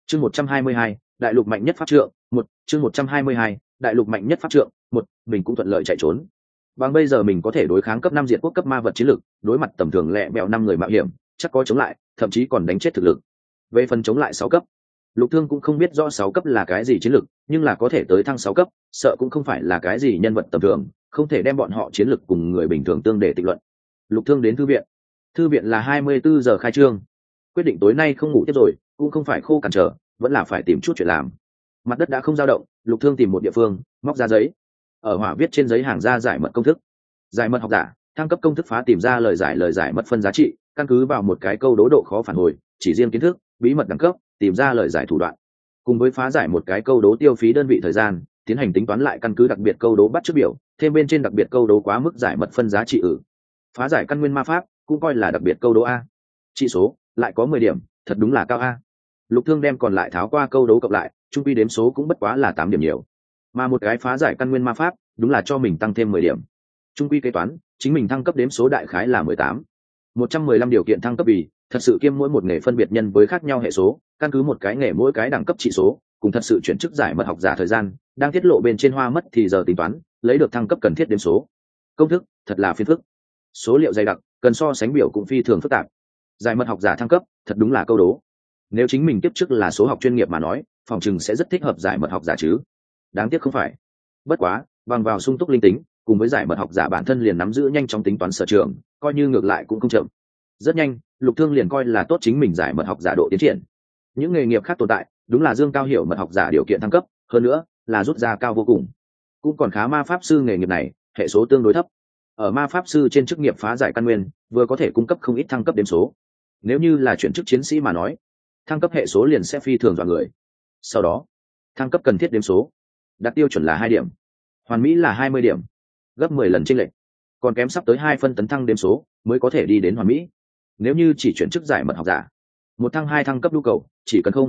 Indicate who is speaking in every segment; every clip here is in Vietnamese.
Speaker 1: Chương 122, đại lục mạnh nhất pháp trượng, một chương 122, đại lục mạnh nhất pháp trượng, một mình cũng thuận lợi chạy trốn. Bằng bây giờ mình có thể đối kháng cấp 5 diện quốc cấp ma vật chiến lực, đối mặt tầm thường lẹ bẹo 5 người mạo hiểm, chắc có chống lại, thậm chí còn đánh chết thực lực. Về phần chống lại 6 cấp, Lục Thương cũng không biết rõ 6 cấp là cái gì chiến lực, nhưng là có thể tới thăng 6 cấp, sợ cũng không phải là cái gì nhân vật tầm thường, không thể đem bọn họ chiến lực cùng người bình thường tương để tịch luận. Lục Thương đến thư viện. Thư viện là 24 giờ khai trương. Quyết định tối nay không ngủ tiếp rồi, cũng không phải khô cằn trở, vẫn là phải tìm chút chuyện làm. Mặt đất đã không dao động, Lục Thương tìm một địa phương, móc ra giấy. Ở hỏa viết trên giấy hàng ra giải mật công thức. Giải mật học giả, thăng cấp công thức phá tìm ra lời giải mật phân giá trị, căn cứ vào một cái câu đố độ khó phản hồi, chỉ riêng kiến thức, bí mật đẳng cấp, tìm ra lời giải thủ đoạn. Cùng với phá giải một cái câu đố tiêu phí đơn vị thời gian, tiến hành tính toán lại căn cứ đặc biệt câu đố bắt chước biểu, thêm bên trên đặc biệt câu đố quá mức giải mật phân giá trị phá giải căn nguyên ma pháp, cũng coi là đặc biệt câu đố a. Trị số lại có 10 điểm, thật đúng là cao a. Lục Thương đem còn lại tháo qua câu đố cộng lại, chung quy đếm số cũng bất quá là 8 điểm nhiều. Mà một cái phá giải căn nguyên ma pháp, đúng là cho mình tăng thêm 10 điểm. Chung quy kế toán, chính mình thăng cấp đếm số đại khái là 18. 115 điều kiện thăng cấp vì, thật sự kiêm mỗi một nghề phân biệt nhân với khác nhau hệ số, căn cứ một cái nghề mỗi cái đẳng cấp trị số, cùng thật sự chuyển chức giải mật học giả thời gian, đang tiết lộ bên trên hoa mất thì giờ tính toán, lấy được thăng cấp cần thiết đếm số. Công thức, thật là phiền phức. Số liệu dày đặc, cần so sánh biểu cũng phi thường phức tạp. Giải mật học giả thăng cấp, thật đúng là câu đố. Nếu chính mình tiếp chức là số học chuyên nghiệp mà nói, phòng chừng sẽ rất thích hợp giải mật học giả chứ. Đáng tiếc không phải. Bất quá, bằng vào sung túc linh tính, cùng với giải mật học giả bản thân liền nắm giữ nhanh trong tính toán sở trường, coi như ngược lại cũng không chậm. Rất nhanh, Lục Thương liền coi là tốt chính mình giải mật học giả độ tiến triển. Những nghề nghiệp khác tồn tại, đúng là dương cao hiểu mật học giả điều kiện thăng cấp, hơn nữa là rút ra cao vô cùng. Cũng còn khá ma pháp sư nghề nghiệp này, hệ số tương đối thấp. Ở ma pháp sư trên chức nghiệp phá giải căn nguyên, vừa có thể cung cấp không ít thăng cấp đếm số. Nếu như là chuyển chức chiến sĩ mà nói, thăng cấp hệ số liền sẽ phi thường dọa người. Sau đó, thăng cấp cần thiết đếm số, đặt tiêu chuẩn là 2 điểm, hoàn mỹ là 20 điểm, gấp 10 lần chênh lệch, còn kém sắp tới 2 phân tấn thăng đếm số mới có thể đi đến hoàn mỹ. Nếu như chỉ chuyển chức giải mật học giả, một thăng 2 thăng cấp nhu cầu chỉ cần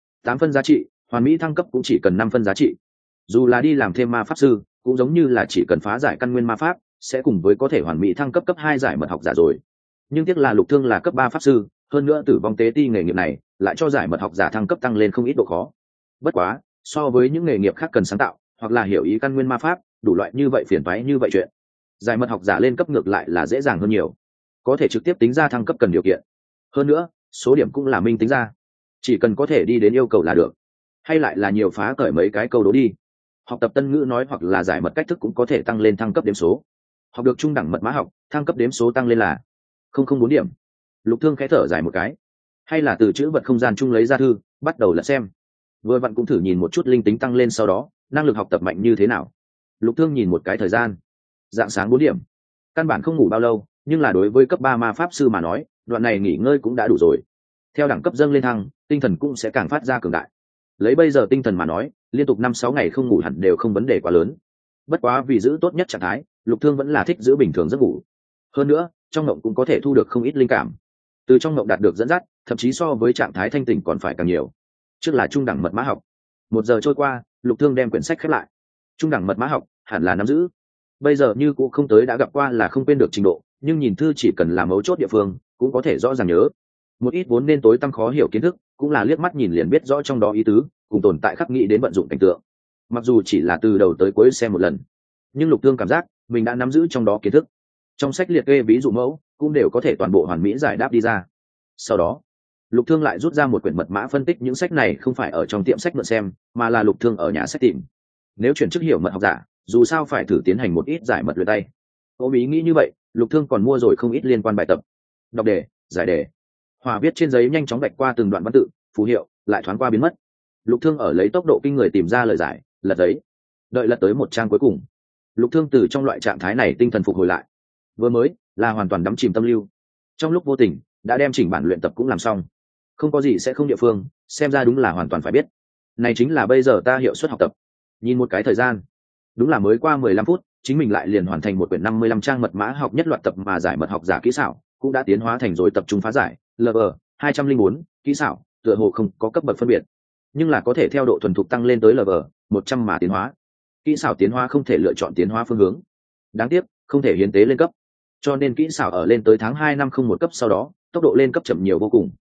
Speaker 1: 8 phân giá trị, hoàn mỹ thăng cấp cũng chỉ cần 5 phân giá trị. Dù là đi làm thêm ma pháp sư, cũng giống như là chỉ cần phá giải căn nguyên ma pháp, sẽ cùng với có thể hoàn mỹ thăng cấp cấp 2 giải mật học giả rồi. Nhưng tiếc là Lục Thương là cấp 3 pháp sư, hơn nữa tử vong tế ti nghề nghiệp này lại cho giải mật học giả thăng cấp tăng lên không ít độ khó. Bất quá, so với những nghề nghiệp khác cần sáng tạo hoặc là hiểu ý căn nguyên ma pháp, đủ loại như vậy phiền toái như vậy chuyện, giải mật học giả lên cấp ngược lại là dễ dàng hơn nhiều, có thể trực tiếp tính ra thăng cấp cần điều kiện. Hơn nữa, số điểm cũng là minh tính ra, chỉ cần có thể đi đến yêu cầu là được. Hay lại là nhiều phá cởi mấy cái câu đố đi. Học tập tân ngữ nói hoặc là giải mật cách thức cũng có thể tăng lên thăng cấp đếm số. Học được trung đẳng mật mã học, thăng cấp đếm số tăng lên là 004 điểm. Lục Thương khẽ thở dài một cái. Hay là từ chữ vật không gian chung lấy ra thư, bắt đầu lật xem. Vừa vặn cũng thử nhìn một chút linh tính tăng lên, sau đó năng lực học tập mạnh như thế nào. Lục Thương nhìn một cái thời gian, rạng sáng 4 điểm. Căn bản không ngủ bao lâu, nhưng là đối với cấp 3 ma pháp sư mà nói, đoạn này nghỉ ngơi cũng đã đủ rồi. Theo đẳng cấp dâng lên thăng, tinh thần cũng sẽ càng phát ra cường đại. Lấy bây giờ tinh thần mà nói, liên tục 5-6 ngày không ngủ hẳn đều không vấn đề quá lớn. Bất quá vì giữ tốt nhất trạng thái, Lục Thương vẫn là thích giữ bình thường giấc ngủ. Hơn nữa, trong mộng cũng có thể thu được không ít linh cảm. Từ trong mộng đạt được dẫn dắt, thậm chí so với trạng thái thanh tỉnh còn phải càng nhiều. Trước là trung đẳng mật mã học. 1 giờ trôi qua, Lục Thương đem quyển sách khép lại. Trung đẳng mật mã học hẳn là nắm giữ. Bây giờ như cũng không tới đã gặp qua là không quên được trình độ, nhưng nhìn thư chỉ cần là mấu chốt địa phương, cũng có thể rõ ràng nhớ. Một ít vốn nên tối tăm khó hiểu kiến thức, cũng là liếc mắt nhìn liền biết rõ trong đó ý tứ, cùng tồn tại khắc nghĩ đến vận dụng cảnh tượng. Mặc dù chỉ là từ đầu tới cuối xem một lần, nhưng Lục Thương cảm giác mình đã nắm giữ trong đó kiến thức. Trong sách liệt kê ví dụ mẫu, cũng đều có thể toàn bộ hoàn mỹ giải đáp đi ra. Sau đó, Lục Thương lại rút ra một quyển mật mã phân tích những sách này không phải ở trong tiệm sách mượn xem, mà là Lục Thương ở nhà sách tìm. Nếu chuyển chức hiểu mật học giả, dù sao phải thử tiến hành một ít giải mật luyện tay. Ôm ý nghĩ như vậy, Lục Thương còn mua rồi không ít liên quan bài tập. Đọc đề, giải đề. Hòa viết trên giấy nhanh chóng bạch qua từng đoạn văn tự, phù hiệu, lại thoáng qua biến mất. Lục Thương ở lấy tốc độ kinh người tìm ra lời giải, lật giấy. Đợi lật tới một trang cuối cùng, Lục Thương từ trong loại trạng thái này tinh thần phục hồi lại. Vừa mới là hoàn toàn đắm chìm tâm lưu, trong lúc vô tình đã đem chỉnh bản luyện tập cũng làm xong. Không có gì sẽ không địa phương, xem ra đúng là hoàn toàn phải biết. Này chính là bây giờ ta hiệu suất học tập. Nhìn một cái thời gian, đúng là mới qua 15 phút, chính mình lại liền hoàn thành một quyển 55 trang mật mã học nhất loạt tập mà giải mật học giả kỹ xảo, cũng đã tiến hóa thành rồi tập trung phá giải, LV 204, kỹ xảo, tựa hồ không có cấp bậc phân biệt, nhưng là có thể theo độ thuần thục tăng lên tới LV 100 mà tiến hóa. Kỹ xảo tiến hóa không thể lựa chọn tiến hóa phương hướng. Đáng tiếc, không thể hiến tế lên cấp. Cho nên kỹ xảo ở lên tới tháng 2 năm 01 cấp sau đó, tốc độ lên cấp chậm nhiều vô cùng.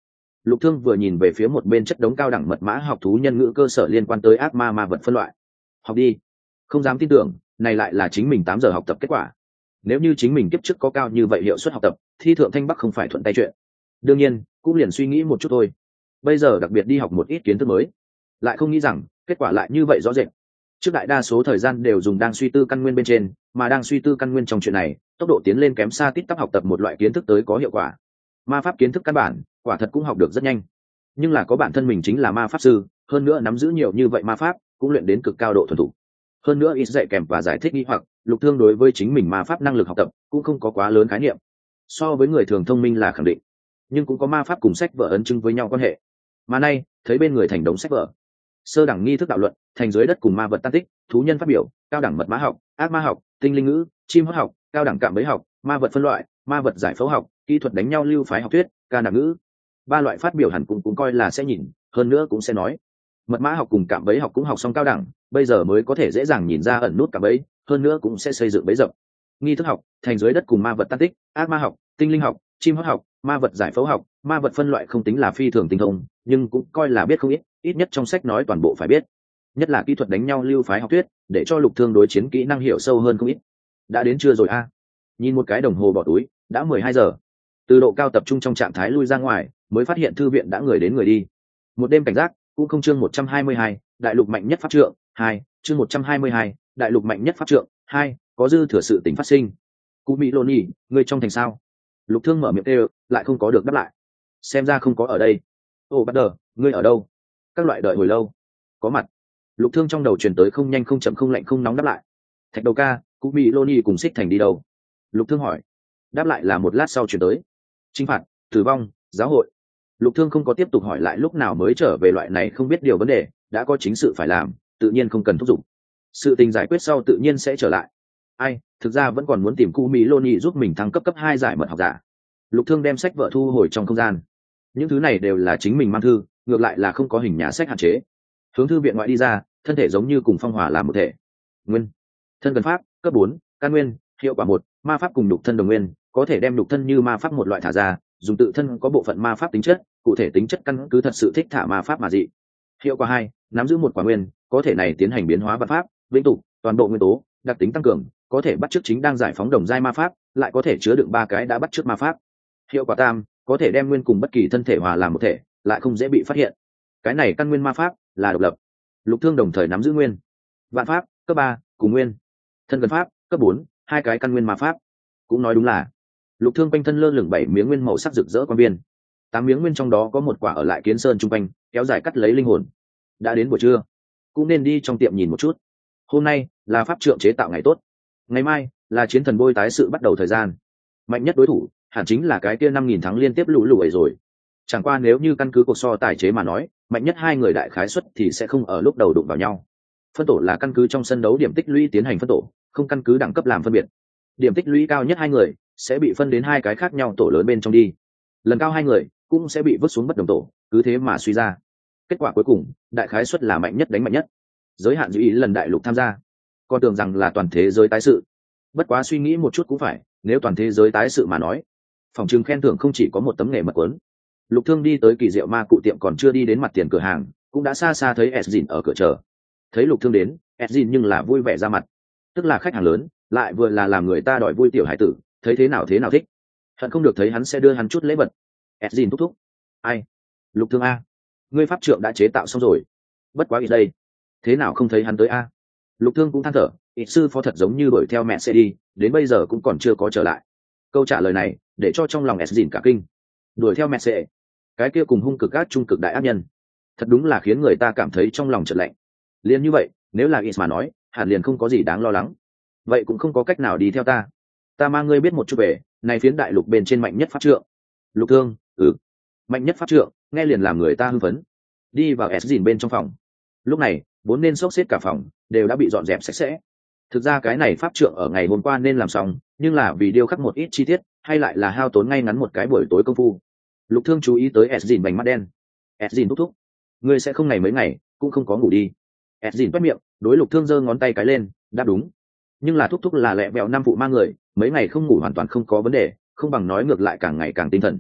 Speaker 1: Lục Thương vừa nhìn về phía một bên chất đống cao đẳng mật mã học thú nhân ngữ cơ sở liên quan tới ác ma ma vật phân loại. Học đi. Không dám tin tưởng, này lại là chính mình 8 giờ học tập kết quả. Nếu như chính mình kiếp trước có cao như vậy hiệu suất học tập, thi thượng Thanh Bắc không phải thuận tay chuyện. Đương nhiên, cũng liền suy nghĩ một chút thôi. Bây giờ đặc biệt đi học một ít kiến thức mới, lại không nghĩ rằng kết quả lại như vậy rõ rệt. Trước đại đa số thời gian đều dùng đang suy tư căn nguyên bên trên, mà đang suy tư căn nguyên trong chuyện này, tốc độ tiến lên kém xa tít tắp học tập một loại kiến thức tới có hiệu quả. Ma pháp kiến thức căn bản, quả thật cũng học được rất nhanh. Nhưng là có bản thân mình chính là ma pháp sư, hơn nữa nắm giữ nhiều như vậy ma pháp, cũng luyện đến cực cao độ thuần thục. Hơn nữa ít dạy kèm và giải thích nghi hoặc, Lục Thương đối với chính mình ma pháp năng lực học tập cũng không có quá lớn khái niệm. So với người thường thông minh là khẳng định, nhưng cũng có ma pháp cùng sách vở ấn chứng với nhau quan hệ. Mà nay, thấy bên người thành đống sách vở. Sơ đẳng nghi thức đạo luận, thành dưới đất cùng ma vật tan tích, thú nhân phát biểu, cao đẳng mật mã học, ác ma học, tinh linh ngữ, chim hót học, cao đẳng cạm bẫy học, ma vật phân loại, ma vật giải phẫu học, kỹ thuật đánh nhau lưu phái học thuyết, ca nạp ngữ. 3 loại phát biểu hẳn cũng coi là sẽ nhìn, hơn nữa cũng sẽ nói. Mật mã học cùng cạm bẫy học cũng học xong cao đẳng, bây giờ mới có thể dễ dàng nhìn ra ẩn nút cạm bẫy, hơn nữa cũng sẽ xây dựng bẫy dập. Nghi thức học, thành dưới đất cùng ma vật tan tích, ác ma học, tinh linh học, chim hót học, ma vật giải phẫu học, ma vật phân loại không tính là phi thường tinh thông, nhưng cũng coi là biết không ít nhất trong sách nói toàn bộ phải biết. Nhất là kỹ thuật đánh nhau lưu phái học thuyết, để cho Lục Thương đối chiến kỹ năng hiểu sâu hơn không ít. Đã đến trưa rồi a. Nhìn một cái đồng hồ bỏ túi, đã 12 giờ. Từ độ cao tập trung trong trạng thái lui ra ngoài, mới phát hiện thư viện đã người đến người đi. Một đêm cảnh giác, cũng không chương 122, đại lục mạnh nhất pháp trượng 2, chương 122, đại lục mạnh nhất pháp trượng 2, có dư thừa sự tình phát sinh. Cú Mỹ Lôn nhỉ, người trong thành sao? Lục Thương mở miệng kêu, lại không có được đáp lại. Xem ra không có ở đây. Ô bắt đờ, ngươi ở đâu? Các loại đợi hồi lâu. Có mặt. Lục Thương trong đầu truyền tới không nhanh không chậm không lạnh không nóng đáp lại. Thạch đầu ca, Cú Mỹ Lôn nhỉ cùng Xích Thành đi đâu? Lục Thương hỏi. Đáp lại là một lát sau truyền tới. Chinh phạt, tử vong, giáo hội. Lục Thương không có tiếp tục hỏi lại lúc nào mới trở về loại này không biết điều vấn đề, đã có chính sự phải làm, tự nhiên không cần thúc giục. Sự tình giải quyết sau tự nhiên sẽ trở lại. Ai, thực ra vẫn còn muốn tìm Cú Mỹ Lôn nhỉ giúp mình thăng cấp 2 giải mật học giả. Lục Thương đem sách vở thu hồi trong không gian. Những thứ này đều là chính mình mang thư, ngược lại là không có hình nhà sách hạn chế. Hướng thư viện ngoại đi ra, thân thể giống như cùng phong hỏa làm một thể. Nguyên, thân cần pháp, cấp 4, căn nguyên, hiệu quả 1, ma pháp cùng nhục thân đồng nguyên, có thể đem nhục thân như ma pháp một loại thả ra, dùng tự thân có bộ phận ma pháp tính chất, cụ thể tính chất căn cứ thật sự thích thả ma pháp mà dị. Hiệu quả 2, nắm giữ một quả nguyên, có thể này tiến hành biến hóa vật pháp, vĩnh tục, toàn bộ nguyên tố, đặc tính tăng cường, có thể bắt chước chính đang giải phóng đồng giai ma pháp, lại có thể chứa đựng 3 cái đã bắt chước ma pháp. Hiệu quả 3, có thể đem nguyên cùng bất kỳ thân thể hòa làm một thể, lại không dễ bị phát hiện. Cái này căn nguyên ma pháp là độc lập. Lục Thương đồng thời nắm giữ nguyên, vạn pháp cấp 3, cùng nguyên, thân cần pháp cấp 4, 2 cái căn nguyên ma pháp. Cũng nói đúng là Lục Thương quanh thân lơ lửng 7 miếng nguyên màu sắc rực rỡ quan viên, 8 miếng nguyên trong đó có một quả ở lại Kiến Sơn trung quanh, kéo dài cắt lấy linh hồn. Đã đến buổi trưa, cũng nên đi trong tiệm nhìn một chút. Hôm nay là pháp trượng chế tạo ngày tốt, ngày mai là chiến thần bôi tái sự bắt đầu thời gian. Mạnh nhất đối thủ hẳn chính là cái kia 5.000 thắng liên tiếp lũ lũ ấy rồi. Chẳng qua nếu như căn cứ cuộc so tài chế mà nói, mạnh nhất 2 người đại khái suất thì sẽ không ở lúc đầu đụng vào nhau. Phân tổ là căn cứ trong sân đấu điểm tích lũy tiến hành phân tổ, không căn cứ đẳng cấp làm phân biệt. Điểm tích lũy cao nhất 2 người sẽ bị phân đến 2 cái khác nhau tổ lớn bên trong đi. Lần cao 2 người cũng sẽ bị vứt xuống bất đồng tổ, cứ thế mà suy ra. Kết quả cuối cùng, đại khái suất là mạnh nhất đánh mạnh nhất. Giới hạn giữ ý lần đại lục tham gia. Con tưởng rằng là toàn thế giới tái sự. Bất quá suy nghĩ một chút cũng phải, nếu toàn thế giới tái sự mà nói, phòng trưng khen thưởng không chỉ có một tấm nghề mật cuốn. Lục Thương đi tới kỳ diệu ma cụ tiệm còn chưa đi đến mặt tiền cửa hàng, cũng đã xa xa thấy Esdin ở cửa chờ. Thấy Lục Thương đến, Esdin nhưng là vui vẻ ra mặt. Tức là khách hàng lớn, lại vừa là làm người ta đòi vui tiểu hải tử, thấy thế nào thích. Hận không được thấy hắn sẽ đưa hắn chút lễ vật. Esdin thúc thúc. Ai? Lục Thương a. Ngươi pháp trượng đã chế tạo xong rồi. Bất quá ít đây. Thế nào không thấy hắn tới a? Lục Thương cũng than thở, ít sư phó thật giống như đuổi theo mẹ sẽ đi, đến bây giờ cũng còn chưa có trở lại. Câu trả lời này để cho trong lòng Esdin cả kinh. Đuổi theo mẹ sẽ, cái kia cùng hung cực ác trung cực đại ác nhân, thật đúng là khiến người ta cảm thấy trong lòng chợt lạnh. Liên như vậy, nếu là ít mà nói, hẳn liền không có gì đáng lo lắng. Vậy cũng không có cách nào đi theo ta. Ta mang ngươi biết một chút về, này phiến đại lục bên trên mạnh nhất pháp trượng. Lục Thương, mạnh nhất pháp trượng, nghe liền làm người ta hưng phấn. Đi vào Esdin bên trong phòng. Lúc này, vốn nên xốc xếp cả phòng, đều đã bị dọn dẹp sạch sẽ. Thực ra cái này pháp trượng ở ngày hôm qua nên làm xong, nhưng là vì điêu khắc một ít chi tiết, hay lại là hao tốn ngay ngắn một cái buổi tối công phu. Lục Thương chú ý tới Esdin vành mắt đen. Esdin thúc thúc, ngươi sẽ không ngày mấy ngày cũng không có ngủ đi. Esdin toét miệng, đối Lục Thương giơ ngón tay cái lên, đáp đúng. Nhưng là thúc thúc là lẹ bẹo năm phụ mang người, mấy ngày không ngủ hoàn toàn không có vấn đề, không bằng nói ngược lại càng ngày càng tinh thần.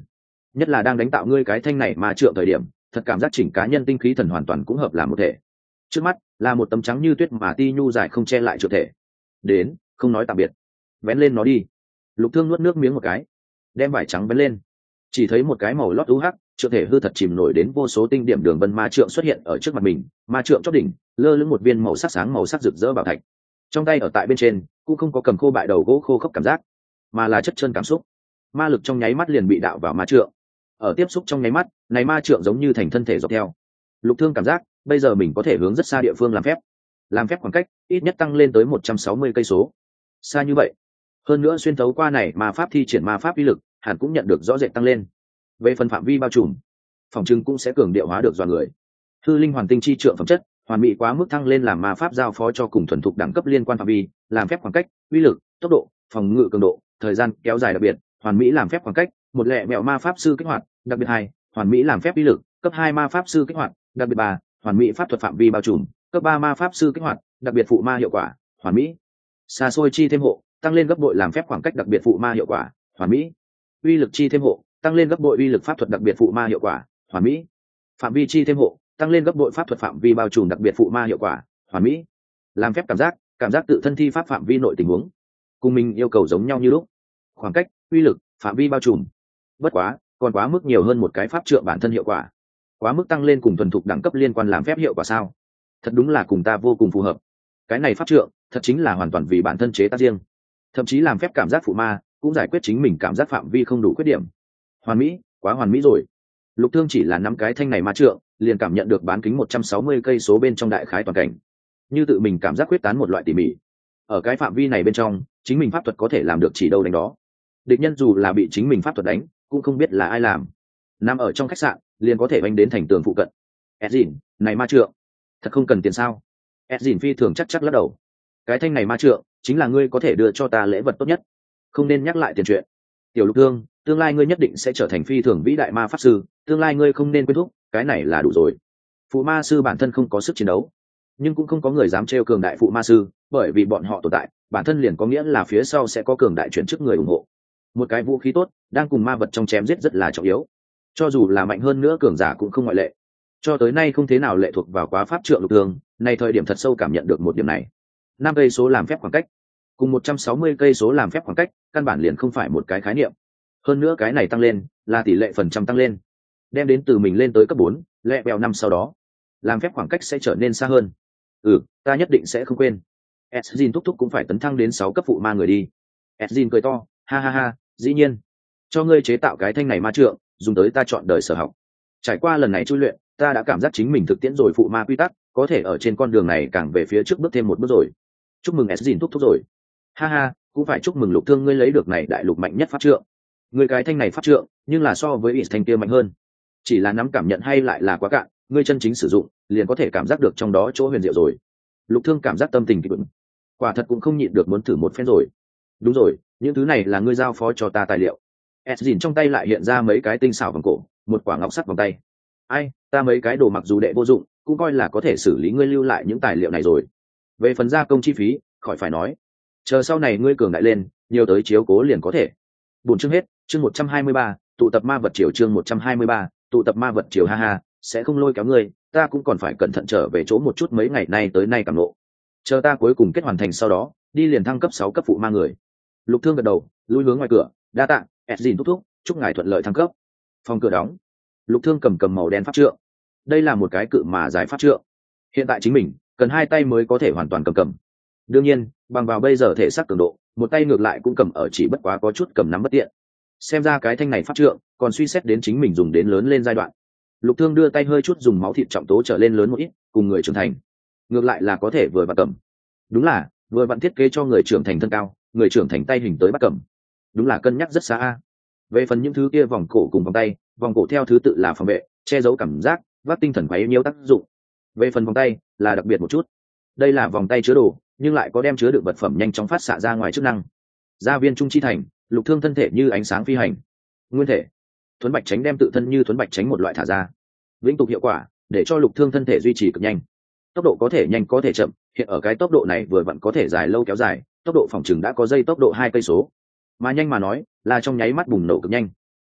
Speaker 1: nhất là đang đánh tạo ngươi cái thanh này ma trượng thời điểm, thật cảm giác chỉnh cá nhân tinh khí thần hoàn toàn cũng hợp làm một thể. Trước mắt là một tấm trắng như tuyết mà ti nhu dài không che lại trượng thể. Đến, không nói tạm biệt, vén lên nó đi. Lục Thương nuốt nước miếng một cái, đem vải trắng vén lên, chỉ thấy một cái màu lót u hắc trượng thể hư thật chìm nổi đến vô số tinh điểm đường vân ma trượng xuất hiện ở trước mặt mình. Ma trượng chóp đỉnh lơ lửng một viên màu sắc sáng màu sắc rực rỡ bảo thạch, trong tay ở tại bên trên cũng không có cầm khô bại đầu gỗ khô khốc cảm giác, mà là chất chân cảm xúc. Ma lực trong nháy mắt liền bị đạo vào ma trượng, ở tiếp xúc trong nháy mắt này ma trượng giống như thành thân thể dọc theo. Lục Thương cảm giác bây giờ mình có thể hướng rất xa địa phương làm phép khoảng cách ít nhất tăng lên tới 160 cây số, xa như vậy. Hơn nữa xuyên thấu qua này ma pháp thi triển ma pháp uy lực hẳn cũng nhận được rõ rệt tăng lên. Về phần phạm vi bao trùm, phòng trưng cũng sẽ cường điệu hóa được dọa người. Hư linh hoàn tinh chi trượng phẩm chất hoàn mỹ quá mức thăng lên làm ma pháp giao phó cho cùng thuần thục đẳng cấp liên quan phạm vi, làm phép khoảng cách, uy lực, tốc độ, phòng ngự cường độ, thời gian kéo dài đặc biệt, hoàn mỹ làm phép khoảng cách, một lẹ mẹo ma pháp sư kích hoạt, đặc biệt 2, hoàn mỹ làm phép uy lực, cấp 2 ma pháp sư kích hoạt, đặc biệt 3, hoàn mỹ pháp thuật phạm vi bao trùm, cấp 3 ma pháp sư kích hoạt, đặc biệt phụ ma hiệu quả, hoàn mỹ. Xa xôi chi thêm hộ, tăng lên gấp bội làm phép khoảng cách đặc biệt phụ ma hiệu quả, hoàn mỹ. Uy lực chi thêm hộ, tăng lên gấp bội uy lực pháp thuật đặc biệt phụ ma hiệu quả, hoàn mỹ. Phạm vi chi thêm hộ, tăng lên gấp bội pháp thuật phạm vi bao trùm đặc biệt phụ ma hiệu quả, hoàn mỹ. Làm phép cảm giác tự thân thi pháp phạm vi nội tình huống cùng mình yêu cầu giống nhau như lúc, khoảng cách, uy lực, phạm vi bao trùm. Bất quá còn quá mức nhiều hơn một cái pháp trượng bản thân hiệu quả, quá mức tăng lên cùng thuần thục đẳng cấp liên quan làm phép hiệu quả sao, thật đúng là cùng ta vô cùng phù hợp. Cái này pháp trượng thật chính là hoàn toàn vì bản thân chế tác riêng, thậm chí làm phép cảm giác phụ ma cũng giải quyết chính mình cảm giác phạm vi không đủ khuyết điểm. Hoàn mỹ, quá hoàn mỹ rồi. Lục Thương chỉ là 5 cái thanh này ma trượng liền cảm nhận được bán kính 160 cây số bên trong đại khái toàn cảnh, như tự mình cảm giác quyết tán một loại tỉ mỉ. Ở cái phạm vi này bên trong, chính mình pháp thuật có thể làm được chỉ đâu đánh đó. Địch nhân dù là bị chính mình pháp thuật đánh, cũng không biết là ai làm. Nằm ở trong khách sạn, liền có thể đánh đến thành tường phụ cận. Edgin, này ma trượng, thật không cần tiền sao? Edgin phi thường chắc lắc đầu. Cái thanh này ma trượng, chính là ngươi có thể đưa cho ta lễ vật tốt nhất. Không nên nhắc lại tiền chuyện. Tiểu Lục Thương, tương lai ngươi nhất định sẽ trở thành phi thường vĩ đại ma pháp sư, tương lai ngươi không nên quên thúc, cái này là đủ rồi. Phụ ma sư bản thân không có sức chiến đấu, nhưng cũng không có người dám trêu cường đại phụ ma sư, bởi vì bọn họ tồn tại bản thân liền có nghĩa là phía sau sẽ có cường đại chuyển chức người ủng hộ. Một cái vũ khí tốt đang cùng ma vật trong chém giết rất là trọng yếu, cho dù là mạnh hơn nữa cường giả cũng không ngoại lệ. Cho tới nay không thế nào lệ thuộc vào quá pháp trượng Lục Thương, nay thời điểm thật sâu cảm nhận được một điểm này. 5 cây số làm phép khoảng cách cùng 160 cây số làm phép khoảng cách căn bản liền không phải một cái khái niệm. Hơn nữa cái này tăng lên là tỷ lệ phần trăm tăng lên, đem đến từ mình lên tới cấp 4, lẹ bèo 5 sau đó làm phép khoảng cách sẽ trở nên xa hơn. Ta nhất định sẽ không quên. Edgin thúc thúc cũng phải tấn thăng đến 6 cấp phụ ma người đi. Edgin cười to, ha ha ha, dĩ nhiên. Cho ngươi chế tạo cái thanh này ma trượng, dùng tới ta chọn đời sở học. Trải qua lần này chui luyện, ta đã cảm giác chính mình thực tiễn rồi phụ ma quy tắc, có thể ở trên con đường này càng về phía trước bước thêm một bước rồi. Chúc mừng Edgin thúc thúc rồi. Ha ha, cũng phải chúc mừng Lục Thương ngươi lấy được này đại lục mạnh nhất pháp trượng. Ngươi cái thanh này pháp trượng, nhưng là so với Is thanh kia mạnh hơn. Chỉ là nắm cảm nhận hay lại là quá cạn, ngươi chân chính sử dụng, liền có thể cảm giác được trong đó chỗ huyền diệu rồi. Lục Thương cảm giác tâm tình kích động, quả thật cũng không nhịn được muốn thử một phen rồi. Đúng rồi, những thứ này là ngươi giao phó cho ta tài liệu. Edgin trong tay lại hiện ra mấy cái tinh xảo vòng cổ, một quả ngọc sắt vòng tay. Ai, ta mấy cái đồ mặc dù đệ vô dụng, cũng coi là có thể xử lý ngươi lưu lại những tài liệu này rồi. Về phần gia công chi phí, khỏi phải nói. Chờ sau này ngươi cường đại lên, nhiều tới chiếu cố liền có thể. Buổi chương hết, chương 123, tụ tập ma vật triều chương 123, tụ tập ma vật triều ha ha, sẽ không lôi kéo ngươi, ta cũng còn phải cẩn thận trở về chỗ một chút mấy ngày nay tới nay cảm ngộ. Chờ ta cuối cùng kết hoàn thành sau đó, đi liền thăng cấp 6 cấp phụ ma người. Lục Thương gật đầu, lui hướng ngoài cửa, đa tạ, Edgin thúc thúc, chúc ngài thuận lợi thăng cấp. Phòng cửa đóng. Lục Thương cầm màu đen pháp trượng. Đây là một cái cự mà dài pháp trượng. Hiện tại chính mình cần 2 tay mới có thể hoàn toàn cầm. Đương nhiên, bằng vào bây giờ thể xác cường độ, một tay ngược lại cũng cầm ở chỉ bất quá có chút cầm nắm bất tiện. Xem ra cái thanh này pháp trượng còn suy xét đến chính mình dùng đến lớn lên giai đoạn. Lục Thương đưa tay hơi chút dùng máu thịt trọng tố trở lên lớn một ít, cùng người trưởng thành ngược lại là có thể vừa vặn cầm. Đúng là vừa vặn thiết kế cho người trưởng thành thân cao, người trưởng thành tay hình tới bắt cầm. Đúng là cân nhắc rất xa. Về phần những thứ kia vòng cổ cùng vòng tay, vòng cổ theo thứ tự là phòng vệ, che giấu cảm giác, vác tinh thần quấy nhiễu tác dụng. Về phần vòng tay là đặc biệt một chút, đây là vòng tay chứa đồ, nhưng lại có đem chứa đựng vật phẩm nhanh chóng phát xạ ra ngoài chức năng. Gia viên trung chi thành, Lục Thương thân thể như ánh sáng phi hành. Nguyên thể thuấn bạch tránh đem tự thân như thuấn bạch tránh một loại thả ra, vĩnh tục hiệu quả để cho Lục Thương thân thể duy trì cực nhanh. Tốc độ có thể nhanh có thể chậm, hiện ở cái tốc độ này vừa vặn có thể dài lâu kéo dài, tốc độ phòng trừng đã có dây tốc độ 2 cây số. Mà nhanh mà nói là trong nháy mắt bùng nổ cực nhanh.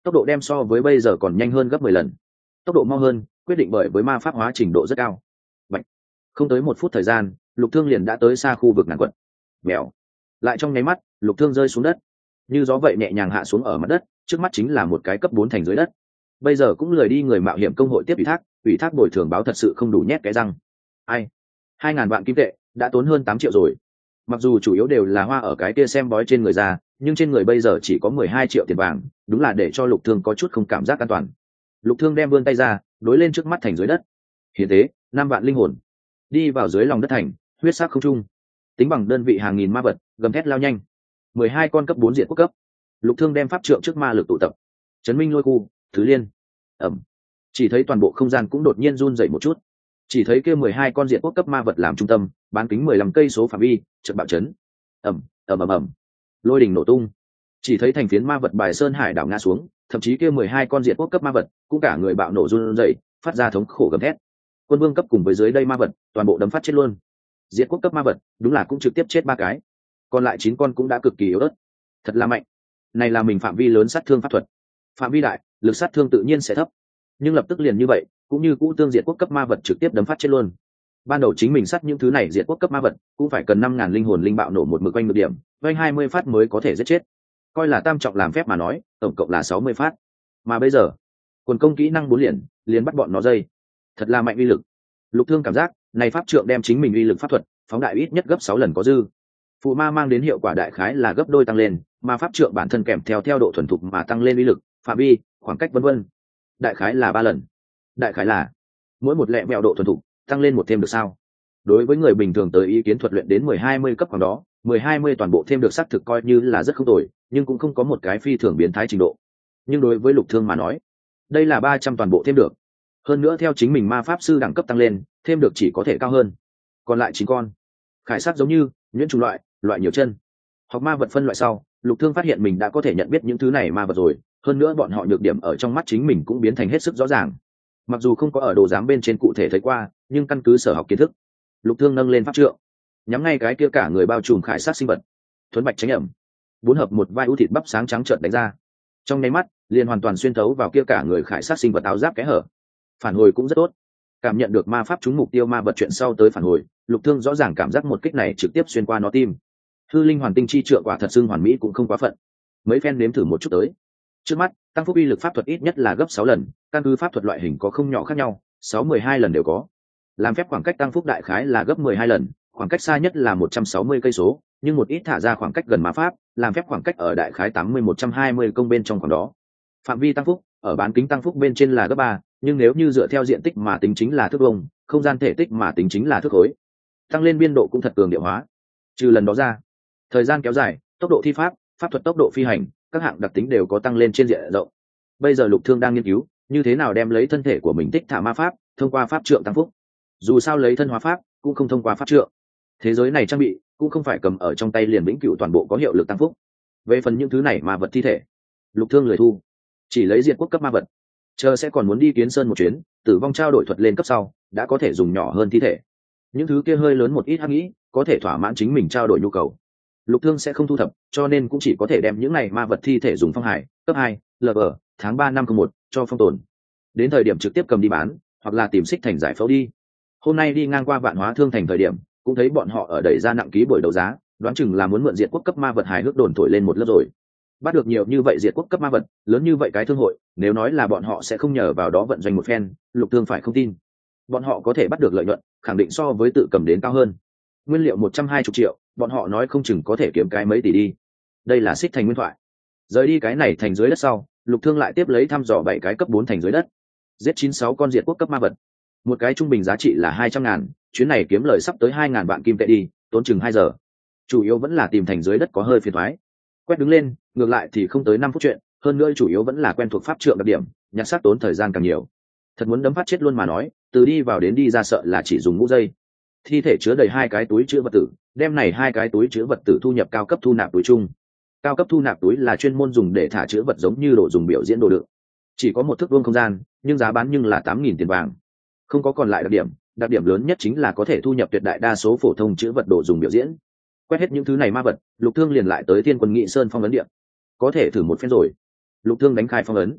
Speaker 1: tốc độ đem so với bây giờ còn nhanh hơn gấp 10 lần. Tốc độ mau hơn quyết định bởi với ma pháp hóa trình độ rất cao. Bạch. Không tới 1 phút thời gian, Lục Thương liền đã tới xa khu vực ngàn quật. Mèo. Lại trong nháy mắt, Lục Thương rơi xuống đất, như gió vậy nhẹ nhàng hạ xuống ở mặt đất, trước mắt chính là một cái cấp 4 thành dưới đất. Bây giờ cũng lười đi người mạo hiểm công hội tiếp ủy thác bồi thường báo thật sự không đủ nhét cái răng. Ai? 2.000 vạn kim tệ, đã tốn hơn 8 triệu rồi. Mặc dù chủ yếu đều là hoa ở cái kia xem bói trên người ra, nhưng trên người bây giờ chỉ có 12 triệu tiền vàng, đúng là để cho Lục Thương có chút không cảm giác an toàn. Lục Thương đem vươn tay ra, đối lên trước mắt thành dưới đất. Hiện thế, 5 vạn linh hồn đi vào dưới lòng đất thành, huyết sắc không trung. Tính bằng đơn vị hàng nghìn ma vật, gầm thét lao nhanh. 12 con cấp 4 diện quốc cấp. Lục Thương đem pháp trượng trước ma lực tụ tập. Chấn minh lôi khu, thứ liên. Ẩm. Chỉ thấy toàn bộ không gian cũng đột nhiên run dậy một chút. Chỉ thấy kia 12 con diện quốc cấp ma vật làm trung tâm, bán kính 15 cây số phạm vi, chợt bạo chấn. Ẩm, ầm ầm ầm. Lôi đỉnh nổ tung. Chỉ thấy thành phiến ma vật bài sơn hải đảo ngã xuống, thậm chí kia 12 con diện quốc cấp ma vật cũng cả người bạo nổ run rẩy, phát ra thống khổ gầm thét. Quân vương cấp cùng với dưới đây ma vật, toàn bộ đấm phát chết luôn. Diện quốc cấp ma vật, đúng là cũng trực tiếp chết 3 cái. Còn lại 9 con cũng đã cực kỳ yếu ớt. Thật là mạnh. Này là mình phạm vi lớn sát thương pháp thuật. Phạm vi đại, lực sát thương tự nhiên sẽ thấp. Nhưng lập tức liền như vậy, cũng như cũ tương diệt quốc cấp ma vật trực tiếp đấm phát chết luôn. Ban đầu chính mình sát những thứ này diệt quốc cấp ma vật, cũng phải cần 5.000 linh hồn linh bạo nổ một mực quanh được điểm, quanh 20 phát mới có thể giết chết. Coi là tam trọng làm phép mà nói, tổng cộng là 60 phát. Mà bây giờ, quần công kỹ năng 4 liền bắt bọn nó dây. Thật là mạnh uy lực. Lục Thương cảm giác, này pháp trượng đem chính mình uy lực pháp thuật phóng đại ít nhất gấp 6 lần có dư. Phụ ma mang đến hiệu quả đại khái là gấp đôi tăng lên, mà pháp trượng bản thân kèm theo độ thuần thục mà tăng lên uy lực, phạm vi, khoảng cách vân vân. Đại khái là 3 lần. Đại khái là mỗi một lẹ mẹo độ thuần thục tăng lên một thêm được sao? Đối với người bình thường tới ý kiến thuật luyện đến 10-20 cấp khoảng đó, 10-20 toàn bộ thêm được xác thực coi như là rất không tồi, nhưng cũng không có một cái phi thường biến thái trình độ. Nhưng đối với Lục Thương mà nói, đây là 300 toàn bộ thêm được. Hơn nữa theo chính mình ma pháp sư đẳng cấp tăng lên, thêm được chỉ có thể cao hơn. Còn lại 9 con, khải sát giống như nhuyễn chủng loại nhiều chân. Học ma vật phân loại sau, Lục Thương phát hiện mình đã có thể nhận biết những thứ này ma vật rồi, hơn nữa bọn họ nhược điểm ở trong mắt chính mình cũng biến thành hết sức rõ ràng. Mặc dù không có ở đồ giám bên trên cụ thể thấy qua, nhưng căn cứ sở học kiến thức, Lục Thương nâng lên pháp trượng, nhắm ngay cái kia cả người bao trùm khải sát sinh vật. Thuấn bạch tránh ẩm, 4 hợp một vai ưu thịt bắp sáng trắng trợn đánh ra. Trong nháy mắt, liền hoàn toàn xuyên thấu vào kia cả người khải sát sinh vật áo giáp kẽ hở. Phản hồi cũng rất tốt. Cảm nhận được ma pháp trúng mục tiêu ma vật chuyện sau tới phản hồi, Lục Thương rõ ràng cảm giác một kích này trực tiếp xuyên qua nó tim. Hư linh hoàn tinh chi trượng quả thật xưng hoàn mỹ cũng không quá phận. Mấy phen nếm thử một chút tới. Trước mắt, tăng phúc uy lực pháp thuật ít nhất là gấp 6 lần, căn cứ pháp thuật loại hình có không nhỏ khác nhau, 6-12 lần đều có. Làm phép khoảng cách tăng phúc đại khái là gấp 12 lần, khoảng cách xa nhất là 160 cây số, nhưng một ít thả ra khoảng cách gần ma pháp, làm phép khoảng cách ở đại khái 80-120 công bên trong khoảng đó. Phạm vi tăng phúc, ở bán kính tăng phúc bên trên là gấp 3, nhưng nếu như dựa theo diện tích mà tính chính là thước vuông, không gian thể tích mà tính chính là thước khối. Tăng lên biên độ cũng thật cường điệu hóa. Trừ lần đó ra, thời gian kéo dài, tốc độ thi pháp, pháp thuật tốc độ phi hành, các hạng đặc tính đều có tăng lên trên diện rộng. Bây giờ Lục Thương đang nghiên cứu như thế nào đem lấy thân thể của mình tích thả ma pháp, thông qua pháp trượng tăng phúc. Dù sao lấy thân hóa pháp cũng không thông qua pháp trượng. Thế giới này trang bị cũng không phải cầm ở trong tay liền vĩnh cửu toàn bộ có hiệu lực tăng phúc. Về phần những thứ này ma vật thi thể, Lục Thương lười thu, chỉ lấy diệt quốc cấp ma vật. Chờ sẽ còn muốn đi Kiến Sơn một chuyến, tử vong trao đổi thuật lên cấp sau, đã có thể dùng nhỏ hơn thi thể. Những thứ kia hơi lớn một ít hắc nghĩ, có thể thỏa mãn chính mình trao đổi nhu cầu. Lục Thương sẽ không thu thập, cho nên cũng chỉ có thể đem những này ma vật thi thể dùng phong hải cấp 2, LV, tháng 3 năm 01 cho phong tồn. Đến thời điểm trực tiếp cầm đi bán, hoặc là tìm xích thành giải phẫu đi. Hôm nay đi ngang qua Vạn Hóa Thương thành thời điểm, cũng thấy bọn họ ở đẩy ra nặng ký buổi đấu giá, đoán chừng là muốn mượn diệt quốc cấp ma vật hài hước đồn thổi lên một lớp rồi. Bắt được nhiều như vậy diệt quốc cấp ma vật, lớn như vậy cái thương hội, nếu nói là bọn họ sẽ không nhờ vào đó vận doanh một phen, Lục Thương phải không tin. Bọn họ có thể bắt được lợi nhuận, khẳng định so với tự cầm đến cao hơn. Nguyên liệu 120 triệu, bọn họ nói không chừng có thể kiếm cái mấy tỷ đi. Đây là xích thành nguyên thoại. Rời đi cái này thành dưới đất sau, Lục Thương lại tiếp lấy thăm dò 7 cái cấp 4 thành dưới đất. Giết 96 con diệt quốc cấp ma vật. Một cái trung bình giá trị là 200.000, chuyến này kiếm lời sắp tới 2.000 vạn kim tệ đi, tốn chừng 2 giờ. Chủ yếu vẫn là tìm thành dưới đất có hơi phiền toái. Quét đứng lên, ngược lại thì không tới 5 phút chuyện, hơn nữa chủ yếu vẫn là quen thuộc pháp trượng đặc điểm, nhặt xác tốn thời gian càng nhiều. Thật muốn đấm phát chết luôn mà nói, từ đi vào đến đi ra sợ là chỉ dùng mũ dây. Thi thể chứa đầy 2 cái túi chứa vật tử, đem này 2 cái túi chứa vật tử thu nhập cao cấp thu nạp túi chung. Cao cấp thu nạp túi là chuyên môn dùng để thả chứa vật giống như đồ dùng biểu diễn đồ đựng. Chỉ có 1 thước vuông không gian, nhưng giá bán nhưng là 8.000 tiền vàng. Không có còn lại đặc điểm lớn nhất chính là có thể thu nhập tuyệt đại đa số phổ thông chứa vật đồ dùng biểu diễn. Quét hết những thứ này ma vật, Lục Thương liền lại tới Thiên Quân Nghị Sơn phong ấn địa. Có thể thử một phen rồi. Lục Thương đánh khai phong ấn,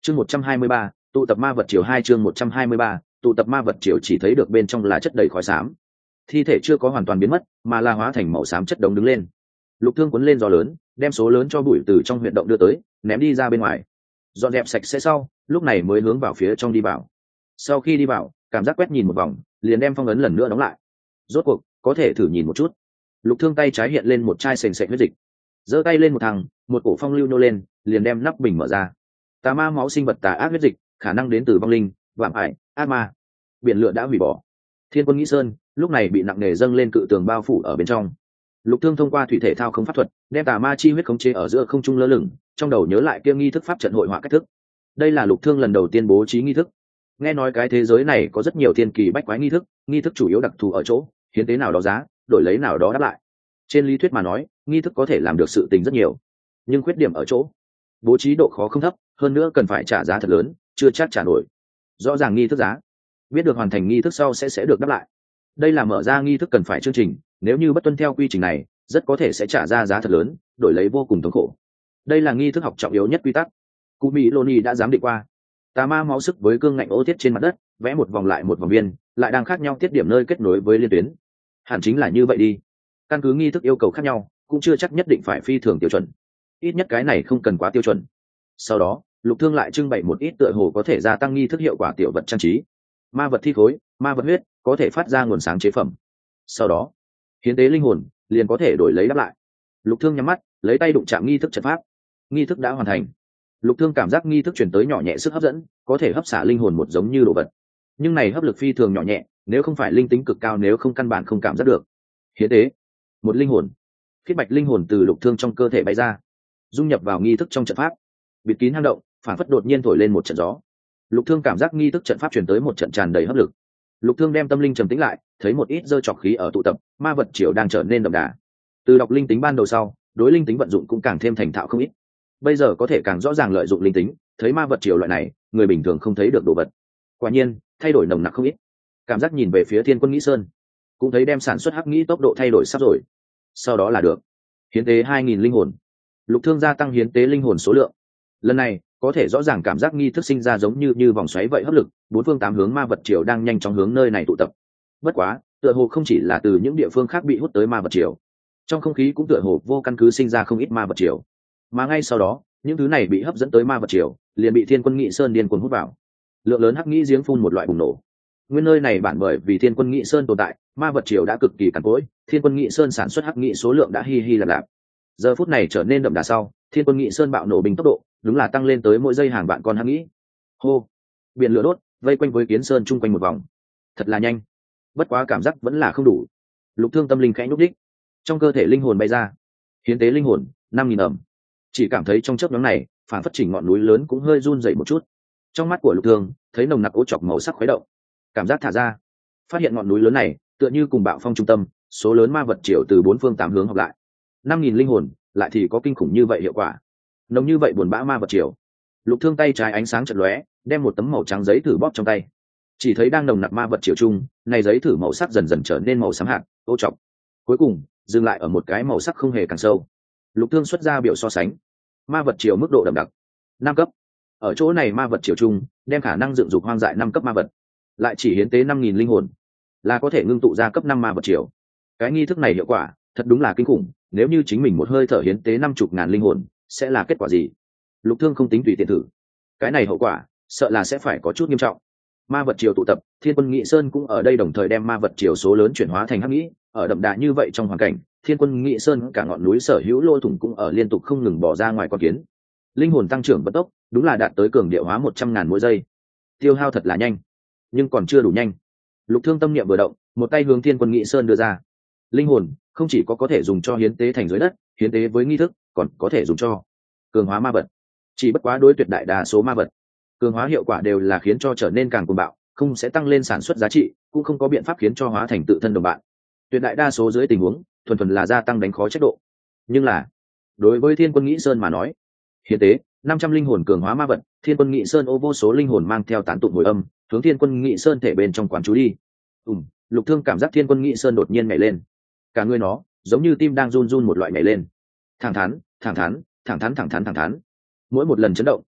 Speaker 1: Chương 123, tụ tập ma vật triều 2 chương 123, tụ tập ma vật triều chỉ thấy được bên trong là chất đầy khói xám. Thi thể chưa có hoàn toàn biến mất, mà là hóa thành màu xám chất đống đứng lên. Lục Thương cuốn lên gió lớn, đem số lớn cho bụi từ trong huyệt động đưa tới, ném đi ra bên ngoài. Dọn dẹp sạch sẽ sau, lúc này mới hướng vào phía trong đi vào. Sau khi đi vào, cảm giác quét nhìn một vòng, liền đem phong ấn lần nữa đóng lại. Rốt cuộc, có thể thử nhìn một chút. Lục Thương tay trái hiện lên một chai sền sệt huyết dịch, giơ tay lên một thằng, một cổ phong lưu nô lên, liền đem nắp bình mở ra. Tà ma máu sinh vật tà ác huyết dịch, khả năng đến từ vong linh, vạm ải, ác ma. Biển lửa đã hủy bỏ. Thiên Quân Nghĩ Sơn lúc này bị nặng nề dâng lên cự tường bao phủ ở bên trong. Lục Thương thông qua thủy thể thao không pháp thuật, đem tà ma chi huyết khống chế ở giữa không trung lơ lửng, trong đầu nhớ lại kia nghi thức pháp trận hội họa cách thức. Đây là Lục Thương lần đầu tiên bố trí nghi thức. Nghe nói cái thế giới này có rất nhiều thiên kỳ bách quái nghi thức chủ yếu đặc thù ở chỗ hiến tế nào đó giá, đổi lấy nào đó đáp lại. Trên lý thuyết mà nói, nghi thức có thể làm được sự tình rất nhiều, nhưng khuyết điểm ở chỗ bố trí độ khó không thấp, hơn nữa cần phải trả giá thật lớn, chưa chắc trả nổi. Rõ ràng nghi thức giá, biết được hoàn thành nghi thức sau sẽ được đáp lại. Đây là mở ra nghi thức cần phải chương trình, nếu như bất tuân theo quy trình này, rất có thể sẽ trả ra giá thật lớn, đổi lấy vô cùng thống khổ. Đây là nghi thức học trọng yếu nhất quy tắc. Cú Mỹ Loni đã giám định qua. Tà ma máu sức với cương ngạnh ô tiết trên mặt đất, vẽ một vòng lại một vòng viên, lại đang khác nhau tiết điểm nơi kết nối với liên tuyến. Hẳn chính là như vậy đi. Căn cứ nghi thức yêu cầu khác nhau, cũng chưa chắc nhất định phải phi thường tiêu chuẩn. Ít nhất cái này không cần quá tiêu chuẩn. Sau đó, Lục Thương lại trưng bày một ít tựa hồ có thể gia tăng nghi thức hiệu quả tiểu vật trang trí. Ma vật thi khối, ma vật huyết, có thể phát ra nguồn sáng chế phẩm. Sau đó, hiến tế linh hồn liền có thể đổi lấy đáp lại. Lục Thương nhắm mắt, lấy tay đụng chạm nghi thức trận pháp. Nghi thức đã hoàn thành. Lục Thương cảm giác nghi thức chuyển tới nhỏ nhẹ sức hấp dẫn, có thể hấp xả linh hồn một giống như đồ vật. Nhưng này hấp lực phi thường nhỏ nhẹ, nếu không phải linh tính cực cao, nếu không căn bản không cảm giác được. Hiến tế, một linh hồn, khiết bạch linh hồn từ Lục Thương trong cơ thể bay ra, dung nhập vào nghi thức trong trận pháp. Bịt kín hang động, phản phất đột nhiên thổi lên một trận gió. Lục Thương cảm giác nghi thức trận pháp truyền tới một trận tràn đầy hấp lực. Lục Thương đem tâm linh trầm tĩnh lại, thấy một ít dơ trọc khí ở tụ tập, ma vật triều đang trở nên đậm đà. Từ đọc linh tính ban đầu sau, đối linh tính vận dụng cũng càng thêm thành thạo không ít. Bây giờ có thể càng rõ ràng lợi dụng linh tính, thấy ma vật triều loại này, người bình thường không thấy được đồ vật. Quả nhiên, thay đổi nồng nặc không ít. Cảm giác nhìn về phía Thiên Quân Nghĩ Sơn, cũng thấy đem sản xuất hắc nghĩ tốc độ thay đổi sắp rồi. Sau đó là được hiến tế 2000 linh hồn. Lục Thương gia tăng hiến tế linh hồn số lượng. Lần này, có thể rõ ràng cảm giác nghi thức sinh ra giống như vòng xoáy vậy hấp lực, bốn phương tám hướng ma vật triều đang nhanh chóng hướng nơi này tụ tập. Bất quá, tựa hồ không chỉ là từ những địa phương khác bị hút tới ma vật triều, trong không khí cũng tựa hồ vô căn cứ sinh ra không ít ma vật triều. Mà ngay sau đó, những thứ này bị hấp dẫn tới ma vật triều, liền bị Thiên Quân Nghĩ Sơn điên cuồng hút vào. Lượng lớn hắc nghĩ giếng phun một loại bùng nổ. Nguyên nơi này bản bởi vì Thiên Quân Nghĩ Sơn tồn tại, ma vật triều đã cực kỳ cằn cỗi, Thiên Quân Nghĩ Sơn sản xuất hắc nghĩ số lượng đã hi lạp lạp. Giờ phút này trở nên đậm đà sau, Thiên Quân Nghĩ Sơn bạo nổ bình tốc độ, đúng là tăng lên tới mỗi giây hàng vạn con hắc nghĩ. Hô, biển lửa đốt, vây quanh với Kiến Sơn chung quanh một vòng. Thật là nhanh. Bất quá cảm giác vẫn là không đủ. Lục Thương tâm linh khẽ nhúc đích, trong cơ thể linh hồn bay ra. Hiến tế linh hồn, 5000 ẩm. Chỉ cảm thấy trong chớp nhoáng này, phản phất chỉnh ngọn núi lớn cũng hơi run dậy một chút. Trong mắt của Lục Thương, thấy nồng nặc ố chọc màu sắc khuấy động. Cảm giác thả ra, phát hiện ngọn núi lớn này, tựa như cùng bạo phong trung tâm, số lớn ma vật triều từ bốn phương tám hướng hợp lại. 5000 linh hồn, lại thì có kinh khủng như vậy hiệu quả. Nồng như vậy buồn bã ma vật triều. Lục Thương tay trái ánh sáng chợt lóe, đem một tấm màu trắng giấy thử bóp trong tay. Chỉ thấy đang nồng nặc ma vật triều chung, này giấy thử màu sắc dần dần trở nên màu xám hạt, ô chọc. Cuối cùng, dừng lại ở một cái màu sắc không hề càng sâu. Lục Thương xuất ra biểu so sánh. Ma vật triều mức độ đậm đặc, 5 cấp. Ở chỗ này ma vật triều chung, đem khả năng dựng dục hoang dại 5 cấp ma vật, lại chỉ hiến tế 5000 linh hồn, là có thể ngưng tụ ra cấp 5 ma vật triều. Cái nghi thức này hiệu quả, thật đúng là kinh khủng, nếu như chính mình một hơi thở hiến tế 50.000 linh hồn, sẽ là kết quả gì? Lục Thương không tính tùy tiện thử. Cái này hậu quả, sợ là sẽ phải có chút nghiêm trọng. Ma vật triều tụ tập, Thiên Quân Nghĩ Sơn cũng ở đây đồng thời đem ma vật triều số lớn chuyển hóa thành hắc nghĩ, ở đậm đà như vậy trong hoàn cảnh, Thiên Quân Nghĩ Sơn cả ngọn núi sở hữu lỗ thủng cũng ở liên tục không ngừng bỏ ra ngoài con kiến. Linh hồn tăng trưởng bất tốc, đúng là đạt tới cường điệu hóa 100.000 mỗi giây. Tiêu hao thật là nhanh, nhưng còn chưa đủ nhanh. Lục Thương tâm niệm vừa động, một tay hướng Thiên Quân Nghĩ Sơn đưa ra. Linh hồn không chỉ có thể dùng cho hiến tế thành dưới đất, hiến tế với nghi thức, còn có thể dùng cho cường hóa ma vật. Chỉ bất quá đối tuyệt đại đa số ma vật, cường hóa hiệu quả đều là khiến cho trở nên càng cuồng bạo, không sẽ tăng lên sản xuất giá trị, cũng không có biện pháp khiến cho hóa thành tự thân đồng bạn. Tuyệt đại đa số dưới tình huống, thuần thuần là gia tăng đánh khó trách độ. Nhưng là, đối với Thiên Quân Nghĩ Sơn mà nói, hiến tế 500 linh hồn cường hóa ma vật, Thiên Quân Nghĩ Sơn ô vô số linh hồn mang theo tán tụng hồi âm, hướng Thiên Quân Nghĩ Sơn thể bên trong quán chú đi. Lục Thương cảm giác Thiên Quân Nghĩ Sơn đột nhiên nhảy lên, cả người nó giống như tim đang run run một loại nhảy lên. Thẳng thắn, thẳng thắn, thẳng thắn, thẳng thắn, thẳng thắn. Mỗi một lần chấn động,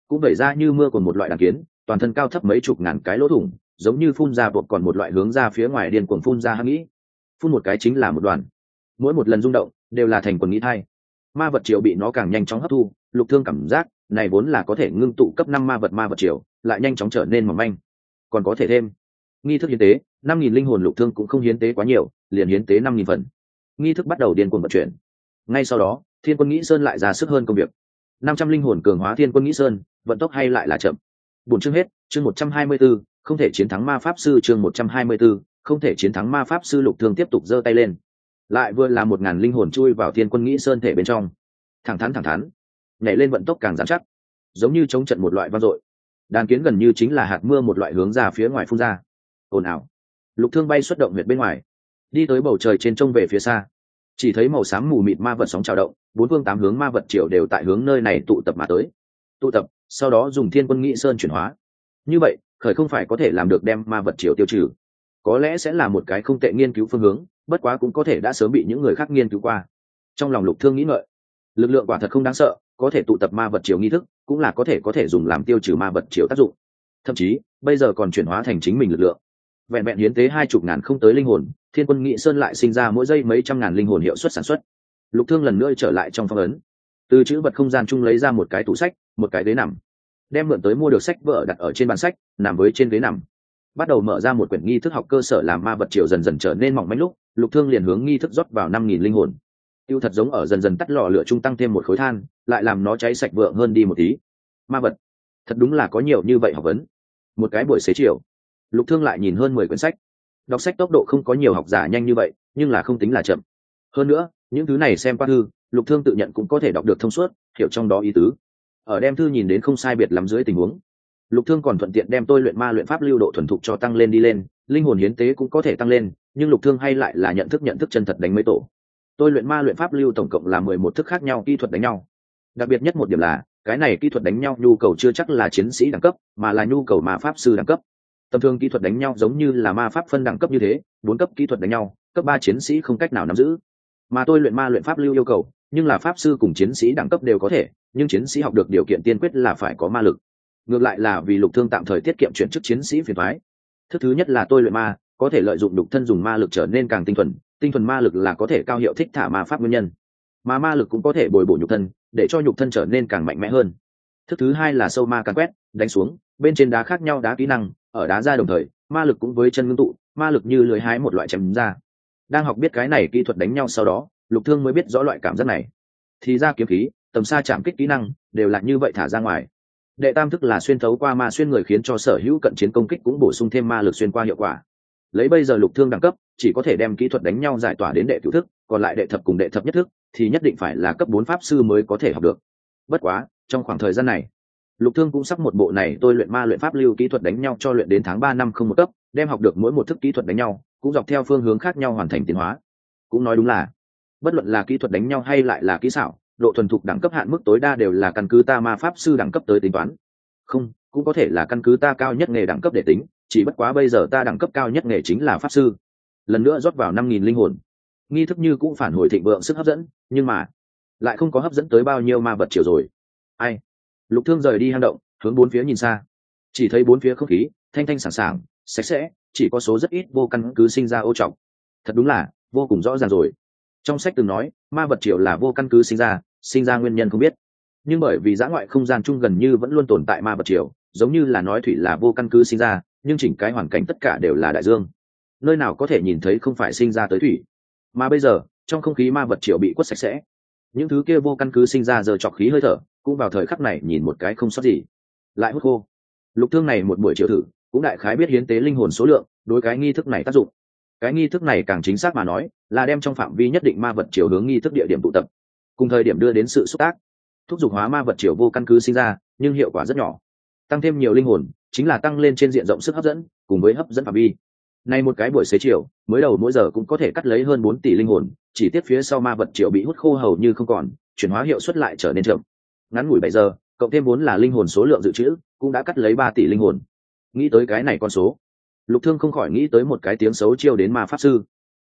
Speaker 1: cũng vẩy ra như mưa còn một loại đàn kiến, toàn thân cao thấp mấy chục ngàn cái lỗ thủng, giống như phun ra bột còn một loại hướng ra phía ngoài điên cuồng phun ra hắc nghĩ. Phun một cái chính là một đoàn, mỗi một lần rung động đều là thành quần nghĩ thai. Ma vật triều bị nó càng nhanh chóng hấp thu, Lục Thương cảm giác này vốn là có thể ngưng tụ cấp 5 ma vật triều, lại nhanh chóng trở nên mỏng manh. Còn có thể thêm nghi thức hiến tế, 5.000 linh hồn. Lục Thương cũng không hiến tế quá nhiều, liền hiến tế 5.000 phần. Nghi thức bắt đầu điên cuồng vận chuyển. Ngay sau đó, Thiên Quân Nghĩ Sơn lại ra sức hơn công việc. 500 linh hồn cường hóa Thiên Quân Nghĩ Sơn, vận tốc hay lại là chậm. Buổi chương hết, chương 124, không thể chiến thắng ma pháp sư. Chương 124, không thể chiến thắng ma pháp sư. Lục Thương tiếp tục giơ tay lên, lại vừa là 1.000 linh hồn chui vào Thiên Quân Nghĩ Sơn thể bên trong, thẳng thắn nhảy lên, vận tốc càng dán chắc, giống như chống trận một loại vang dội. Đàn kiến gần như chính là hạt mưa một loại hướng ra phía ngoài phun ra. Ồn ào. Lục Thương bay xuất động huyệt bên ngoài, đi tới bầu trời trên trông về phía xa, chỉ thấy màu xám mù mịt ma vật sóng trào động, bốn phương tám hướng ma vật triều đều tại hướng nơi này tụ tập mà tới. Tụ tập, sau đó dùng Thiên Quân Nghĩ Sơn chuyển hóa. Như vậy, khởi không phải có thể làm được đem ma vật triều tiêu trừ, có lẽ sẽ là một cái không tệ nghiên cứu phương hướng, bất quá cũng có thể đã sớm bị những người khác nghiên cứu qua. Trong lòng Lục Thương nghĩ ngợi, lực lượng quả thật không đáng sợ, có thể tụ tập ma vật triều nghi thức cũng là có thể dùng làm tiêu trừ ma vật triều tác dụng, thậm chí bây giờ còn chuyển hóa thành chính mình lực lượng. Vẹn vẹn hiến tế 20.000 không tới linh hồn, Thiên Quân Nghĩ Sơn lại sinh ra mỗi giây mấy trăm ngàn linh hồn hiệu suất sản xuất. Lục Thương lần nữa trở lại trong phong ấn, từ chữ vật không gian chung lấy ra một cái tủ sách, một cái ghế nằm, đem mượn tới mua được sách vở đặt ở trên bàn sách, nằm với trên ghế nằm, bắt đầu mở ra một quyển nghi thức học cơ sở. Làm ma vật triều dần dần trở nên mỏng manh lúc, Lục Thương liền hướng nghi thức rót vào 5.000 linh hồn. Tiêu thật giống ở dần dần tắt lò lửa trung tăng thêm một khối than, lại làm nó cháy sạch vượng hơn đi một tí. Ma vật thật đúng là có nhiều như vậy học vấn. Một cái buổi xế chiều, Lục Thương lại nhìn hơn 10 quyển sách. Đọc sách tốc độ không có nhiều học giả nhanh như vậy, nhưng là không tính là chậm. Hơn nữa, những thứ này xem qua thư, Lục Thương tự nhận cũng có thể đọc được thông suốt, hiểu trong đó ý tứ. Ở đem thư nhìn đến không sai biệt lắm dưới tình huống, Lục Thương còn thuận tiện đem tôi luyện ma luyện pháp lưu độ thuần thục cho tăng lên đi lên, linh hồn hiến tế cũng có thể tăng lên, nhưng Lục Thương hay lại là nhận thức chân thật đánh mấy tổ. Tôi luyện ma luyện pháp lưu tổng cộng là 11 thức khác nhau kỹ thuật đánh nhau. Đặc biệt nhất một điểm là, cái này kỹ thuật đánh nhau nhu cầu chưa chắc là chiến sĩ đẳng cấp, mà là nhu cầu ma pháp sư đẳng cấp. Tầm thường kỹ thuật đánh nhau giống như là ma pháp phân đẳng cấp như thế, 4 cấp kỹ thuật đánh nhau, cấp 3 chiến sĩ không cách nào nắm giữ. Mà tôi luyện ma luyện pháp lưu yêu cầu, nhưng là pháp sư cùng chiến sĩ đẳng cấp đều có thể, nhưng chiến sĩ học được điều kiện tiên quyết là phải có ma lực. Ngược lại là vì Lục Thương tạm thời tiết kiệm chuyển chức chiến sĩ phiền toái. Thứ thứ nhất là tôi luyện ma, có thể lợi dụng nhục thân dùng ma lực trở nên càng tinh thuần ma lực là có thể cao hiệu thích thả ma pháp nguyên nhân, mà ma lực cũng có thể bồi bổ nhục thân, để cho nhục thân trở nên càng mạnh mẽ hơn. Thứ thứ hai là sâu ma càn quét, đánh xuống bên trên đá khác nhau đá kỹ năng, ở đá ra đồng thời ma lực cũng với chân ngưng tụ, ma lực như lưới hái một loại chém ra. Đang học biết cái này kỹ thuật đánh nhau sau đó, Lục Thương mới biết rõ loại cảm giác này. Thì ra kiếm khí, tầm xa chạm kích kỹ năng đều là như vậy thả ra ngoài. Đệ tam thức là xuyên thấu qua ma xuyên người, khiến cho sở hữu cận chiến công kích cũng bổ sung thêm ma lực xuyên qua hiệu quả. Lấy bây giờ Lục Thương đẳng cấp, chỉ có thể đem kỹ thuật đánh nhau giải tỏa đến đệ cửu thức, còn lại đệ thập cùng đệ thập nhất thức thì nhất định phải là cấp 4 pháp sư mới có thể học được. Bất quá, trong khoảng thời gian này, Lục Thương cũng sắp một bộ này tôi luyện ma luyện pháp lưu kỹ thuật đánh nhau cho luyện đến tháng 3 năm không một cấp, đem học được mỗi một thức kỹ thuật đánh nhau, cũng dọc theo phương hướng khác nhau hoàn thành tiến hóa. Cũng nói đúng là, bất luận là kỹ thuật đánh nhau hay lại là kỹ xảo, độ thuần thục đẳng cấp hạn mức tối đa đều là căn cứ ta ma pháp sư đẳng cấp tới tính toán. Không, cũng có thể là căn cứ ta cao nhất nghề đẳng cấp để tính, chỉ bất quá bây giờ ta đẳng cấp cao nhất nghề chính là pháp sư. Lần nữa rót vào 5.000 linh hồn. Nghi thức như cũng phản hồi thịnh vượng sức hấp dẫn, nhưng mà lại không có hấp dẫn tới bao nhiêu ma vật chiều rồi. Ai? Lục Thương rời đi hang động, hướng bốn phía nhìn xa, chỉ thấy bốn phía không khí thanh sảng sảng, sạch sẽ, chỉ có số rất ít vô căn cứ sinh ra ô trọc. Thật đúng là vô cùng rõ ràng rồi. Trong sách từng nói ma vật triều là vô căn cứ sinh ra nguyên nhân không biết, nhưng bởi vì dã ngoại không gian chung gần như vẫn luôn tồn tại ma vật triều, giống như là nói thủy là vô căn cứ sinh ra, nhưng chỉnh cái hoàn cảnh tất cả đều là đại dương, nơi nào có thể nhìn thấy không phải sinh ra tới thủy. Mà bây giờ trong không khí ma vật triều bị quất sạch sẽ, những thứ kia vô căn cứ sinh ra giờ trọc khí hơi thở cũng vào thời khắc này nhìn một cái không sót gì, lại hút khô. Lục Thương này một buổi chiều thử cũng đại khái biết hiến tế linh hồn số lượng đối cái nghi thức này tác dụng. Cái nghi thức này càng chính xác mà nói là đem trong phạm vi nhất định ma vật chiều hướng nghi thức địa điểm tụ tập, cùng thời điểm đưa đến sự xúc tác, thúc giục hóa ma vật chiều vô căn cứ sinh ra, nhưng hiệu quả rất nhỏ. Tăng thêm nhiều linh hồn chính là tăng lên trên diện rộng sức hấp dẫn, cùng với hấp dẫn phạm vi. Nay một cái buổi xế chiều mới đầu mỗi giờ cũng có thể cắt lấy hơn 4 tỷ linh hồn, chỉ tiếc phía sau ma vật chiều bị hút khô hầu như không còn, chuyển hóa hiệu suất lại trở nên chậm. Ngắn ngủi 7 giờ, cộng thêm 4 là linh hồn số lượng dự trữ, cũng đã cắt lấy 3 tỷ linh hồn. Nghĩ tới cái này con số, Lục Thương không khỏi nghĩ tới một cái tiếng xấu chiêu đến ma pháp sư.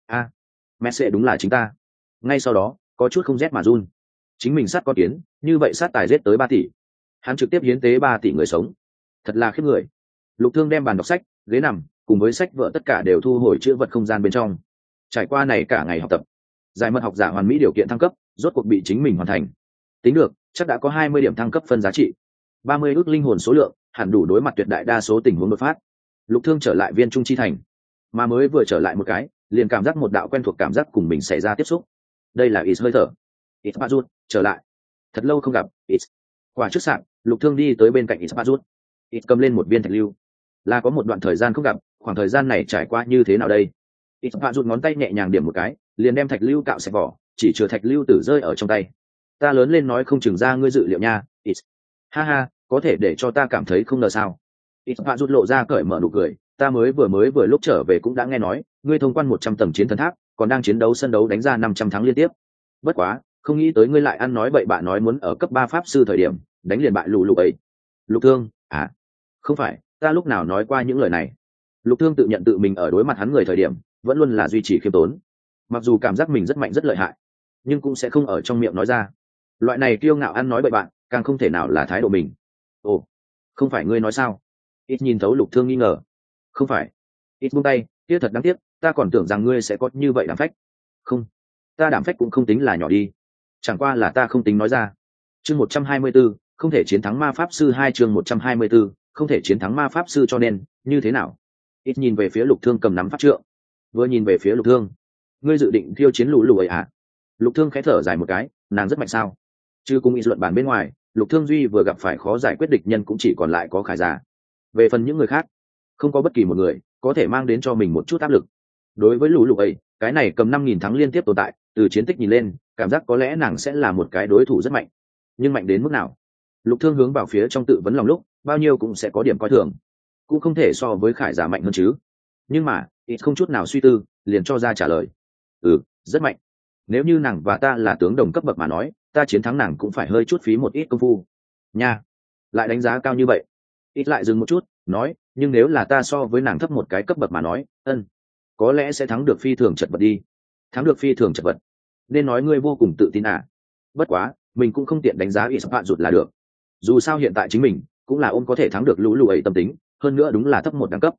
Speaker 1: Mẹ sẽ đúng là chính ta. Ngay sau đó có chút không rét mà run, chính mình sát con kiến như vậy sát tài giết tới 3 tỷ. hắn trực tiếp hiến tế 3 tỷ người sống, thật là khiếp người. Lục Thương đem bàn đọc sách, ghế nằm cùng với sách vở tất cả đều thu hồi chữ vật không gian bên trong. Trải qua này cả ngày học tập, giải mật học giả hoàn mỹ điều kiện thăng cấp rốt cuộc bị chính mình hoàn thành. Tính được chắc đã có 20 điểm thăng cấp phân giá trị, 30 ước linh hồn số lượng, hẳn đủ đối mặt tuyệt đại đa số tình huống đột phát. Lục Thương trở lại Viên Trung Chi Thành, mà mới vừa trở lại một cái, liền cảm giác một đạo quen thuộc cảm giác cùng mình xảy ra tiếp xúc. Đây là Is hơi thở. Is Pazut trở lại, thật lâu không gặp. Is quả trước sạn, Lục Thương đi tới bên cạnh Is Pazut. Is cầm lên một viên thạch lưu, là có một đoạn thời gian không gặp, khoảng thời gian này trải qua như thế nào đây? Is Pazut ngón tay nhẹ nhàng điểm một cái, liền đem thạch lưu cạo sạch vỏ, chỉ chừa thạch lưu tử rơi ở trong tay. Ta lớn lên nói không chừng ra ngươi dự liệu nha. Is ha ha, có thể để cho ta cảm thấy không ngờ sao? Is Pazut lộ ra cởi mở nụ cười, ta mới vừa lúc trở về cũng đã nghe nói ngươi thông quan 100 tầng chiến thần tháp, còn đang chiến đấu sân đấu đánh ra 500 thắng liên tiếp. Bất quá không nghĩ tới ngươi lại ăn nói bậy bạ nói muốn ở cấp 3 pháp sư thời điểm đánh liền bại lù ấy. Lục Thương à? Không phải, ta lúc nào nói qua những lời này. Lục Thương tự nhận tự mình ở đối mặt hắn người thời điểm vẫn luôn là duy trì khiêm tốn, mặc dù cảm giác mình rất mạnh rất lợi hại, nhưng cũng sẽ không ở trong miệng nói ra. Loại này kiêu ngạo ăn nói bậy bạn càng không thể nào là thái độ mình. Ồ, không phải ngươi nói sao? Ít nhìn thấu Lục Thương nghi ngờ. Không phải. Ít buông tay, kia thật đáng tiếc, ta còn tưởng rằng ngươi sẽ có như vậy đảm phách. Không, ta đảm phách cũng không tính là nhỏ đi, chẳng qua là ta không tính nói ra. Chương 124, không thể chiến thắng ma pháp sư 2. Chương 124, không thể chiến thắng ma pháp sư, cho nên như thế nào? Ít nhìn về phía Lục Thương cầm nắm pháp trượng, vừa nhìn về phía Lục Thương. Ngươi dự định thiêu chiến lù ấy à? Lục Thương khẽ thở dài một cái, nàng rất mạnh sao? Chứ cùng ý luận bản bên ngoài, Lục Thương duy vừa gặp phải khó giải quyết địch nhân cũng chỉ còn lại có Khải Già. Về phần những người khác, không có bất kỳ một người có thể mang đến cho mình một chút áp lực. Đối với lù ấy, cái này cầm 5.000 thắng liên tiếp tồn tại, từ chiến tích nhìn lên, cảm giác có lẽ nàng sẽ là một cái đối thủ rất mạnh. Nhưng mạnh đến mức nào? Lục Thương hướng vào phía trong tự vấn lòng lúc, bao nhiêu cũng sẽ có điểm coi thường. Cũng không thể so với Khải Già mạnh hơn chứ. Nhưng mà, ít không chút nào suy tư, liền cho ra trả lời. Rất mạnh. Nếu như nàng và ta là tướng đồng cấp bậc mà nói, ta chiến thắng nàng cũng phải hơi chút phí một ít công phu. Nha, lại đánh giá cao như vậy. Ít lại dừng một chút, nói, nhưng nếu là ta so với nàng thấp một cái cấp bậc mà nói, có lẽ sẽ thắng được phi thường chật vật đi. Thắng được phi thường chật vật, nên nói ngươi vô cùng tự tin à? Bất quá, mình cũng không tiện đánh giá ít bạn rụt là được. Dù sao hiện tại chính mình cũng là ôm có thể thắng được lũ ấy tâm tính, hơn nữa đúng là thấp một đẳng cấp.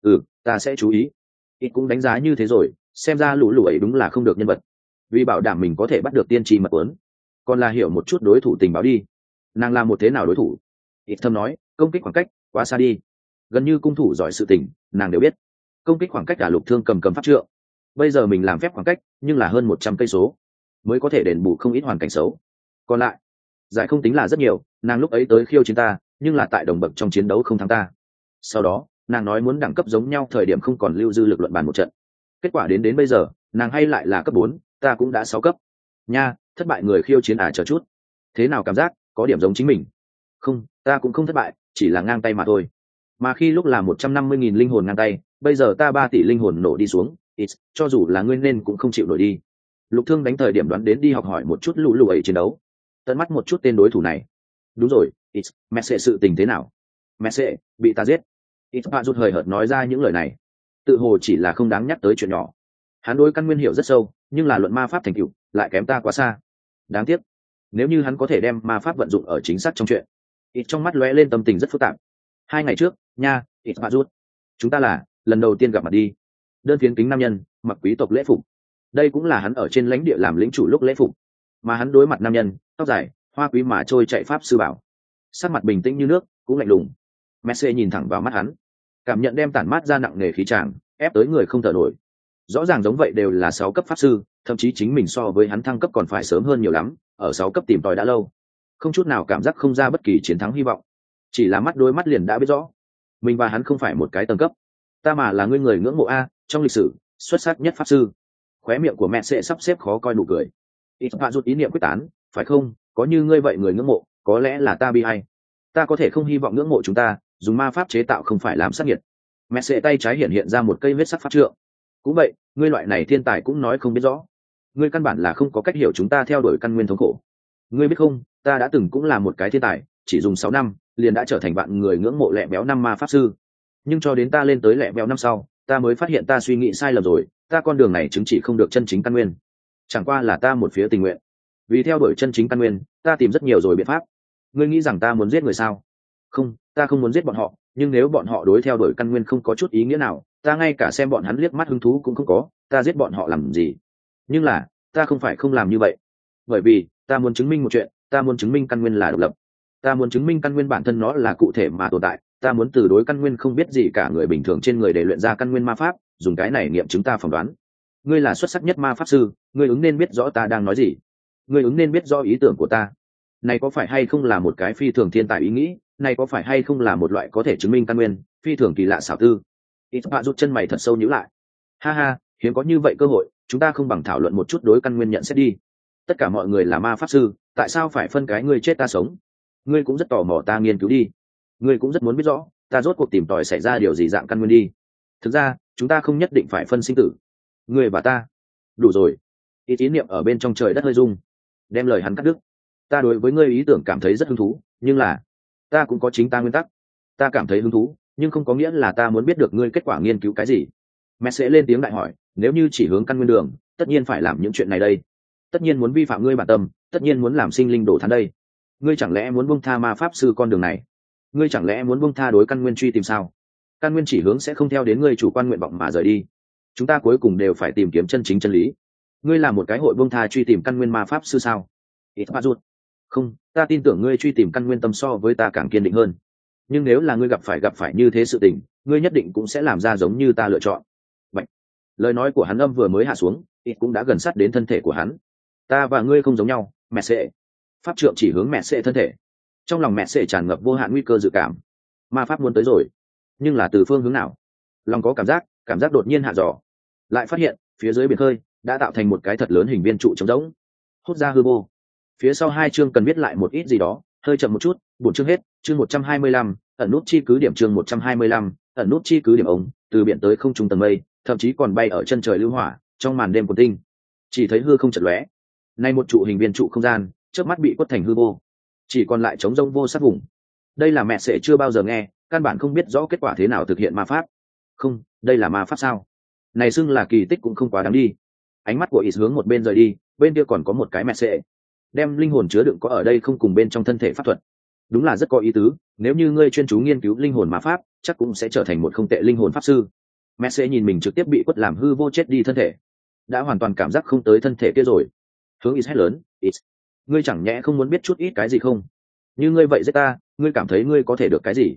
Speaker 1: Ta sẽ chú ý. Ít cũng đánh giá như thế rồi, xem ra lũ ấy đúng là không được nhân vật. Vì bảo đảm mình có thể bắt được tiên tri mật cuốn, còn là hiểu một chút đối thủ tình báo đi. Nàng là một thế nào đối thủ? Ít thâm nói, công kích khoảng cách quá xa đi, gần như cung thủ giỏi sự tình nàng đều biết. Công kích khoảng cách cả Lục Thương cầm pháp trượng, bây giờ mình làm phép khoảng cách nhưng là hơn 100 cây số mới có thể đền bù không ít hoàn cảnh xấu. Còn lại giải không tính là rất nhiều, nàng lúc ấy tới khiêu chiến ta, nhưng là tại đồng bậc trong chiến đấu không thắng ta. Sau đó nàng nói muốn đẳng cấp giống nhau thời điểm không còn lưu dư lực luận bàn một trận, kết quả đến bây giờ nàng hay lại là cấp 4, ta cũng đã 6 cấp. Nha, thất bại người khiêu chiến chờ chút, thế nào cảm giác có điểm giống chính mình? Không, ta cũng không thất bại, chỉ là ngang tay mà thôi. Mà khi lúc là 150.000 linh hồn ngang tay, bây giờ ta 3 tỷ linh hồn nổ đi xuống, cho dù là ngươi nên cũng không chịu nổi đi. Lục Thương đánh thời điểm đoán đến đi học hỏi một chút lũ ấy chiến đấu, tận mắt một chút tên đối thủ này. Đúng rồi, Messi sự tình thế nào? Messi bị ta giết. Bạn rút hời hợt nói ra những lời này, tự hồ chỉ là không đáng nhắc tới chuyện nhỏ. Hắn đối căn nguyên hiểu rất sâu, nhưng là luận ma pháp thành tựu lại kém ta quá xa. Đáng tiếc, nếu như hắn có thể đem ma pháp vận dụng ở chính xác trong chuyện. Trong mắt lóe lên tâm tình rất phức tạp. 2 ngày trước nha, bạn rút, chúng ta là lần đầu tiên gặp mặt đi. Đơn phiến kính nam nhân, mặc quý tộc lễ phục, đây cũng là hắn ở trên lãnh địa làm lĩnh chủ lúc lễ phục. Mà hắn đối mặt nam nhân tóc dài hoa quý mà trôi chạy pháp sư bảo, sắc mặt bình tĩnh như nước, cũng lạnh lùng. Messi nhìn thẳng vào mắt hắn, cảm nhận đem tản mát ra nặng nề khí tràng, ép tới người không thở nổi. Rõ ràng giống vậy đều là 6 cấp pháp sư, thậm chí chính mình so với hắn thăng cấp còn phải sớm hơn nhiều lắm, ở 6 cấp tìm tòi đã lâu, không chút nào cảm giác không ra bất kỳ chiến thắng hy vọng. Chỉ là mắt đôi mắt liền đã biết rõ, mình và hắn không phải một cái tầng cấp. Ta mà là ngươi người ngưỡng mộ a, trong lịch sử xuất sắc nhất pháp sư. Khóe miệng của mẹ sẽ sắp xếp khó coi nụ cười. Ít hạ rút ý niệm quyết tán, phải không? Có như ngươi vậy người ngưỡng mộ, có lẽ là ta bi hay. Ta có thể không hy vọng ngưỡng mộ chúng ta, dùng ma pháp chế tạo không phải làm sát nhiệt. Mẹ sẽ tay trái hiện ra một cây huyết sắc pháp trượng. Cũng vậy, ngươi loại này thiên tài cũng nói không biết rõ. Ngươi căn bản là không có cách hiểu chúng ta theo đuổi căn nguyên thống khổ. Ngươi biết không, ta đã từng cũng là một cái thiên tài, chỉ dùng 6 năm, liền đã trở thành vạn người ngưỡng mộ lẹ béo năm ma pháp sư. Nhưng cho đến ta lên tới lẹ béo năm sau, ta mới phát hiện ta suy nghĩ sai lầm rồi, ta con đường này chứng chỉ không được chân chính căn nguyên. Chẳng qua là ta một phía tình nguyện. Vì theo đuổi chân chính căn nguyên, ta tìm rất nhiều rồi biện pháp. Ngươi nghĩ rằng ta muốn giết người sao? Không, ta không muốn giết bọn họ, nhưng nếu bọn họ đối theo đuổi căn nguyên không có chút ý nghĩa nào, ta ngay cả xem bọn hắn liếc mắt hứng thú cũng không có, ta giết bọn họ làm gì? Nhưng là ta không phải không làm như vậy, bởi vì ta muốn chứng minh một chuyện, ta muốn chứng minh căn nguyên là độc lập, ta muốn chứng minh căn nguyên bản thân nó là cụ thể mà tồn tại, ta muốn từ đối căn nguyên không biết gì cả người bình thường trên người để luyện ra căn nguyên ma pháp, dùng cái này nghiệm chứng ta phỏng đoán. Ngươi là xuất sắc nhất ma pháp sư, ngươi ứng nên biết rõ ta đang nói gì, ngươi ứng nên biết rõ ý tưởng của ta. Này có phải hay không là một cái phi thường thiên tài ý nghĩ, này có phải hay không là một loại có thể chứng minh căn nguyên phi thường kỳ lạ xảo tư. Ít bạ rút chân mày thật sâu nhíu lại. Ha ha, hiếm có như vậy cơ hội, chúng ta không bằng thảo luận một chút đối căn nguyên nhận xét đi. Tất cả mọi người là ma pháp sư, tại sao phải phân cái ngươi chết ta sống? Ngươi cũng rất tò mò ta nghiên cứu đi, ngươi cũng rất muốn biết rõ ta rốt cuộc tìm tòi xảy ra điều gì dạng căn nguyên đi. Thực ra chúng ta không nhất định phải phân sinh tử, ngươi và ta. Đủ rồi. Ý tín niệm ở bên trong trời đất hơi rung, đem lời hắn cắt đứt. Ta đối với ngươi ý tưởng cảm thấy rất hứng thú, nhưng là ta cũng có chính ta nguyên tắc. Ta cảm thấy hứng thú nhưng không có nghĩa là ta muốn biết được ngươi kết quả nghiên cứu cái gì. Mẹ sẽ lên tiếng đại hỏi, nếu như chỉ hướng căn nguyên đường, tất nhiên phải làm những chuyện này đây, tất nhiên muốn vi phạm ngươi bản tâm, tất nhiên muốn làm sinh linh đổ thán đây. Ngươi chẳng lẽ muốn buông tha ma pháp sư con đường này? Ngươi chẳng lẽ muốn buông tha đối căn nguyên truy tìm sao? Căn nguyên chỉ hướng sẽ không theo đến ngươi chủ quan nguyện vọng mà rời đi, chúng ta cuối cùng đều phải tìm kiếm chân chính chân lý. Ngươi là một cái hội buông tha truy tìm căn nguyên ma pháp sư sao? Ít ba rút. Không, ta tin tưởng ngươi truy tìm căn nguyên tâm so với ta càng kiên định hơn. Nhưng nếu là ngươi gặp phải như thế sự tình, ngươi nhất định cũng sẽ làm ra giống như ta lựa chọn. Vậy, lời nói của hắn âm vừa mới hạ xuống, ít cũng đã gần sát đến thân thể của hắn. Ta và ngươi không giống nhau, mẹ sẽ. Pháp trượng chỉ hướng mẹ sẽ thân thể. Trong lòng mẹ sẽ tràn ngập vô hạn nguy cơ dự cảm. Ma pháp muốn tới rồi, nhưng là từ phương hướng nào? Lòng có cảm giác đột nhiên hạ dò, lại phát hiện phía dưới biển khơi đã tạo thành một cái thật lớn hình viên trụ trống rỗng. Hút ra hư vô. Phía sau hai chương cần viết lại một ít gì đó, hơi chậm một chút. Bổn chương hết, chương 125, ẩn nút chi cứ điểm, chương 125, ẩn nút chi cứ điểm. Ông từ biển tới không trung tầng mây, thậm chí còn bay ở chân trời lưu hỏa, trong màn đêm của tinh, chỉ thấy hư không chợt lóe. Nay một trụ hình viên trụ không gian, chớp mắt bị quất thành hư vô, chỉ còn lại trống rỗng vô sắc vùng. Đây là mẹ sẽ chưa bao giờ nghe, căn bản không biết rõ kết quả thế nào thực hiện ma pháp. Không, đây là ma pháp sao? Này xưng là kỳ tích cũng không quá đáng đi. Ánh mắt của Is hướng một bên rời đi, bên kia còn có một cái mẹ sẽ đem linh hồn chứa đựng có ở đây không cùng bên trong thân thể pháp thuật. Đúng là rất có ý tứ, nếu như ngươi chuyên chú nghiên cứu linh hồn ma pháp, chắc cũng sẽ trở thành một không tệ linh hồn pháp sư. Mẹ sẽ nhìn mình trực tiếp bị quất làm hư vô chết đi thân thể, đã hoàn toàn cảm giác không tới thân thể kia rồi. Hướng Is hét lớn, Is, ngươi chẳng nhẽ không muốn biết chút ít cái gì không? Như ngươi vậy giết ta, ngươi cảm thấy ngươi có thể được cái gì?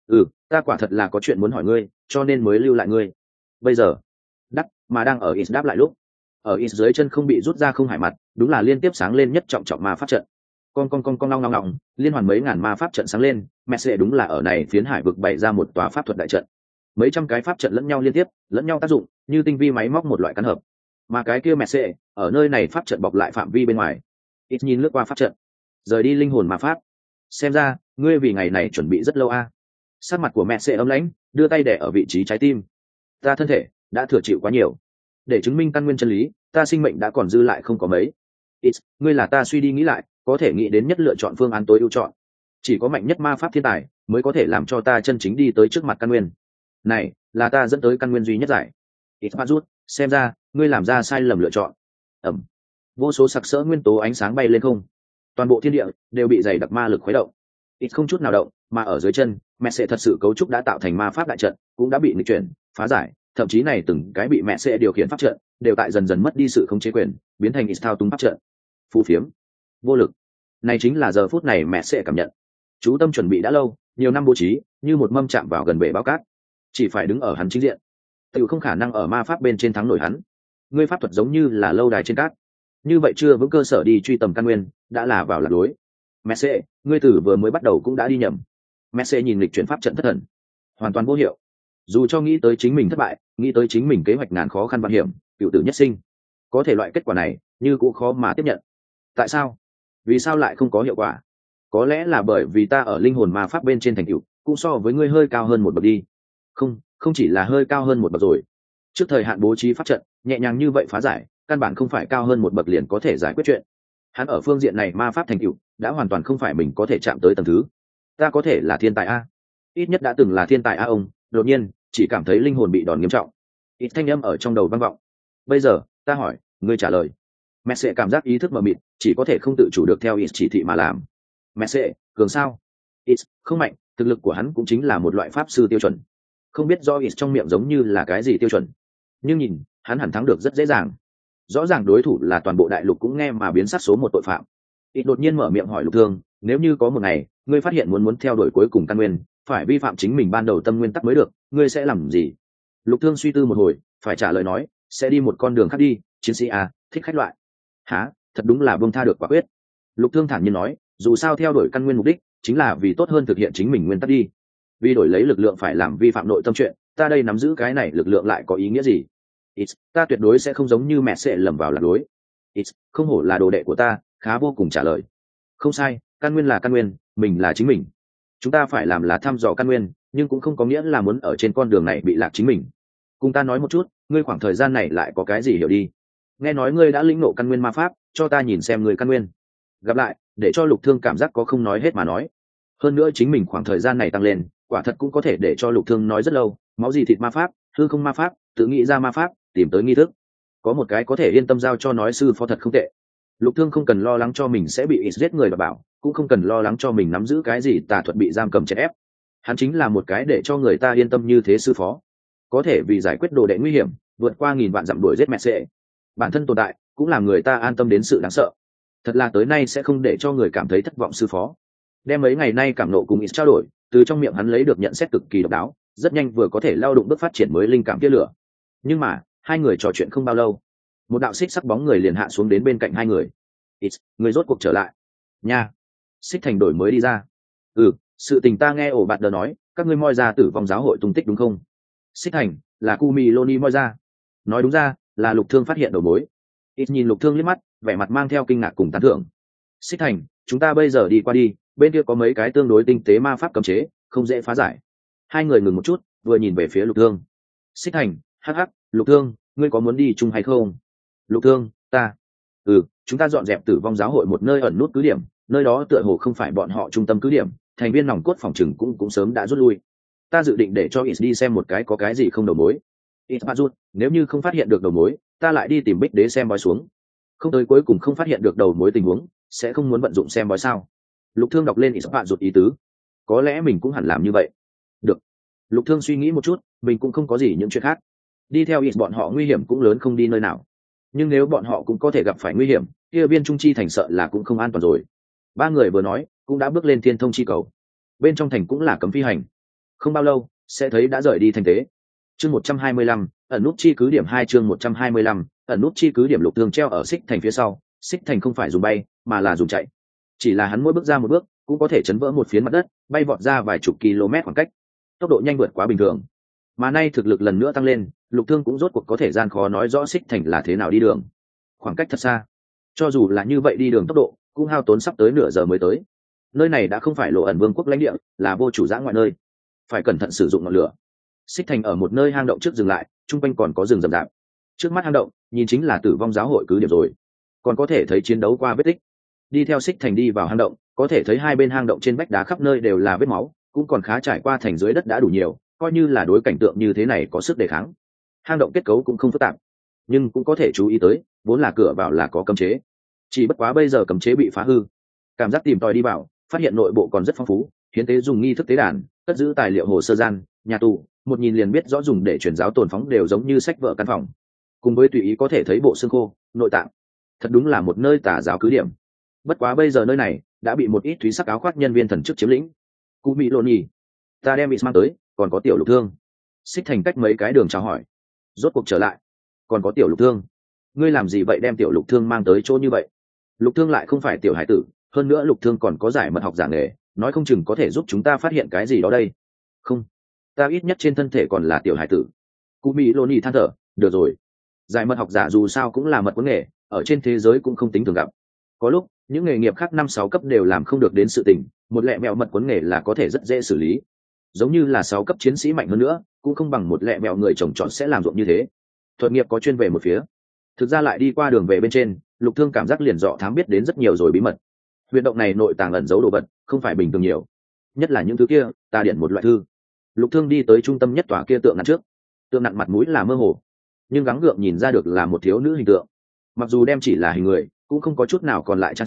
Speaker 1: Ta quả thật là có chuyện muốn hỏi ngươi, cho nên mới lưu lại ngươi. Bây giờ đắc mà đang ở Is đáp lại lúc, ở Is dưới chân không bị rút ra không hải mặt, đúng là liên tiếp sáng lên nhất trọng ma pháp trận. Con long long, liên hoàn mấy ngàn ma pháp trận sáng lên. Mẹ sẽ đúng là ở này phiến hải vực bày ra một tòa pháp thuật đại trận, mấy trăm cái pháp trận lẫn nhau liên tiếp, lẫn nhau tác dụng, như tinh vi máy móc một loại cắn hợp. Mà cái kia mẹ sẽ ở nơi này pháp trận bọc lại phạm vi bên ngoài. Ít nhìn lướt qua pháp trận, rời đi linh hồn ma pháp. Xem ra ngươi vì ngày này chuẩn bị rất lâu a. Sắc mặt của mẹ sẽ ấm lãnh, đưa tay đè ở vị trí trái tim. Ta thân thể đã thừa chịu quá nhiều, để chứng minh căn nguyên chân lý, ta sinh mệnh đã còn dư lại không có mấy. Ít, ngươi là ta suy đi nghĩ lại, có thể nghĩ đến nhất lựa chọn phương án tối ưu chọn. Chỉ có mạnh nhất ma pháp thiên tài mới có thể làm cho ta chân chính đi tới trước mặt căn nguyên. Này là ta dẫn tới căn nguyên duy nhất giải. Ít ma rút, xem ra ngươi làm ra sai lầm lựa chọn. Ẩm. Vô số sặc sỡ nguyên tố ánh sáng bay lên không, toàn bộ thiên địa đều bị dày đặc ma lực khuấy động. Ít không chút nào động, mà ở dưới chân mẹ sẽ thật sự cấu trúc đã tạo thành ma pháp đại trận cũng đã bị nghịch chuyển phá giải, thậm chí này từng cái bị mẹ sẽ điều khiển pháp trận đều tại dần dần mất đi sự khống chế quyền, biến thành ít thao túng pháp trận. Phù phiếm, vô lực. Này chính là giờ phút này mẹ sẽ cảm nhận. Chú tâm chuẩn bị đã lâu, nhiều năm bố trí, như một mâm chạm vào gần bể bao cát, chỉ phải đứng ở hắn chính diện, tự không khả năng ở ma pháp bên trên thắng nổi hắn. Ngươi pháp thuật giống như là lâu đài trên cát, như vậy chưa vững cơ sở đi truy tầm căn nguyên, đã là vào lạc lối. Messi, ngươi tử vừa mới bắt đầu cũng đã đi nhầm. Messi nhìn lịch chuyển pháp trận thất thần, hoàn toàn vô hiệu. Dù cho nghĩ tới chính mình thất bại, nghĩ tới chính mình kế hoạch ngàn khó khăn vạn hiểm, cựu tử nhất sinh, có thể loại kết quả này như cũng khó mà tiếp nhận. Tại sao? Vì sao lại không có hiệu quả? Có lẽ là bởi vì ta ở linh hồn ma pháp bên trên thành tựu cũng so với ngươi hơi cao hơn một bậc đi. Không chỉ là hơi cao hơn một bậc rồi. Trước thời hạn bố trí pháp trận, nhẹ nhàng như vậy phá giải, căn bản không phải cao hơn một bậc liền có thể giải quyết chuyện. Hắn ở phương diện này ma pháp thành tựu đã hoàn toàn không phải mình có thể chạm tới tầng thứ. Ta có thể là thiên tài a, ít nhất đã từng là thiên tài a. Ông đột nhiên chỉ cảm thấy linh hồn bị đòn nghiêm trọng, ít thanh âm ở trong đầu vang vọng. Bây giờ ta hỏi ngươi trả lời. Mẹ sẽ cảm giác ý thức mờ mịt, chỉ có thể không tự chủ được theo ít chỉ thị mà làm. Mẹ sẽ cường sao? Ít, không mạnh, thực lực của hắn cũng chính là một loại pháp sư tiêu chuẩn. Không biết do ít trong miệng giống như là cái gì tiêu chuẩn, nhưng nhìn hắn hẳn thắng được rất dễ dàng. Rõ ràng đối thủ là toàn bộ đại lục cũng nghe mà biến sắc số một tội phạm. Ít đột nhiên mở miệng hỏi Lục Thương, nếu như có một ngày ngươi phát hiện muốn theo đuổi cuối cùng căn nguyên, phải vi phạm chính mình ban đầu tâm nguyên tắc mới được, ngươi sẽ làm gì? Lục Thương suy tư một hồi, phải trả lời nói, sẽ đi một con đường khác đi, chiến sĩ à, thích khách loại. Hả? Thật đúng là buông tha được quả quyết. Lục Thương thản nhiên nói, dù sao theo đuổi căn nguyên mục đích chính là vì tốt hơn thực hiện chính mình nguyên tắc đi. Vì đổi lấy lực lượng phải làm vi phạm nội tâm chuyện, ta đây nắm giữ cái này lực lượng lại có ý nghĩa gì? Ít, ta tuyệt đối sẽ không giống như mẹ sẽ lầm vào lạc lối. Ít, không hổ là đồ đệ của ta, khá vô cùng trả lời. Không sai, căn nguyên là căn nguyên, mình là chính mình. Chúng ta phải làm là thăm dò căn nguyên, nhưng cũng không có nghĩa là muốn ở trên con đường này bị lạc chính mình. Cùng ta nói một chút, ngươi khoảng thời gian này lại có cái gì hiểu đi? Nghe nói ngươi đã lĩnh ngộ căn nguyên ma pháp, cho ta nhìn xem ngươi căn nguyên. Gặp lại, để cho Lục Thương cảm giác có không nói hết mà nói. Hơn nữa chính mình khoảng thời gian này tăng lên, quả thật cũng có thể để cho Lục Thương nói rất lâu, máu gì thịt ma pháp, hư không ma pháp, tự nghĩ ra ma pháp, tìm tới nghi thức. Có một cái có thể yên tâm giao cho nói sư phó thật không tệ. Lục Thương không cần lo lắng cho mình sẽ bị ít giết người và bảo, cũng không cần lo lắng cho mình nắm giữ cái gì tà thuật bị giam cầm chèn ép. Hắn chính là một cái để cho người ta yên tâm như thế sư phó, có thể vì giải quyết đồ đệ nguy hiểm vượt qua nghìn vạn dặm đuổi giết mẹ sệ, bản thân tồn tại cũng làm người ta an tâm đến sự đáng sợ. Thật là tới nay sẽ không để cho người cảm thấy thất vọng sư phó. Đem mấy ngày nay cảm nộ cùng ít trao đổi, từ trong miệng hắn lấy được nhận xét cực kỳ độc đáo, rất nhanh vừa có thể lao động bước phát triển mới linh cảm kia lửa. Nhưng mà hai người trò chuyện không bao lâu, một đạo xích sắc bóng người liền hạ xuống đến bên cạnh hai người. Ít, người rốt cuộc trở lại nha. Xích Thành đổi mới đi ra. Sự tình ta nghe ổ bạn đờ nói, các ngươi moi ra tử vong giáo hội tung tích đúng không? Xích Thành là Kumi Loni moi ra. Nói đúng ra là Lục Thương phát hiện đầu mối. Ít nhìn Lục Thương liếc mắt, vẻ mặt mang theo kinh ngạc cùng tán thưởng. Xích Thành, chúng ta bây giờ đi qua đi, bên kia có mấy cái tương đối tinh tế ma pháp cấm chế, không dễ phá giải. Hai người ngừng một chút, vừa nhìn về phía Lục Thương. Xích Thành, hắc hắc, Lục Thương, ngươi có muốn đi chung hay không? Lục Thương, ta. Chúng ta dọn dẹp tử vong giáo hội một nơi ẩn nút cứ điểm, nơi đó tựa hồ không phải bọn họ trung tâm cứ điểm, thành viên nòng cốt phòng trừng cũng sớm đã rút lui. Ta dự định để cho Is đi xem một cái có cái gì không đầu mối. Is bắt rút, nếu như không phát hiện được đầu mối, ta lại đi tìm Bích Đế xem bói xuống. Không tới cuối cùng không phát hiện được đầu mối tình huống, sẽ không muốn vận dụng xem bói sao? Lục Thương đọc lên Is bạn rút ý tứ. Có lẽ mình cũng hẳn làm như vậy. Được. Lục Thương suy nghĩ một chút, mình cũng không có gì những chuyện khác. Đi theo Is bọn họ nguy hiểm cũng lớn không đi nơi nào. Nhưng nếu bọn họ cũng có thể gặp phải nguy hiểm, kia viên trung chi thành sợ là cũng không an toàn rồi. Ba người vừa nói cũng đã bước lên thiên thông chi cầu. Bên trong thành cũng là cấm phi hành, không bao lâu sẽ thấy đã rời đi thành tế. Chương 125, ẩn nút chi cứ điểm 2. Chương 125, ẩn nút chi cứ điểm. Lục Thương treo ở Xích Thành phía sau. Xích Thành không phải dùng bay mà là dùng chạy, chỉ là hắn mỗi bước ra một bước cũng có thể chấn vỡ một phiến mặt đất, bay vọt ra vài chục km khoảng cách, tốc độ nhanh vượt quá bình thường. Mà nay thực lực lần nữa tăng lên, Lục Thương cũng rốt cuộc có thể gian khó nói rõ Xích Thành là thế nào đi đường, khoảng cách thật xa. Cho dù là như vậy đi đường tốc độ cũng hao tốn sắp tới nửa giờ mới tới. Nơi này đã không phải Lộ Ẩn Vương quốc lãnh địa, là vô chủ dã ngoại nơi, phải cẩn thận sử dụng ngọn lửa. Xích Thành ở một nơi hang động trước dừng lại, chung quanh còn có rừng rậm rạp. Trước mắt hang động nhìn chính là tử vong giáo hội cứ điểm rồi, còn có thể thấy chiến đấu qua vết tích. Đi theo Xích Thành đi vào hang động, có thể thấy hai bên hang động trên vách đá khắp nơi đều là vết máu, cũng còn khá trải qua thành dưới đất đã đủ nhiều, coi như là đối cảnh tượng như thế này có sức đề kháng. Hang động kết cấu cũng không phức tạp, nhưng cũng có thể chú ý tới, vốn là cửa vào là có cấm chế, chỉ bất quá bây giờ cấm chế bị phá hư. Cảm giác tìm tòi đi vào, phát hiện nội bộ còn rất phong phú, hiến tế dùng nghi thức tế đàn, cất giữ tài liệu hồ sơ gian, nhà tù, một nhìn liền biết rõ dùng để truyền giáo tồn phóng đều giống như sách vở căn phòng, cùng với tùy ý có thể thấy bộ xương khô, nội tạng. Thật đúng là một nơi tà giáo cứ điểm. Bất quá bây giờ nơi này đã bị một ít thúy sắc áo khoác nhân viên thần chức chiếm lĩnh. Cụ Mỹ Lôn nhỉ, ta đem bị mang tới, còn có tiểu Lục Thương. Xích Thành cách mấy cái đường chào hỏi, rốt cuộc trở lại. Còn có tiểu Lục Thương, ngươi làm gì vậy, đem tiểu Lục Thương mang tới chỗ như vậy? Lục Thương lại không phải tiểu hải tử, hơn nữa Lục Thương còn có giải mật học giả nghề, nói không chừng có thể giúp chúng ta phát hiện cái gì đó đây. Không, ta ít nhất trên thân thể còn là tiểu hải tử. Cụ Mỹ Lôn nhỉ than thở, được rồi, giải mật học giả dù sao cũng là mật cuốn nghề, ở trên thế giới cũng không tính thường gặp. Có lúc những nghề nghiệp khác 5-6 cấp đều làm không được đến sự tình, một lẹ mẹo mật cuốn nghề là có thể rất dễ xử lý. Giống như là 6 cấp chiến sĩ mạnh hơn nữa cũng không bằng một lẹ mẹo người trồng trọt sẽ làm ruộng như thế. Thuật nghiệp có chuyên về một phía. Thực ra lại đi qua đường về bên trên, Lục Thương cảm giác liền dọ thám biết đến rất nhiều rồi bí mật. Huyệt động này nội tàng ẩn giấu đồ vật không phải bình thường nhiều, nhất là những thứ kia tà điển một loại thư. Lục Thương đi tới trung tâm nhất tòa kia tượng nặn trước. Tượng nặn mặt mũi là mơ hồ, nhưng gắng gượng nhìn ra được là một thiếu nữ hình tượng. Mặc dù đem chỉ là hình người, cũng không có chút nào còn lại trang sức,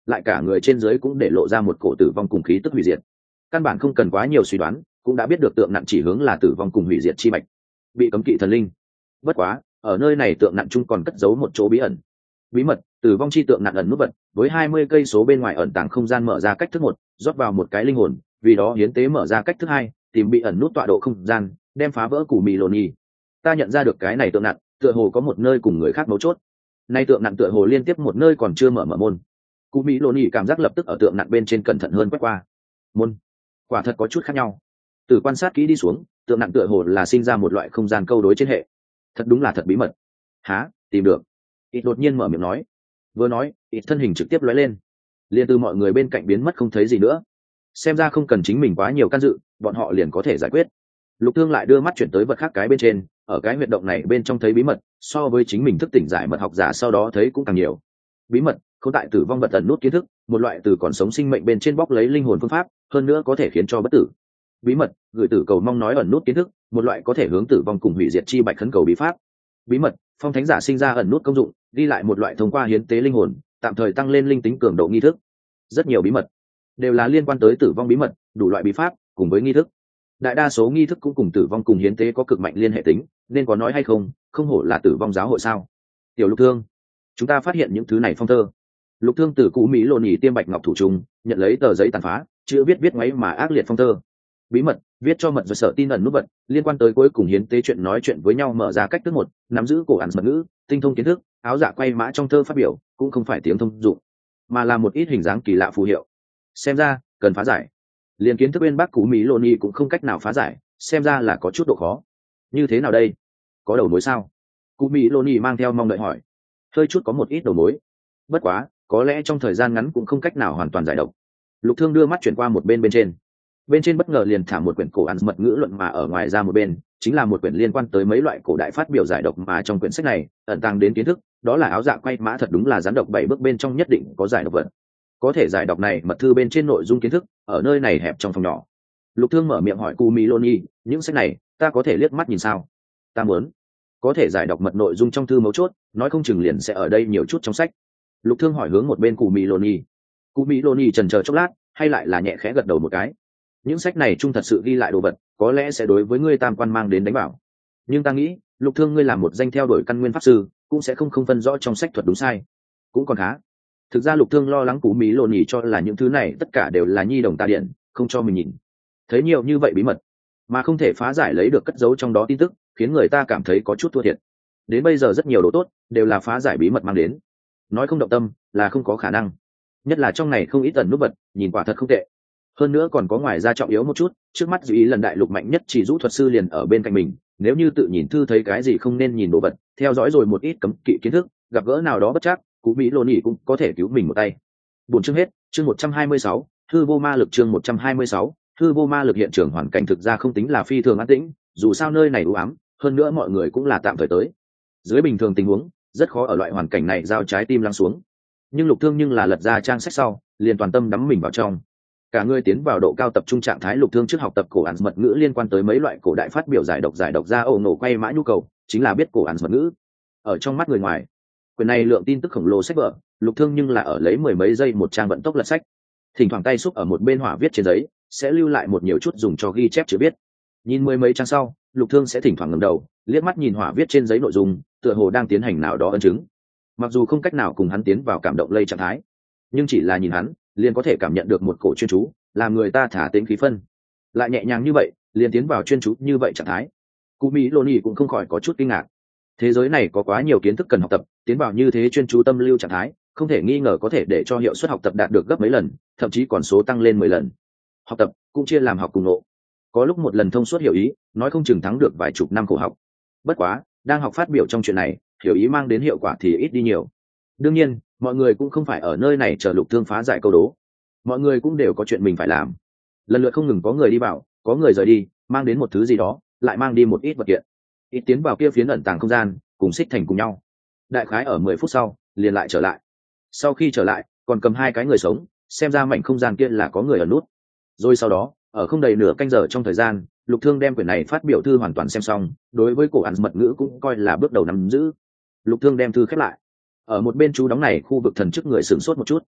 Speaker 1: lại cả người trên dưới cũng để lộ ra một cổ tử vong cùng khí tức hủy diệt. Căn bản không cần quá nhiều suy đoán, cũng đã biết được tượng nặng chỉ hướng là tử vong cùng hủy diệt chi mạch, bị cấm kỵ thần linh. Bất quá, ở nơi này tượng nặng chung còn cất giấu một chỗ bí ẩn. Bí mật, tử vong chi tượng nặng ẩn nút vật, với 20 cây số bên ngoài ẩn tàng không gian mở ra cách thức 1, rót vào một cái linh hồn, vì đó hiến tế mở ra cách thức 2, tìm bị ẩn nút tọa độ không gian, đem phá vỡ củ mì lồn nhì. Ta nhận ra được cái này tượng nặng, tựa hồ có một nơi cùng người khác mấu chốt. Nay tượng nặng tựa hồ liên tiếp một nơi còn chưa mở môn. Cú mỹ lồn nhì cảm giác lập tức ở tượng nặng bên trên cẩn thận hơn quét qua. Môn, quả thật có chút khác nhau. Từ quan sát kỹ đi xuống, tượng nặng tựa hồ là sinh ra một loại không gian câu đối trên hệ. Thật đúng là thật bí mật. Há, tìm được. Ít đột nhiên mở miệng nói. Vừa nói, ít thân hình trực tiếp lóe lên, liền từ mọi người bên cạnh biến mất không thấy gì nữa. Xem ra không cần chính mình quá nhiều can dự, bọn họ liền có thể giải quyết. Lục Thương lại đưa mắt chuyển tới vật khác cái bên trên, ở cái huyệt động này bên trong thấy bí mật, so với chính mình thức tỉnh giải mật học giả sau đó thấy cũng càng nhiều. Bí mật, không tại tử vong vật tận nút kiến thức, một loại từ còn sống sinh mệnh bên trên bóc lấy linh hồn phương pháp, hơn nữa có thể khiến cho bất tử. Bí mật, gửi tử cầu mong nói ẩn nút kiến thức, một loại có thể hướng tử vong cùng hủy diệt chi bạch khấn cầu bí pháp. Bí mật, phong thánh giả sinh ra ẩn nút công dụng, đi lại một loại thông qua hiến tế linh hồn, tạm thời tăng lên linh tính cường độ nghi thức. Rất nhiều bí mật, đều là liên quan tới tử vong bí mật, đủ loại bí pháp cùng với nghi thức. Đại đa số nghi thức cũng cùng tử vong cùng hiến tế có cực mạnh liên hệ tính, nên có nói hay không, không hổ là tử vong giáo hội sao. Tiểu Lục Thương, chúng ta phát hiện những thứ này phong thơ. Lục Thương từ cũ mỹ lộn nhì tiêm bạch ngọc thủ trùng nhận lấy tờ giấy tàn phá, chữ viết ngoáy mà ác liệt phong thơ. Bí mật, viết cho mật và sở tin ẩn nút vật, liên quan tới cuối cùng hiến tế chuyện nói chuyện với nhau mở ra cách thức 1, nắm giữ cổ ẩn mật ngữ, tinh thông kiến thức, áo dạ quay mã trong thơ phát biểu, cũng không phải tiếng thông dụng, mà là một ít hình dáng kỳ lạ phù hiệu. Xem ra, cần phá giải. Liên kiến thức bên Bắc cũ mỹ lộn nhì cũng không cách nào phá giải, xem ra là có chút độ khó. Như thế nào đây? Có đầu mối sao? Cũ mỹ lộn nhì mang theo mong đợi hỏi. Hơi chút có một ít đầu mối. Bất quá, có lẽ trong thời gian ngắn cũng không cách nào hoàn toàn giải độc. Lục Thương đưa mắt chuyển qua một bên bên trên bất ngờ liền thả một quyển cổ ăn mật ngữ luận, mà ở ngoài ra một bên chính là một quyển liên quan tới mấy loại cổ đại phát biểu giải độc, mà trong quyển sách này ẩn tàng đến kiến thức, đó là áo dạ quay mã thật đúng là gián độc 7 bước bên trong nhất định có giải độc vật. Có thể giải độc này mật thư bên trên nội dung kiến thức, ở nơi này hẹp trong phòng nhỏ. Lục Thương mở miệng hỏi Cú Mỹ Lôn Nhi, những sách này ta có thể liếc mắt nhìn sao? Ta muốn có thể giải độc mật nội dung trong thư mấu chốt, nói không chừng liền sẽ ở đây nhiều chút trong sách. Lục Thương hỏi hướng một bên Cú Mỹ Lôn Nhi. Cú Mỹ Lôn Nhi chần chờ chốc lát, hay lại là nhẹ khẽ gật đầu một cái. Những sách này chung thật sự ghi lại đồ vật, có lẽ sẽ đối với ngươi tam quan mang đến đánh bảo. Nhưng ta nghĩ, Lục Thương ngươi làm một danh theo đuổi căn nguyên pháp sư, cũng sẽ không phân rõ trong sách thuật đúng sai. Cũng còn khá. Thực ra Lục Thương lo lắng Cú Mỹ Lôn Nhì cho là những thứ này tất cả đều là nhi đồng tà điện, không cho mình nhìn. Thấy nhiều như vậy bí mật, mà không thể phá giải lấy được cất giấu trong đó tin tức, khiến người ta cảm thấy có chút thua thiệt. Đến bây giờ rất nhiều đồ tốt đều là phá giải bí mật mang đến. Nói không động tâm là không có khả năng. Nhất là trong này không ít ẩn nút vật, nhìn quả thật không tệ. Hơn nữa còn có ngoài ra trọng yếu một chút, trước mắt dự ý lần đại lục mạnh nhất chỉ rũ thuật sư liền ở bên cạnh mình, nếu như tự nhìn thư thấy cái gì không nên nhìn đồ vật, theo dõi rồi một ít cấm kỵ kiến thức, gặp gỡ nào đó bất chắc, Cú Mỹ Lôn Nhì cũng có thể cứu mình một tay. Buổi chương hết, chương 126, hư vô ma lực chương 126, hư vô ma lực. Hiện trường hoàn cảnh thực ra không tính là phi thường an tĩnh, dù sao nơi này u ám, hơn nữa mọi người cũng là tạm thời tới. Dưới bình thường tình huống, rất khó ở loại hoàn cảnh này giao trái tim lắng xuống. Nhưng Lục Thương nhưng là lật ra trang sách sau, liền toàn tâm đắm mình vào trong. Cả người tiến vào độ cao tập trung trạng thái. Lục Thương trước học tập cổ ẩn mật ngữ liên quan tới mấy loại cổ đại phát biểu giải độc ra ẩu nổ quay mã nhu cầu, chính là biết cổ ẩn mật ngữ. Ở trong mắt người ngoài, quyền này lượng tin tức khổng lồ sách vở, Lục Thương nhưng là ở lấy mười mấy giây một trang vận tốc lật sách, thỉnh thoảng tay xúc ở một bên hỏa viết trên giấy, sẽ lưu lại một nhiều chút dùng cho ghi chép chữ viết. Nhìn mười mấy trang sau, Lục Thương sẽ thỉnh thoảng ngẩng đầu, liếc mắt nhìn hỏa viết trên giấy nội dung, tựa hồ đang tiến hành nào đó ấn chứng. Mặc dù không cách nào cùng hắn tiến vào cảm động lây trạng thái, nhưng chỉ là nhìn hắn, liền có thể cảm nhận được một cổ chuyên chú, làm người ta thả tính khí phân. Lại nhẹ nhàng như vậy, liền tiến vào chuyên chú như vậy trạng thái. Cú Mỹ Lôn Nhì cũng không khỏi có chút kinh ngạc. Thế giới này có quá nhiều kiến thức cần học tập, tiến vào như thế chuyên chú tâm lưu trạng thái, không thể nghi ngờ có thể để cho hiệu suất học tập đạt được gấp mấy lần, thậm chí còn số tăng lên 10 lần. Học tập cũng chia làm học cùng nộ. Có lúc một lần thông suốt hiểu ý, nói không chừng thắng được vài chục năm khổ học. Bất quá, đang học phát biểu trong chuyện này, hiểu ý mang đến hiệu quả thì ít đi nhiều. Đương nhiên, mọi người cũng không phải ở nơi này chờ Lục Thương phá giải câu đố. Mọi người cũng đều có chuyện mình phải làm. Lần lượt không ngừng có người đi vào, có người rời đi, mang đến một thứ gì đó, lại mang đi một ít vật kiện. Ít tiến vào kia phiến ẩn tàng không gian, cùng xích thành cùng nhau. Đại khái ở 10 phút sau, liền lại trở lại. Sau khi trở lại, còn cầm 2 cái người sống, xem ra mảnh không gian kia là có người ở nút. Rồi sau đó, ở không đầy nửa canh giờ trong thời gian, Lục Thương đem quyển này phát biểu thư hoàn toàn xem xong, đối với cổ ẩn mật ngữ cũng coi là bước đầu nắm giữ. Lục Thương đem thư khép lại. Ở một bên chú đóng này khu vực thần chức người sửng sốt một chút.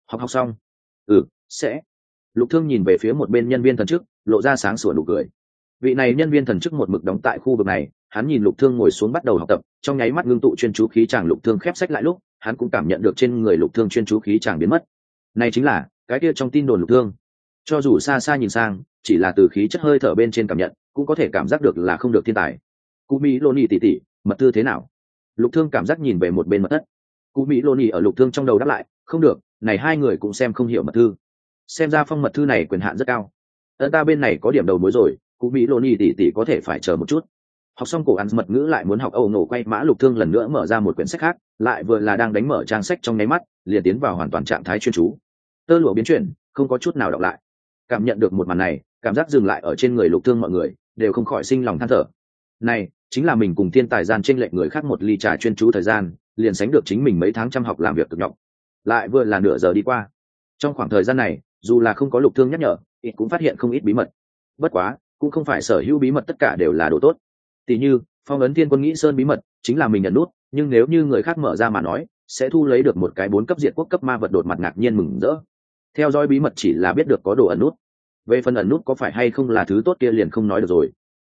Speaker 1: Học xong. Ừ, sẽ. Lục Thương nhìn về phía một bên nhân viên thần chức, lộ ra sáng sủa nụ cười. Vị này nhân viên thần chức một mực đóng tại khu vực này, hắn nhìn Lục Thương ngồi xuống bắt đầu học tập, trong nháy mắt ngưng tụ chuyên chú khí chàng. Lục Thương khép sách lại lúc, hắn cũng cảm nhận được trên người Lục Thương chuyên chú khí chàng biến mất. Này chính là cái kia trong tin đồn Lục Thương. Cho dù xa xa nhìn sang, chỉ là từ khí chất hơi thở bên trên cảm nhận, cũng có thể cảm giác được là không được thiên tài. Cú Mỹ Loni tỷ tỷ, mật thư thế nào? Lục Thương cảm giác nhìn về một bên mật thất. Cú Mỹ Loni ở Lục Thương trong đầu đáp lại, không được, này hai người cũng xem không hiểu mật thư. Xem ra phong mật thư này quyền hạn rất cao. Ta bên này có điểm đầu mối rồi, Cú Mỹ Loni tỷ tỷ có thể phải chờ một chút. Học xong cổ ăn mật ngữ lại muốn học Âu nổ quay mã. Lục Thương lần nữa mở ra một quyển sách khác, lại vừa là đang đánh mở trang sách trong nháy mắt, liền tiến vào hoàn toàn trạng thái chuyên chú. Tơ lụa biến chuyển, không có chút nào đọc lại. Cảm nhận được một màn này, cảm giác dừng lại ở trên người Lục Thương, mọi người đều không khỏi sinh lòng than thở. Này chính là mình cùng thiên tài gian chênh lệch người khác một ly trà chuyên chú thời gian, liền sánh được chính mình mấy tháng chăm học làm việc cực nhọc. Lại vừa là nửa giờ đi qua. Trong khoảng thời gian này, dù là không có Lục Thương nhắc nhở, ít cũng phát hiện không ít bí mật. Bất quá, cũng không phải sở hữu bí mật tất cả đều là đồ tốt. Tỷ như phong ấn Thiên Quân Nghĩ Sơn bí mật chính là mình nhận nút, nhưng nếu như người khác mở ra mà nói, sẽ thu lấy được một cái 4 cấp diệt quốc cấp ma vật. Đột mặt ngạc nhiên mừng rỡ. Theo dõi bí mật chỉ là biết được có đồ ẩn nút, về phần ẩn nút có phải hay không là thứ tốt kia liền không nói được rồi.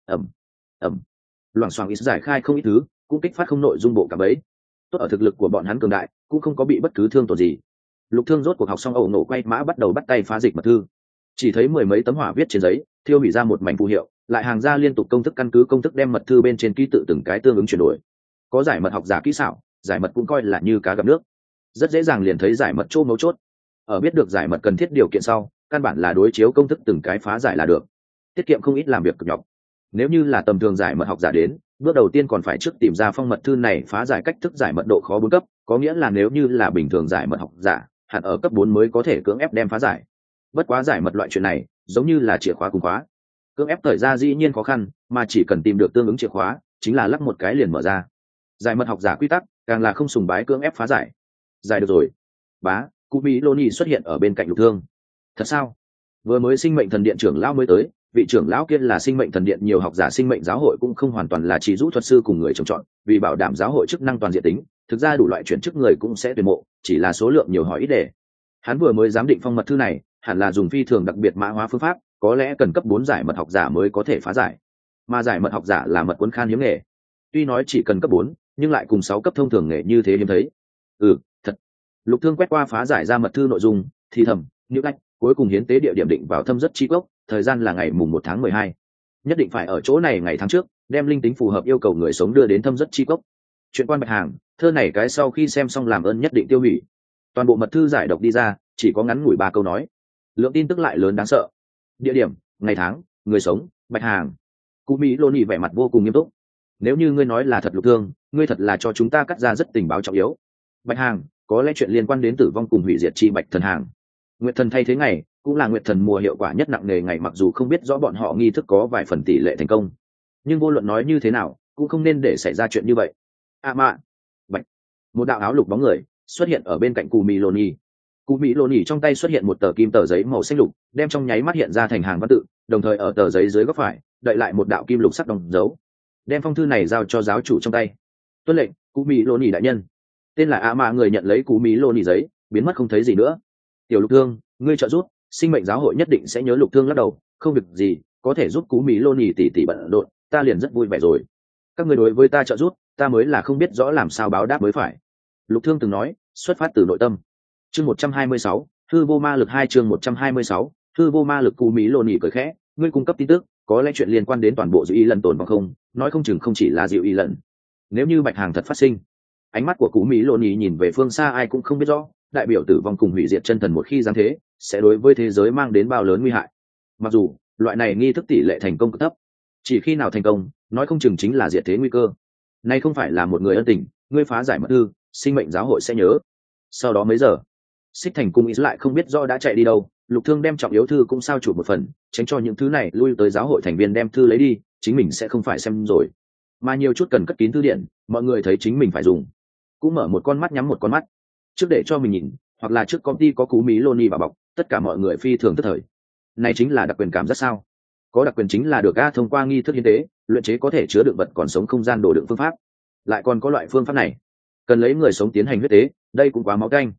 Speaker 1: ẩm loảng xoảng ít giải khai không ít thứ, cũng kích phát không nội dung bộ cả bấy. Tốt ở thực lực của bọn hắn cường đại, cũng không có bị bất cứ thương tổn gì. Lục Thương rốt cuộc học xong ẩu nổ quay mã, bắt đầu bắt tay phá dịch mật thư. Chỉ thấy 10 mấy tấm hỏa viết trên giấy, thiêu hủy ra một mảnh phù hiệu, lại hàng ra liên tục công thức, căn cứ công thức đem mật thư bên trên ký tự từng cái tương ứng chuyển đổi. Có giải mật học giả kỹ xảo, giải mật cũng coi là như cá gặp nước, rất dễ dàng liền thấy giải mật chỗ mấu chốt. Ở biết được giải mật cần thiết điều kiện sau, căn bản là đối chiếu công thức từng cái phá giải là được, tiết kiệm không ít làm việc cực nhọc. Nếu như là tầm thường giải mật học giả đến, bước đầu tiên còn phải trước tìm ra phong mật thư này phá giải cách thức giải mật độ khó 4 cấp, có nghĩa là nếu như là bình thường giải mật học giả, hẳn ở cấp 4 mới có thể cưỡng ép đem phá giải. Bất quá giải mật loại chuyện này, giống như là chìa khóa cùng khóa, cưỡng ép thời ra dĩ nhiên khó khăn, mà chỉ cần tìm được tương ứng chìa khóa, chính là lắp một cái liền mở ra. Giải mật học giả quy tắc, càng là không sùng bái cưỡng ép phá giải. Giải được rồi. Bá, Cú Mỹ Loni xuất hiện ở bên cạnh Lục Thương. Thật sao? Vừa mới sinh mệnh thần điện trưởng lão mới tới, vị trưởng lão kia là sinh mệnh thần điện nhiều học giả sinh mệnh giáo hội cũng không hoàn toàn là chỉ rũ thuật sư cùng người trồng trọt, vì bảo đảm giáo hội chức năng toàn diện tính, thực ra đủ loại chuyển chức người cũng sẽ tuyển mộ, chỉ là số lượng nhiều hỏi ít để. Hắn vừa mới giám định phong mật thư này, hẳn là dùng phi thường đặc biệt mã hóa phương pháp, có lẽ cần cấp 4 giải mật học giả mới có thể phá giải. Mà giải mật học giả là mật cuốn khan hiếm nghề. Tuy nói chỉ cần cấp 4, nhưng lại cùng 6 cấp thông thường nghề như thế hiếm thấy. Thật. Lục Thương quét qua phá giải ra mật thư nội dung, thì thầm, như cách, cuối cùng hiến tế địa điểm định vào Thâm Rất Chi Cốc, thời gian là ngày mùng 1 tháng 12. Nhất định phải ở chỗ này ngày tháng trước, đem linh tính phù hợp yêu cầu người sống đưa đến Thâm Rất Chi Cốc. Chuyện quan Bạch Hàng, thơ này cái sau khi xem xong làm ơn nhất định tiêu hủy. Toàn bộ mật thư giải độc đi ra, chỉ có ngắn ngủi 3 câu nói. Lượng tin tức lại lớn đáng sợ. Địa điểm, ngày tháng, người sống, Bạch Hàng. Cú Mỹ Loni vẻ mặt vô cùng nghiêm túc. Nếu như ngươi nói là thật Lục Thương, ngươi thật là cho chúng ta cắt ra rất tình báo trọng yếu. Bạch Hàng, có lẽ chuyện liên quan đến tử vong cùng hủy diệt chi Bạch Thần Hàng. Nguyệt Thần thay thế ngày, cũng là Nguyệt Thần mùa hiệu quả nhất nặng nề ngày, mặc dù không biết rõ bọn họ nghi thức có vài phần tỷ lệ thành công, nhưng vô luận nói như thế nào, cũng không nên để xảy ra chuyện như vậy. Mạ, Bạch. Một đạo áo lục bóng người xuất hiện ở bên cạnh Cú Mỹ Loni. Cú Mỹ Loni trong tay xuất hiện một tờ kim tờ giấy màu xanh lục, đem trong nháy mắt hiện ra thành hàng văn tự, đồng thời ở tờ giấy dưới góc phải, đậy lại một đạo kim lục sắc đồng dấu. Đem phong thư này giao cho giáo chủ trong tay. Tuân lệnh, Cú Mỹ Loni đại nhân. Tên là Mạ người nhận lấy Cú Mỹ Loni giấy, biến mất không thấy gì nữa. Tiểu Lục Thương, ngươi trợ giúp, sinh mệnh giáo hội nhất định sẽ nhớ. Lục Thương lắc đầu, không việc gì, có thể giúp Cú Mỹ Loni tỷ tỷ bận rộn, ta liền rất vui vẻ rồi. Các người đối với ta trợ giúp, ta mới là không biết rõ làm sao báo đáp mới phải. Lục Thương từng nói, xuất phát từ nội tâm. Chương 126, hư vô ma lực 2. Chương 126, hư vô ma lực. Cú Mỹ Loni cười khẽ, ngươi cung cấp tin tức, có lẽ chuyện liên quan đến toàn bộ Dịu Y lần tồn vong không, nói không chừng không chỉ là Dịu Y lần. Nếu như Bạch Hàng thật phát sinh, ánh mắt của Cú Mỹ Loni nhìn về phương xa, ai cũng không biết rõ, đại biểu tử vong cùng hủy diệt chân thần một khi giáng thế, sẽ đối với thế giới mang đến bao lớn nguy hại. Mặc dù loại này nghi thức tỷ lệ thành công cực thấp, chỉ khi nào thành công, nói không chừng chính là diệt thế nguy cơ. Này không phải là một người ân tình, ngươi phá giải mật thư, sinh mệnh giáo hội sẽ nhớ. Sau đó mấy giờ, Xích Thành cung ý lại không biết rõ đã chạy đi đâu. Lục Thương đem trọng yếu thư cũng sao chủ một phần, tránh cho những thứ này lui tới giáo hội thành viên đem thư lấy đi, chính mình sẽ không phải xem rồi. Mà nhiều chút cần cất kín thư điện, mọi người thấy chính mình phải dùng, cũng mở một con mắt nhắm một con mắt, trước để cho mình nhìn, hoặc là trước công ty có Cú Mỹ Loni bảo bọc, tất cả mọi người phi thường tức thời. Này chính là đặc quyền cảm giác sao? Có đặc quyền chính là được thông qua nghi thức hiến tế, luyện chế có thể chứa đựng vật còn sống không gian đồ đựng phương pháp. Lại còn có loại phương pháp này, cần lấy người sống tiến hành huyết tế, đây cũng quá máu canh.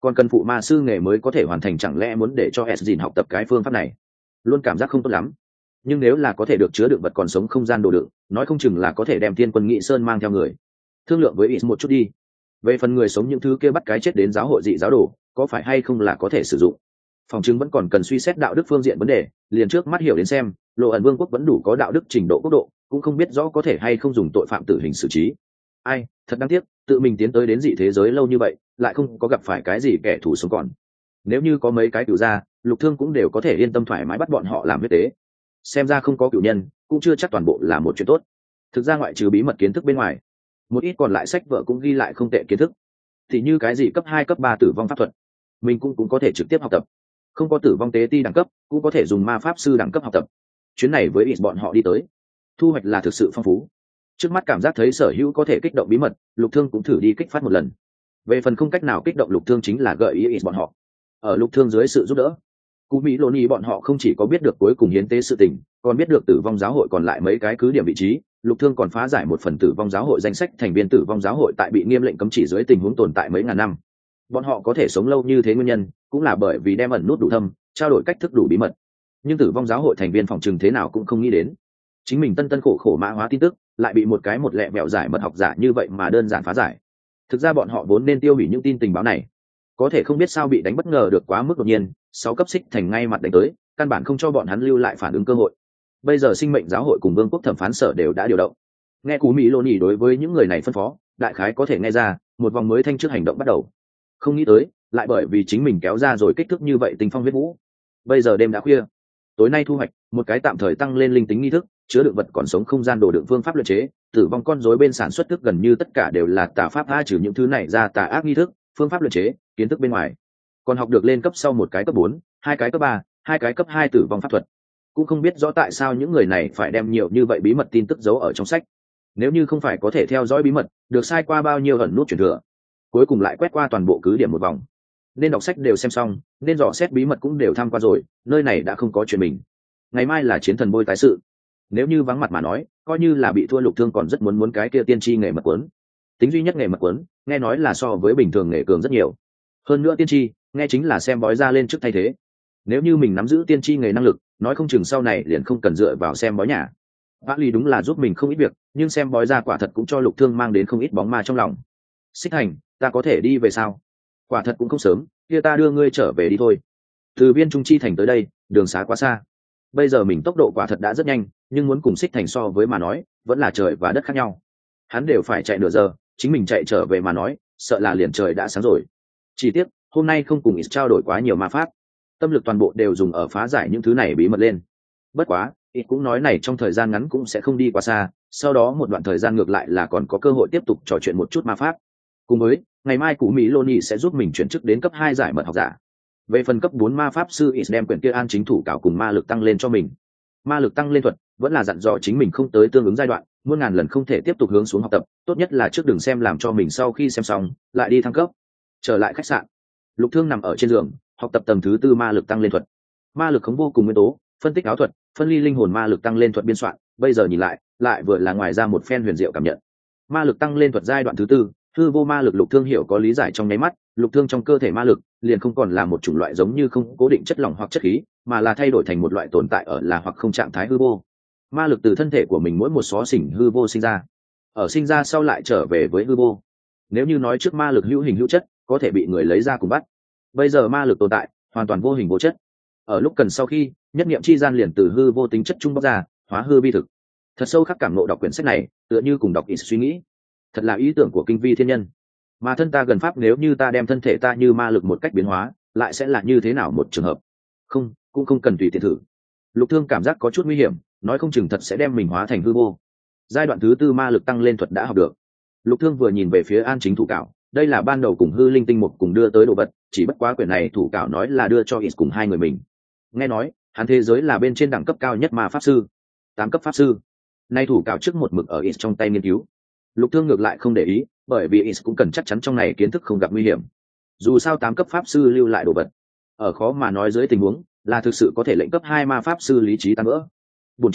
Speaker 1: còn cần phụ ma sư nghề mới có thể hoàn thành, chẳng lẽ muốn để cho Esdin học tập cái phương pháp này? Luôn cảm giác không tốt lắm. Nhưng nếu là có thể được chứa đựng vật còn sống không gian đồ đựng, nói không chừng là có thể đem Thiên Quân Nghị Sơn mang theo người. Thương lượng với Is một chút đi. Về phần người sống những thứ kia bắt cái chết đến giáo hội dị giáo đồ, có phải hay không là có thể sử dụng? Phòng chứng vẫn còn cần suy xét đạo đức phương diện vấn đề, liền trước mắt hiểu đến xem, Lộ Ẩn Vương quốc vẫn đủ có đạo đức trình độ quốc độ, cũng không biết rõ có thể hay không dùng tội phạm tử hình xử trí. Ai, thật đáng tiếc, tự mình tiến tới đến dị thế giới lâu như vậy, lại không có gặp phải cái gì kẻ thù sống còn. Nếu như có mấy cái cửu gia, Lục Thương cũng đều có thể yên tâm thoải mái bắt bọn họ làm huyết tế. Xem ra không có cửu nhân, cũng chưa chắc toàn bộ là một chuyện tốt. Thực ra ngoại trừ bí mật kiến thức bên ngoài, một ít còn lại sách vở cũng ghi lại không tệ kiến thức. Thì như cái gì cấp 2, cấp 3 tử vong pháp thuật, mình cũng có thể trực tiếp học tập. Không có tử vong tế ti đẳng cấp, cũng có thể dùng ma pháp sư đẳng cấp học tập. Chuyến này với ít bọn họ đi tới, thu hoạch là thực sự phong phú. Trước mắt cảm giác thấy sở hữu có thể kích động bí mật, Lục Thương cũng thử đi kích phát một lần. Về phần không cách nào kích động Lục Thương chính là gợi ý ít bọn họ. Ở Lục Thương dưới sự giúp đỡ, Cú Mỹ Lôn ý bọn họ không chỉ có biết được cuối cùng hiến tế sự tình, còn biết được tử vong giáo hội còn lại mấy cái cứ điểm vị trí. Lục Thương còn phá giải một phần tử vong giáo hội danh sách thành viên tử vong giáo hội tại bị nghiêm lệnh cấm chỉ dưới tình huống tồn tại mấy ngàn năm. Bọn họ có thể sống lâu như thế nguyên nhân cũng là bởi vì đem ẩn nút đủ thâm, trao đổi cách thức đủ bí mật. Nhưng tử vong giáo hội thành viên phòng trừng thế nào cũng không nghĩ đến, chính mình tân khổ khổ mã hóa tin tức lại bị một cái một lẹ mẹo giải mật học giả như vậy mà đơn giản phá giải. Thực ra bọn họ vốn nên tiêu hủy những tin tình báo này, có thể không biết sao bị đánh bất ngờ được quá mức đột nhiên, 6 cấp xích thành ngay mặt đánh tới, căn bản không cho bọn hắn lưu lại phản ứng cơ hội. Bây giờ sinh mệnh giáo hội cùng vương quốc thẩm phán sở đều đã điều động. Nghe Cú Mỹ Lôn ý đối với những người này phân phó, đại khái có thể nghe ra một vòng mới thanh trước hành động bắt đầu. Không nghĩ tới lại bởi vì chính mình kéo ra rồi kích thước như vậy tình phong huyết vũ. Bây giờ đêm đã khuya, tối nay thu hoạch một cái tạm thời tăng lên linh tính nghi thức, chứa đựng vật còn sống không gian đồ đựng phương pháp luyện chế, tử vong con rối bên sản xuất thức gần như tất cả đều là tà pháp tha trừ những thứ này ra tà ác nghi thức, phương pháp luyện chế, kiến thức bên ngoài. Còn học được lên cấp sau một cái cấp 4, hai cái cấp 3, hai cái cấp 2 tử vong pháp thuật. Cũng không biết rõ tại sao những người này phải đem nhiều như vậy bí mật tin tức giấu ở trong sách. Nếu như không phải có thể theo dõi bí mật, được sai qua bao nhiêu ẩn nút truyền thừa, cuối cùng lại quét qua toàn bộ cứ điểm một vòng. Nên đọc sách đều xem xong, nên dò xét bí mật cũng đều tham qua rồi, nơi này đã không có chuyện mình. Ngày mai là chiến thần bôi tái sự, nếu như vắng mặt mà nói, coi như là bị thua. Lục Thương còn rất muốn cái kia tiên tri nghề mật cuốn. Tính duy nhất nghề mật cuốn, nghe nói là so với bình thường nghề cường rất nhiều. Hơn nữa tiên tri, nghe chính là xem bói ra lên trước thay thế. Nếu như mình nắm giữ tiên tri nghề năng lực, nói không chừng sau này liền không cần dựa vào xem bói nhà. Bác Ly đúng là giúp mình không ít việc, nhưng xem bói ra quả thật cũng cho Lục Thương mang đến không ít bóng ma trong lòng. Xích Hành, ta có thể đi về sao? Quả thật cũng không sớm, kia ta đưa ngươi trở về đi thôi. Từ Viên Trung Chi thành tới đây, đường xá quá xa. Bây giờ mình tốc độ quả thật đã rất nhanh, nhưng muốn cùng Xích Thành so với mà nói, vẫn là trời và đất khác nhau. Hắn đều phải chạy nửa giờ, chính mình chạy trở về mà nói, sợ là liền trời đã sáng rồi. Chỉ tiếc, hôm nay không cùng ít trao đổi quá nhiều ma pháp, tâm lực toàn bộ đều dùng ở phá giải những thứ này bí mật lên. Bất quá, ít cũng nói này trong thời gian ngắn cũng sẽ không đi quá xa, sau đó một đoạn thời gian ngược lại là còn có cơ hội tiếp tục trò chuyện một chút ma pháp. Cùng với, ngày mai Cú Mỹ Lôn ý sẽ giúp mình chuyển chức đến cấp 2 giải mật học giả. Về phần cấp 4 ma pháp sư ít đem quyển kia an chính thủ cảo cùng ma lực tăng lên cho mình. Ma lực tăng lên thuật vẫn là dặn dò chính mình không tới tương ứng giai đoạn, muôn ngàn lần không thể tiếp tục hướng xuống học tập, tốt nhất là trước đừng xem làm cho mình sau khi xem xong lại đi thăng cấp. Trở lại khách sạn, Lục Thương nằm ở trên giường, học tập tầng thứ 4 ma lực tăng lên thuật. Ma lực khống vô cùng nguyên tố, phân tích áo thuật, phân ly linh hồn ma lực tăng lên thuật biên soạn, bây giờ nhìn lại vừa là ngoài ra một phen huyền diệu cảm nhận. Ma lực tăng lên thuật giai đoạn thứ 4, hư vô ma lực. Lục Thương hiểu có lý giải trong nháy mắt, Lục Thương trong cơ thể ma lực liền không còn là một chủng loại giống như không cố định chất lỏng hoặc chất khí, mà là thay đổi thành một loại tồn tại ở là hoặc không trạng thái hư vô. Ma lực từ thân thể của mình mỗi một xó xỉnh hư vô sinh ra, ở sinh ra sau lại trở về với hư vô. Nếu như nói trước ma lực hữu hình hữu chất, có thể bị người lấy ra cùng bắt, bây giờ ma lực tồn tại hoàn toàn vô hình vô chất, ở lúc cần sau khi nhất niệm chi gian liền từ hư vô tính chất trung bóc ra, hóa hư vi thực. Thật sâu khắc cảm ngộ đọc quyển sách này, tựa như cùng đọc ý suy nghĩ, thật là ý tưởng của kinh vi thiên nhân. Mà thân ta gần pháp, nếu như ta đem thân thể ta như ma lực một cách biến hóa, lại sẽ là như thế nào một trường hợp? Không, cũng không cần tùy tiện thử. Lục Thương cảm giác có chút nguy hiểm, nói không chừng thật sẽ đem mình hóa thành hư vô. Giai đoạn thứ 4 ma lực tăng lên thuật đã học được. Lục Thương vừa nhìn về phía an chính thủ cảo, đây là ban đầu cùng hư linh tinh mục cùng đưa tới đồ vật, chỉ bất quá quyển này thủ cảo nói là đưa cho ít cùng hai người mình. Nghe nói hắn thế giới là bên trên đẳng cấp cao nhất ma pháp sư, 8 cấp pháp sư. Nay thủ cảo trước một mực ở ít trong tay nghiên cứu. Lục Thương ngược lại không để ý, bởi vì ít cũng cần chắc chắn trong này kiến thức không gặp nguy hiểm. Dù sao 8 cấp pháp sư lưu lại đồ vật, ở khó mà nói dưới tình huống là thực sự có thể lệnh cấp 2 ma pháp sư lý trí tan vỡ. Buồn chương hết,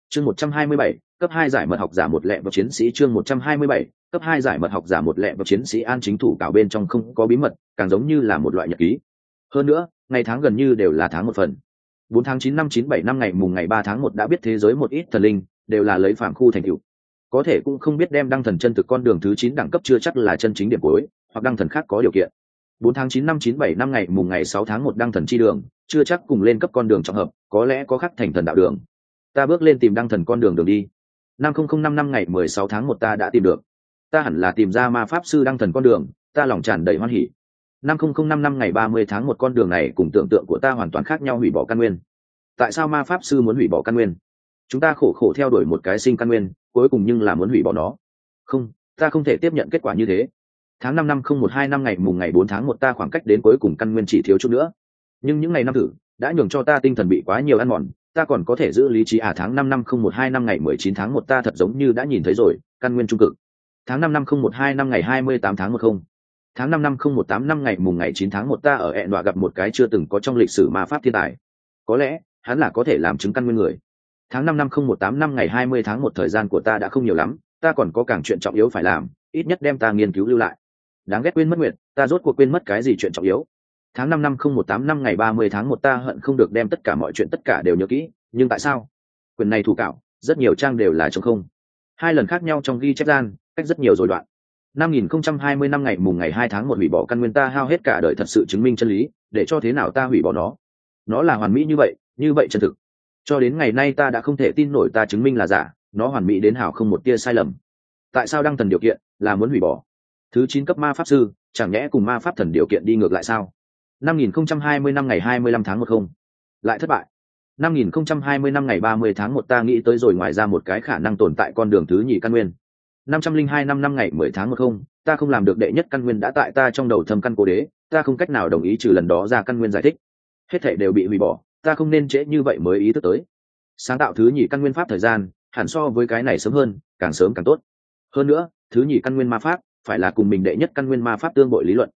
Speaker 1: Chương 127, cấp 2 giải mật học giả một lẹ vào chiến sĩ. Chương 127, cấp 2 giải mật học giả một lẹ vào chiến sĩ. An chính thủ cảo bên trong không có bí mật, càng giống như là một loại nhật ký. Hơn nữa, ngày tháng gần như đều là tháng một phần. 4 tháng 9 năm 97 năm ngày mùng ngày 3 tháng 1 đã biết thế giới một ít thần linh, đều là lấy phàm khu thành tựu. Có thể cũng không biết đem đăng thần chân thực con đường thứ 9 đẳng cấp chưa chắc là chân chính điểm cuối, hoặc đăng thần khác có điều kiện. 4 tháng 9 năm 97 năm ngày mùng ngày 6 tháng 1 đăng thần chi đường, chưa chắc cùng lên cấp con đường trọng hợp, có lẽ có khắc thành thần đạo đường. Ta bước lên tìm đăng thần con đường đi. 5005 năm ngày 16 tháng 1 ta đã tìm được. Ta hẳn là tìm ra ma pháp sư đăng thần con đường, ta lòng tràn đầy hoan hỉ. 5005 năm ngày 30 tháng 1 con đường này cùng tưởng tượng của ta hoàn toàn khác nhau, hủy bỏ căn nguyên. Tại sao ma pháp sư muốn hủy bỏ căn nguyên? Chúng ta khổ khổ theo đuổi một cái sinh căn nguyên, cuối cùng nhưng là muốn hủy bỏ nó. Không, ta không thể tiếp nhận kết quả như thế. Tháng 5 năm 012 năm ngày mùng ngày 4 tháng 1 ta khoảng cách đến cuối cùng căn nguyên chỉ thiếu chút nữa. Nhưng những ngày năm thử đã nhường cho ta tinh thần bị quá nhiều ăn mòn, ta còn có thể giữ lý trí à? Tháng 5 năm 012 năm ngày 19 tháng 1 ta thật giống như đã nhìn thấy rồi, căn nguyên trung cực. Tháng 5 năm 012 năm ngày 28 tháng 10. Tháng 5 năm 018 năm ngày mùng ngày 9 tháng 1 ta ở hẹn đọa gặp một cái chưa từng có trong lịch sử ma pháp thiên tài. Có lẽ, hắn là có thể làm chứng căn nguyên người. Tháng 5 năm 018 năm ngày 20 tháng 1 thời gian của ta đã không nhiều lắm, ta còn có càng chuyện trọng yếu phải làm, ít nhất đem ta nghiên cứu lưu lại. Đáng ghét quên mất nguyện, ta rốt cuộc quên mất cái gì chuyện trọng yếu. Tháng 5 năm 018 năm ngày 30 tháng 1 ta hận không được đem tất cả mọi chuyện tất cả đều nhớ kỹ, nhưng tại sao? Quyển này thủ cảo, rất nhiều trang đều là trống không. 2 lần khác nhau trong ghi chép gian, cách rất nhiều rồi đoạn. 5020 năm ngày mùng ngày 2 tháng 1 hủy bỏ căn nguyên, ta hao hết cả đời thật sự chứng minh chân lý, để cho thế nào ta hủy bỏ nó? Nó là hoàn mỹ như vậy chân thực. Cho đến ngày nay ta đã không thể tin nổi ta chứng minh là giả, nó hoàn mỹ đến hảo không một tia sai lầm. Tại sao đăng thần điều kiện là muốn hủy bỏ? Thứ 9 cấp ma pháp sư, chẳng nhẽ cùng ma pháp thần điều kiện đi ngược lại sao? 5020 năm ngày 25 tháng 1 không? Lại thất bại. 5020 năm ngày 30 tháng 1 ta nghĩ tới rồi, ngoài ra một cái khả năng tồn tại con đường thứ nhì căn nguyên. 502 năm ngày 10 tháng 1 không, ta không làm được đệ nhất căn nguyên đã tại ta trong đầu thâm căn cố đế, ta không cách nào đồng ý trừ lần đó ra căn nguyên giải thích. Hết thảy đều bị hủy bỏ, ta không nên trễ như vậy mới ý thức tới. Sáng tạo thứ nhì căn nguyên pháp thời gian, hẳn so với cái này sớm hơn, càng sớm càng tốt. Hơn nữa, thứ nhì căn nguyên ma pháp, phải là cùng mình đệ nhất căn nguyên ma pháp tương bội lý luận.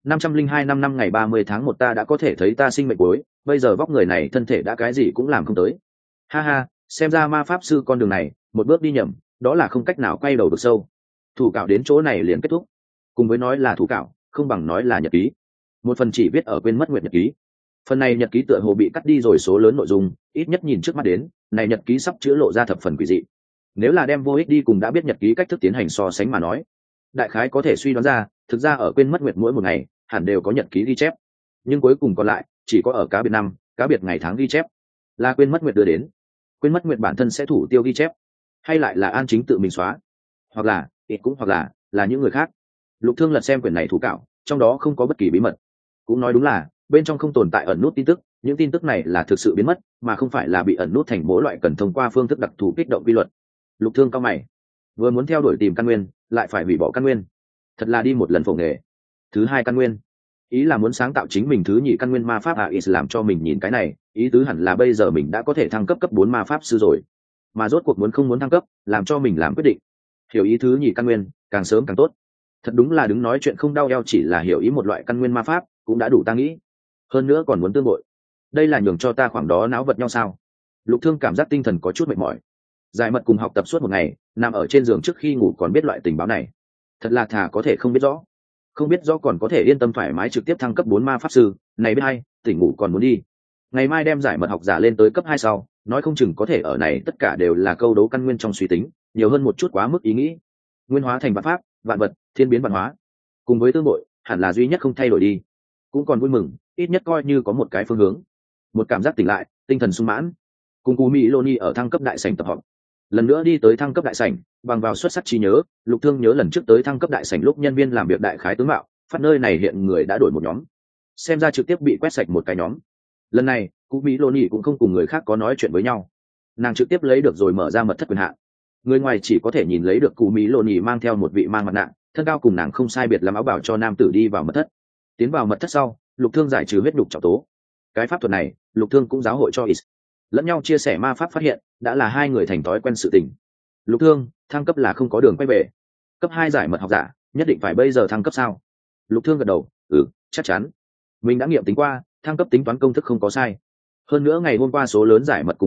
Speaker 1: 502 năm ngày 30 tháng 1 ta đã có thể thấy ta sinh mệnh cuối, bây giờ vóc người này thân thể đã cái gì cũng làm không tới. Ha ha, xem ra ma pháp sư con đường này, một bước đi nhầm, đó là không cách nào quay đầu được sâu. Thủ cảo đến chỗ này liền kết thúc. Cùng với nói là thủ cảo, không bằng nói là nhật ký. Một phần chỉ viết ở quên mất nguyện nhật ký. Phần này nhật ký tựa hồ bị cắt đi rồi số lớn nội dung, ít nhất nhìn trước mắt đến, này nhật ký sắp chữa lộ ra thập phần quỷ dị. Nếu là đem vô ích đi cùng đã biết nhật ký cách thức tiến hành so sánh mà nói, đại khái có thể suy đoán ra, thực ra ở quên mất nguyệt mỗi một ngày, hẳn đều có nhật ký ghi chép. Nhưng cuối cùng còn lại, chỉ có ở cá biệt năm, cá biệt ngày tháng ghi chép. Là quên mất nguyệt đưa đến. Quên mất nguyệt bản thân sẽ thủ tiêu ghi chép, hay lại là An Chính tự mình xóa, hoặc là, ít cũng hoặc là những người khác. Lục Thương lật xem quyển này thủ cảo, trong đó không có bất kỳ bí mật. Cũng nói đúng là, bên trong không tồn tại ẩn nút tin tức, những tin tức này là thực sự biến mất, mà không phải là bị ẩn nút thành mỗi loại cần thông qua phương thức đặc thù kích động quy luật. Lục Thương cao mày, vừa muốn theo đuổi tìm căn nguyên, lại phải hủy bỏ căn nguyên, thật là đi một lần phổ nghề. Thứ hai căn nguyên, ý là muốn sáng tạo chính mình thứ nhị căn nguyên ma pháp is làm cho mình nhìn cái này, ý tứ hẳn là bây giờ mình đã có thể thăng cấp 4 ma pháp sư rồi, mà rốt cuộc muốn không muốn thăng cấp, làm cho mình làm quyết định. Hiểu ý thứ nhị căn nguyên, càng sớm càng tốt. Thật đúng là đứng nói chuyện không đau eo, chỉ là hiểu ý một loại căn nguyên ma pháp cũng đã đủ ta nghĩ. Hơn nữa còn muốn tương bội, đây là nhường cho ta khoảng đó náo vật nhau sao? Lục Thương cảm giác tinh thần có chút mệt mỏi. Giải mật cùng học tập suốt một ngày, nằm ở trên giường trước khi ngủ còn biết loại tình báo này, thật là thà có thể không biết rõ. Không biết rõ còn có thể yên tâm thoải mái trực tiếp thăng cấp 4 ma pháp sư, này biết hay, tỉnh ngủ còn muốn đi. Ngày mai đem giải mật học giả lên tới cấp 2 sau, nói không chừng có thể ở này tất cả đều là câu đấu căn nguyên trong suy tính, nhiều hơn một chút quá mức ý nghĩ. Nguyên hóa thành vạn pháp, vạn vật, thiên biến vạn hóa. Cùng với tương bội, hẳn là duy nhất không thay đổi đi. Cũng còn vui mừng, ít nhất coi như có một cái phương hướng. Một cảm giác tỉnh lại, tinh thần sung mãn. Cùng Cú Mỹ Loni ở thăng cấp đại sảnh tập họp. Lần nữa đi tới thăng cấp đại sảnh, bằng vào xuất sắc trí nhớ, Lục Thương nhớ lần trước tới thăng cấp đại sảnh lúc nhân viên làm việc đại khái tướng mạo, phát nơi này hiện người đã đổi một nhóm. Xem ra trực tiếp bị quét sạch một cái nhóm. Lần này, Cú Mỹ Loni cũng không cùng người khác có nói chuyện với nhau. Nàng trực tiếp lấy được rồi mở ra mật thất quyền hạn. Người ngoài chỉ có thể nhìn lấy được Cú Mỹ Loni mang theo một vị mang mặt nạ, thân cao cùng nàng không sai biệt lắm, áo bảo cho nam tử đi vào mật thất. Tiến vào mật thất sau, Lục Thương giải trừ huyết đục trọng tố. Cái pháp thuật này, Lục Thương cũng giáo hội cho Is. Lẫn nhau chia sẻ ma pháp phát hiện, đã là hai người thành thói quen sự tình. Lục Thương, thăng cấp là không có đường quay về. Cấp 2 giải mật học giả, nhất định phải bây giờ thăng cấp sao? Lục Thương gật đầu, chắc chắn. Mình đã nghiệm tính qua, thăng cấp tính toán công thức không có sai. Hơn nữa ngày hôm qua số lớn giải mật cùng học tập,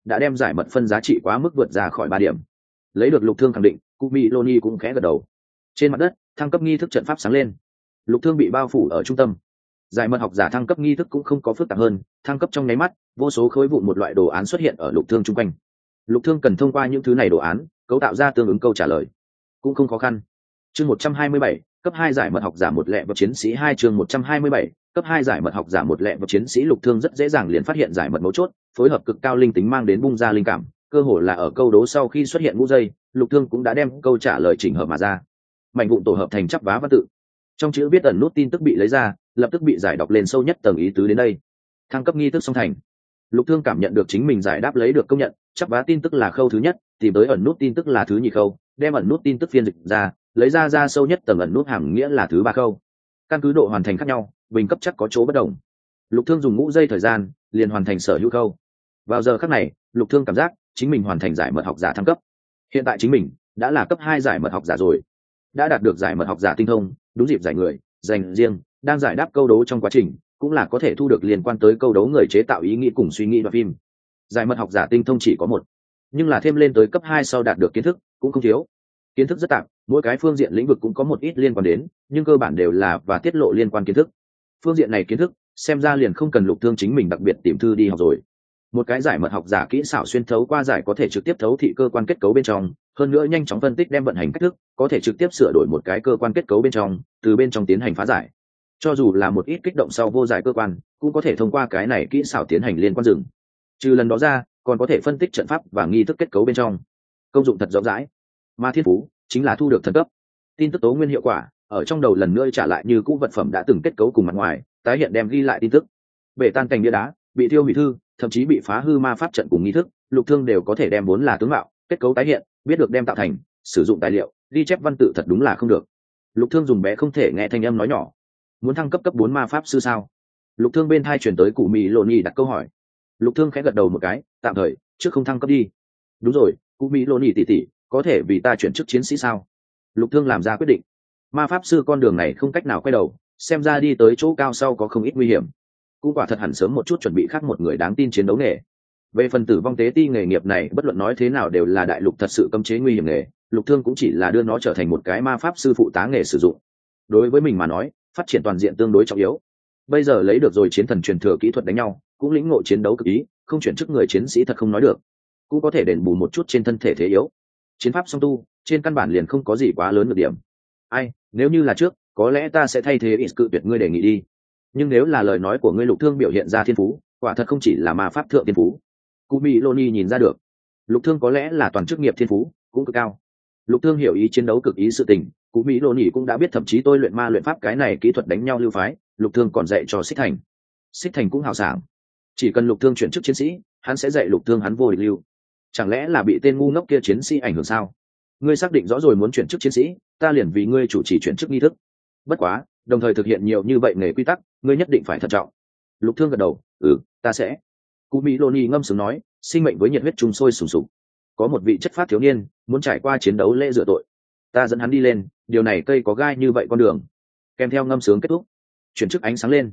Speaker 1: đã đem giải mật phân giá trị quá mức vượt ra khỏi 3 điểm. Lấy được Lục Thương khẳng định, Kumiloni cũng khẽ gật đầu. Trên mặt đất, thăng cấp nghi thức trận pháp sáng lên. Lục Thương bị bao phủ ở trung tâm. Giải mật học giả thăng cấp nghi thức cũng không có phức tạp hơn, thăng cấp trong nháy mắt, vô số khối vụn một loại đồ án xuất hiện ở Lục Thương chung quanh. Lục Thương cần thông qua những thứ này đồ án, cấu tạo ra tương ứng câu trả lời. Cũng không khó khăn. Chương 127, cấp 2 giải mật học giả một lẹ vật chiến sĩ 2 chương 127, cấp 2 giải mật học giả một lẹ vật chiến sĩ. Lục Thương rất dễ dàng liền phát hiện giải mật mấu chốt, phối hợp cực cao linh tính mang đến bung ra linh cảm, cơ hồ là ở câu đố sau khi xuất hiện ngũ giây, Lục Thương cũng đã đem câu trả lời chỉnh hợp mà ra. Mảnh vụn tổ hợp thành chắp vá văn tự. Trong chữ viết ẩn nút tin tức bị lấy ra, lập tức bị giải đọc lên sâu nhất tầng ý tứ đến đây. Thăng cấp nghi thức xong thành. Lục Thương cảm nhận được chính mình giải đáp lấy được công nhận, chắp vá tin tức là khâu thứ nhất, tìm tới ẩn nút tin tức là thứ nhì khâu, đem ẩn nút tin tức phiên dịch ra, lấy ra sâu nhất tầng ẩn nút hàm nghĩa là thứ ba khâu. Căn cứ độ hoàn thành khác nhau, bình cấp chắc có chỗ bất đồng. Lục Thương dùng ngũ giây thời gian, liền hoàn thành sở hữu khâu. Vào giờ khắc này, Lục Thương cảm giác chính mình hoàn thành giải mật học giả thăng cấp. Hiện tại chính mình đã là cấp 2 giải mật học giả rồi. Đã đạt được giải mật học giả tinh thông, đúng dịp giải người, dành riêng, đang giải đáp câu đố trong quá trình, cũng là có thể thu được liên quan tới câu đố người chế tạo ý nghĩ cùng suy nghĩ đoạn phim. Giải mật học giả tinh thông chỉ có một, nhưng là thêm lên tới cấp 2 sau đạt được kiến thức cũng không thiếu. Kiến thức rất tạp, mỗi cái phương diện lĩnh vực cũng có một ít liên quan đến, nhưng cơ bản đều là và tiết lộ liên quan kiến thức. Phương diện này kiến thức, xem ra liền không cần Lục Thương chính mình đặc biệt tìm thư đi học rồi. Một cái giải mật học giả kỹ xảo xuyên thấu qua giải có thể trực tiếp thấu thị cơ quan kết cấu bên trong, hơn nữa nhanh chóng phân tích đem vận hành cách thức, có thể trực tiếp sửa đổi một cái cơ quan kết cấu bên trong, từ bên trong tiến hành phá giải. Cho dù là một ít kích động sau vô giải cơ quan, cũng có thể thông qua cái này kỹ xảo tiến hành liên quan dừng. Trừ lần đó ra, còn có thể phân tích trận pháp và nghi thức kết cấu bên trong. Công dụng thật rộng rãi. Mà thiên phú chính là thu được thần cấp. Tin tức tố nguyên hiệu quả, ở trong đầu lần nữa trả lại như cũ vật phẩm đã từng kết cấu cùng mặt ngoài, tái hiện đem ghi lại tin tức. Bể tan cành bia đá, bị thiêu hủy thư, thậm chí bị phá hư ma pháp trận cùng nghi thức, Lục Thương đều có thể đem vốn là tướng mạo, kết cấu tái hiện, biết được đem tạo thành, sử dụng tài liệu, ghi chép văn tự thật đúng là không được. Lục Thương dùng bé không thể nghe thanh âm nói nhỏ. Muốn thăng cấp 4 ma pháp sư sao? Lục Thương bên tai truyền tới Cụ Mị Lô Nhi đặt câu hỏi. Lục Thương khẽ gật đầu một cái, tạm thời, trước không thăng cấp đi. Đúng rồi, Cụ Mị Lô Nhi tỷ tỷ, có thể vì ta chuyển chức chiến sĩ sao? Lục Thương làm ra quyết định. Ma pháp sư con đường này không cách nào quay đầu, xem ra đi tới chỗ cao sau có không ít nguy hiểm. Cũng quả thật hẳn sớm một chút chuẩn bị khác một người đáng tin chiến đấu nghề. Về phần tử vong tế ti nghề nghiệp này, bất luận nói thế nào đều là đại lục thật sự cấm chế nguy hiểm nghề, Lục Thương cũng chỉ là đưa nó trở thành một cái ma pháp sư phụ tá nghề sử dụng. Đối với mình mà nói, phát triển toàn diện tương đối trọng yếu. Bây giờ lấy được rồi chiến thần truyền thừa kỹ thuật đánh nhau, cũng lĩnh ngộ chiến đấu cực ý, không chuyển chức người chiến sĩ thật không nói được, cũng có thể đền bù một chút trên thân thể thế yếu. Chiến pháp song tu, trên căn bản liền không có gì quá lớn được điểm. Ai, nếu như là trước, có lẽ ta sẽ thay thế ít cự tuyệt ngươi đề nghị đi. Nhưng nếu là lời nói của ngươi, Lục Thương biểu hiện ra thiên phú, quả thật không chỉ là ma pháp thượng thiên phú. Kumi Loni nhìn ra được, Lục Thương có lẽ là toàn chức nghiệp thiên phú, cũng cực cao. Lục Thương hiểu ý chiến đấu cực ý sự tình, Kumi Loni cũng đã biết, thậm chí tôi luyện ma luyện pháp cái này kỹ thuật đánh nhau lưu phái, Lục Thương còn dạy cho Xích Thành. Xích Thành cũng hào sảng, chỉ cần Lục Thương chuyển chức chiến sĩ, hắn sẽ dạy Lục Thương hắn vô địch lưu. Chẳng lẽ là bị tên ngu ngốc kia chiến sĩ ảnh hưởng sao? Ngươi xác định rõ rồi muốn chuyển chức chiến sĩ, ta liền vì ngươi chủ trì chuyển chức nghi thức. Bất quá, đồng thời thực hiện nhiều như vậy nghề quy tắc, ngươi nhất định phải thận trọng. Lục Thương gật đầu, ta sẽ. Kumi Loni ngâm sướng nói, sinh mệnh với nhiệt huyết chung sôi sùng sục. Có một vị chất phát thiếu niên muốn trải qua chiến đấu lễ rửa tội, ta dẫn hắn đi lên, điều này cây có gai như vậy con đường. Kèm theo ngâm sướng kết thúc, chuyển chức ánh sáng lên.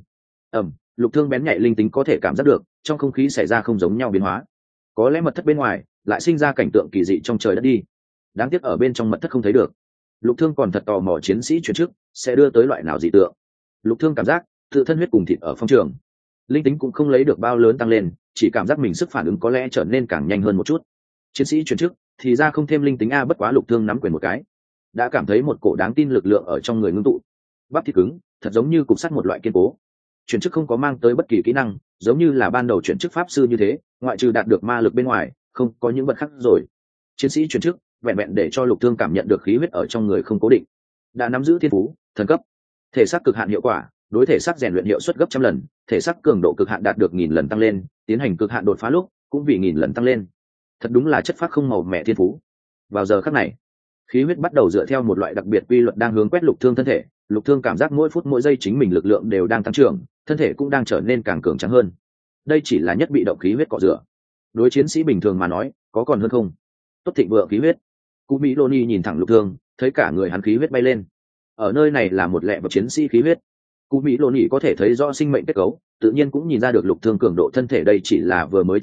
Speaker 1: Lục Thương bén nhạy linh tính có thể cảm giác được trong không khí xảy ra không giống nhau biến hóa. Có lẽ mật thất bên ngoài lại sinh ra cảnh tượng kỳ dị trong trời đất đi. Đáng tiếc ở bên trong mật thất không thấy được. Lục Thương còn thật tò mò chiến sĩ chuyển chức sẽ đưa tới loại nào dị tượng. Lục Thương cảm giác tự thân huyết cùng thịt ở phong trường, linh tính cũng không lấy được bao lớn tăng lên, chỉ cảm giác mình sức phản ứng có lẽ trở nên càng nhanh hơn một chút. Chiến sĩ chuyển chức thì ra không thêm linh tính a, bất quá Lục Thương nắm quyền một cái, đã cảm thấy một cổ đáng tin lực lượng ở trong người ngưng tụ. Bắp thịt cứng, thật giống như cục sắt một loại kiên cố. Chuyển chức không có mang tới bất kỳ kỹ năng, giống như là ban đầu chuyển chức pháp sư như thế, ngoại trừ đạt được ma lực bên ngoài, không có những vật khác rồi. Chiến sĩ chuyển chức vẹn vẹn để cho Lục Thương cảm nhận được khí huyết ở trong người không cố định. Đã nắm giữ thiên phú, thần cấp, thể xác cực hạn hiệu quả, đối thể xác rèn luyện hiệu suất gấp trăm lần, thể xác cường độ cực hạn đạt được 1000 lần tăng lên, tiến hành cực hạn đột phá lúc cũng vì 1000 lần tăng lên. Thật đúng là chất phác không màu mẹ thiên phú. Vào giờ khắc này, khí huyết bắt đầu dựa theo một loại đặc biệt quy luật đang hướng quét Lục Thương thân thể. Lục Thương cảm giác mỗi phút mỗi giây chính mình lực lượng đều đang tăng trưởng, thân thể cũng đang trở nên càng cường tráng hơn. Đây chỉ là nhất bị động khí huyết cọ rửa. Đối chiến sĩ bình thường mà nói, có còn hơn không? Tốt thịnh vượng khí huyết. Kumi Loni nhìn thẳng Lục Thương, thấy cả người hắn khí huyết bay lên. Ở nơi này là một lẹ vật chiến sĩ khí huyết. Kumi Loni có thể thấy rõ sinh mệnh kết cấu, tự nhiên cũng nhìn ra được Lục Thương cường độ thân thể đây chỉ là vừa mới chuyển chức,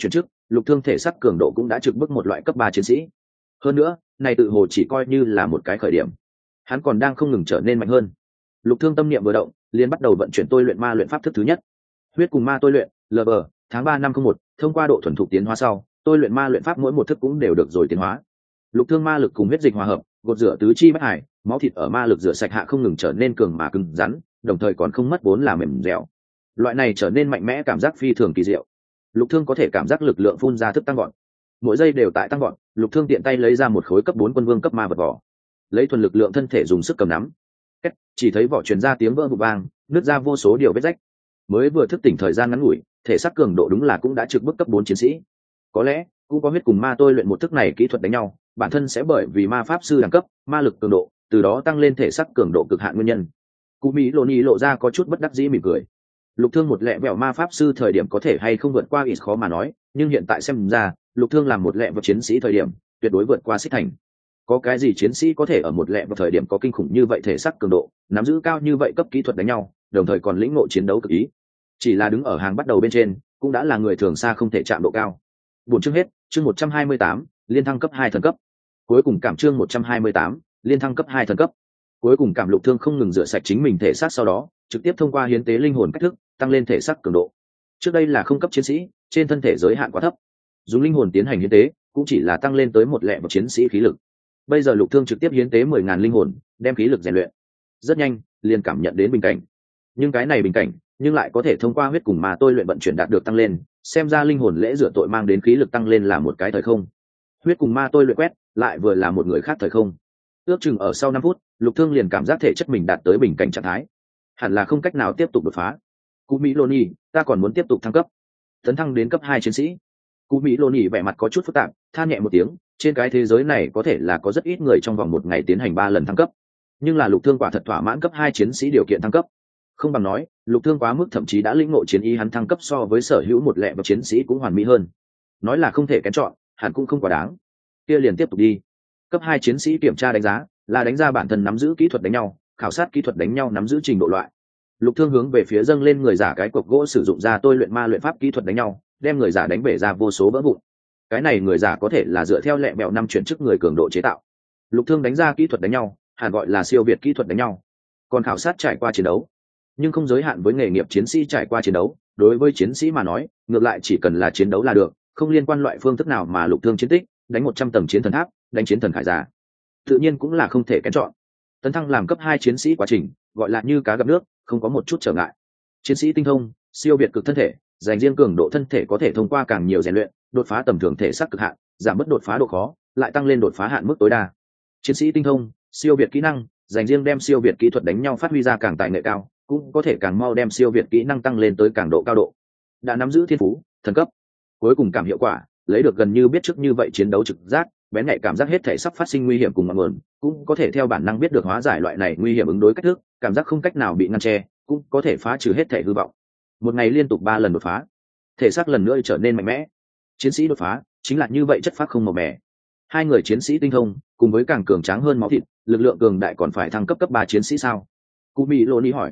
Speaker 1: Lục Thương thể sắc cường độ cũng đã trực bức một loại cấp 3 chiến sĩ. Hơn nữa, này tự hồ chỉ coi như là một cái khởi điểm. Hắn còn đang không ngừng trở nên mạnh hơn. Lục Thương tâm niệm vừa động, liền bắt đầu vận chuyển tôi luyện ma luyện pháp thức thứ nhất. Huyết cùng ma tôi luyện, LB, tháng 3 năm 01, thông qua độ thuần thục tiến hóa sau, tôi luyện ma luyện pháp mỗi một thức cũng đều được rồi tiến hóa. Lục Thương ma lực cùng huyết dịch hòa hợp, gột rửa tứ chi bách hải, máu thịt ở ma lực rửa sạch hạ không ngừng trở nên cường mà cứng rắn, đồng thời còn không mất vốn là mềm dẻo. Loại này trở nên mạnh mẽ cảm giác phi thường kỳ diệu. Lục Thương có thể cảm giác lực lượng phun ra thức tăng vọt, mỗi giây đều tại tăng vọt. Lục Thương tiện tay lấy ra một khối cấp 4 quân vương cấp ma vật vỏ, lấy thuần lực lượng thân thể dùng sức cầm nắm. Chỉ thấy vỏ truyền ra tiếng vỡ vụn vang, nứt ra vô số điều vết rách. Mới vừa thức tỉnh thời gian ngắn ngủi, thể xác cường độ đúng là cũng đã trực bức cấp 4 chiến sĩ. Có lẽ cũng có huyết cùng ma tôi luyện một thức này kỹ thuật đánh nhau, bản thân sẽ bởi vì ma pháp sư đẳng cấp, ma lực cường độ, từ đó tăng lên thể xác cường độ cực hạn nguyên nhân. Cú Mỹ Loni lộ ra có chút bất đắc dĩ mỉm cười. Lục Thương một lẹ vẹo ma pháp sư thời điểm có thể hay không vượt qua ít khó mà nói, nhưng hiện tại xem ra, Lục Thương làm một lẹ vẹo chiến sĩ thời điểm, tuyệt đối vượt qua Xích Thành. Có cái gì chiến sĩ có thể ở một lẹ vẹo thời điểm có kinh khủng như vậy thể xác cường độ, nắm giữ cao như vậy cấp kỹ thuật đánh nhau, đồng thời còn lĩnh ngộ chiến đấu cực ý. Chỉ là đứng ở hàng bắt đầu bên trên, cũng đã là người thường xa không thể chạm độ cao. Buổi chương hết, chương 128, liên thăng cấp 2 thần cấp. Cuối cùng cảm chương 128, liên thăng cấp 2 thần cấp. Cuối cùng cảm Lục Thương không ngừng rửa sạch chính mình thể xác, sau đó trực tiếp thông qua hiến tế linh hồn cách thức tăng lên thể xác cường độ. Trước đây là không cấp chiến sĩ, trên thân thể giới hạn quá thấp, dùng linh hồn tiến hành hiến tế cũng chỉ là tăng lên tới một lẹ một chiến sĩ khí lực. Bây giờ Lục Thương trực tiếp hiến tế 10.000 linh hồn, đem khí lực rèn luyện. Rất nhanh, liền cảm nhận đến bình cảnh. Nhưng cái này bình cảnh, nhưng lại có thể thông qua huyết cùng ma tôi luyện vận chuyển đạt được tăng lên, xem ra linh hồn lễ rửa tội mang đến khí lực tăng lên là một cái thời không. Huyết cùng ma tôi luyện quét, lại vừa là một người khác thời không. Ước chừng ở sau 5 phút, Lục Thương liền cảm giác thể chất mình đạt tới bình cảnh trạng thái, hẳn là không cách nào tiếp tục đột phá. Cú Mỹ Loni, ta còn muốn tiếp tục thăng cấp, tấn thăng đến cấp 2 chiến sĩ. Cú Mỹ Loni vẻ mặt có chút phức tạp, than nhẹ một tiếng, trên cái thế giới này có thể là có rất ít người trong vòng một ngày tiến hành 3 lần thăng cấp, nhưng là Lục Thương quả thật thỏa mãn cấp 2 chiến sĩ điều kiện thăng cấp. Không bằng nói, Lục Thương quá mức thậm chí đã lĩnh ngộ chiến ý, hắn thăng cấp so với sở hữu một lẹ và chiến sĩ cũng hoàn mỹ hơn. Nói là không thể kén chọn, hẳn cũng không quá đáng. Kia liền tiếp tục đi. Cấp 2 chiến sĩ kiểm tra đánh giá, là đánh giá bản thân nắm giữ kỹ thuật đánh nhau, khảo sát kỹ thuật đánh nhau nắm giữ trình độ loại. Lục Thương hướng về phía dâng lên người giả cái cọc gỗ sử dụng ra tôi luyện ma luyện pháp kỹ thuật đánh nhau, đem người giả đánh bể ra vô số vỡ vụn. Cái này người giả có thể là dựa theo lẹ bẹo 5 chuyển chức người cường độ chế tạo. Lục Thương đánh ra kỹ thuật đánh nhau, hẳn gọi là siêu việt kỹ thuật đánh nhau. Còn khảo sát trải qua chiến đấu, nhưng không giới hạn với nghề nghiệp chiến sĩ trải qua chiến đấu, đối với chiến sĩ mà nói, ngược lại chỉ cần là chiến đấu là được, không liên quan loại phương thức nào mà Lục Thương chiến tích, đánh 100 tầng chiến thần tháp, đánh chiến thần khải giả, tự nhiên cũng là không thể kén chọn. Tấn thăng làm cấp 2 chiến sĩ quá trình, gọi là như cá gặp nước, không có một chút trở ngại. Chiến sĩ tinh thông, siêu việt cực thân thể, dành riêng cường độ thân thể có thể thông qua càng nhiều rèn luyện, đột phá tầm thường thể xác cực hạn, giảm bớt đột phá độ khó, lại tăng lên đột phá hạn mức tối đa. Chiến sĩ tinh thông, siêu việt kỹ năng, dành riêng đem siêu việt kỹ thuật đánh nhau phát huy ra càng tài nghệ cao, cũng có thể càng mau đem siêu việt kỹ năng tăng lên tới càng độ cao độ. Đã nắm giữ thiên phú, thần cấp. Cuối cùng cảm hiệu quả, lấy được gần như biết trước như vậy chiến đấu trực giác, bén nhạy cảm giác hết thể sắp phát sinh nguy hiểm cùng ngọn nguồn, cũng có thể theo bản năng biết được hóa giải loại này nguy hiểm ứng đối cách thức, cảm giác không cách nào bị ngăn che, cũng có thể phá trừ hết thể hư vọng. Một ngày liên tục 3 lần đột phá, thể xác lần nữa trở nên mạnh mẽ. Chiến sĩ đột phá chính là như vậy chất phác không màu mè. Hai người chiến sĩ tinh thông, cùng với càng cường tráng hơn máu thịt, lực lượng cường đại còn phải thăng cấp 3 chiến sĩ sao? Cú Mỹ Loni hỏi.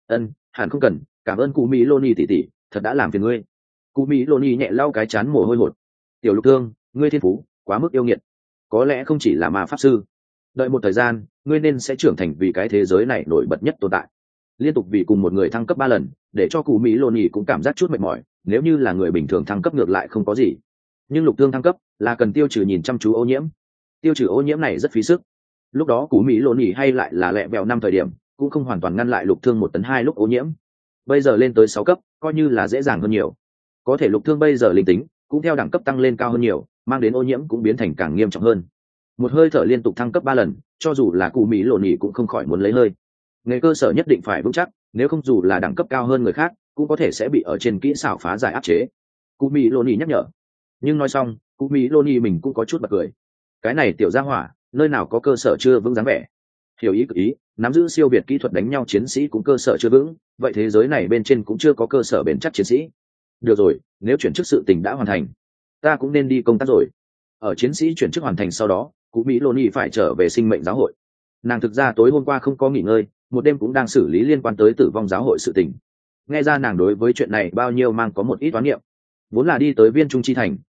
Speaker 1: Hẳn không cần, cảm ơn Cú Mỹ Loni tỷ tỷ, thật đã làm phiền ngươi. Cú Mỹ Loni nhẹ lau cái chán mồ hôi hột. Tiểu Lục Thương, ngươi thiên phú quá mức yêu nghiệt, có lẽ không chỉ là ma pháp sư. Đợi một thời gian, ngươi nên sẽ trưởng thành vì cái thế giới này nổi bật nhất tồn tại. Liên tục vì cùng một người thăng cấp 3 lần, để cho Cú Mỹ Loni cũng cảm giác chút mệt mỏi. Nếu như là người bình thường thăng cấp ngược lại không có gì, nhưng Lục Thương thăng cấp là cần tiêu trừ nhìn chăm chú ô nhiễm. Tiêu trừ ô nhiễm này rất phí sức. Lúc đó Cú Mỹ Loni hay lại là lẹ bèo 5 thời điểm, cũng không hoàn toàn ngăn lại Lục Thương 1 tấn 2 lúc ô nhiễm. Bây giờ lên tới 6 cấp, coi như là dễ dàng hơn nhiều. Có thể Lục Thương bây giờ linh tính cũng theo đẳng cấp tăng lên cao hơn nhiều, mang đến ô nhiễm cũng biến thành càng nghiêm trọng hơn. Một hơi thở liên tục thăng cấp 3 lần, cho dù là Cú Mỹ Loni cũng không khỏi muốn lấy hơi. Nghề cơ sở nhất định phải vững chắc, nếu không dù là đẳng cấp cao hơn người khác, cũng có thể sẽ bị ở trên kỹ xảo phá giải áp chế. Cú Mỹ Loni nhắc nhở. Nhưng nói xong, Cú Mỹ Loni mình cũng có chút bật cười. Cái này tiểu gia hỏa, nơi nào có cơ sở chưa vững dáng vẻ. Hiểu ý cực ý, nắm giữ siêu việt kỹ thuật đánh nhau chiến sĩ cũng cơ sở chưa vững, vậy thế giới này bên trên cũng chưa có cơ sở bền chắc chiến sĩ. Được rồi, nếu chuyển chức sự tình đã hoàn thành, ta cũng nên đi công tác rồi. Ở chiến sĩ chuyển chức hoàn thành sau đó, Cú Mỹ Loni phải trở về sinh mệnh giáo hội. Nàng thực ra tối hôm qua không có nghỉ ngơi, một đêm cũng đang xử lý liên quan tới tử vong giáo hội sự tình. Nghe ra nàng đối với chuyện này bao nhiêu mang có một ít toán niệm. Vốn là đi tới Viên Trung Chi Thành,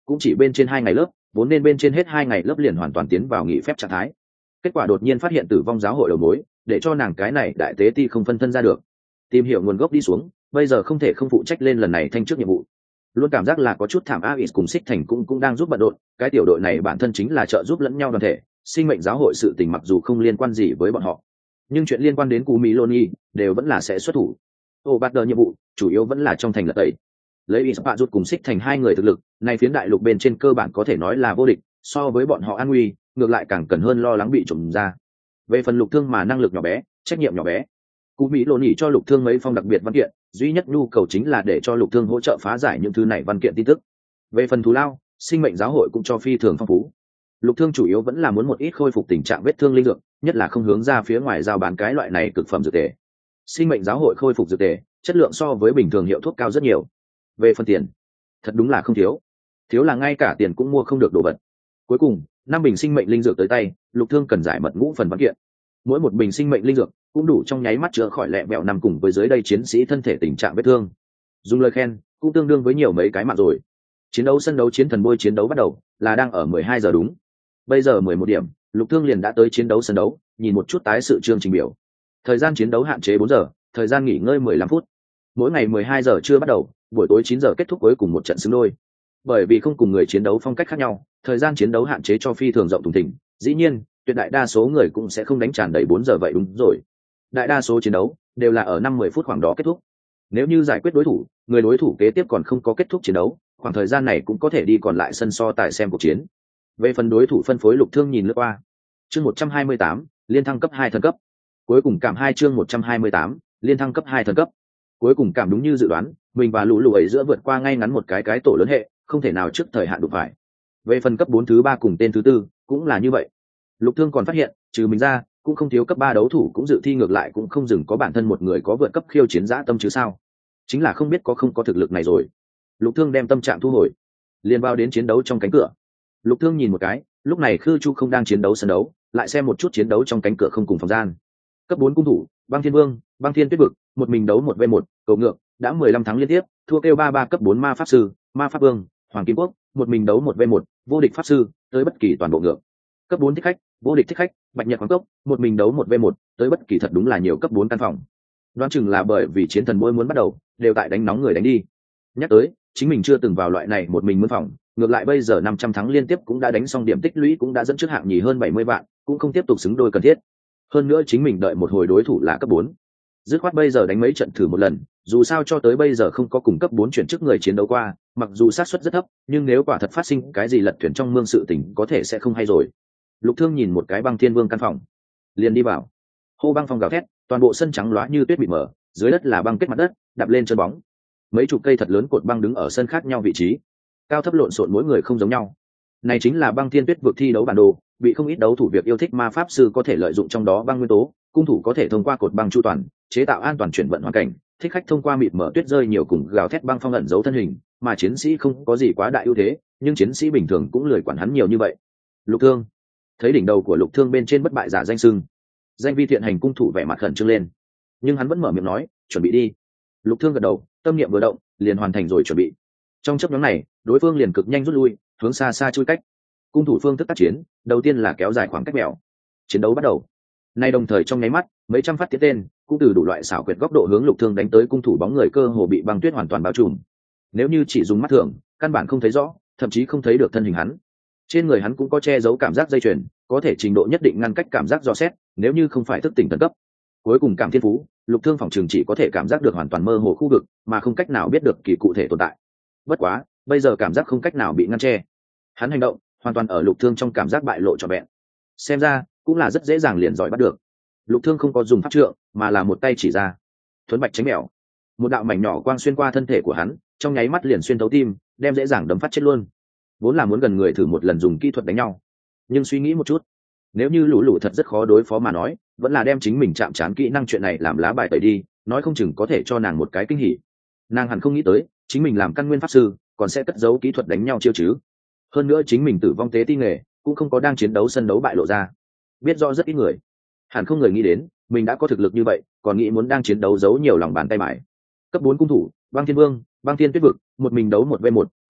Speaker 1: cũng chỉ bên trên 2 ngày lớp, vốn nên bên trên hết 2 ngày lớp liền hoàn toàn tiến vào nghỉ phép trạng thái. Kết quả đột nhiên phát hiện tử vong giáo hội đầu mối, để cho nàng cái này đại tế ti không phân thân ra được. Tìm hiểu nguồn gốc đi xuống, bây giờ không thể không phụ trách lên lần này thanh trước nhiệm vụ. Luôn cảm giác là có chút thảm. Aegis cùng Xích Thành cũng đang giúp bận rộn, cái tiểu đội này bản thân chính là trợ giúp lẫn nhau đoàn thể, sinh mệnh giáo hội sự tình mặc dù không liên quan gì với bọn họ, nhưng chuyện liên quan đến Cú Mỹ Loni đều vẫn là sẽ xuất thủ. Ô bắt đầu nhiệm vụ chủ yếu vẫn là trong thành lật tẩy, lấy Ispa rút cùng Xích Thành hai người thực lực này, phiến đại lục bên trên cơ bản có thể nói là vô địch, so với bọn họ an nguy ngược lại càng cần hơn lo lắng bị trộm ra. Về phần Lục Thương mà năng lực nhỏ bé, trách nhiệm nhỏ bé, Cú Mỹ Loni cho Lục Thương mấy phong đặc biệt văn kiện, duy nhất nhu cầu chính là để cho Lục Thương hỗ trợ phá giải những thứ này văn kiện tin tức. Về phần thù lao, sinh mệnh giáo hội cũng cho phi thường phong phú. Lục Thương chủ yếu vẫn là muốn một ít khôi phục tình trạng vết thương linh dược, nhất là không hướng ra phía ngoài giao bán cái loại này cực phẩm dược tề. Sinh mệnh giáo hội khôi phục dược tề, chất lượng so với bình thường hiệu thuốc cao rất nhiều. Về phần tiền, thật đúng là không thiếu, thiếu là ngay cả tiền cũng mua không được đồ vật. Cuối cùng, 5 bình sinh mệnh linh dược tới tay, Lục Thương cần giải mật ngũ phần văn kiện. Mỗi một bình sinh mệnh linh dược cũng đủ trong nháy mắt chữa khỏi lẹ bẹo nằm cùng với dưới đây chiến sĩ thân thể tình trạng vết thương. Dùng lời khen, cũng tương đương với nhiều mấy cái mạng rồi. Chiến đấu sân đấu chiến thần bôi chiến đấu bắt đầu là đang ở 12 giờ đúng. Bây giờ 11 điểm, Lục Thương liền đã tới chiến đấu sân đấu, nhìn một chút tái sự chương trình biểu. Thời gian chiến đấu hạn chế 4 giờ, thời gian nghỉ ngơi 15 phút. Mỗi ngày 12 giờ chưa bắt đầu, buổi tối 9 giờ kết thúc cuối cùng một trận xứng đôi. Bởi vì không cùng người chiến đấu phong cách khác nhau, thời gian chiến đấu hạn chế cho phi thường rộng thùng thình, dĩ nhiên, tuyệt đại đa số người cũng sẽ không đánh tràn đầy 4 giờ vậy đúng rồi. Đại đa số chiến đấu đều là ở 5-10 phút khoảng đó kết thúc. Nếu như giải quyết đối thủ, người đối thủ kế tiếp còn không có kết thúc chiến đấu, khoảng thời gian này cũng có thể đi còn lại sân so tài xem cuộc chiến. Về phần đối thủ phân phối, Lục Thương nhìn lướt qua. Chương 128, liên thăng cấp 2 thần cấp. Cuối cùng cảm 2 chương 128, liên thăng cấp 2 thần cấp. Cuối cùng cảm đúng như dự đoán, mình và Lũ Lũ ấy giữa vượt qua ngay ngắn một cái tổ lớn hệ, không thể nào trước thời hạn đụng phải. Về phần cấp 4 thứ 3 cùng tên thứ 4, cũng là như vậy. Lục Thương còn phát hiện, trừ mình ra, cũng không thiếu cấp 3 đấu thủ cũng dự thi, ngược lại cũng không dừng có bản thân một người có vượt cấp khiêu chiến dã tâm chứ sao. Chính là không biết có không có thực lực này rồi. Lục Thương đem tâm trạng thu hồi, liền vào đến chiến đấu trong cánh cửa. Lục Thương nhìn một cái, lúc này Khư Chu không đang chiến đấu sân đấu, lại xem một chút chiến đấu trong cánh cửa không cùng phòng gian. Cấp 4 cung thủ, Băng Thiên Vương, Băng Thiên Tuyết Vực, một mình đấu 1v1, cầu ngược, đã 15 thắng liên tiếp, thua kêu 33 cấp 4 ma pháp sư, ma pháp vương, Hoàng Kim Quốc, một mình đấu 1v1, vô địch pháp sư, tới bất kỳ toàn bộ ngược. Cấp 4 thích khách, vô địch thích khách, Bạch Nhật Hoàng Cốc, một mình đấu 1v1, tới bất kỳ thật đúng là nhiều cấp 4 căn phòng. Đoán chừng là bởi vì chiến thần bôi muốn bắt đầu, đều tại đánh nóng người đánh đi. Nhắc tới, chính mình chưa từng vào loại này một mình mướn phòng, ngược lại bây giờ 500 thắng liên tiếp cũng đã đánh xong điểm tích lũy, cũng đã dẫn trước hạng nhì hơn 70 vạn, cũng không tiếp tục xứng đôi cần thiết. Hơn nữa chính mình đợi một hồi đối thủ là cấp 4. Dứt khoát bây giờ đánh mấy trận thử một lần, dù sao cho tới bây giờ không có cùng cấp 4 chuyển chức người chiến đấu qua, mặc dù xác suất rất thấp, nhưng nếu quả thật phát sinh cái gì lật thuyền trong mương sự tình có thể sẽ không hay rồi. Lục Thương nhìn một cái Băng Thiên Vương căn phòng, liền đi vào. Hô băng phòng gào thét, toàn bộ sân trắng loá như tuyết bị mở, dưới đất là băng kết mặt đất, đạp lên chân bóng. Mấy chục cây thật lớn cột băng đứng ở sân khác nhau vị trí, cao thấp lộn xộn, mỗi người không giống nhau. Này chính là Băng Thiên Tuyết Vực thi đấu bản đồ, bị không ít đấu thủ việc yêu thích ma pháp sư có thể lợi dụng trong đó băng nguyên tố, cung thủ có thể thông qua cột băng chu toàn, chế tạo an toàn chuyển vận hoàn cảnh, thích khách thông qua mịt mở tuyết rơi nhiều cùng gào thét băng phong ẩn giấu thân hình, mà chiến sĩ không có gì quá đại ưu thế, nhưng chiến sĩ bình thường cũng lười quản hắn nhiều như vậy. Lục Thương thấy đỉnh đầu của Lục Thương bên trên bất bại giả danh sưng, danh vi thiện hành cung thủ vẻ mặt khẩn trương lên, nhưng hắn vẫn mở miệng nói, chuẩn bị đi. Lục Thương gật đầu, tâm niệm vừa động, liền hoàn thành rồi chuẩn bị. Trong chốc ngắn này, đối phương liền cực nhanh rút lui, hướng xa xa chui cách. Cung thủ phương thức tác chiến, đầu tiên là kéo dài khoảng cách mèo. Chiến đấu bắt đầu. Nay đồng thời trong nháy mắt, mấy trăm phát tiễn tên, cũng từ đủ loại xảo quyệt góc độ hướng Lục Thương đánh tới, cung thủ bóng người cơ hồ bị băng tuyết hoàn toàn bao trùm. Nếu như chỉ dùng mắt thường, căn bản không thấy rõ, thậm chí không thấy được thân hình hắn. Trên người hắn cũng có che giấu cảm giác dây chuyền, có thể trình độ nhất định ngăn cách cảm giác dò xét, nếu như không phải thức tỉnh tấn cấp. Cuối cùng cảm thiên phú, Lục Thương phòng trường chỉ có thể cảm giác được hoàn toàn mơ hồ khu vực, mà không cách nào biết được kỳ cụ thể tồn tại. Bất quá, bây giờ cảm giác không cách nào bị ngăn che. Hắn hành động hoàn toàn ở Lục Thương trong cảm giác bại lộ cho bẹn. Xem ra cũng là rất dễ dàng liền giỏi bắt được. Lục Thương không có dùng pháp trượng, mà là một tay chỉ ra. Thuấn bạch tránh mèo, một đạo mảnh nhỏ quang xuyên qua thân thể của hắn, trong nháy mắt liền xuyên thấu tim, đem dễ dàng đấm phát chết luôn. Vốn là muốn gần người thử một lần dùng kỹ thuật đánh nhau, nhưng suy nghĩ một chút, nếu như Lũ Lũ thật rất khó đối phó mà nói, vẫn là đem chính mình chạm trán kỹ năng chuyện này làm lá bài tẩy đi, nói không chừng có thể cho nàng một cái kinh hỉ. Nàng hẳn không nghĩ tới, chính mình làm căn nguyên pháp sư, còn sẽ cất giấu kỹ thuật đánh nhau chiêu chứ. Hơn nữa chính mình tử vong tế ti nghề, cũng không có đang chiến đấu sân đấu bại lộ ra. Biết rõ rất ít người, hẳn không người nghĩ đến, mình đã có thực lực như vậy, còn nghĩ muốn đang chiến đấu giấu nhiều lòng bàn tay mải. Cấp 4 cung thủ, Băng Thiên Vương, Băng Thiên Tuyết Vực, một mình đấu 1v1, cầu ngược,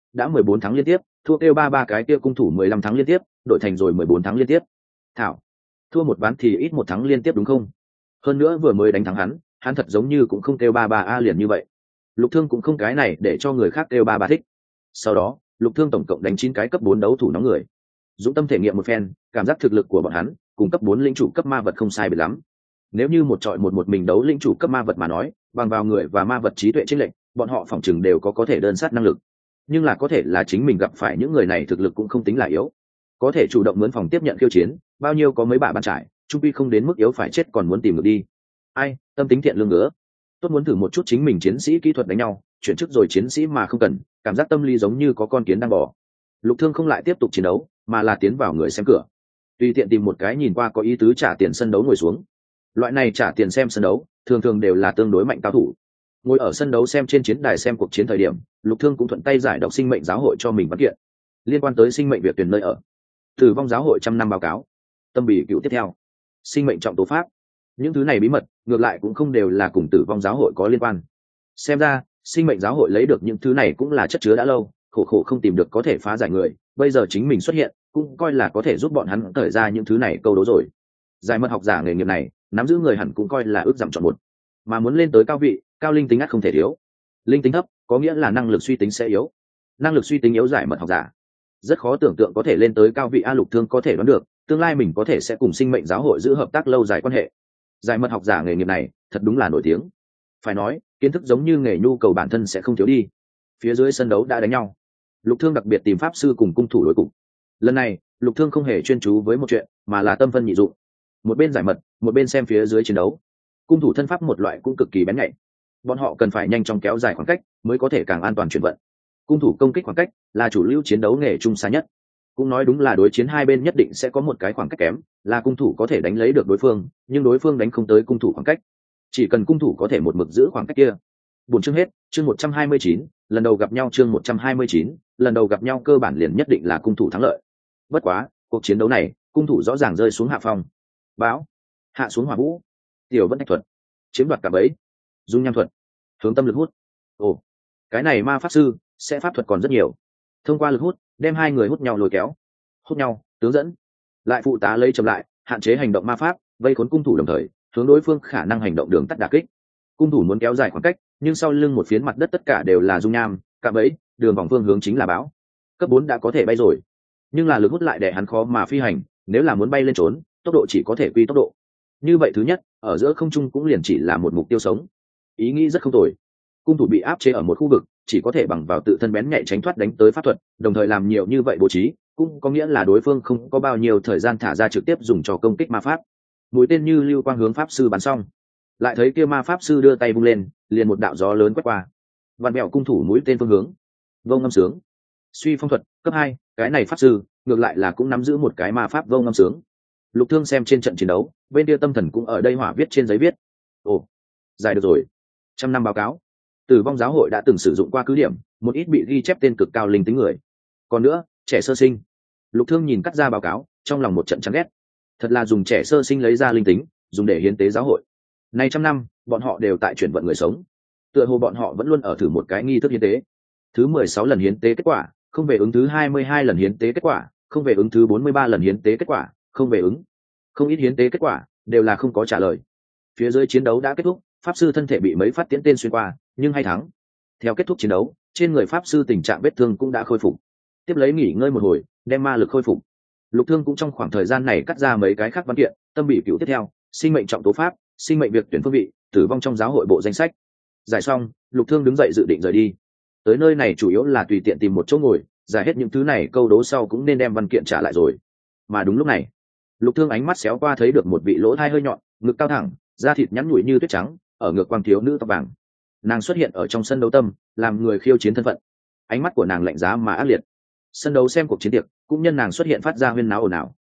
Speaker 1: đã 14 thắng liên tiếp, thua kêu ba cái kia cung thủ 15 thắng liên tiếp, đổi thành rồi 14 thắng liên tiếp. Thảo, thua một ván thì ít một thắng liên tiếp đúng không? Hơn nữa vừa mới đánh thắng hắn thật giống như cũng không kêu ba a liền như vậy. Lục Thương cũng không cái này để cho người khác kêu ba thích. Sau đó, Lục Thương tổng cộng đánh 9 cái cấp 4 đấu thủ nóng người. Dũng tâm thể nghiệm một phen, cảm giác thực lực của bọn hắn cùng cấp 4 linh chủ cấp ma vật không sai biệt lắm. Nếu như một trọi một mình đấu linh chủ cấp ma vật mà nói, bằng vào người và ma vật trí tuệ chênh lệch, bọn họ phỏng chừng đều có thể đơn sát năng lực. Nhưng là có thể là chính mình gặp phải những người này thực lực cũng không tính là yếu, có thể chủ động mướn phòng tiếp nhận khiêu chiến, bao nhiêu có mấy bả bàn trải, trung quy không đến mức yếu phải chết còn muốn tìm được đi. Ai, tâm tính thiện lương ngứa. Tốt muốn thử một chút chính mình chiến sĩ kỹ thuật đánh nhau, chuyển chức rồi chiến sĩ mà không cần, cảm giác tâm lý giống như có con kiến đang bò. Lục Thương không lại tiếp tục chiến đấu, mà là tiến vào người xem cửa, tùy tiện tìm một cái nhìn qua có ý tứ trả tiền sân đấu ngồi xuống. Loại này trả tiền xem sân đấu thường thường đều là tương đối mạnh cao thủ. Ngồi ở sân đấu xem trên chiến đài xem cuộc chiến thời điểm, Lục Thương cũng thuận tay giải đọc sinh mệnh giáo hội cho mình văn kiện liên quan tới sinh mệnh việc tuyển nơi ở, tử vong giáo hội 100 năm báo cáo, tâm bỉ cựu tiếp theo, sinh mệnh trọng tố pháp. Những thứ này bí mật ngược lại cũng không đều là cùng tử vong giáo hội có liên quan. Xem ra sinh mệnh giáo hội lấy được những thứ này cũng là chất chứa đã lâu, khổ khổ không tìm được có thể phá giải người, bây giờ chính mình xuất hiện cũng coi là có thể giúp bọn hắn cởi ra những thứ này câu đố rồi. Giải mật học giả nghề nghiệp này nắm giữ người hẳn cũng coi là ước giảm chọn một, mà muốn lên tới cao vị, cao linh tính ắt không thể thiếu. Linh tính thấp có nghĩa là năng lực suy tính sẽ yếu, năng lực suy tính yếu giải mật học giả rất khó tưởng tượng có thể lên tới cao vị. Lục Thương có thể đoán được tương lai mình có thể sẽ cùng sinh mệnh giáo hội giữ hợp tác lâu dài quan hệ. Giải mật học giả nghề nghiệp này thật đúng là nổi tiếng, phải nói kiến thức giống như nghề nhu cầu bản thân sẽ không thiếu đi. Phía dưới sân đấu đã đánh nhau, Lục Thương đặc biệt tìm pháp sư cùng cung thủ đối cục. Lần này Lục Thương không hề chuyên chú với một chuyện, mà là tâm phân nhị dụng, một bên giải mật một bên xem phía dưới chiến đấu. Cung thủ thân pháp một loại cũng cực kỳ bén nhạy, bọn họ cần phải nhanh chóng kéo dài khoảng cách mới có thể càng an toàn chuyển vận. Cung thủ công kích khoảng cách là chủ lưu chiến đấu nghề trung xa nhất, cũng nói đúng là đối chiến hai bên nhất định sẽ có một cái khoảng cách kém, là cung thủ có thể đánh lấy được đối phương, nhưng đối phương đánh không tới cung thủ khoảng cách. Chỉ cần cung thủ có thể một mực giữ khoảng cách kia. Buổi chương hết, chương 129, lần đầu gặp nhau, chương 129, lần đầu gặp nhau cơ bản liền nhất định là cung thủ thắng lợi. Bất quá, cuộc chiến đấu này, cung thủ rõ ràng rơi xuống hạ phong. Báo, hạ xuống hỏa vũ, tiểu vẫn thạch thuật, chiếm đoạt cả bẫy, dung nham thuật, hướng tâm lực hút. Ồ, cái này ma pháp sư sẽ pháp thuật còn rất nhiều. Thông qua lực hút, đem hai người hút nhau lôi kéo, hút nhau, tướng dẫn, lại phụ tá lấy chậm lại, hạn chế hành động ma pháp, vây khốn cung thủ đồng thời hướng đối phương khả năng hành động đường tắt đả kích. Cung thủ muốn kéo dài khoảng cách, nhưng sau lưng một phiến mặt đất tất cả đều là dung nham, cạm bẫy, đường vòng phương hướng chính là bão. Cấp 4 đã có thể bay rồi, nhưng là lực hút lại để hắn khó mà phi hành, nếu là muốn bay lên trốn, tốc độ chỉ có thể quy tốc độ. Như vậy thứ nhất, ở giữa không trung cũng liền chỉ là một mục tiêu sống. Ý nghĩ rất không tồi. Cung thủ bị áp chế ở một khu vực, chỉ có thể bằng vào tự thân bén nhạy tránh thoát đánh tới pháp thuật, đồng thời làm nhiều như vậy bố trí, cũng có nghĩa là đối phương không có bao nhiêu thời gian thả ra trực tiếp dùng cho công kích ma pháp. Mũi tên như lưu quang hướng pháp sư bắn xong, lại thấy kia ma pháp sư đưa tay vung lên, liền một đạo gió lớn quét qua, vặn bẹo cung thủ mũi tên phương hướng. Vô ngâm sướng, suy phong thuật cấp 2, cái này pháp sư ngược lại là cũng nắm giữ một cái ma pháp vô ngâm sướng. Lục Thương xem trên trận chiến đấu, bên kia tâm thần cũng ở đây hỏa viết trên giấy viết. Ồ, giải được rồi. 100 năm báo cáo, tử vong giáo hội đã từng sử dụng qua cứ điểm, một ít bị ghi chép tên cực cao linh tính người. Còn nữa, trẻ sơ sinh. Lục Thương nhìn cắt ra báo cáo, trong lòng một trận chán ghét. Thật là dùng trẻ sơ sinh lấy ra linh tính, dùng để hiến tế giáo hội. Nay 100 năm, bọn họ đều tại chuyển vận người sống. Tựa hồ bọn họ vẫn luôn ở thử một cái nghi thức hiến tế. Thứ 16 lần hiến tế kết quả, không về ứng. Thứ 22 lần hiến tế kết quả, không về ứng. Thứ 43 lần hiến tế kết quả, không về ứng. Không ít hiến tế kết quả đều là không có trả lời. Phía dưới chiến đấu đã kết thúc, pháp sư thân thể bị mấy phát tiễn tên xuyên qua, nhưng hay thắng. Theo kết thúc chiến đấu, trên người pháp sư tình trạng vết thương cũng đã khôi phục. Tiếp lấy nghỉ ngơi một hồi, đem ma lực khôi phục. Lục Thương cũng trong khoảng thời gian này cắt ra mấy cái khác văn kiện, tâm bị cựu tiếp theo, sinh mệnh trọng tố pháp, sinh mệnh việc tuyển phương vị, tử vong trong giáo hội bộ danh sách. Giải xong, Lục Thương đứng dậy dự định rời đi. Tới nơi này chủ yếu là tùy tiện tìm một chỗ ngồi, giải hết những thứ này câu đố sau cũng nên đem văn kiện trả lại rồi. Mà đúng lúc này, Lục Thương ánh mắt xéo qua thấy được một vị lỗ thai hơi nhọn, ngực cao thẳng, da thịt nhắn nhủi như tuyết trắng, ở ngực quang thiếu nữ tóc vàng. Nàng xuất hiện ở trong sân đấu tâm, làm người khiêu chiến thân phận. Ánh mắt của nàng lạnh giá mà ác liệt. Sân đấu xem cuộc chiến tiệc, cũng nhân nàng xuất hiện phát ra huyên náo ồn ào.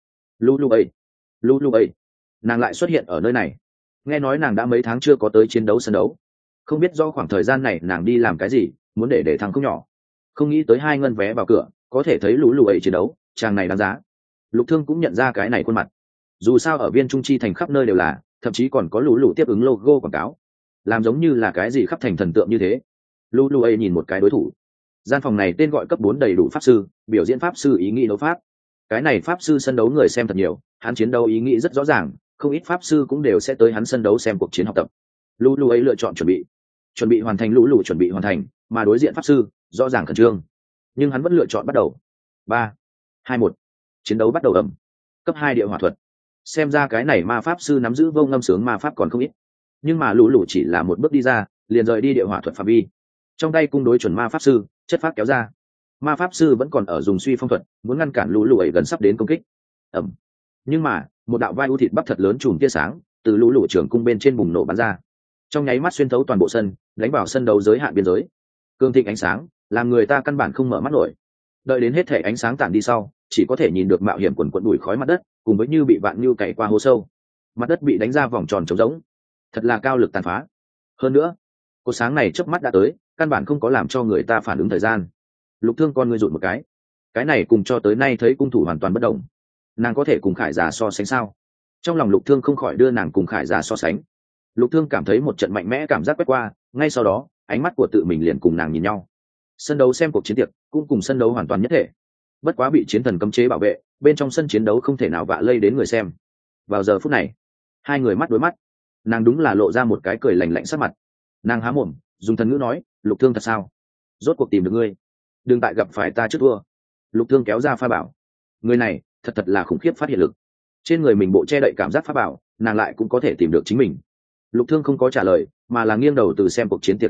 Speaker 1: Lulu ấy, nàng lại xuất hiện ở nơi này. Nghe nói nàng đã mấy tháng chưa có tới chiến đấu sân đấu, không biết do khoảng thời gian này nàng đi làm cái gì, muốn để thằng không nhỏ. Không nghĩ tới 2 ngân vé vào cửa, có thể thấy Lulu ấy chiến đấu, chàng này đáng giá. Lục Thương cũng nhận ra cái này khuôn mặt. Dù sao ở Viên Trung Chi thành khắp nơi đều là, thậm chí còn có Lulu tiếp ứng logo quảng cáo, làm giống như là cái gì khắp thành thần tượng như thế. Lulu ấy nhìn một cái đối thủ, Gian phòng này tên gọi cấp 4 đầy đủ pháp sư, biểu diễn pháp sư ý nghĩ đấu pháp. Cái này pháp sư sân đấu người xem thật nhiều, hắn chiến đấu ý nghĩ rất rõ ràng, không ít pháp sư cũng đều sẽ tới hắn sân đấu xem cuộc chiến học tập. Lũ lũ ấy lựa chọn chuẩn bị hoàn thành, lũ lũ chuẩn bị hoàn thành, mà đối diện pháp sư rõ ràng khẩn trương, nhưng hắn vẫn lựa chọn bắt đầu. 3, 2, 1, chiến đấu bắt đầu ầm. Cấp 2 địa hỏa thuật. Xem ra cái này ma pháp sư nắm giữ vô ngâm sướng ma pháp còn không ít, nhưng mà lũ lũ chỉ là một bước đi ra liền rời đi địa hỏa thuật phạm vi. Trong tay cung đối chuẩn ma pháp sư chất phát kéo ra, ma pháp sư vẫn còn ở dùng suy phong thuật muốn ngăn cản lũ lũ ấy gần sắp đến công kích. ầm. Nhưng mà một đạo vai u thịt bắp thật lớn chùm tia sáng từ lũ lũ trường cung bên trên bùng nổ bắn ra, trong nháy mắt xuyên thấu toàn bộ sân, đánh vào sân đấu giới hạn biên giới. Cương thịnh ánh sáng làm người ta căn bản không mở mắt nổi. Đợi đến hết thể ánh sáng tản đi sau, chỉ có thể nhìn được mạo hiểm quần quần bụi khói mặt đất, cùng với như bị vạn nhu cày qua hố sâu, mặt đất bị đánh ra vòng tròn trống rỗng, thật là cao lực tàn phá. Hơn nữa cột sáng này chớp mắt đã tới, căn bản không có làm cho người ta phản ứng thời gian. Lục Thương con người rụt một cái này cùng cho tới nay thấy cung thủ hoàn toàn bất động. Nàng có thể cùng Khải Già so sánh sao? Trong lòng Lục Thương không khỏi đưa nàng cùng Khải Già so sánh. Lục Thương cảm thấy một trận mạnh mẽ cảm giác quét qua, ngay sau đó ánh mắt của tự mình liền cùng nàng nhìn nhau. Sân đấu xem cuộc chiến tiệc cũng cùng sân đấu hoàn toàn nhất thể, bất quá bị chiến thần cấm chế bảo vệ, bên trong sân chiến đấu không thể nào vạ lây đến người xem. Vào giờ phút này hai người mắt đối mắt, nàng đúng là lộ ra một cái cười lạnh lạnh sắc mặt. Nàng há mồm dùng thần ngữ nói, Lục Thương thật sao, rốt cuộc tìm được ngươi, đừng tại gặp phải ta trước thua. Lục Thương kéo ra pha bảo, người này thật là khủng khiếp phát hiện lực, trên người mình bộ che đậy cảm giác pháp bảo, nàng lại cũng có thể tìm được chính mình. Lục Thương không có trả lời, mà là nghiêng đầu từ xem cuộc chiến tiệc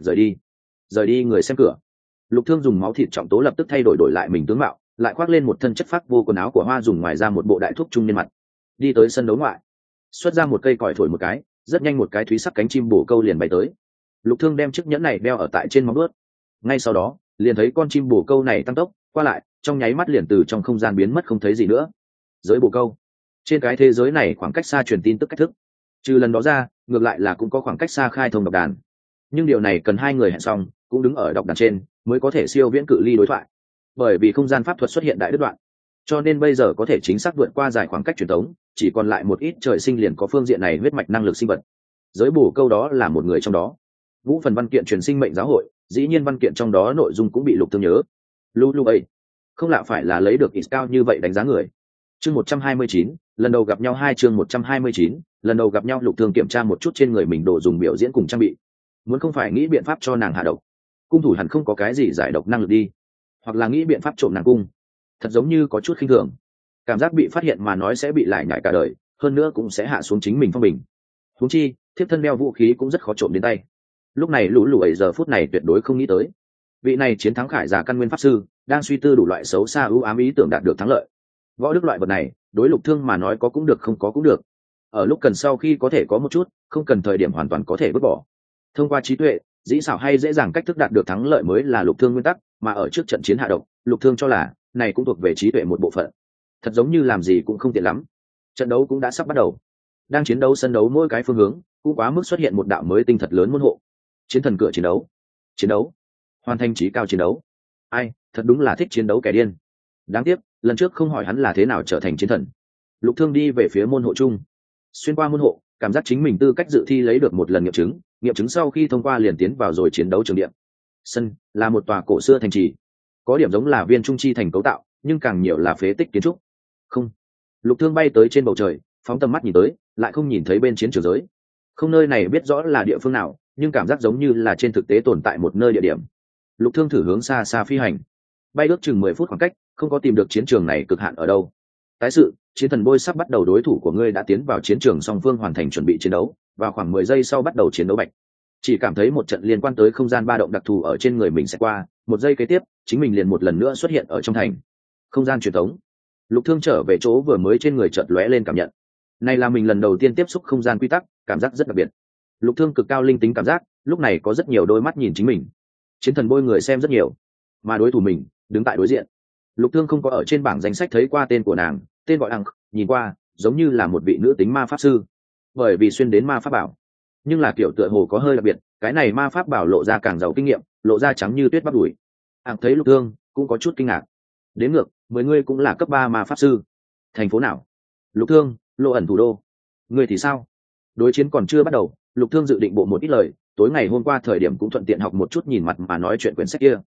Speaker 1: rời đi người xem cửa. Lục Thương dùng máu thịt trọng tố lập tức thay đổi lại mình tướng mạo, lại khoác lên một thân chất phác vô quần áo của hoa, dùng ngoài ra một bộ đại thúc trung niên mặt, đi tới sân đấu ngoại, xuất ra một cây còi thổi một cái, rất nhanh một cái thúy sắc cánh chim bồ câu liền bay tới. Lục Thương đem chiếc nhẫn này đeo ở tại trên móng vuốt, ngay sau đó liền thấy con chim bồ câu này tăng tốc qua lại, trong nháy mắt liền từ trong không gian biến mất không thấy gì nữa. Giới bồ câu, trên cái thế giới này khoảng cách xa truyền tin tức cách thức, trừ lần đó ra ngược lại là cũng có khoảng cách xa khai thông độc đàn, nhưng điều này cần hai người hẹn xong cũng đứng ở độc đàn trên mới có thể siêu viễn cự ly đối thoại. Bởi vì không gian pháp thuật xuất hiện đại đứt đoạn, cho nên bây giờ có thể chính xác vượt qua dài khoảng cách truyền thống, chỉ còn lại một ít trời sinh liền có phương diện này huyết mạch năng lực sinh vật. Giới bổ câu đó là một người trong đó. Vũ phần văn kiện truyền sinh mệnh giáo hội, dĩ nhiên văn kiện trong đó nội dung cũng bị Lục Thương nhớ. Lu ấy không lạ phải là lấy được ít cao như vậy đánh giá người. Chương 129, lần đầu gặp nhau. Chương 129, lần đầu gặp nhau. Lục Thương kiểm tra một chút trên người mình đồ dùng biểu diễn cùng trang bị, muốn không phải nghĩ biện pháp cho nàng hạ độc, cung thủ hẳn không có cái gì giải độc năng lực đi, hoặc là nghĩ biện pháp trộm nàng cung, thật giống như có chút khinh thường, cảm giác bị phát hiện mà nói sẽ bị lại nhại cả đời, hơn nữa cũng sẽ hạ xuống chính mình phong bình. Huống chi thiếp thân đeo vũ khí cũng rất khó trộm đến tay. Lúc này lũ lũ ấy giờ phút này tuyệt đối không nghĩ tới vị này chiến thắng Khải Già căn nguyên pháp sư đang suy tư đủ loại xấu xa ưu ám ý tưởng đạt được thắng lợi. Võ đức loại vật này đối Lục Thương mà nói có cũng được, không có cũng được, ở lúc cần sau khi có thể có một chút, không cần thời điểm hoàn toàn có thể vứt bỏ. Thông qua trí tuệ, dĩ xảo hay dễ dàng cách thức đạt được thắng lợi mới là Lục Thương nguyên tắc, mà ở trước trận chiến hạ độc, Lục Thương cho là này cũng thuộc về trí tuệ một bộ phận, thật giống như làm gì cũng không tiện lắm. Trận đấu cũng đã sắp bắt đầu, đang chiến đấu sân đấu mỗi cái phương hướng cũng quá mức xuất hiện một đạo mới tinh thật lớn môn hộ. Chiến thần cửa chiến đấu, hoàn thành trí cao chiến đấu. Ai thật đúng là thích chiến đấu kẻ điên, đáng tiếc lần trước không hỏi hắn là thế nào trở thành chiến thần. Lục Thương đi về phía môn hộ chung, xuyên qua môn hộ, cảm giác chính mình tư cách dự thi lấy được một lần nghiệm chứng sau khi thông qua liền tiến vào rồi chiến đấu trường điểm. Sân là một tòa cổ xưa thành trì, có điểm giống là viên trung chi thành cấu tạo, nhưng càng nhiều là phế tích kiến trúc. Không, Lục Thương bay tới trên bầu trời, phóng tầm mắt nhìn tới, lại không nhìn thấy bên chiến trường giới. Không nơi này biết rõ là địa phương nào, nhưng cảm giác giống như là trên thực tế tồn tại một nơi địa điểm. Lục Thương thử hướng xa xa phi hành, bay ước chừng 10 phút khoảng cách, không có tìm được chiến trường này cực hạn ở đâu. Tái sự, chiến thần bôi sắp bắt đầu, đối thủ của ngươi đã tiến vào chiến trường, song phương hoàn thành chuẩn bị chiến đấu, và khoảng 10 giây sau bắt đầu chiến đấu. Bạch chỉ cảm thấy một trận liên quan tới không gian ba động đặc thù ở trên người mình sẽ qua, một giây kế tiếp chính mình liền một lần nữa xuất hiện ở trong thành không gian truyền thống. Lục Thương trở về chỗ vừa mới, trên người chợt lóe lên cảm nhận, này là mình lần đầu tiên tiếp xúc không gian quy tắc, cảm giác rất đặc biệt. Lục Thương cực cao linh tính cảm giác, lúc này có rất nhiều đôi mắt nhìn chính mình, chiến thần bôi người xem rất nhiều, mà đối thủ mình đứng tại đối diện. Lục Thương không có ở trên bảng danh sách thấy qua tên của nàng, tên gọi Ăng, nhìn qua giống như là một vị nữ tính ma pháp sư, bởi vì xuyên đến ma pháp bảo, nhưng là kiểu tựa hồ có hơi đặc biệt, cái này ma pháp bảo lộ ra càng giàu kinh nghiệm, lộ ra trắng như tuyết bắp đùi. Ăng thấy Lục Thương cũng có chút kinh ngạc. Đến ngược 10 người cũng là cấp 3 ma pháp sư. Thành phố nào? Lục Thương, Lộ ẩn thủ đô. Người thì sao? Đối chiến còn chưa bắt đầu, Lục Thương dự định bộ một ít lời, tối ngày hôm qua thời điểm cũng thuận tiện học một chút, nhìn mặt mà nói chuyện quyển sách kia.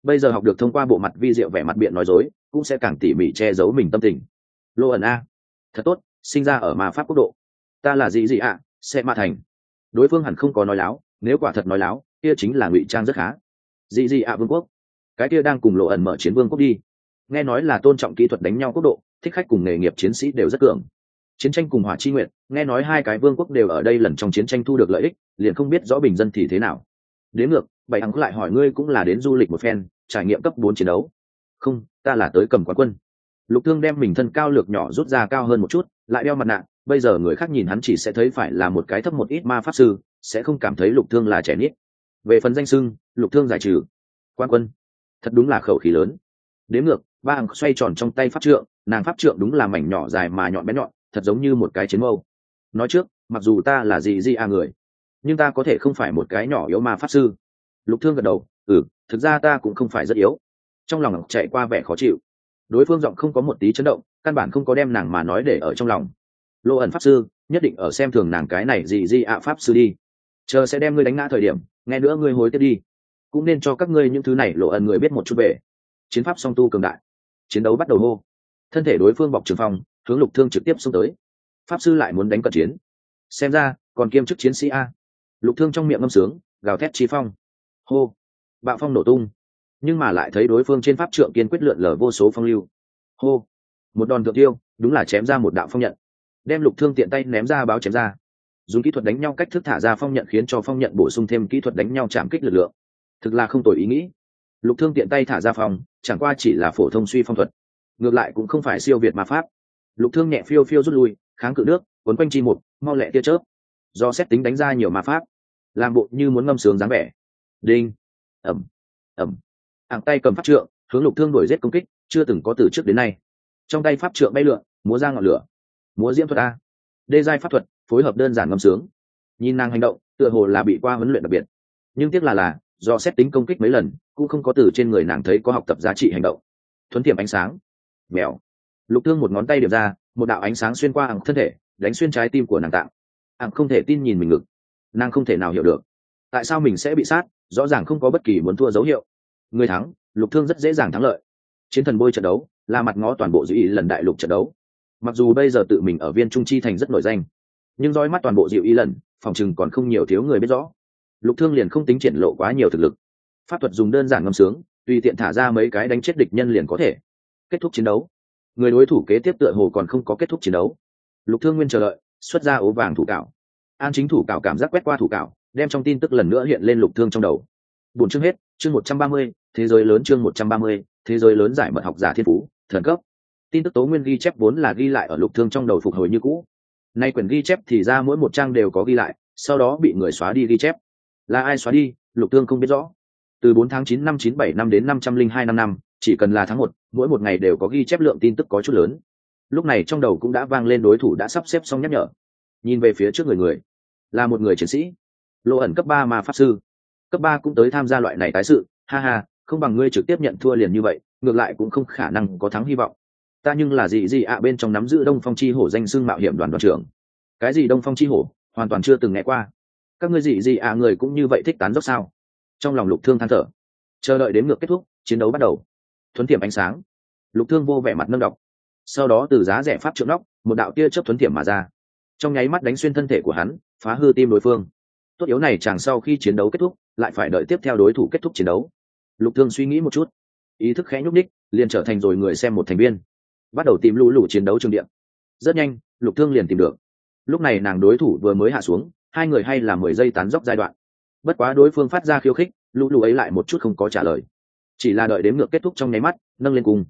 Speaker 1: bây giờ học được thông qua bộ mặt vi diệu vẻ mặt biện nói dối, cũng sẽ càng tỉ mỉ che giấu mình tâm tình. Lô ẩn a, thật tốt, sinh ra ở ma pháp quốc độ. Ta là gì ạ, sẽ ma thành. Đối phương hẳn không có nói láo, nếu quả thật nói láo kia chính là ngụy trang rất khá. Gì ạ vương quốc, cái kia đang cùng Lộ ẩn mở chiến vương quốc đi. Nghe nói là tôn trọng kỹ thuật đánh nhau quốc độ, thích khách cùng nghề nghiệp chiến sĩ đều rất cường. Chiến tranh cùng hỏa chi nguyện, nghe nói hai cái vương quốc đều ở đây lần trong chiến tranh thu được lợi ích, liền không biết rõ bình dân thì thế nào. Đến ngược bảy hằng lại hỏi ngươi cũng là đến du lịch một phen, trải nghiệm cấp 4 chiến đấu. Không, ta là tới cầm quán quân. Lục Thương đem mình thân cao lược nhỏ rút ra cao hơn một chút, lại đeo mặt nạ, bây giờ người khác nhìn hắn chỉ sẽ thấy phải là một cái thấp một ít ma pháp sư, sẽ không cảm thấy Lục Thương là trẻ nít. Về phần danh xưng, Lục Thương giải trừ quán quân, thật đúng là khẩu khí lớn. Đến ngược ba hằng xoay tròn trong tay pháp trượng, nàng pháp trượng đúng là mảnh nhỏ dài mà nhọn bén nhọn, thật giống như một cái chiến mâu. Nói trước, mặc dù ta là gì người, nhưng ta có thể không phải một cái nhỏ yếu ma pháp sư. Lục Thương gật đầu, thực ra ta cũng không phải rất yếu. Trong lòng chạy qua vẻ khó chịu. Đối phương giọng không có một tí chấn động, căn bản không có đem nàng mà nói để ở trong lòng. Lộ ẩn pháp sư nhất định ở xem thường nàng cái này gì pháp sư đi. Chờ sẽ đem ngươi đánh ngã thời điểm, nghe nữa ngươi hối tiếc đi. Cũng nên cho các ngươi những thứ này Lộ ẩn người biết một chút về chiến pháp song tu cường đại. Chiến đấu bắt đầu hô. Thân thể đối phương bọc trường phòng, hướng Lục Thương trực tiếp xông tới. Pháp sư lại muốn đánh cận chiến, xem ra còn kiêm chức chiến sĩ a. Lục Thương trong miệng ngâm sướng, gào thét chi phong. Hô, bạo phong nổ tung, nhưng mà lại thấy đối phương trên pháp trượng kiên quyết lượn lờ vô số phong lưu. Hô, một đòn thượng tiêu, đúng là chém ra một đạo phong nhận, đem Lục Thương tiện tay ném ra báo chém ra. Dùng kỹ thuật đánh nhau cách thức thả ra phong nhận khiến cho phong nhận bổ sung thêm kỹ thuật đánh nhau chạm kích lực lượng, thực là không tồi ý nghĩ. Lục Thương tiện tay thả ra phong, chẳng qua chỉ là phổ thông suy phong thuật, ngược lại cũng không phải siêu việt ma pháp. Lục Thương nhẹ phiêu phiêu rút lui, kháng cự nước, cuốn quanh chi một, mau lẹ tia chớp, do xét tính đánh ra nhiều ma pháp, làm bộ như muốn ngâm sướng dáng vẻ. Đinh, ầm, ầm, hàng tay cầm pháp trượng hướng Lục Thương đuổi giết công kích, chưa từng có từ trước đến nay. Trong tay pháp trượng bay lượn, múa ra ngọn lửa, múa diễm thuật a, đê giai pháp thuật phối hợp đơn giản ngâm sướng. Nhìn nàng hành động, tựa hồ là bị qua huấn luyện đặc biệt, nhưng tiếc là do xét tính công kích mấy lần, cũng không có từ trên người nàng thấy có học tập giá trị hành động. Thuấn tiệm ánh sáng, mèo. Lục Thương một ngón tay điểm ra, một đạo ánh sáng xuyên qua hàng thân thể, đánh xuyên trái tim của nàng tạng. Hàng không thể tin nhìn mình ngực, nàng không thể nào hiểu được tại sao mình sẽ bị sát, rõ ràng không có bất kỳ muốn thua dấu hiệu. Người thắng, Lục Thương rất dễ dàng thắng lợi. Chiến thần bôi trận đấu là mặt ngó toàn bộ dịu ý lần đại lục trận đấu. Mặc dù bây giờ tự mình ở Viên Trung Chi thành rất nổi danh, nhưng dõi mắt toàn bộ dịu ý lần, phòng chừng còn không nhiều thiếu người biết rõ. Lục Thương liền không tính triển lộ quá nhiều thực lực, pháp thuật dùng đơn giản ngâm sướng, tùy tiện thả ra mấy cái đánh chết địch nhân liền có thể kết thúc chiến đấu. Người đối thủ kế tiếp tựa hồ còn không có kết thúc chiến đấu. Lục Thương nguyên chờ đợi, xuất ra ố vàng thủ cạo. An chính thủ cạo cảm giác quét qua thủ cạo, đem trong tin tức lần nữa hiện lên Lục Thương trong đầu. Buổi chương hết, chương 130, thế giới lớn, chương 130, thế giới lớn giải mật học giả thiên phú, thần cấp. Tin tức tố nguyên ghi chép vốn là ghi lại ở Lục Thương trong đầu phục hồi như cũ. Nay quyển ghi chép thì ra mỗi một trang đều có ghi lại, sau đó bị người xóa đi ghi chép. Là ai xóa đi, Lục Thương không biết rõ. Từ 4 tháng 9 năm 97 năm đến 502 năm, chỉ cần là tháng 1, mỗi một ngày đều có ghi chép lượng tin tức có chút lớn. Lúc này trong đầu cũng đã vang lên đối thủ đã sắp xếp xong nhắc nhở. Nhìn về phía trước người, là một người chiến sĩ, Lộ ẩn cấp 3 ma pháp sư. Cấp 3 cũng tới tham gia loại này tái sự, ha ha, không bằng ngươi trực tiếp nhận thua liền như vậy, ngược lại cũng không khả năng có thắng hy vọng. Ta nhưng là gì bên trong nắm giữ Đông Phong Chi Hổ danh xưng mạo hiểm đoàn trưởng. Cái gì Đông Phong Chi Hổ, hoàn toàn chưa từng nghe qua. Các ngươi gì người cũng như vậy thích tán dốc sao? Trong lòng Lục Thương than thở. Chờ đợi đến ngược kết thúc, chiến đấu bắt đầu. Thuấn tiệm ánh sáng, Lục Thương vô vẻ mặt nâng độc, sau đó từ giá rẻ pháp trượng nóc, một đạo tia chớp thuấn tiệm mà ra, trong nháy mắt đánh xuyên thân thể của hắn, phá hư tim đối phương. Tốt yếu này chàng sau khi chiến đấu kết thúc, lại phải đợi tiếp theo đối thủ kết thúc chiến đấu. Lục Thương suy nghĩ một chút, ý thức khẽ nhúc nhích, liền trở thành rồi người xem một thành viên, bắt đầu tìm lũ chiến đấu trường địa. Rất nhanh, Lục Thương liền tìm được. Lúc này nàng đối thủ vừa mới hạ xuống, hai người hay là 10 giây tán dốc giai đoạn. Bất quá đối phương phát ra khiêu khích, lũ ấy lại một chút không có trả lời, chỉ là đợi đến ngược kết thúc trong nháy mắt, nâng lên cùng.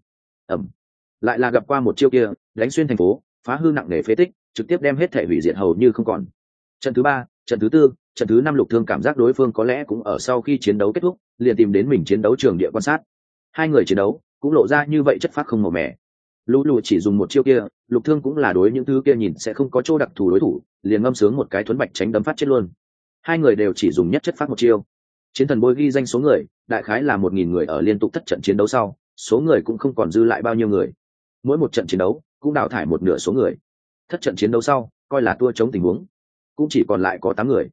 Speaker 1: Lại là gặp qua một chiêu kia, đánh xuyên thành phố, phá hư nặng nề phế tích, trực tiếp đem hết thể hủy diệt hầu như không còn. Trận thứ 3, trận thứ 4, trận thứ 5 Lục Thương cảm giác đối phương có lẽ cũng ở sau khi chiến đấu kết thúc, liền tìm đến mình chiến đấu trường địa quan sát. Hai người chiến đấu cũng lộ ra như vậy chất phác không màu mẻ. Lũ chỉ dùng một chiêu kia, Lục Thương cũng là đối những thứ kia nhìn sẽ không có chỗ đặc thù đối thủ, liền ngâm sướng một cái thuấn bạch tránh đấm phát chết luôn. Hai người đều chỉ dùng nhất chất phát một chiêu. Chiến thần bôi ghi danh số người, đại khái là 1000 người ở liên tục thất trận chiến đấu sau, số người cũng không còn dư lại bao nhiêu người. Mỗi một trận chiến đấu cũng đào thải một nửa số người. Thất trận chiến đấu sau, coi là tua chống tình huống, cũng chỉ còn lại có 8 người.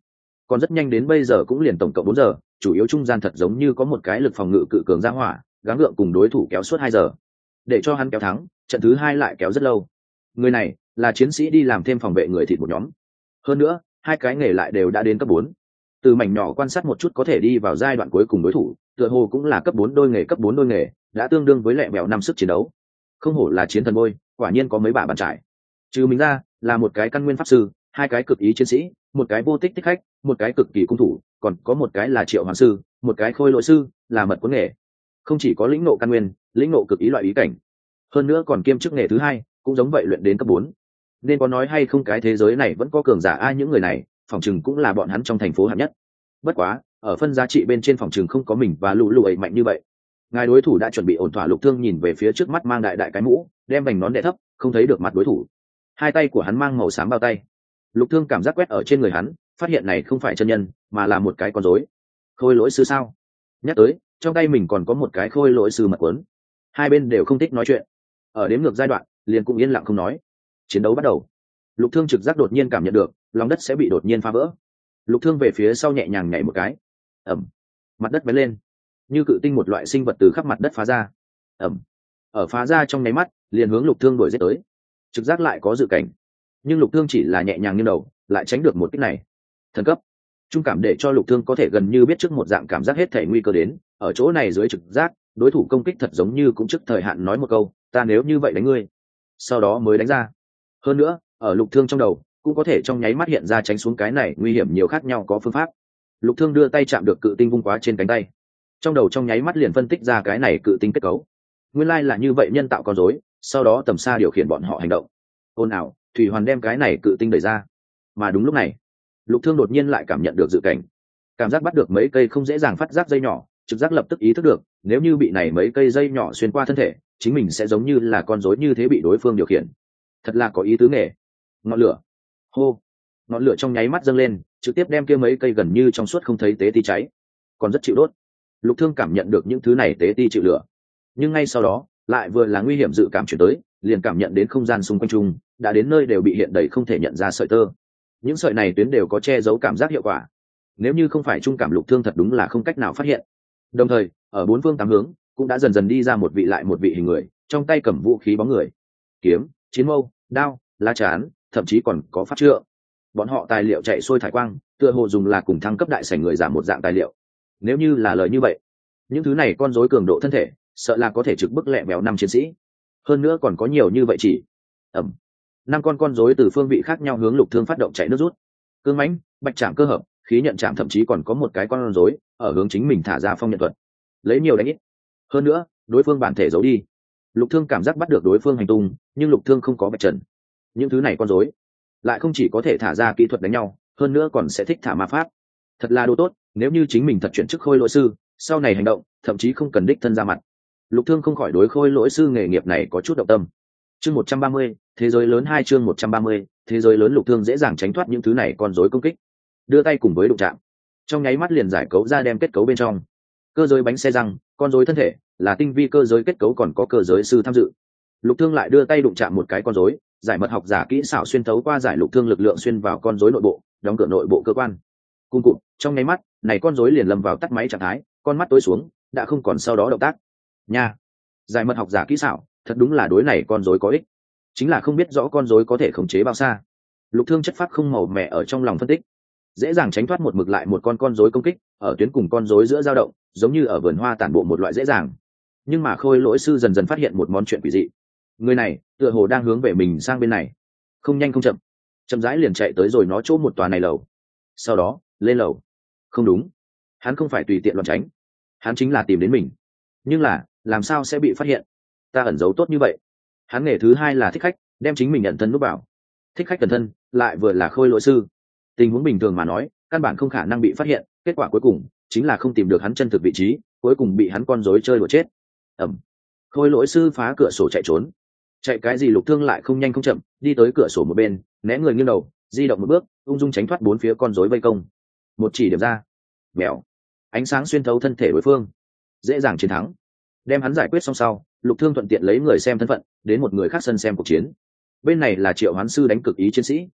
Speaker 1: còn rất nhanh đến bây giờ cũng liền tổng cộng 4 giờ, chủ yếu trung gian thật giống như có một cái lực phòng ngự cự cường ra hỏa gắng gượng cùng đối thủ kéo suốt 2 giờ để cho hắn kéo thắng, trận thứ 2 lại kéo rất lâu. Người này là chiến sĩ đi làm thêm phòng vệ người thịt một nhóm, hơn nữa hai cái nghề lại đều đã đến cấp 4. Từ mảnh nhỏ quan sát một chút có thể đi vào giai đoạn cuối cùng đối thủ tựa hồ cũng là cấp 4 đôi nghề, cấp 4 đôi nghề đã tương đương với lẹ mèo 5 sức chiến đấu. Không hổ là chiến thần bôi, quả nhiên có mấy bả bàn trải. Trừ mình ra là một cái căn nguyên pháp sư, hai cái cực ý chiến sĩ, một cái vô tích tích khách, một cái cực kỳ cung thủ, còn có một cái là triệu hoàng sư, một cái khôi lỗi sư, là mật cuốn nghề. Không chỉ có lĩnh ngộ căn nguyên, lĩnh ngộ cực ý loại ý cảnh, hơn nữa còn kiêm chức nghề thứ 2, cũng giống vậy luyện đến cấp 4. Nên có nói hay không cái thế giới này vẫn có cường giả ai, những người này phòng chừng cũng là bọn hắn trong thành phố hạng nhất. Bất quá ở phân giá trị bên trên phòng chừng không có mình và lũ lụi mạnh như vậy. Ngài đối thủ đã chuẩn bị ổn thỏa, Lục Thương nhìn về phía trước mắt mang đại đại cái mũ, đem vành nón đè thấp, không thấy được mặt đối thủ. Hai tay của hắn mang màu xám bao tay. Lục Thương cảm giác quét ở trên người hắn, phát hiện này không phải chân nhân mà là một cái con rối. Khôi lỗi sư sao? Nhắc tới trong tay mình còn có một cái khôi lỗi sư mật cuốn. Hai bên đều không thích nói chuyện, ở đếm ngược giai đoạn liền cũng yên lặng không nói. Chiến đấu bắt đầu. Lục Thương trực giác đột nhiên cảm nhận được lòng đất sẽ bị đột nhiên phá vỡ. Lục Thương về phía sau nhẹ nhàng nhảy một cái, ẩm, mặt đất bén lên như cự tinh, một loại sinh vật từ khắp mặt đất phá ra, ẩm, ở phá ra trong nháy mắt liền hướng Lục Thương đuổi giết tới. Trực giác lại có dự cảnh, nhưng Lục Thương chỉ là nhẹ nhàng nghiêng đầu lại tránh được một kích này. Thần cấp trung cảm để cho Lục Thương có thể gần như biết trước một dạng cảm giác hết thể nguy cơ đến. Ở chỗ này dưới trực giác đối thủ công kích thật giống như cũng trước thời hạn nói một câu ta nếu như vậy đánh ngươi, sau đó mới đánh ra. Hơn nữa ở Lục Thương trong đầu cũng có thể trong nháy mắt hiện ra tránh xuống cái này nguy hiểm nhiều khác nhau có phương pháp. Lục Thương đưa tay chạm được cự tinh vung quá trên cánh tay, trong đầu trong nháy mắt liền phân tích ra cái này cự tinh kết cấu. Nguyên lai là như vậy, nhân tạo con rối, sau đó tầm xa điều khiển bọn họ hành động. Ôn ảo thủy hoàn đem cái này cự tinh đẩy ra. Mà đúng lúc này Lục Thương đột nhiên lại cảm nhận được dự cảnh, cảm giác bắt được mấy cây không dễ dàng phát giác dây nhỏ, trực giác lập tức ý thức được nếu như bị này mấy cây dây nhỏ xuyên qua thân thể chính mình sẽ giống như là con rối như thế bị đối phương điều khiển. Thật là có ý tứ nghề. Ngọn lửa, hô, ngọn lửa trong nháy mắt dâng lên, trực tiếp đem kia mấy cây gần như trong suốt không thấy tế ti cháy, còn rất chịu đốt. Lục Thương cảm nhận được những thứ này tế ti chịu lửa, nhưng ngay sau đó lại vừa là nguy hiểm dự cảm chuyển tới, liền cảm nhận đến không gian xung quanh chung đã đến nơi đều bị hiện đầy không thể nhận ra sợi tơ. Những sợi này tuyến đều có che giấu cảm giác hiệu quả, nếu như không phải trung cảm Lục Thương thật đúng là không cách nào phát hiện. Đồng thời ở bốn phương tám hướng cũng đã dần dần đi ra một vị lại một vị hình người, trong tay cầm vũ khí bóng người, kiếm, chiến mâu, đao, lá chắn, thậm chí còn có pháp trượng. Bọn họ tài liệu chạy xuôi thải quang, tựa hồ dùng là cùng thăng cấp đại sảnh người giảm một dạng tài liệu. Nếu như là lời như vậy, những thứ này con rối cường độ thân thể sợ là có thể trực bức lẹ bèo 5 chiến sĩ. Hơn nữa còn có nhiều như vậy chỉ. Ẩm. 5 con rối từ phương vị khác nhau hướng Lục Thương phát động chạy nước rút. Cương mãnh, bạch trảm cơ hợp, khí nhận chạm, thậm chí còn có một cái con rối ở hướng chính mình thả ra phong nhận thuật. Lấy nhiều đánh ít. Hơn nữa, đối phương bản thể giấu đi. Lục Thương cảm giác bắt được đối phương hành tung, nhưng Lục Thương không có vạch trần. Những thứ này con rối lại không chỉ có thể thả ra kỹ thuật đánh nhau, hơn nữa còn sẽ thích thả ma pháp. Thật là đồ tốt, nếu như chính mình thật chuyển chức khôi lỗi sư, sau này hành động thậm chí không cần đích thân ra mặt. Lục Thương không khỏi đối khôi lỗi sư nghề nghiệp này có chút động tâm. Chương 130, thế giới lớn 2, chương 130, thế giới lớn. Lục Thương dễ dàng tránh thoát những thứ này con rối công kích, đưa tay cùng với đụng chạm, trong nháy mắt liền giải cấu ra đem kết cấu bên trong. Cơ giới bánh xe răng, con rối thân thể là tinh vi cơ giới kết cấu, còn có cơ giới sư tham dự. Lục Thương lại đưa tay đụng chạm một cái con rối, giải mật học giả kỹ xảo xuyên thấu qua giải Lục Thương lực lượng xuyên vào con rối nội bộ, đóng cửa nội bộ cơ quan. Cung cụm, trong nháy mắt này con rối liền lâm vào tắt máy trạng thái, con mắt tối xuống, đã không còn sau đó động tác. Nha, giải mật học giả kỹ xảo thật đúng là đối này con rối có ích, chính là không biết rõ con rối có thể khống chế bao xa. Lục Thương chất phác không màu mẹ ở trong lòng phân tích, dễ dàng tránh thoát một mực lại một con rối công kích, ở tuyến cùng con rối giữa dao động, giống như ở vườn hoa tản bộ một loại dễ dàng. Nhưng mà khôi lỗi sư dần dần phát hiện một món chuyện quỷ dị, người này tựa hồ đang hướng về mình sang bên này, không nhanh không chậm, chậm rãi liền chạy tới rồi nó chỗ một tòa này lầu, sau đó lên lầu. Không đúng, hắn không phải tùy tiện loạn tránh, hắn chính là tìm đến mình. Nhưng là làm sao sẽ bị phát hiện? Ta ẩn giấu tốt như vậy. Hắn nghề thứ 2 là thích khách, đem chính mình nhận thân núp vào. Thích khách cẩn thân lại vừa là khôi lỗi sư, tình huống bình thường mà nói căn bản không khả năng bị phát hiện. Kết quả cuối cùng chính là không tìm được hắn chân thực vị trí, cuối cùng bị hắn con rối chơi đùa chết. Ẩm. Khôi lỗi sư phá cửa sổ chạy trốn. Chạy cái gì? Lục Thương lại không nhanh không chậm đi tới cửa sổ một bên, né người nghiêng đầu, di động một bước, ung dung tránh thoát 4 phía con rối vây công. Một chỉ điểm ra, mèo, ánh sáng xuyên thấu thân thể đối phương, dễ dàng chiến thắng. Đem hắn giải quyết xong sau, Lục Thương thuận tiện lấy người xem thân phận đến một người khác sân xem cuộc chiến. Bên này là triệu hoán sư đánh cực ý chiến sĩ,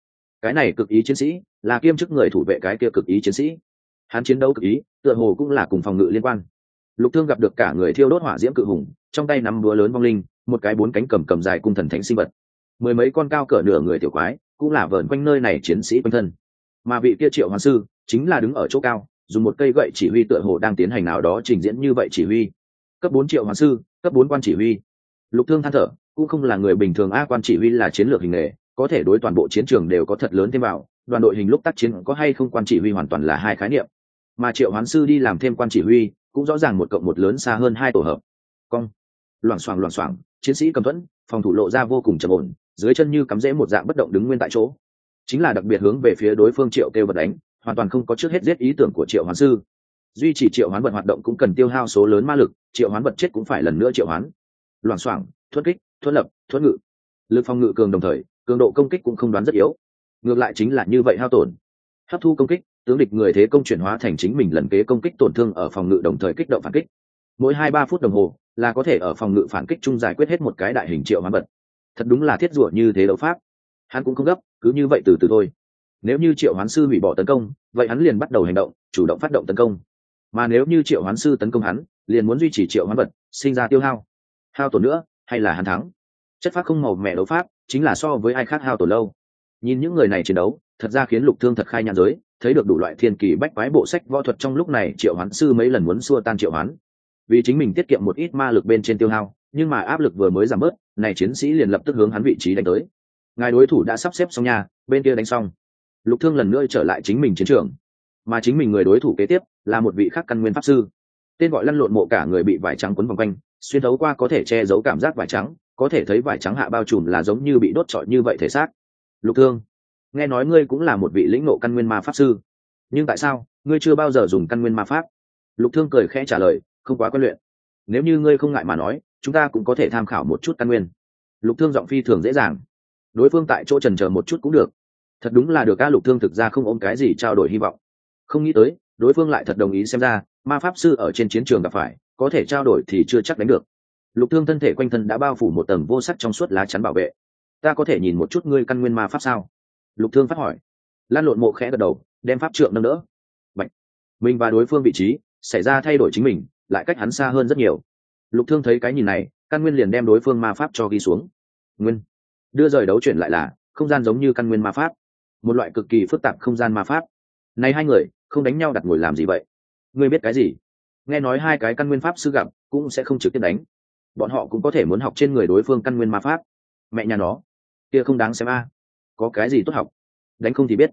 Speaker 1: cái này cực ý chiến sĩ là kiêm chức người thủ vệ cái kia cực ý chiến sĩ, hắn chiến đấu cực ý tựa hồ cũng là cùng phòng ngự liên quan. Lục Thương gặp được cả người thiêu đốt hỏa diễm cự hùng, trong tay nắm búa lớn vong linh, một cái 4 cánh cầm dài cung thần thánh sinh vật, mười mấy con cao cỡ nửa người tiểu quái cũng là vờn quanh nơi này chiến sĩ quanh thân. Mà vị kia Triệu Hoán sư chính là đứng ở chỗ cao, dùng một cây gậy chỉ huy tựa hồ đang tiến hành nào đó trình diễn như vậy chỉ huy. Cấp 4 Triệu Hoán sư, cấp 4 quan chỉ huy. Lục Thương than thở, cũng không là người bình thường a, quan chỉ huy là chiến lược hình nghề, có thể đối toàn bộ chiến trường đều có thật lớn thêm vào, đoàn đội hình lúc tác chiến có hay không quan chỉ huy hoàn toàn là hai khái niệm. Mà Triệu Hoán sư đi làm thêm quan chỉ huy, cũng rõ ràng 1 cộng 1 lớn xa hơn 2 tổ hợp. Cong, loảng xoảng, chiến sĩ cầm thuẫn, phòng thủ lộ ra vô cùng trầm ổn, dưới chân như cắm rễ một dạng bất động đứng nguyên tại chỗ. Chính là đặc biệt hướng về phía đối phương Triệu kêu vật đánh, hoàn toàn không có trước hết giết ý tưởng của Triệu Hoán sư. Duy trì Triệu Hoán vật hoạt động cũng cần tiêu hao số lớn ma lực, Triệu Hoán vật chết cũng phải lần nữa triệu hoán. Loảng xoảng, thuẫn kích, thuẫn lập, thuẫn ngự. Lực phòng ngự cường đồng thời, cường độ công kích cũng không đoán rất yếu. Ngược lại chính là như vậy hao tổn. Hấp thu công kích, tướng địch người thế công chuyển hóa thành chính mình lần kế công kích tổn thương ở phòng ngự đồng thời kích động phản kích. Mỗi 2-3 phút đồng hồ là có thể ở phòng ngự phản kích chung giải quyết hết một cái đại hình Triệu Hoán vật. Thật đúng là thiết rùa như thế đấu pháp. Hắn cũng không gấp, cứ như vậy từ từ thôi. Nếu như Triệu Hoán sư hủy bỏ tấn công, vậy hắn liền bắt đầu hành động, chủ động phát động tấn công. Mà nếu như Triệu Hoán sư tấn công hắn, liền muốn duy trì Triệu Hoán vật, sinh ra tiêu hao. Hao tổn nữa, hay là hắn thắng. Chất phác không màu mẹ đấu pháp, chính là so với ai khác hao tổn lâu. Nhìn những người này chiến đấu, thật ra khiến Lục Thương thật khai nhãn giới, thấy được đủ loại thiên kỳ bách quái bộ sách võ thuật. Trong lúc này Triệu Hoán sư mấy lần muốn xua tan Triệu Hoán, vì chính mình tiết kiệm một ít ma lực bên trên tiêu hao, nhưng mà áp lực vừa mới giảm bớt, này chiến sĩ liền lập tức hướng hắn vị trí đánh tới. Ngài đối thủ đã sắp xếp xong nhà, bên kia đánh xong. Lục Thương lần nữa trở lại chính mình chiến trường, mà chính mình người đối thủ kế tiếp là một vị khác căn nguyên pháp sư, tên gọi Lăn Lộn Mộ, cả người bị vải trắng quấn vòng quanh, xuyên thấu qua có thể che giấu cảm giác vải trắng, có thể thấy vải trắng hạ bao trùm là giống như bị đốt trọi như vậy thể xác. Lục Thương, nghe nói ngươi cũng là một vị lĩnh ngộ căn nguyên ma pháp sư, nhưng tại sao ngươi chưa bao giờ dùng căn nguyên ma pháp? Lục Thương cười khẽ trả lời, không quá quen luyện. Nếu như ngươi không ngại mà nói, chúng ta cũng có thể tham khảo một chút căn nguyên. Lục Thương giọng phi thường dễ dàng. Đối phương tại chỗ chần chờ một chút cũng được. Thật đúng là được. Ca Lục Thương thực ra không ôm cái gì trao đổi hy vọng, không nghĩ tới đối phương lại thật đồng ý. Xem ra ma pháp sư ở trên chiến trường gặp phải, có thể trao đổi thì chưa chắc đánh được. Lục Thương thân thể quanh thân đã bao phủ một tầng vô sắc trong suốt lá chắn bảo vệ. Ta có thể nhìn một chút ngươi căn nguyên ma pháp sao? Lục Thương phát hỏi. Lan Lộn Mộ khẽ gật đầu, đem pháp trượng nâng đỡ. Bạch. Mình và đối phương vị trí xảy ra thay đổi, chính mình lại cách hắn xa hơn rất nhiều. Lục Thương thấy cái nhìn này, căn nguyên liền đem đối phương ma pháp cho ghi xuống. Nguyên đưa rời đấu chuyển lại là không gian giống như căn nguyên ma pháp, một loại cực kỳ phức tạp không gian ma pháp. Này hai người không đánh nhau đặt ngồi làm gì vậy? Ngươi biết cái gì? Nghe nói hai cái căn nguyên pháp sư gặp cũng sẽ không trực tiếp đánh, bọn họ cũng có thể muốn học trên người đối phương căn nguyên ma pháp. Mẹ nhà nó, kia không đáng xem a. Có cái gì tốt học? Đánh không thì biết.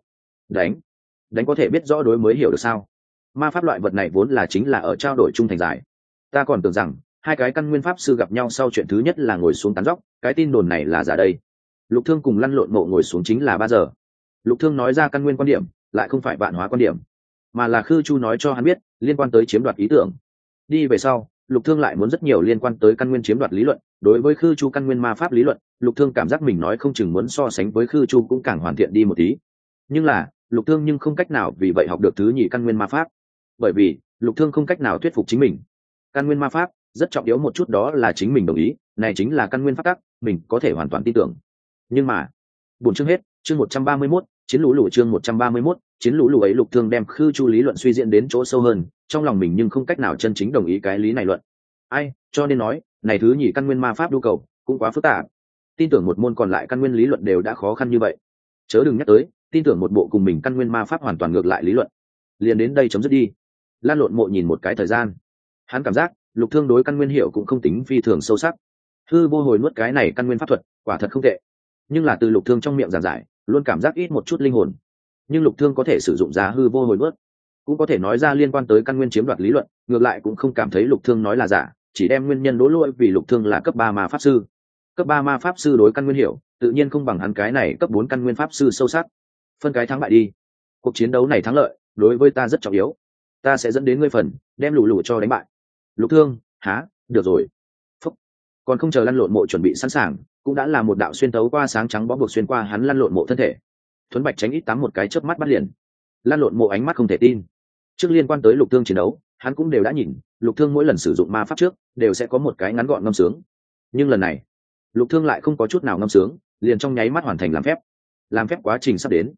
Speaker 1: Đánh có thể biết rõ đối mới hiểu được sao? Ma pháp loại vật này vốn là chính là ở trao đổi trung thành giải. Ta còn tưởng rằng hai cái căn nguyên pháp sư gặp nhau sau chuyện thứ nhất là ngồi xuống tán dóc, cái tin đồn này là giả đây. Lục Thương cùng Lăn Lộn Mộ ngồi xuống chính là 3 giờ. Lục Thương nói ra căn nguyên quan điểm, lại không phải vạn hóa quan điểm, mà là Khư Chu nói cho hắn biết liên quan tới chiếm đoạt ý tưởng. Đi về sau, Lục Thương lại muốn rất nhiều liên quan tới căn nguyên chiếm đoạt lý luận. Đối với Khư Chu căn nguyên ma pháp lý luận, Lục Thương cảm giác mình nói không chừng muốn so sánh với Khư Chu cũng càng hoàn thiện đi một tí. Nhưng là Lục Thương nhưng không cách nào vì vậy học được thứ nhì căn nguyên ma pháp, bởi vì Lục Thương không cách nào thuyết phục chính mình. Căn nguyên ma pháp rất trọng yếu một chút, đó là chính mình đồng ý, này chính là căn nguyên pháp tắc, mình có thể hoàn toàn tin tưởng. Nhưng mà buổi chương hết, chương 131, chiến lũ lũ, chương 131, chiến lũ lũ ấy. Lục Thương đem Khư Chu lý luận suy diễn đến chỗ sâu hơn, trong lòng mình nhưng không cách nào chân chính đồng ý cái lý này luận. Ai, cho nên nói, này thứ nhì căn nguyên ma pháp nhu cầu cũng quá phức tạp. Tin tưởng một môn còn lại căn nguyên lý luận đều đã khó khăn như vậy, chớ đừng nhắc tới tin tưởng một bộ cùng mình căn nguyên ma pháp hoàn toàn ngược lại lý luận. Liền đến đây chấm dứt đi. Lan Lộn Mộ nhìn một cái thời gian, hắn cảm giác Lục Thương đối căn nguyên hiểu cũng không tính phi thường sâu sắc. Hư vô hồi nuốt cái này căn nguyên pháp thuật quả thật không tệ, nhưng là từ Lục Thương trong miệng giảng giải luôn cảm giác ít một chút linh hồn. Nhưng Lục Thương có thể sử dụng ra hư vô hồi nuốt, cũng có thể nói ra liên quan tới căn nguyên chiếm đoạt lý luận, ngược lại cũng không cảm thấy Lục Thương nói là giả, chỉ đem nguyên nhân đổ lỗi vì Lục Thương là cấp 3 ma pháp sư. Cấp 3 ma pháp sư đối căn nguyên hiểu tự nhiên không bằng hắn cái này cấp 4 căn nguyên pháp sư sâu sắc. Phân cái thắng bại đi, cuộc chiến đấu này thắng lợi đối với ta rất trọng yếu, ta sẽ dẫn đến ngươi phần đem lũ lũ cho đánh bại. Lục Thương, há, được rồi. Phúc. Còn không chờ Lăn Lộn Mộ chuẩn bị sẵn sàng, cũng đã là một đạo xuyên tấu qua sáng trắng bó buộc xuyên qua hắn Lăn Lộn Mộ thân thể. Thuấn Bạch tránh ít tắm một cái chớp mắt bắt liền. Lăn Lộn Mộ ánh mắt không thể tin. Trước liên quan tới Lục Thương chiến đấu, hắn cũng đều đã nhìn, Lục Thương mỗi lần sử dụng ma pháp trước đều sẽ có một cái ngắn gọn ngâm sướng. Nhưng lần này, Lục Thương lại không có chút nào ngâm sướng, liền trong nháy mắt hoàn thành làm phép. Làm phép quá trình sắp đến.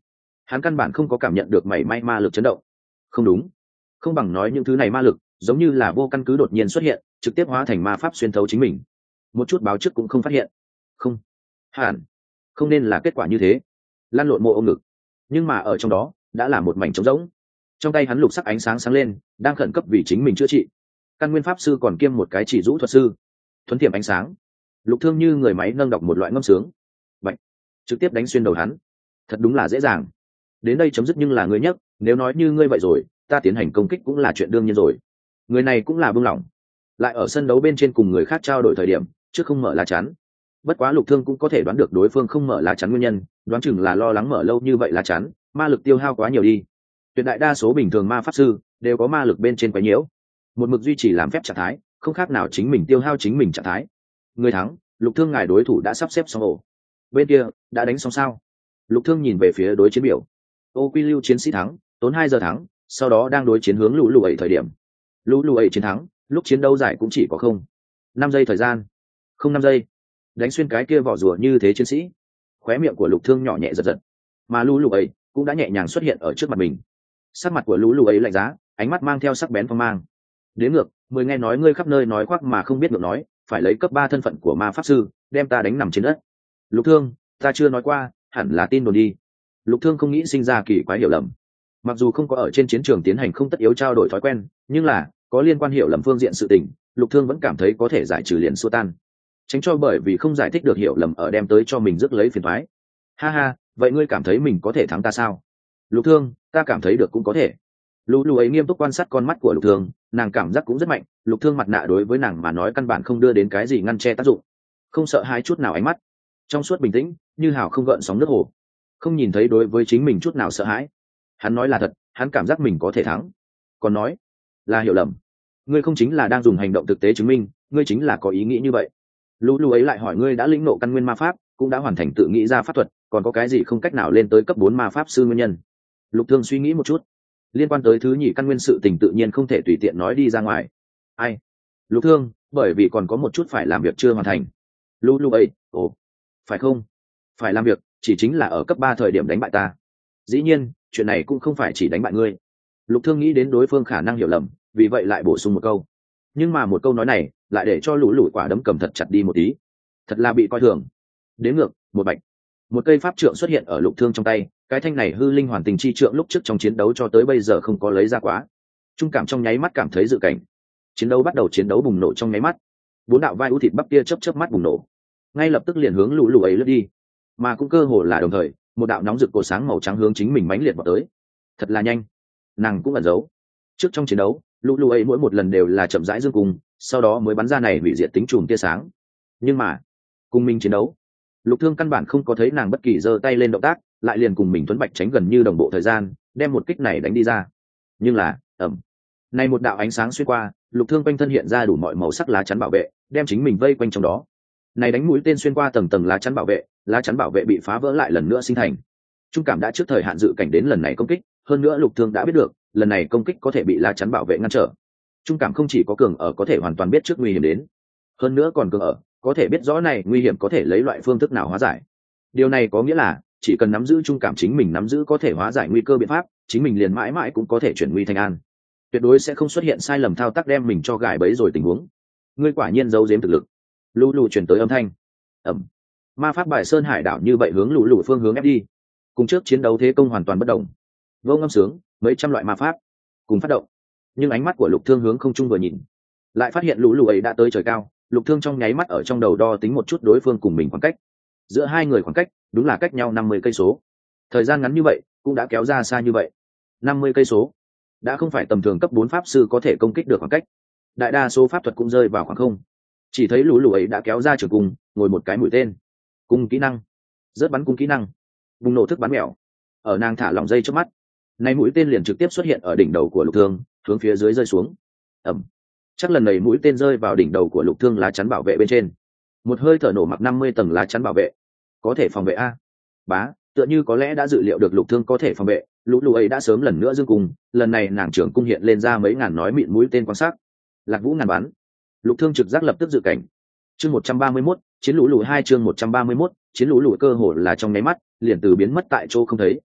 Speaker 1: hắn căn bản không có cảm nhận được mảy may ma lực chấn động. Không đúng, không bằng nói những thứ này ma lực giống như là vô căn cứ đột nhiên xuất hiện, trực tiếp hóa thành ma pháp xuyên thấu chính mình. Một chút báo trước cũng không phát hiện. Không, hẳn không nên là kết quả như thế. Lan lộn mộ ôm ngực, nhưng mà ở trong đó đã là một mảnh trống rỗng. Trong tay hắn lục sắc ánh sáng sáng lên, đang khẩn cấp vì chính mình chữa trị. Căn nguyên pháp sư còn kiêm một cái chỉ rũ thuật sư. Thuấn tiệm ánh sáng, Lục Thương như người máy nâng đọc một loại ngâm sướng, bạch, trực tiếp đánh xuyên đầu hắn. Thật đúng là dễ dàng. Đến đây chấm dứt nhưng là ngươi nhất, nếu nói như ngươi vậy rồi, ta tiến hành công kích cũng là chuyện đương nhiên rồi. Người này cũng là buông lỏng. Lại ở sân đấu bên trên cùng người khác trao đổi thời điểm, trước không mở lá chắn. Bất quá Lục Thương cũng có thể đoán được đối phương không mở lá chắn nguyên nhân, đoán chừng là lo lắng mở lâu như vậy lá chắn, ma lực tiêu hao quá nhiều đi. Tuyệt đại đa số bình thường ma pháp sư đều có ma lực bên trên quá nhiễu, một mực duy trì làm phép trạng thái, không khác nào chính mình tiêu hao chính mình trạng thái. Người thắng, Lục Thương ngài đối thủ đã sắp xếp xong ổ. Bên kia đã đánh xong sao? Lục Thương nhìn về phía đối chiến biểu. Ô Quy Lưu chiến sĩ thắng, tốn 2 giờ thắng, sau đó đang đối chiến hướng lũ ấy thời điểm. Lũ ấy chiến thắng, lúc chiến đấu giải cũng chỉ có 5 giây thời gian. Không 5 giây. Đánh xuyên cái kia vỏ rùa như thế chiến sĩ. Khóe miệng của Lục Thương nhỏ nhẹ giật giật. Mà lũ ấy cũng đã nhẹ nhàng xuất hiện ở trước mặt mình. Sắc mặt của lũ ấy lạnh giá, ánh mắt mang theo sắc bén phong mang. Đến ngược, 10 nghe nói ngươi khắp nơi nói khoác mà không biết ngược nói, phải lấy cấp 3 thân phận của ma pháp sư, đem ta đánh nằm trên đất. Lục Thương, ta chưa nói qua, hẳn là tin đồn đi. Lục Thương không nghĩ sinh ra kỳ quái hiểu lầm. Mặc dù không có ở trên chiến trường tiến hành không tất yếu trao đổi thói quen, nhưng là có liên quan hiểu lầm phương diện sự tình, Lục Thương vẫn cảm thấy có thể giải trừ liền xua tan. Tránh cho bởi vì không giải thích được hiểu lầm ở đem tới cho mình rước lấy phiền toái. Ha ha, vậy ngươi cảm thấy mình có thể thắng ta sao? Lục Thương, ta cảm thấy được cũng có thể. Lũ ấy nghiêm túc quan sát con mắt của Lục Thương, nàng cảm giác cũng rất mạnh. Lục Thương mặt nạ đối với nàng mà nói căn bản không đưa đến cái gì ngăn che tác dụng, không sợ hãi chút nào, ánh mắt trong suốt bình tĩnh như hào không gợn sóng nước hồ, không nhìn thấy đối với chính mình chút nào sợ hãi. Hắn nói là thật, hắn cảm giác mình có thể thắng. Còn nói là hiểu lầm, ngươi không chính là đang dùng hành động thực tế chứng minh ngươi chính là có ý nghĩ như vậy. Lũ ấy lại hỏi, ngươi đã lĩnh nộ căn nguyên ma pháp, cũng đã hoàn thành tự nghĩ ra pháp thuật, còn có cái gì không cách nào lên tới cấp 4 ma pháp sư nguyên nhân? Lục Thương suy nghĩ một chút, liên quan tới thứ nhì căn nguyên sự tình tự nhiên không thể tùy tiện nói đi ra ngoài. Ai? Lục Thương, bởi vì còn có một chút phải làm việc chưa hoàn thành. Lũ ấy, ồ, phải không? Phải làm việc, chỉ chính là ở cấp 3 thời điểm đánh bại ta. Dĩ nhiên, chuyện này cũng không phải chỉ đánh bại ngươi. Lục Thương nghĩ đến đối phương khả năng hiểu lầm, vì vậy lại bổ sung một câu. Nhưng mà một câu nói này lại để cho lũ quả đấm cầm thật chặt đi một tí. Thật là bị coi thường. Đến ngược, một bạch. Một cây pháp trượng xuất hiện ở Lục Thương trong tay, cái thanh này hư linh hoàn tình chi trượng lúc trước trong chiến đấu cho tới bây giờ không có lấy ra quá. Trung cảm trong nháy mắt cảm thấy dự cảnh. Chiến đấu bắt đầu, chiến đấu bùng nổ trong nháy mắt. 4 đạo vai ưu thịt bắp kia chớp mắt bùng nổ, ngay lập tức liền hướng lũ ấy lướt đi, mà cũng cơ hồ là đồng thời, một đạo nóng rực cột sáng màu trắng hướng chính mình mãnh liệt vào tới. Thật là nhanh. Nàng cũng ẩn giấu. Trước trong chiến đấu, lũ ấy mỗi một lần đều là chậm rãi dương cùng, sau đó mới bắn ra này hủy diệt tính chùm tia sáng. Nhưng mà cùng mình chiến đấu, Lục Thương căn bản không có thấy nàng bất kỳ giơ tay lên động tác, lại liền cùng mình tuấn bạch tránh gần như đồng bộ thời gian, đem một kích này đánh đi ra. Nhưng là này một đạo ánh sáng xuyên qua, Lục Thương quanh thân hiện ra đủ mọi màu sắc lá chắn bảo vệ, đem chính mình vây quanh trong đó. Này đánh mũi tên xuyên qua tầng tầng lá chắn bảo vệ bị phá vỡ lại lần nữa sinh thành. Trung cảm đã trước thời hạn dự cảnh đến lần này công kích, hơn nữa Lục Thương đã biết được lần này công kích có thể bị lá chắn bảo vệ ngăn trở. Trung cảm không chỉ có cường ở có thể hoàn toàn biết trước nguy hiểm đến, hơn nữa còn cường ở có thể biết rõ này nguy hiểm có thể lấy loại phương thức nào hóa giải. Điều này có nghĩa là chỉ cần nắm giữ trung cảm chính mình nắm giữ có thể hóa giải nguy cơ biện pháp, chính mình liền mãi mãi cũng có thể chuyển nguy thành an, tuyệt đối sẽ không xuất hiện sai lầm thao tác đem mình cho gài bẫy rồi tình huống. Ngươi quả nhiên giấu giếm thực lực. Lũ chuyển tới âm thanh. Ma pháp bài sơn hải đảo như vậy hướng lũ phương hướng ép đi. Cùng trước chiến đấu thế công hoàn toàn bất động. Vô ngâm sướng, mấy trăm loại ma pháp cùng phát động. Nhưng ánh mắt của Lục Thương hướng không trung vừa nhìn, lại phát hiện lũ ấy đã tới trời cao. Lục Thương trong nháy mắt ở trong đầu đo tính một chút đối phương cùng mình khoảng cách. Giữa hai người khoảng cách đúng là cách nhau 50 cây số. Thời gian ngắn như vậy cũng đã kéo ra xa như vậy. 50 cây số đã không phải tầm thường cấp 4 pháp sư có thể công kích được khoảng cách. Đại đa số pháp thuật cũng rơi vào khoảng không. Chỉ thấy lũ ấy đã kéo ra trường cung, ngồi một cái mũi tên. Cung kỹ năng, rớt bắn cung kỹ năng, bùng nổ thức bắn mèo. Ở nàng thả lỏng dây trước mắt, nay mũi tên liền trực tiếp xuất hiện ở đỉnh đầu của Lục Thương, hướng phía dưới rơi xuống. Chắc lần này mũi tên rơi vào đỉnh đầu của Lục Thương lá chắn bảo vệ bên trên. Một hơi thở nổ mặc 50 tầng lá chắn bảo vệ. Có thể phòng vệ a. Bá, tựa như có lẽ đã dự liệu được Lục Thương có thể phòng vệ, lũ ấy đã sớm lần nữa dương cung, lần này nàng trưởng cung hiện lên ra mấy ngàn nói mịn mũi tên quan sát. Lạc Vũ ngàn bắn. Lục Thương trực giác lập tức dự cảnh. Chương 131, chiến lũ 2 chương 131, chiến lũ cơ hồ là trong nháy mắt, liền từ biến mất tại chỗ không thấy.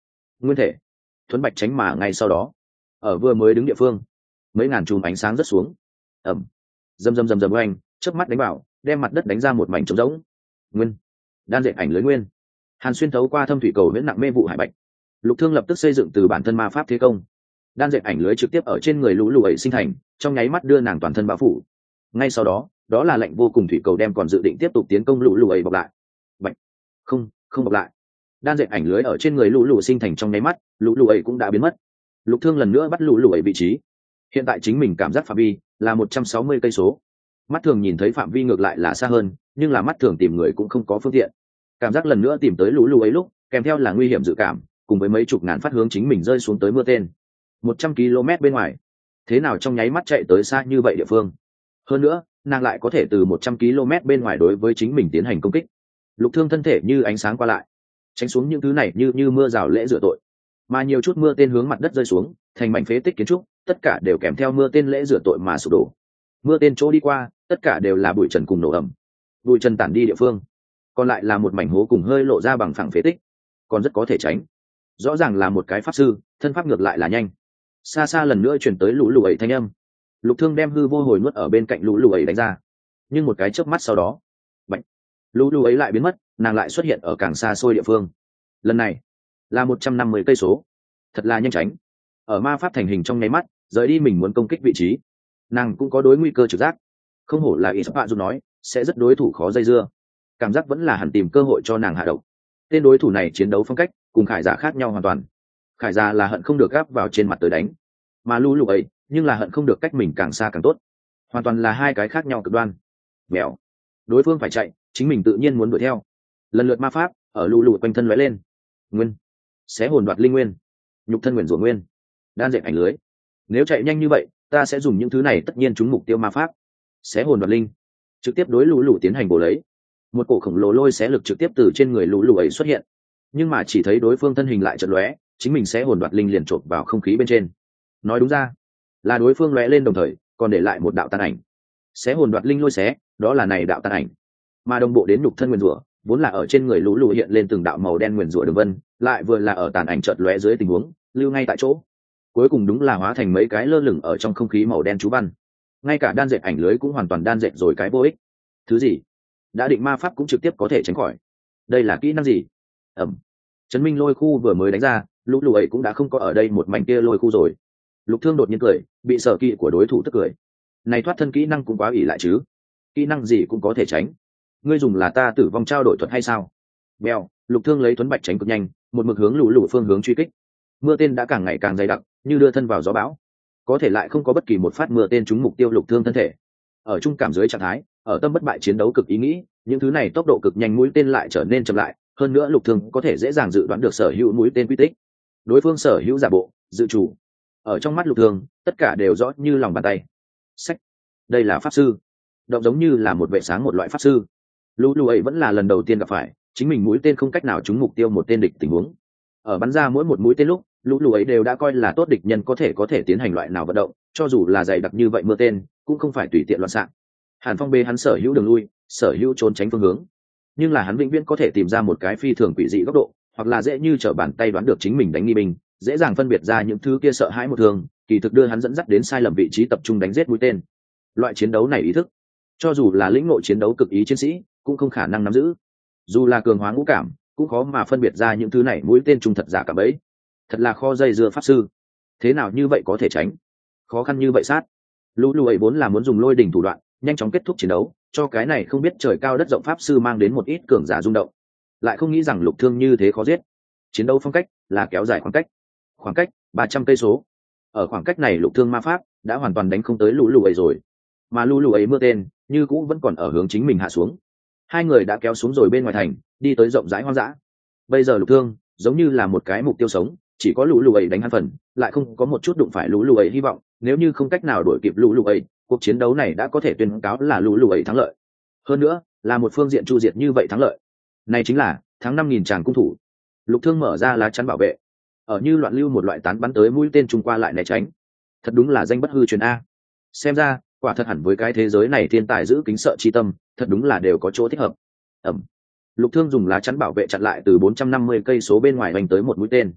Speaker 1: nguyên thể. Thuấn bạch tránh mà ngay sau đó, ở vừa mới đứng địa phương, mấy ngàn chùm ánh sáng rớt xuống. Ẩm, rầm rầm rầm rầm oanh, chớp mắt đánh vào, đem mặt đất đánh ra một mảnh trống rỗng. Nguyên, đan dệt ảnh lưới nguyên. Hàn xuyên thấu qua thâm thủy cầu huyễn nặng mê vụ hải bạch. Lục Thương lập tức xây dựng từ bản thân ma pháp thế công. Đan dệt ảnh lưới trực tiếp ở trên người lũ lụi ấy sinh thành, trong nháy mắt đưa nàng toàn thân bao phủ. Ngay sau đó, đó là lệnh vô cùng thủy cầu đem còn dự định tiếp tục tiến công lũ lụi ấy bọc lại. Bạch, không bọc lại. Đan dệt ảnh lưới ở trên người lũ lụi sinh thành trong nháy mắt, lũ lụi ấy cũng đã biến mất. Lục Thương lần nữa bắt lũ lụi ấy vị trí. Hiện tại chính mình cảm giác phạm vi là 160 cây số. Mắt thường nhìn thấy phạm vi ngược lại là xa hơn, nhưng là mắt thường tìm người cũng không có phương tiện. Cảm giác lần nữa tìm tới lũ lụi ấy lúc, kèm theo là nguy hiểm dự cảm, cùng với mấy chục ngàn phát hướng chính mình rơi xuống tới mưa tên. 100 km bên ngoài, thế nào trong nháy mắt chạy tới xa như vậy địa phương. Hơn nữa, nàng lại có thể từ 100 km bên ngoài đối với chính mình tiến hành công kích. Lục Thương thân thể như ánh sáng qua lại, tránh xuống những thứ này như mưa rào lễ rửa tội, mà nhiều chút mưa tên hướng mặt đất rơi xuống, thành mảnh phế tích kiến trúc, tất cả đều kèm theo mưa tên lễ rửa tội mà sụp đổ. Mưa tên chỗ đi qua, tất cả đều là bụi trần cùng nổ ẩm. Bụi trần tản đi địa phương, còn lại là một mảnh hố cùng hơi lộ ra bằng phẳng phế tích, còn rất có thể tránh. Rõ ràng là một cái pháp sư, thân pháp ngược lại là nhanh. Xa xa lần nữa chuyển tới lũ lụi ấy thanh âm. Lục Thương đem hư vô hồi nuốt ở bên cạnh lũ lụi ấy đánh ra, nhưng một cái chớp mắt sau đó, bệnh, lũ lụi ấy lại biến mất, nàng lại xuất hiện ở càng xa xôi địa phương. Lần này là 150 cây số, thật là nhanh tránh. Ở ma pháp thành hình trong nháy mắt, rời đi mình muốn công kích vị trí. Nàng cũng có đối nguy cơ trực giác, không hổ là Ispa dù nói sẽ rất đối thủ khó dây dưa, cảm giác vẫn là hẳn tìm cơ hội cho nàng hạ độc. Tên đối thủ này chiến đấu phong cách cùng Khải Giả khác nhau hoàn toàn. Khải Giả là hận không được gáp vào trên mặt tới đánh, mà lũ lụi ấy nhưng là hận không được cách mình càng xa càng tốt, hoàn toàn là hai cái khác nhau cực đoan. Mèo, đối phương phải chạy, chính mình tự nhiên muốn đuổi theo. Lần lượt ma pháp ở lũ lụi quanh thân lóe lên. Nguyên, xé hồn đoạt linh nguyên, nhục thân nguyên rủa nguyên, đan dệt ảnh lưới. Nếu chạy nhanh như vậy, ta sẽ dùng những thứ này tất nhiên trúng mục tiêu ma pháp. Xé hồn đoạt linh, trực tiếp đối lũ lụi tiến hành bổ lấy. Một cổ khổng lồ lôi xé lực trực tiếp từ trên người lũ lụi ấy xuất hiện, nhưng mà chỉ thấy đối phương thân hình lại chợt lóe, chính mình sẽ hồn đoạt linh liền chộp vào không khí bên trên. Nói đúng ra là đối phương lóe lên đồng thời còn để lại một đạo tàn ảnh. Xé hồn đoạt linh lôi xé, đó là này đạo tàn ảnh, mà đồng bộ đến nhục thân nguyên rủa, vốn là ở trên người lũ lụi hiện lên từng đạo màu đen nguyên rủa đường vân, lại vừa là ở tàn ảnh chợt lóe dưới tình huống lưu ngay tại chỗ, cuối cùng đúng là hóa thành mấy cái lơ lửng ở trong không khí màu đen chú văn. Ngay cả đan dệt ảnh lưới cũng hoàn toàn đan dệt rồi cái vô ích. Thứ gì đã định ma pháp cũng trực tiếp có thể tránh khỏi. Đây là kỹ năng gì? Ẩm, chấn minh lôi khu vừa mới đánh ra, lũ lụi ấy cũng đã không có ở đây một mảnh kia lôi khu rồi. Lục Thương đột nhiên cười, bị sở kỵ của đối thủ tức cười. Này thoát thân kỹ năng cũng quá ỷ lại chứ, kỹ năng gì cũng có thể tránh. Ngươi dùng là ta tử vong trao đổi thuật hay sao? Bèo, Lục Thương lấy tuấn bạch tránh cực nhanh, một mực hướng lũ lụi phương hướng truy kích. Mưa tên đã càng ngày càng dày đặc, như đưa thân vào gió bão, có thể lại không có bất kỳ một phát mưa tên trúng mục tiêu Lục Thương thân thể. Ở trung cảm dưới trạng thái, ở tâm bất bại chiến đấu cực ý nghĩ, những thứ này tốc độ cực nhanh mũi tên lại trở nên chậm lại, hơn nữa Lục Thương có thể dễ dàng dự đoán được sở hữu mũi tên quy tích. Đối phương sở hữu giả bộ, dự chủ, ở trong mắt Lục Thương, tất cả đều rõ như lòng bàn tay. Sách, đây là pháp sư, động giống như là một vệ sáng một loại pháp sư. Lũ lụi ấy vẫn là lần đầu tiên gặp phải, chính mình mũi tên không cách nào trúng mục tiêu một tên địch tình huống. Ở bắn ra mỗi một mũi tên lúc, lũ lụi ấy đều đã coi là tốt địch nhân có thể tiến hành loại nào vận động, cho dù là dày đặc như vậy mưa tên, cũng không phải tùy tiện loạn xạ. Hàn Phong bê hắn sở hữu đường lui, sở hữu trốn tránh phương hướng, nhưng là hắn vĩnh viễn có thể tìm ra một cái phi thường quỷ dị góc độ, hoặc là dễ như trở bàn tay đoán được chính mình đánh nghi binh, dễ dàng phân biệt ra những thứ kia sợ hãi một thường, kỳ thực đưa hắn dẫn dắt đến sai lầm vị trí tập trung đánh giết mũi tên. Loại chiến đấu này ý thức, cho dù là lĩnh ngộ chiến đấu cực ý chiến sĩ, cũng không khả năng nắm giữ. Dù là cường hóa ngũ cảm, cũng khó mà phân biệt ra những thứ này mũi tên trung thật giả cả bấy. Thật là kho dây dưa pháp sư. Thế nào như vậy có thể tránh? Khó khăn như vậy sát. Lũ lụi vốn là muốn dùng lôi đỉnh thủ đoạn, nhanh chóng kết thúc chiến đấu, cho cái này không biết trời cao đất rộng pháp sư mang đến một ít cường giả rung động. Lại không nghĩ rằng Lục Thương như thế khó giết. Chiến đấu phong cách là kéo dài khoảng cách 300 cây số. Ở khoảng cách này Lục Thương ma pháp đã hoàn toàn đánh không tới lũ lụi rồi, mà lũ lụi mưa tên như cũ vẫn còn ở hướng chính mình hạ xuống. Hai người đã kéo xuống rồi bên ngoài thành, đi tới rộng rãi hoang dã. Bây giờ Lục Thương giống như là một cái mục tiêu sống, chỉ có lũ lụi đánh hắn phần, lại không có một chút đụng phải lũ lụi hy vọng. Nếu như không cách nào đuổi kịp lũ lụi, cuộc chiến đấu này đã có thể tuyên cáo là lũ lụi thắng lợi. Hơn nữa, là một phương diện chu diệt như vậy thắng lợi. Này chính là tháng 5.000 tràng cung thủ. Lục Thương mở ra lá chắn bảo vệ, ở như loạn lưu một loại tán bắn tới mũi tên trung qua lại né tránh. Thật đúng là danh bất hư truyền a. Xem ra, quả thật hẳn với cái thế giới này thiên tài giữ kính sợ chi tâm, thật đúng là đều có chỗ thích hợp. Ẩm. Lục Thương dùng lá chắn bảo vệ chặn lại từ 450 cây số bên ngoài vành tới một mũi tên.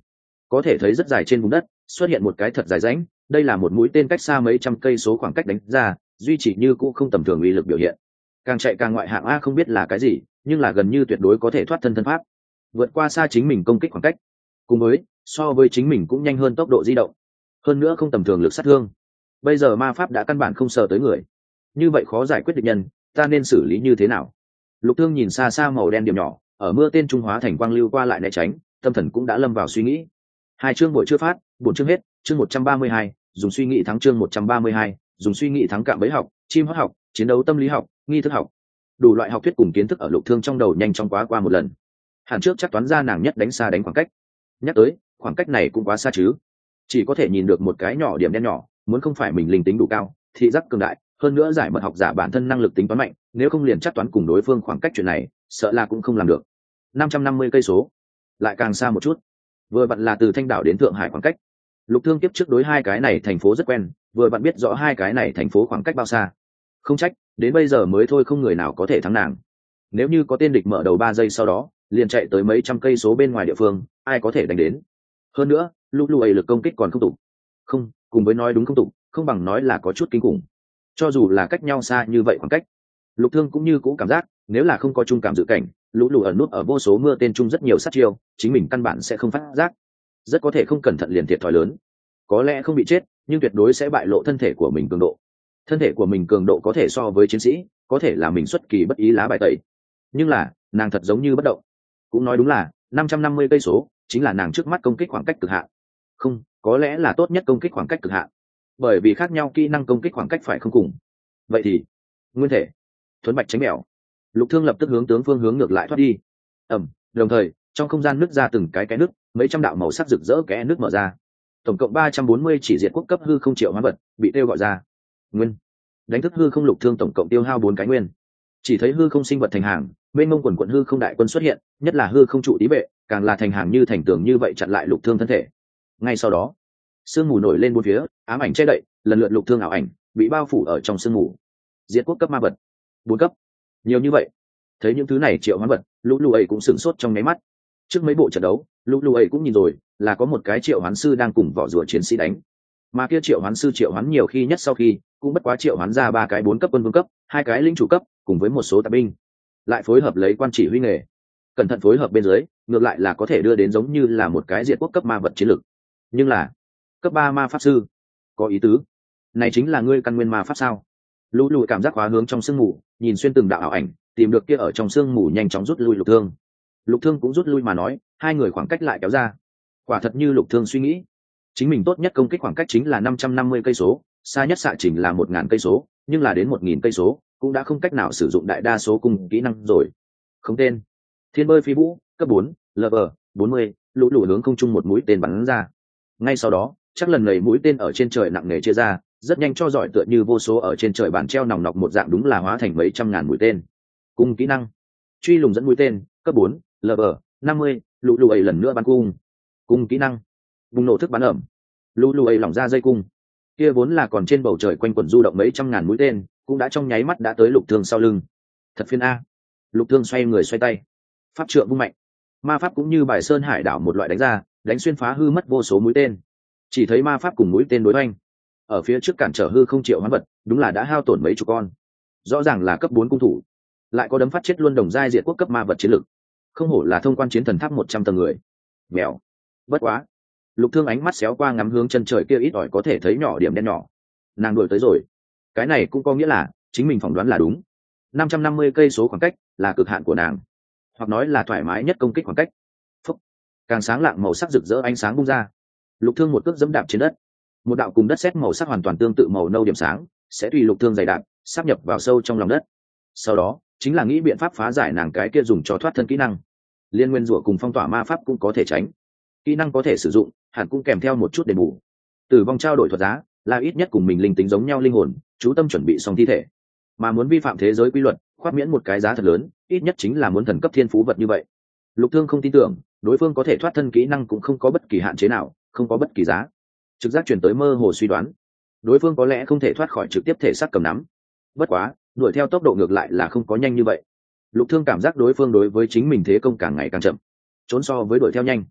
Speaker 1: có thể thấy rất dài trên vùng đất xuất hiện một cái thật dài rãnh, đây là một mũi tên cách xa mấy trăm cây số khoảng cách đánh ra, duy trì như cũ không tầm thường uy lực biểu hiện. Càng chạy càng ngoại hạng a, không biết là cái gì, nhưng là gần như tuyệt đối có thể thoát thân thân pháp, vượt qua xa chính mình công kích khoảng cách, cùng với so với chính mình cũng nhanh hơn tốc độ di động, hơn nữa không tầm thường lực sát thương. Bây giờ ma pháp đã căn bản không sờ tới người, như vậy khó giải quyết địch nhân, ta nên xử lý như thế nào? Lục Thương nhìn xa xa màu đen điểm nhỏ ở mưa tên trung hóa thành quang lưu qua lại né tránh, tâm thần cũng đã lâm vào suy nghĩ. Hai chương buổi chưa phát, 4 chương hết, chương 132, dùng suy nghĩ thắng chương 132, dùng suy nghĩ thắng cạm bẫy học, chim hót học, chiến đấu tâm lý học, nghi thức học. Đủ loại học thuyết cùng kiến thức ở Lục Thương trong đầu nhanh chóng qua một lần. Hẳn trước chắc toán ra nàng nhất đánh xa đánh khoảng cách. Nhắc tới, khoảng cách này cũng quá xa chứ. Chỉ có thể nhìn được một cái nhỏ điểm đen nhỏ, muốn không phải mình linh tính đủ cao, thị giác cường đại, hơn nữa giải mật học giả bản thân năng lực tính toán mạnh, nếu không liền chắc toán cùng đối phương khoảng cách chuyện này, sợ là cũng không làm được. 550 cây số, lại càng xa một chút. Vừa vặn là từ Thanh Đảo đến Thượng Hải khoảng cách. Lục Thương tiếp trước đối hai cái này thành phố rất quen, vừa vặn biết rõ hai cái này thành phố khoảng cách bao xa. Không trách, đến bây giờ mới thôi không người nào có thể thắng nàng. Nếu như có tên địch mở đầu 3 giây sau đó, liền chạy tới mấy trăm cây số bên ngoài địa phương, ai có thể đánh đến? Hơn nữa, Lulu ấy lực công kích còn không tụ. Không, cùng với nói đúng không tụ, không bằng nói là có chút kinh khủng. Cho dù là cách nhau xa như vậy khoảng cách, Lục Thương cũng như cũ cảm giác, nếu là không có chung cảm dự cảnh, Lulu ẩn nút ở vô số mưa tên chung rất nhiều sát chiêu, chính mình căn bản sẽ không phát giác, rất có thể không cẩn thận liền thiệt thòi lớn. Có lẽ không bị chết, nhưng tuyệt đối sẽ bại lộ thân thể của mình cường độ. Thân thể của mình cường độ có thể so với chiến sĩ, có thể là mình xuất kỳ bất ý lá bài tẩy. Nhưng là, nàng thật giống như bất động. Cũng nói đúng là 550 cây số chính là nàng trước mắt công kích khoảng cách cực hạn. Không, có lẽ là tốt nhất công kích khoảng cách cực hạn. Bởi vì khác nhau kỹ năng công kích khoảng cách phải không cùng. Vậy thì, nguyên thể, thuấn bạch tránh mèo. Lục Thương lập tức hướng tướng phương hướng ngược lại thoát đi. Đồng thời, trong không gian nứt ra từng cái nứt, mấy trăm đạo màu sắc rực rỡ kẽ nứt mở ra. Tổng cộng 340 chỉ diệt quốc cấp hư không triệu hoán vật bị tiêu gọi ra. Nguyên, đánh thức hư không. Lục Thương tổng cộng tiêu hao 4 cái nguyên. Chỉ thấy hư không sinh vật thành hàng, bên mông quần quận hư không đại quân xuất hiện, nhất là hư không trụ tí vệ, càng là thành hàng như thành tường như vậy chặn lại Lục Thương thân thể. Ngay sau đó, sương mù nổi lên bốn phía, ám ảnh che đậy, lần lượt Lục Thương ảo ảnh bị bao phủ ở trong sương mù. Diệt quốc cấp ma vật, 4 cấp, nhiều như vậy. Thấy những thứ này triệu hoán vật, Lulu ấy cũng sửng sốt trong nháy mắt. Trước mấy bộ trận đấu, Lulu ấy cũng nhìn rồi, là có một cái triệu hoán sư đang cùng vỏ rùa chiến sĩ đánh, mà kia triệu hoán sư triệu hoán nhiều khi nhất sau khi cũng bất quá triệu hoán ra 3 cái 4 cấp quân vương cấp, 2 cái linh chủ cấp, cùng với một số tạp binh, lại phối hợp lấy quan chỉ huy nghề, cẩn thận phối hợp bên dưới, ngược lại là có thể đưa đến giống như là một cái diệt quốc cấp ma vật chiến lược. Nhưng là cấp 3 ma pháp sư, có ý tứ, này chính là ngươi căn nguyên ma pháp sao? Lulu cảm giác khóa hướng trong sương mù, nhìn xuyên từng đạo ảo ảnh, tìm được kia ở trong sương mù nhanh chóng rút lui Lục Thương. Lục Thương cũng rút lui mà nói, hai người khoảng cách lại kéo ra. Quả thật như Lục Thương suy nghĩ, chính mình tốt nhất công kích khoảng cách chính là 550 cây số, xa nhất xạ trình là 1000 cây số, nhưng là đến 1000 cây số cũng đã không cách nào sử dụng đại đa số cung kỹ năng rồi. Không tên, Thiên bơi phi vũ, cấp 4, level 40, lũ hướng không trung một mũi tên bắn ra. Ngay sau đó, chắc lần này mũi tên ở trên trời nặng nề chia ra, rất nhanh cho giỏi tựa như vô số ở trên trời bàn treo nòng nọc một dạng, đúng là hóa thành mấy trăm ngàn mũi tên. Cung kỹ năng, truy lùng dẫn mũi tên, cấp 4, level 50, lũ ấy lần nữa bắn cung. Cung kỹ năng, bùng nổ thức bắn ẩm. Lũ ấy lỏng ra dây cung. Kia vốn là còn trên bầu trời quanh quẩn du động mấy trăm ngàn mũi tên, cũng đã trong nháy mắt đã tới Lục Thương sau lưng. Thật phiền a. Lục Thương xoay người xoay tay, pháp trượng vung mạnh, ma pháp cũng như bài sơn hải đảo một loại đánh ra, đánh xuyên phá hư mất vô số mũi tên. Chỉ thấy ma pháp cùng mũi tên đối oanh, ở phía trước cản trở hư không triệu hoán vật, đúng là đã hao tổn mấy chục con. Rõ ràng là cấp 4 cung thủ, lại có đấm phát chết luôn đồng giai diệt quốc cấp ma vật chiến lực. Không hổ là thông quan chiến thần tháp 100 tầng người. Mèo. Bất quá. Lục Thương ánh mắt xéo qua ngắm hướng chân trời kia ít ỏi có thể thấy nhỏ điểm đen nhỏ. Nàng đuổi tới rồi. Cái này cũng có nghĩa là chính mình phỏng đoán là đúng. 550 cây số khoảng cách là cực hạn của nàng, hoặc nói là thoải mái nhất công kích khoảng cách. Phúc. Càng sáng lạng màu sắc rực rỡ ánh sáng bung ra. Lục Thương một cước dẫm đạp trên đất, một đạo cùng đất sét màu sắc hoàn toàn tương tự màu nâu điểm sáng sẽ tùy Lục Thương dày đạp sáp nhập vào sâu trong lòng đất. Sau đó chính là nghĩ biện pháp phá giải nàng cái kia dùng cho thoát thân kỹ năng. Liên nguyên rủa cùng phong tỏa ma pháp cũng có thể tránh, kỹ năng có thể sử dụng hẳn cũng kèm theo một chút đền bù. Tử vong trao đổi thuật giá là ít nhất cùng mình linh tính giống nhau linh hồn, chú tâm chuẩn bị xong thi thể, mà muốn vi phạm thế giới quy luật khoát miễn một cái giá thật lớn, ít nhất chính là muốn thần cấp thiên phú vật như vậy. Lục Thương không tin tưởng đối phương có thể thoát thân kỹ năng cũng không có bất kỳ hạn chế nào, không có bất kỳ giá. Trực giác truyền tới mơ hồ suy đoán, đối phương có lẽ không thể thoát khỏi trực tiếp thể xác cầm nắm. Bất quá đuổi theo tốc độ ngược lại là không có nhanh như vậy. Lục Thương cảm giác đối phương đối với chính mình thế công càng ngày càng chậm, trốn so với đuổi theo nhanh.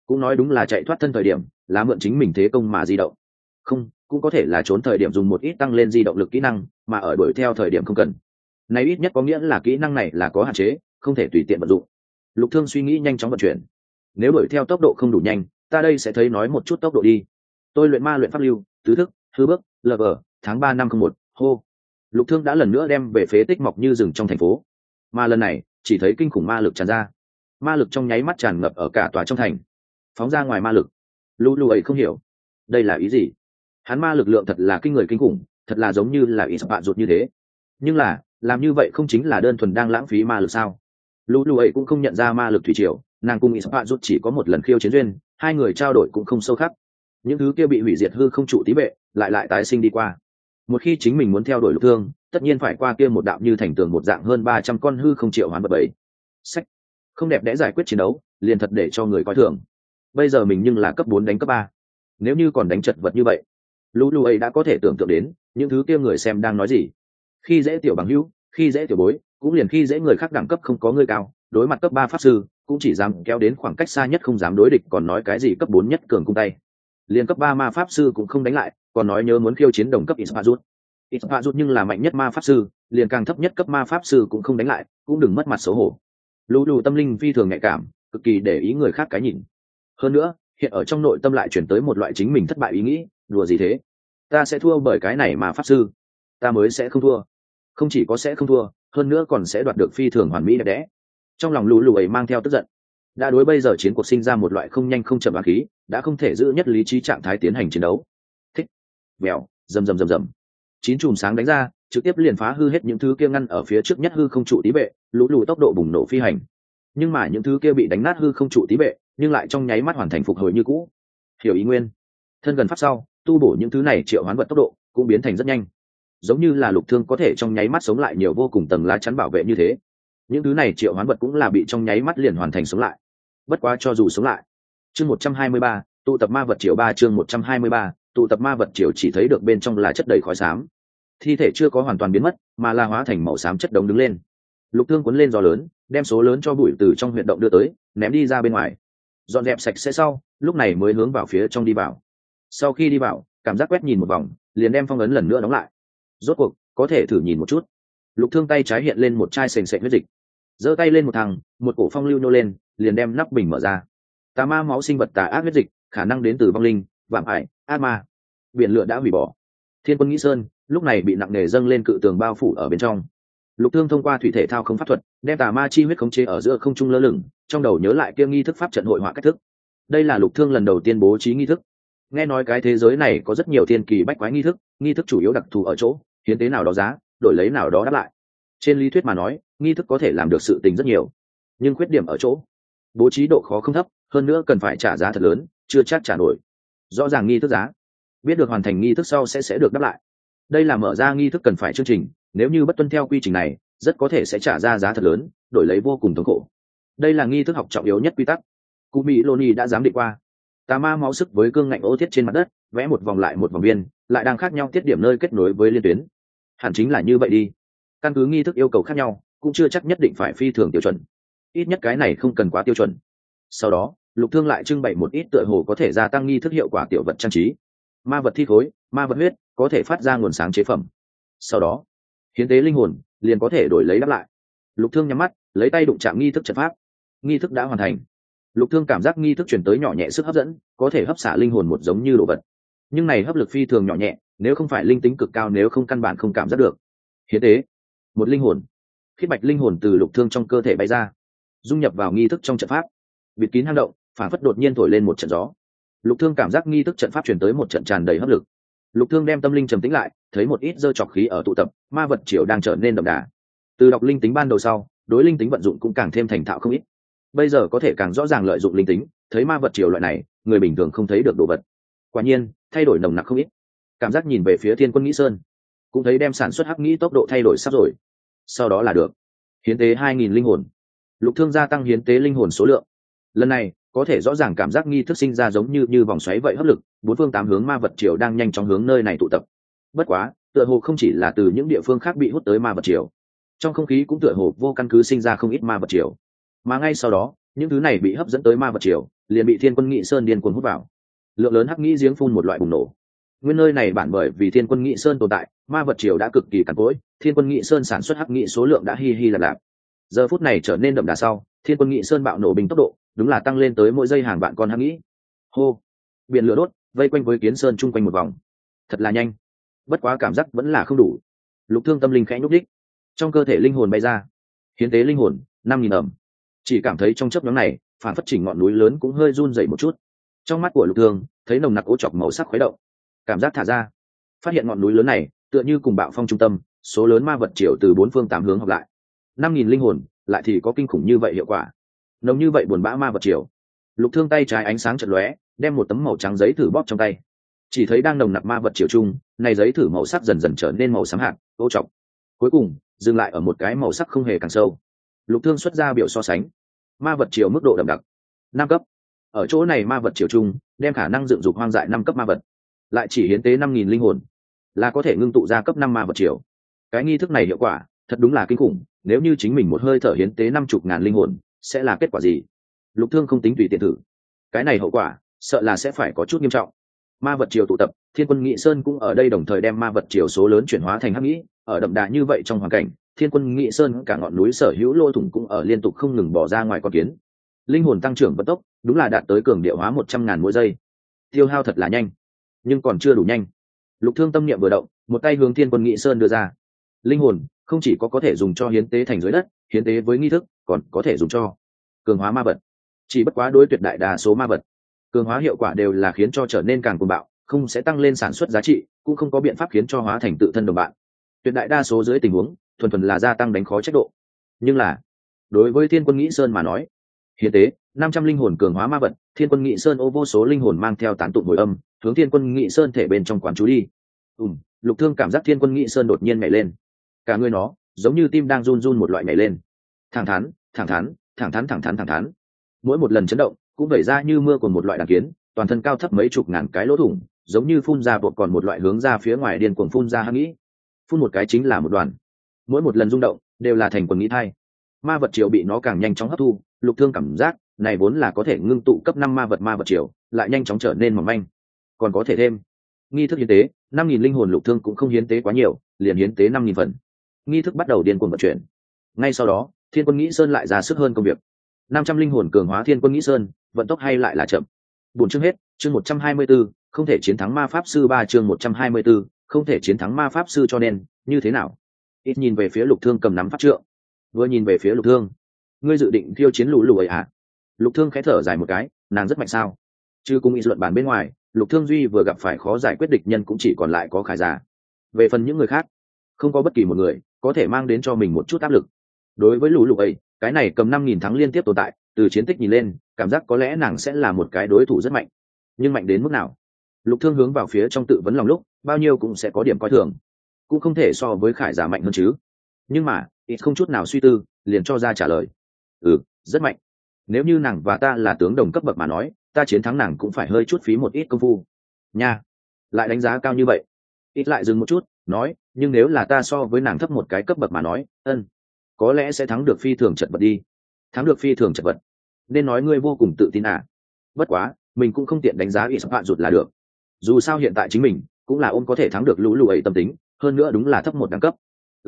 Speaker 1: cũng nói đúng là chạy thoát thân thời điểm là mượn chính mình thế công mà di động, không cũng có thể là trốn thời điểm dùng một ít tăng lên di động lực kỹ năng mà ở đuổi theo thời điểm không cần. Này ít nhất có nghĩa là kỹ năng này là có hạn chế, không thể tùy tiện vận dụng. Lục Thương suy nghĩ nhanh chóng vận chuyển. Nếu đuổi theo tốc độ không đủ nhanh, ta đây sẽ thấy nói một chút tốc độ đi. Tôi luyện ma luyện pháp lưu, tứ thức, hư bước, lv, tháng 3 năm 01, hô. Lục Thương đã lần nữa đem về phế tích mọc như rừng trong thành phố. Mà lần này, chỉ thấy kinh khủng ma lực tràn ra. Ma lực trong nháy mắt tràn ngập ở cả tòa trong thành. Phóng ra ngoài ma lực. Lulu ấy không hiểu, đây là ý gì? Hắn ma lực lượng thật là kinh người kinh khủng, thật là giống như là ý bạn ruột như thế. Nhưng là, làm như vậy không chính là đơn thuần đang lãng phí ma lực sao? Lulu ấy cũng không nhận ra ma lực thủy triều, nàng cùng ý bạn ruột chỉ có một lần khiêu chiến duyên, hai người trao đổi cũng không sâu khắc. Những thứ kia bị hủy diệt hư không trụ tí bệ, lại tái sinh đi qua. Một khi chính mình muốn theo đuổi Lục Thương, tất nhiên phải qua kia một đạo như thành tường một dạng hơn 300 con hư không triệu hoán vật bảy. Sách, không đẹp đẽ giải quyết chiến đấu, liền thật để cho người coi thường. Bây giờ mình nhưng là cấp 4 đánh cấp 3. Nếu như còn đánh chật vật như vậy, Lulu ấy đã có thể tưởng tượng đến những thứ kia người xem đang nói gì. Khi dễ tiểu bằng hữu, khi dễ tiểu bối, cũng liền khi dễ người khác đẳng cấp không có người cao, đối mặt cấp 3 pháp sư, cũng chỉ dám kéo đến khoảng cách xa nhất không dám đối địch, còn nói cái gì cấp 4 nhất cường cung tay. Liên cấp 3 ma pháp sư cũng không đánh lại, còn nói nhớ muốn khiêu chiến đồng cấp Isparut. Isparut nhưng là mạnh nhất ma pháp sư, liền càng thấp nhất cấp ma pháp sư cũng không đánh lại, cũng đừng mất mặt xấu hổ. Lulu tâm linh phi thường nhạy cảm, cực kỳ để ý người khác cái nhìn. Hơn nữa, hiện ở trong nội tâm lại chuyển tới một loại chính mình thất bại ý nghĩ, đùa gì thế? Ta sẽ thua bởi cái này mà pháp sư, ta mới sẽ không thua. Không chỉ có sẽ không thua, hơn nữa còn sẽ đoạt được phi thường hoàn mỹ đẹp đẽ. Trong lòng Lulu ấy mang theo tức giận. Đã đối bây giờ chiến cuộc sinh ra một loại không nhanh không chậm ác khí, đã không thể giữ nhất lý trí trạng thái tiến hành chiến đấu. Thích, vèo, rầm rầm rầm rầm. 9 chùm sáng đánh ra, trực tiếp liền phá hư hết những thứ kia ngăn ở phía trước nhất hư không trụ tí bệ, Lulu tốc độ bùng nổ phi hành. Nhưng mà những thứ kia bị đánh nát hư không trụ tí bệ, nhưng lại trong nháy mắt hoàn thành phục hồi như cũ. Hiểu ý nguyên. Thân gần pháp sau, tu bổ những thứ này triệu hoán vật tốc độ cũng biến thành rất nhanh. Giống như là Lục Thương có thể trong nháy mắt sống lại nhiều vô cùng tầng lá chắn bảo vệ như thế. Những thứ này triệu hoán vật cũng là bị trong nháy mắt liền hoàn thành sống lại. Bất quá cho dù sống lại, chương 123, tụ tập ma vật triều 3 chương 123, tụ tập ma vật triều chỉ thấy được bên trong là chất đầy khói xám. Thi thể chưa có hoàn toàn biến mất, mà là hóa thành màu xám chất đống đứng lên. Lục Thương cuốn lên gió lớn, đem số lớn cho bụi từ trong huyệt động đưa tới, ném đi ra bên ngoài. Dọn dẹp sạch sẽ sau, lúc này mới hướng vào phía trong đi vào. Sau khi đi vào, cảm giác quét nhìn một vòng, liền đem phong ấn lần nữa đóng lại. Rốt cuộc, có thể thử nhìn một chút. Lục Thương tay trái hiện lên một chai sền sệt huyết dịch, giơ tay lên một thằng, một cổ phong lưu nô lên, liền đem nắp bình mở ra. Tà ma máu sinh vật tà ác huyết dịch, khả năng đến từ vong linh, vạm ải, ác ma. Biển lửa đã hủy bỏ. Thiên Quân Nghĩ Sơn lúc này bị nặng nề dâng lên cự tường bao phủ ở bên trong. Lục Thương thông qua thủy thể thao không pháp thuật, đem tà ma chi huyết khống chế ở giữa không trung lơ lửng, trong đầu nhớ lại kia nghi thức pháp trận hội họa cách thức. Đây là Lục Thương lần đầu tiên bố trí nghi thức. Nghe nói cái thế giới này có rất nhiều thiên kỳ bách quái nghi thức chủ yếu đặc thù ở chỗ hiến tế nào đó giá, đổi lấy nào đó đáp lại. Trên lý thuyết mà nói, nghi thức có thể làm được sự tình rất nhiều, nhưng khuyết điểm ở chỗ bố trí độ khó không thấp, hơn nữa cần phải trả giá thật lớn, chưa chắc trả nổi. Rõ ràng nghi thức giá, biết được hoàn thành nghi thức sau sẽ được đáp lại. Đây là mở ra nghi thức cần phải chương trình, nếu như bất tuân theo quy trình này, rất có thể sẽ trả ra giá thật lớn, đổi lấy vô cùng thống khổ. Đây là nghi thức học trọng yếu nhất quy tắc. Kumi Loni đã giám định qua. Tà ma máu sức với cương ngạnh ô thiết trên mặt đất, vẽ một vòng lại một vòng viên, lại đang khác nhau tiết điểm nơi kết nối với liên tuyến. Hẳn chính là như vậy đi. Căn cứ nghi thức yêu cầu khác nhau, cũng chưa chắc nhất định phải phi thường tiêu chuẩn. Ít nhất cái này không cần quá tiêu chuẩn. Sau đó, Lục Thương lại trưng bày một ít tựa hồ có thể gia tăng nghi thức hiệu quả tiểu vật trang trí. Ma vật thi khối, ma vật huyết, có thể phát ra nguồn sáng chế phẩm. Sau đó, hiến tế linh hồn, liền có thể đổi lấy đáp lại. Lục Thương nhắm mắt, lấy tay đụng chạm nghi thức trận pháp. Nghi thức đã hoàn thành. Lục Thương cảm giác nghi thức chuyển tới nhỏ nhẹ sức hấp dẫn, có thể hấp xả linh hồn một giống như đồ vật. Nhưng này hấp lực phi thường nhỏ nhẹ, nếu không phải linh tính cực cao, nếu không căn bản không cảm giác được. Hiến tế, một linh hồn, khiết bạch linh hồn từ Lục Thương trong cơ thể bay ra, dung nhập vào nghi thức trong trận pháp. Bịt kín hang động, phản phất đột nhiên thổi lên một trận gió. Lục Thương cảm giác nghi thức trận pháp chuyển tới một trận tràn đầy hấp lực. Lục Thương đem tâm linh trầm tĩnh lại, thấy một ít dơ trọc khí ở tụ tập, ma vật triều đang trở nên đậm đà. Từ đọc linh tính ban đầu sau, đối linh tính vận dụng cũng càng thêm thành thạo không ít. Bây giờ có thể càng rõ ràng lợi dụng linh tính, thấy ma vật triều loại này, người bình thường không thấy được đồ vật. Quả nhiên, thay đổi nồng nặc không ít. Cảm giác nhìn về phía Thiên Quân Nghĩ Sơn, cũng thấy đem sản xuất hắc nghĩ tốc độ thay đổi sắp rồi. Sau đó là được hiến tế 2000 linh hồn. Lục Thương gia tăng hiến tế linh hồn số lượng. Lần này, có thể rõ ràng cảm giác nghi thức sinh ra giống như vòng xoáy vậy hấp lực, bốn phương tám hướng ma vật triều đang nhanh chóng hướng nơi này tụ tập. Bất quá, tựa hồ không chỉ là từ những địa phương khác bị hút tới ma vật triều, trong không khí cũng tựa hồ vô căn cứ sinh ra không ít ma vật triều. Mà ngay sau đó, những thứ này bị hấp dẫn tới ma vật triều, liền bị thiên quân nghị sơn điên cuồng hút vào. Lượng lớn hắc nghĩ giếng phun một loại bùng nổ. Nguyên nơi này bản bởi vì thiên quân nghị sơn tồn tại, ma vật triều đã cực kỳ cằn cỗi, thiên quân nghị sơn sản xuất hắc nghĩ số lượng đã hi lạp lạp. Giờ phút này trở nên đậm đà sau, thiên quân nghị sơn bạo nổ bình tốc độ đúng là tăng lên tới mỗi giây hàng vạn con hắc nghĩ. Hô, biển lửa đốt vây quanh với kiến sơn chung quanh một vòng, thật là nhanh. Bất quá cảm giác vẫn là không đủ. Lục Thương tâm linh khẽ nhúc đích, trong cơ thể linh hồn bay ra, hiến tế linh hồn 5.000 ẩm. Chỉ cảm thấy trong chớp nhoáng này, phản phất chỉnh ngọn núi lớn cũng hơi run rẩy một chút. Trong mắt của Lục Thương thấy nồng nặc ố chọc màu sắc khuấy động, cảm giác thả ra, phát hiện ngọn núi lớn này tựa như cùng bạo phong trung tâm, số lớn ma vật triều từ bốn phương tám hướng hợp lại. 5.000 linh hồn lại thì có kinh khủng như vậy hiệu quả, nồng như vậy buồn bã ma vật triều. Lục Thương tay trái ánh sáng chợt lóe, đem một tấm màu trắng giấy thử bóp trong tay, chỉ thấy đang nồng nặc ma vật triều chung, này giấy thử màu sắc dần dần trở nên màu xám hạt, ô chọc, cuối cùng dừng lại ở một cái màu sắc không hề càng sâu. Lục Thương xuất ra biểu so sánh, ma vật triều mức độ đậm đặc 5 cấp. Ở chỗ này ma vật triều chung đem khả năng dựng dục hoang dại 5 cấp ma vật, lại chỉ hiến tế 5.000 linh hồn là có thể ngưng tụ ra cấp 5 ma vật triều. Cái nghi thức này hiệu quả thật đúng là kinh khủng, nếu như chính mình một hơi thở hiến tế 50.000 linh hồn sẽ là kết quả gì? Lục Thương không tính tùy tiện thử, cái này hậu quả sợ là sẽ phải có chút nghiêm trọng. Ma vật triều tụ tập, thiên quân nghị sơn cũng ở đây đồng thời đem ma vật triều số lớn chuyển hóa thành hắc nghĩ. Ở đậm đà như vậy trong hoàn cảnh, thiên quân nghị sơn cả ngọn núi sở hữu lỗ thủng cũng ở liên tục không ngừng bỏ ra ngoài con kiến. Linh hồn tăng trưởng vận tốc đúng là đạt tới cường điệu hóa 100.000 mỗi giây. Tiêu hao thật là nhanh, nhưng còn chưa đủ nhanh. Lục Thương tâm niệm vừa động, một tay hướng thiên quân nghị sơn đưa ra. Linh hồn không chỉ có thể dùng cho hiến tế thành dưới đất, hiến tế với nghi thức, còn có thể dùng cho cường hóa ma vật. Chỉ bất quá đối tuyệt đại đa số ma vật, cường hóa hiệu quả đều là khiến cho trở nên càng cuồng bạo, không sẽ tăng lên sản xuất giá trị, cũng không có biện pháp khiến cho hóa thành tự thân đồng bạn. Tuyệt đại đa số dưới tình huống thuần thuần là gia tăng đánh khó trách độ. Nhưng là đối với thiên quân nghị sơn mà nói, hiến tế 500 linh hồn cường hóa ma vật, thiên quân nghị sơn ô vô số linh hồn mang theo tán tụng hồi âm hướng thiên quân nghị sơn thể bên trong quán chú đi. Lục Thương cảm giác thiên quân nghị sơn đột nhiên nhảy lên, cả người nó giống như tim đang run run một loại nhảy lên, thẳng thắn thẳng thắn thẳng thắn thẳng thắn thẳng thắn. Mỗi một lần chấn động cũng vẩy ra như mưa của một loại đàn kiến, toàn thân cao thấp mấy chục ngàn cái lỗ thủng, giống như phun ra bột còn một loại hướng ra phía ngoài điên cuồng phun ra hắc nghĩ. Phun một cái chính là một đoàn, mỗi một lần rung động đều là thành quần nghĩ thai. Ma vật triều bị nó càng nhanh chóng hấp thu. Lục Thương cảm giác này vốn là có thể ngưng tụ cấp 5 ma vật triều, lại nhanh chóng trở nên mỏng manh. Còn có thể thêm nghi thức hiến tế 5.000 linh hồn. Lục Thương cũng không hiến tế quá nhiều, liền hiến tế 5.000 phần. Nghi thức bắt đầu điên cuồng vận chuyển. Ngay sau đó thiên quân nghĩ sơn lại ra sức hơn công việc. 500 linh hồn cường hóa thiên quân nghĩ sơn, vận tốc hay lại là chậm. Buồn chương hết, chương 124, không thể chiến thắng ma pháp sư 3, chương 124, không thể chiến thắng ma pháp sư. Cho nên như thế nào? Ít nhìn về phía Lục Thương cầm nắm pháp trượng, vừa nhìn về phía Lục Thương, ngươi dự định khiêu chiến lũ ấy à? Lục Thương khẽ thở dài một cái, nàng rất mạnh sao? Chứ cùng ý luận bàn bên ngoài, Lục Thương duy vừa gặp phải khó giải quyết địch nhân cũng chỉ còn lại có Khải Giả. Về phần những người khác, không có bất kỳ một người có thể mang đến cho mình một chút áp lực. Đối với lũ ấy, cái này cầm 5.000 thắng liên tiếp tồn tại, từ chiến tích nhìn lên, cảm giác có lẽ nàng sẽ là một cái đối thủ rất mạnh. Nhưng mạnh đến mức nào? Lục Thương hướng vào phía trong tự vấn lòng lúc, bao nhiêu cũng sẽ có điểm coi thường, cũng không thể so với Khải Giả mạnh hơn chứ. Nhưng mà ít không chút nào suy tư, liền cho ra trả lời, rất mạnh. Nếu như nàng và ta là tướng đồng cấp bậc mà nói, ta chiến thắng nàng cũng phải hơi chút phí một ít công phu nha. Lại đánh giá cao như vậy? Ít lại dừng một chút, nói, nhưng nếu là ta so với nàng thấp một cái cấp bậc mà nói, có lẽ sẽ thắng được phi thường chật vật đi. Thắng được phi thường chật vật, nên nói ngươi vô cùng tự tin à? Bất quá mình cũng không tiện đánh giá ít bạn rụt là được, dù sao hiện tại chính mình cũng là ôm có thể thắng được lũ ấy tâm tính, hơn nữa đúng là thấp một đẳng cấp.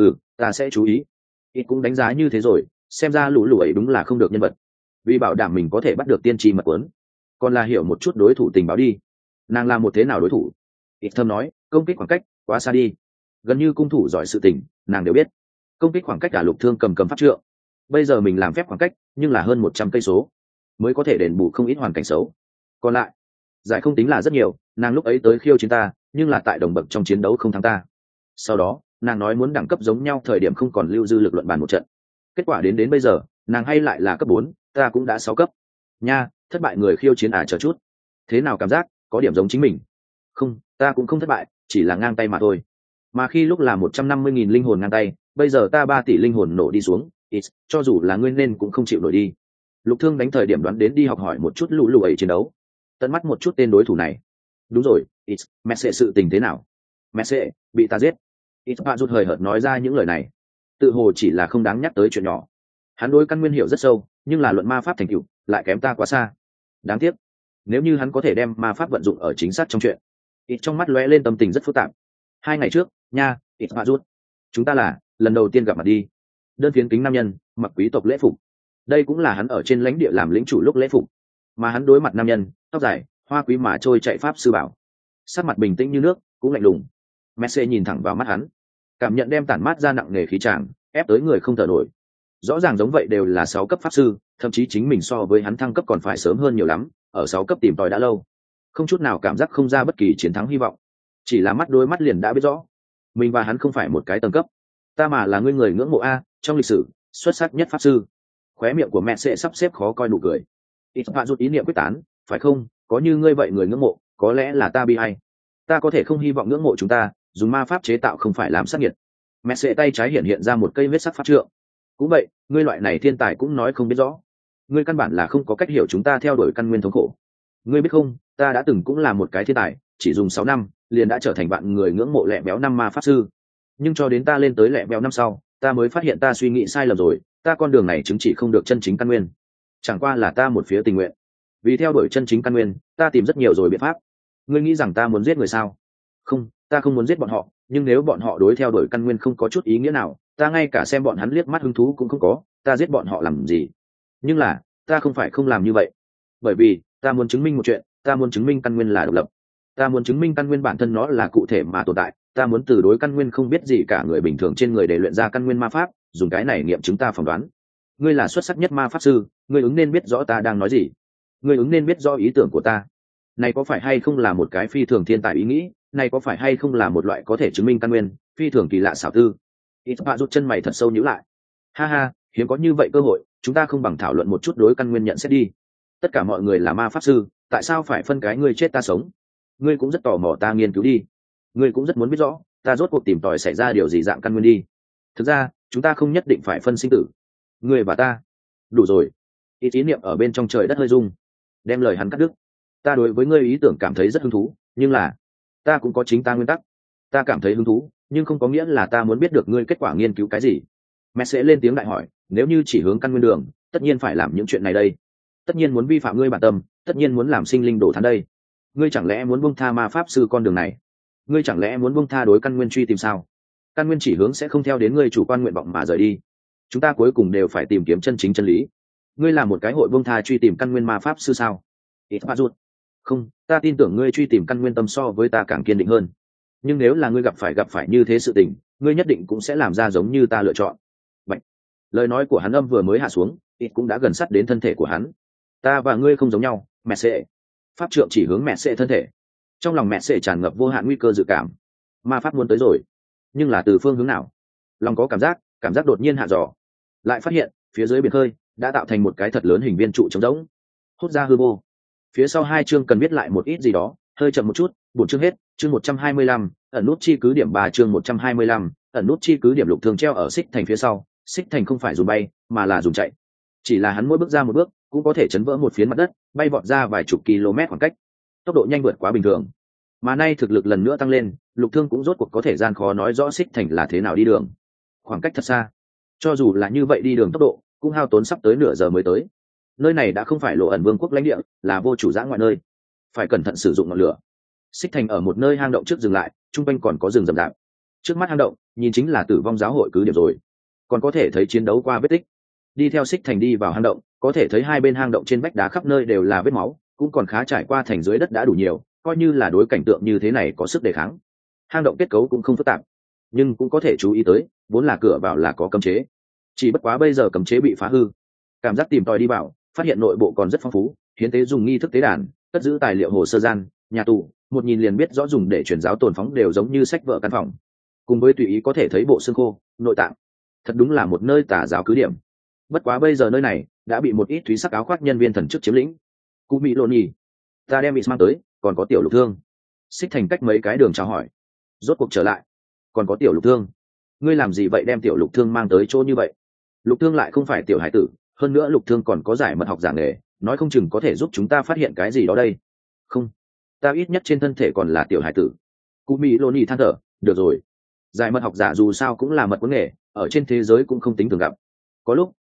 Speaker 1: Ta sẽ chú ý. Ít cũng đánh giá như thế rồi, xem ra lũ ấy đúng là không được nhân vật. Vì bảo đảm mình có thể bắt được tiên tri mật cuốn, còn là hiểu một chút đối thủ tình báo đi. Nàng là một thế nào đối thủ? Ít thâm nói, công kích khoảng cách quá xa đi, gần như cung thủ giỏi sự tình nàng đều biết. Công kích khoảng cách cả Lục Thương cầm pháp trượng, bây giờ mình làm phép khoảng cách nhưng là hơn 100 cây số mới có thể đền bù không ít hoàn cảnh xấu. Còn lại giải không tính là rất nhiều, nàng lúc ấy tới khiêu chiến ta, nhưng là tại đồng bậc trong chiến đấu không thắng ta. Sau đó nàng nói muốn đẳng cấp giống nhau thời điểm không còn lưu dư lực luận bàn một trận, kết quả đến bây giờ nàng hay lại là cấp 4, ta cũng đã 6 cấp nha. Thất bại người khiêu chiến chờ chút, thế nào cảm giác có điểm giống chính mình? Không, ta cũng không thất bại, chỉ là ngang tay mà thôi. Mà khi lúc là 150.000 linh hồn ngang tay, bây giờ ta 3 tỷ linh hồn nổ đi xuống, cho dù là ngươi nên cũng không chịu nổi đi. Lục Thương đánh thời điểm đoán đến đi học hỏi một chút lũ ấy chiến đấu, tận mắt một chút tên đối thủ này. Đúng rồi, Messi sự tình thế nào? Messi bị ta giết. Bạn rút hời hợt nói ra những lời này, tự hồ chỉ là không đáng nhắc tới chuyện nhỏ. Hắn đối căn nguyên hiểu rất sâu, nhưng là luận ma pháp thành tựu lại kém ta quá xa. đáng tiếc nếu như hắn có thể đem ma pháp vận dụng ở chính xác trong chuyện. Ít trong mắt lóe lên tâm tình rất phức tạp. 2 ngày trước nha, ít hạ rút, chúng ta là lần đầu tiên gặp mặt đi. Đơn phiến kính nam nhân mặc quý tộc lễ phục, đây cũng là hắn ở trên lãnh địa làm lĩnh chủ lúc lễ phục, mà hắn đối mặt nam nhân tóc dài hoa quý mà trôi chạy pháp sư bảo, sắc mặt bình tĩnh như nước cũng lạnh lùng. Messi nhìn thẳng vào mắt hắn, cảm nhận đem tản mát ra nặng nề khí tràng ép tới người không thở nổi. Rõ ràng giống vậy đều là 6 cấp pháp sư, thậm chí chính mình so với hắn thăng cấp còn phải sớm hơn nhiều lắm, ở 6 cấp tìm tòi đã lâu, không chút nào cảm giác không ra bất kỳ chiến thắng hy vọng. Chỉ là mắt đôi mắt liền đã biết rõ, mình và hắn không phải một cái tầng cấp, ta mà là người ngưỡng mộ a trong lịch sử xuất sắc nhất pháp sư. Khóe miệng của mẹ sẽ sắp xếp khó coi nụ cười. Ít hạ rút ý niệm quyết tán, phải không, có như ngươi vậy người ngưỡng mộ, có lẽ là ta bi hay. Ta có thể không hy vọng ngưỡng mộ chúng ta dùng ma pháp chế tạo không phải làm sát nhiệt. Mẹ sẽ tay trái hiện ra một cây huyết sắc pháp trượng. Cũng vậy, ngươi loại này thiên tài cũng nói không biết rõ, ngươi căn bản là không có cách hiểu chúng ta theo đuổi căn nguyên thống khổ. Ngươi biết không, ta đã từng cũng là một cái thiên tài, chỉ dùng 6 năm liền đã trở thành bạn người ngưỡng mộ lẹ béo năm ma pháp sư. Nhưng cho đến ta lên tới lẹ béo năm sau, ta mới phát hiện ta suy nghĩ sai lầm rồi, ta con đường này chứng chỉ không được chân chính căn nguyên, chẳng qua là ta một phía tình nguyện. Vì theo đuổi chân chính căn nguyên, ta tìm rất nhiều rồi biện pháp. Ngươi nghĩ rằng ta muốn giết người sao? Không, ta không muốn giết bọn họ, nhưng nếu bọn họ đối theo đuổi căn nguyên không có chút ý nghĩa nào, ta ngay cả xem bọn hắn liếc mắt hứng thú cũng không có, ta giết bọn họ làm gì? Nhưng là ta không phải không làm như vậy, bởi vì ta muốn chứng minh một chuyện, ta muốn chứng minh căn nguyên là độc lập, ta muốn chứng minh căn nguyên bản thân nó là cụ thể mà tồn tại, ta muốn từ đối căn nguyên không biết gì cả người bình thường trên người để luyện ra căn nguyên ma pháp, dùng cái này nghiệm chứng ta phỏng đoán. Ngươi là xuất sắc nhất ma pháp sư, ngươi ứng nên biết rõ ta đang nói gì, ngươi ứng nên biết rõ ý tưởng của ta. Này có phải hay không là một cái phi thường thiên tài ý nghĩ, này có phải hay không là một loại có thể chứng minh căn nguyên phi thường kỳ lạ xảo tư. Ít hạ rút chân mày thật sâu nhíu lại. Ha ha, hiếm có như vậy cơ hội, chúng ta không bằng thảo luận một chút đối căn nguyên nhận xét đi. Tất cả mọi người là ma pháp sư, tại sao phải phân cái ngươi chết ta sống? Ngươi cũng rất tò mò ta nghiên cứu đi, ngươi cũng rất muốn biết rõ ta rốt cuộc tìm tòi xảy ra điều gì dạng căn nguyên đi. Thực ra chúng ta không nhất định phải phân sinh tử, ngươi và ta. Đủ rồi. Ý niệm ở bên trong trời đất hơi rung, đem lời hắn cắt đứt. Ta đối với ngươi ý tưởng cảm thấy rất hứng thú, nhưng là ta cũng có chính ta nguyên tắc. Ta cảm thấy hứng thú, nhưng không có nghĩa là ta muốn biết được ngươi kết quả nghiên cứu cái gì. Mẹ sẽ lên tiếng đại hỏi, nếu như chỉ hướng căn nguyên đường, tất nhiên phải làm những chuyện này đây, tất nhiên muốn vi phạm ngươi bản tâm, tất nhiên muốn làm sinh linh đổ thán đây. Ngươi chẳng lẽ muốn buông tha ma pháp sư con đường này? Ngươi chẳng lẽ muốn buông tha đối căn nguyên truy tìm sao? Căn nguyên chỉ hướng sẽ không theo đến ngươi chủ quan nguyện vọng mà rời đi, chúng ta cuối cùng đều phải tìm kiếm chân chính chân lý. Ngươi là một cái hội buông tha truy tìm căn nguyên ma pháp sư sao? Ít ba rút. Không, ta tin tưởng ngươi truy tìm căn nguyên tâm so với ta càng kiên định hơn. Nhưng nếu là ngươi gặp phải như thế sự tình, ngươi nhất định cũng sẽ làm ra giống như ta lựa chọn. Bạch. Lời nói của hắn âm vừa mới hạ xuống, ít cũng đã gần sát đến thân thể của hắn. Ta và ngươi không giống nhau, mẹ sẽ. Pháp trượng chỉ hướng mẹ sẽ thân thể. Trong lòng mẹ sẽ tràn ngập vô hạn nguy cơ dự cảm. Ma pháp muốn tới rồi, nhưng là từ phương hướng nào? Lòng có cảm giác đột nhiên hạ dò, lại phát hiện phía dưới biển khơi đã tạo thành một cái thật lớn hình viên trụ trống rỗng. Hốt ra hư vô. Phía sau 2 chương cần viết lại một ít gì đó, hơi chậm một chút. 4 chương hết. Chương 125, ẩn nút chi cứ điểm 3 chương 125, ẩn nút chi cứ điểm. Lục Thường treo ở xích thành phía sau. Xích thành không phải dùng bay mà là dùng chạy, chỉ là hắn mỗi bước ra một bước cũng có thể chấn vỡ một phiến mặt đất, bay vọt ra vài chục km khoảng cách, tốc độ nhanh vượt quá bình thường. Mà nay thực lực lần nữa tăng lên, Lục Thương cũng rốt cuộc có thể gian khó nói rõ xích thành là thế nào đi đường, khoảng cách thật xa. Cho dù là như vậy đi đường tốc độ cũng hao tốn sắp tới nửa giờ mới tới. Nơi này đã không phải Lộ Ẩn Vương quốc lãnh địa, là vô chủ dã ngoại nơi, phải cẩn thận sử dụng ngọn lửa. Xích thành ở một nơi hang động trước dừng lại, trung quanh còn có rừng rậm rạp. Trước mắt hang động nhìn chính là Tử Vong giáo hội cứ điểm rồi, còn có thể thấy chiến đấu qua vết tích. Đi theo xích thành đi vào hang động, có thể thấy hai bên hang động trên vách đá khắp nơi đều là vết máu, cũng còn khá trải qua thành dưới đất đã đủ nhiều, coi như là đối cảnh tượng như thế này có sức đề kháng. Hang động kết cấu cũng không phức tạp, nhưng cũng có thể chú ý tới, vốn là cửa vào là có cấm chế, chỉ bất quá bây giờ cấm chế bị phá hư. Cảm giác tìm tòi đi vào, phát hiện nội bộ còn rất phong phú, hiến tế dùng nghi thức tế đàn, cất giữ tài liệu hồ sơ gian, nhà tù, một nhìn liền biết rõ dùng để truyền giáo tồn phóng đều giống như sách vở căn phòng, cùng với tùy ý có thể thấy bộ xương khô, nội tạng. Thật đúng là một nơi tà giáo cứ điểm. Bất quá bây giờ nơi này đã bị một ít thúy sắc áo khoác nhân viên thần chức chiếm lĩnh. Cụ Mỹ Lôn nhỉ, ta đem bị mang tới, còn có Tiểu Lục Thương. Xích thành cách mấy cái đường chào hỏi, rốt cuộc trở lại. Còn có Tiểu Lục Thương, ngươi làm gì vậy đem Tiểu Lục Thương mang tới chỗ như vậy? Lục Thương lại không phải tiểu hải tử, hơn nữa Lục Thương còn có giải mật học giảng nghề, nói không chừng có thể giúp chúng ta phát hiện cái gì đó đây. Không, ta ít nhất trên thân thể còn là tiểu hải tử. Cụ Mỹ Lôn nhỉ than thở, được rồi. Giải mật học giả dù sao cũng là mật vấn nghề, ở trên thế giới cũng không tính thường gặp. Có lúc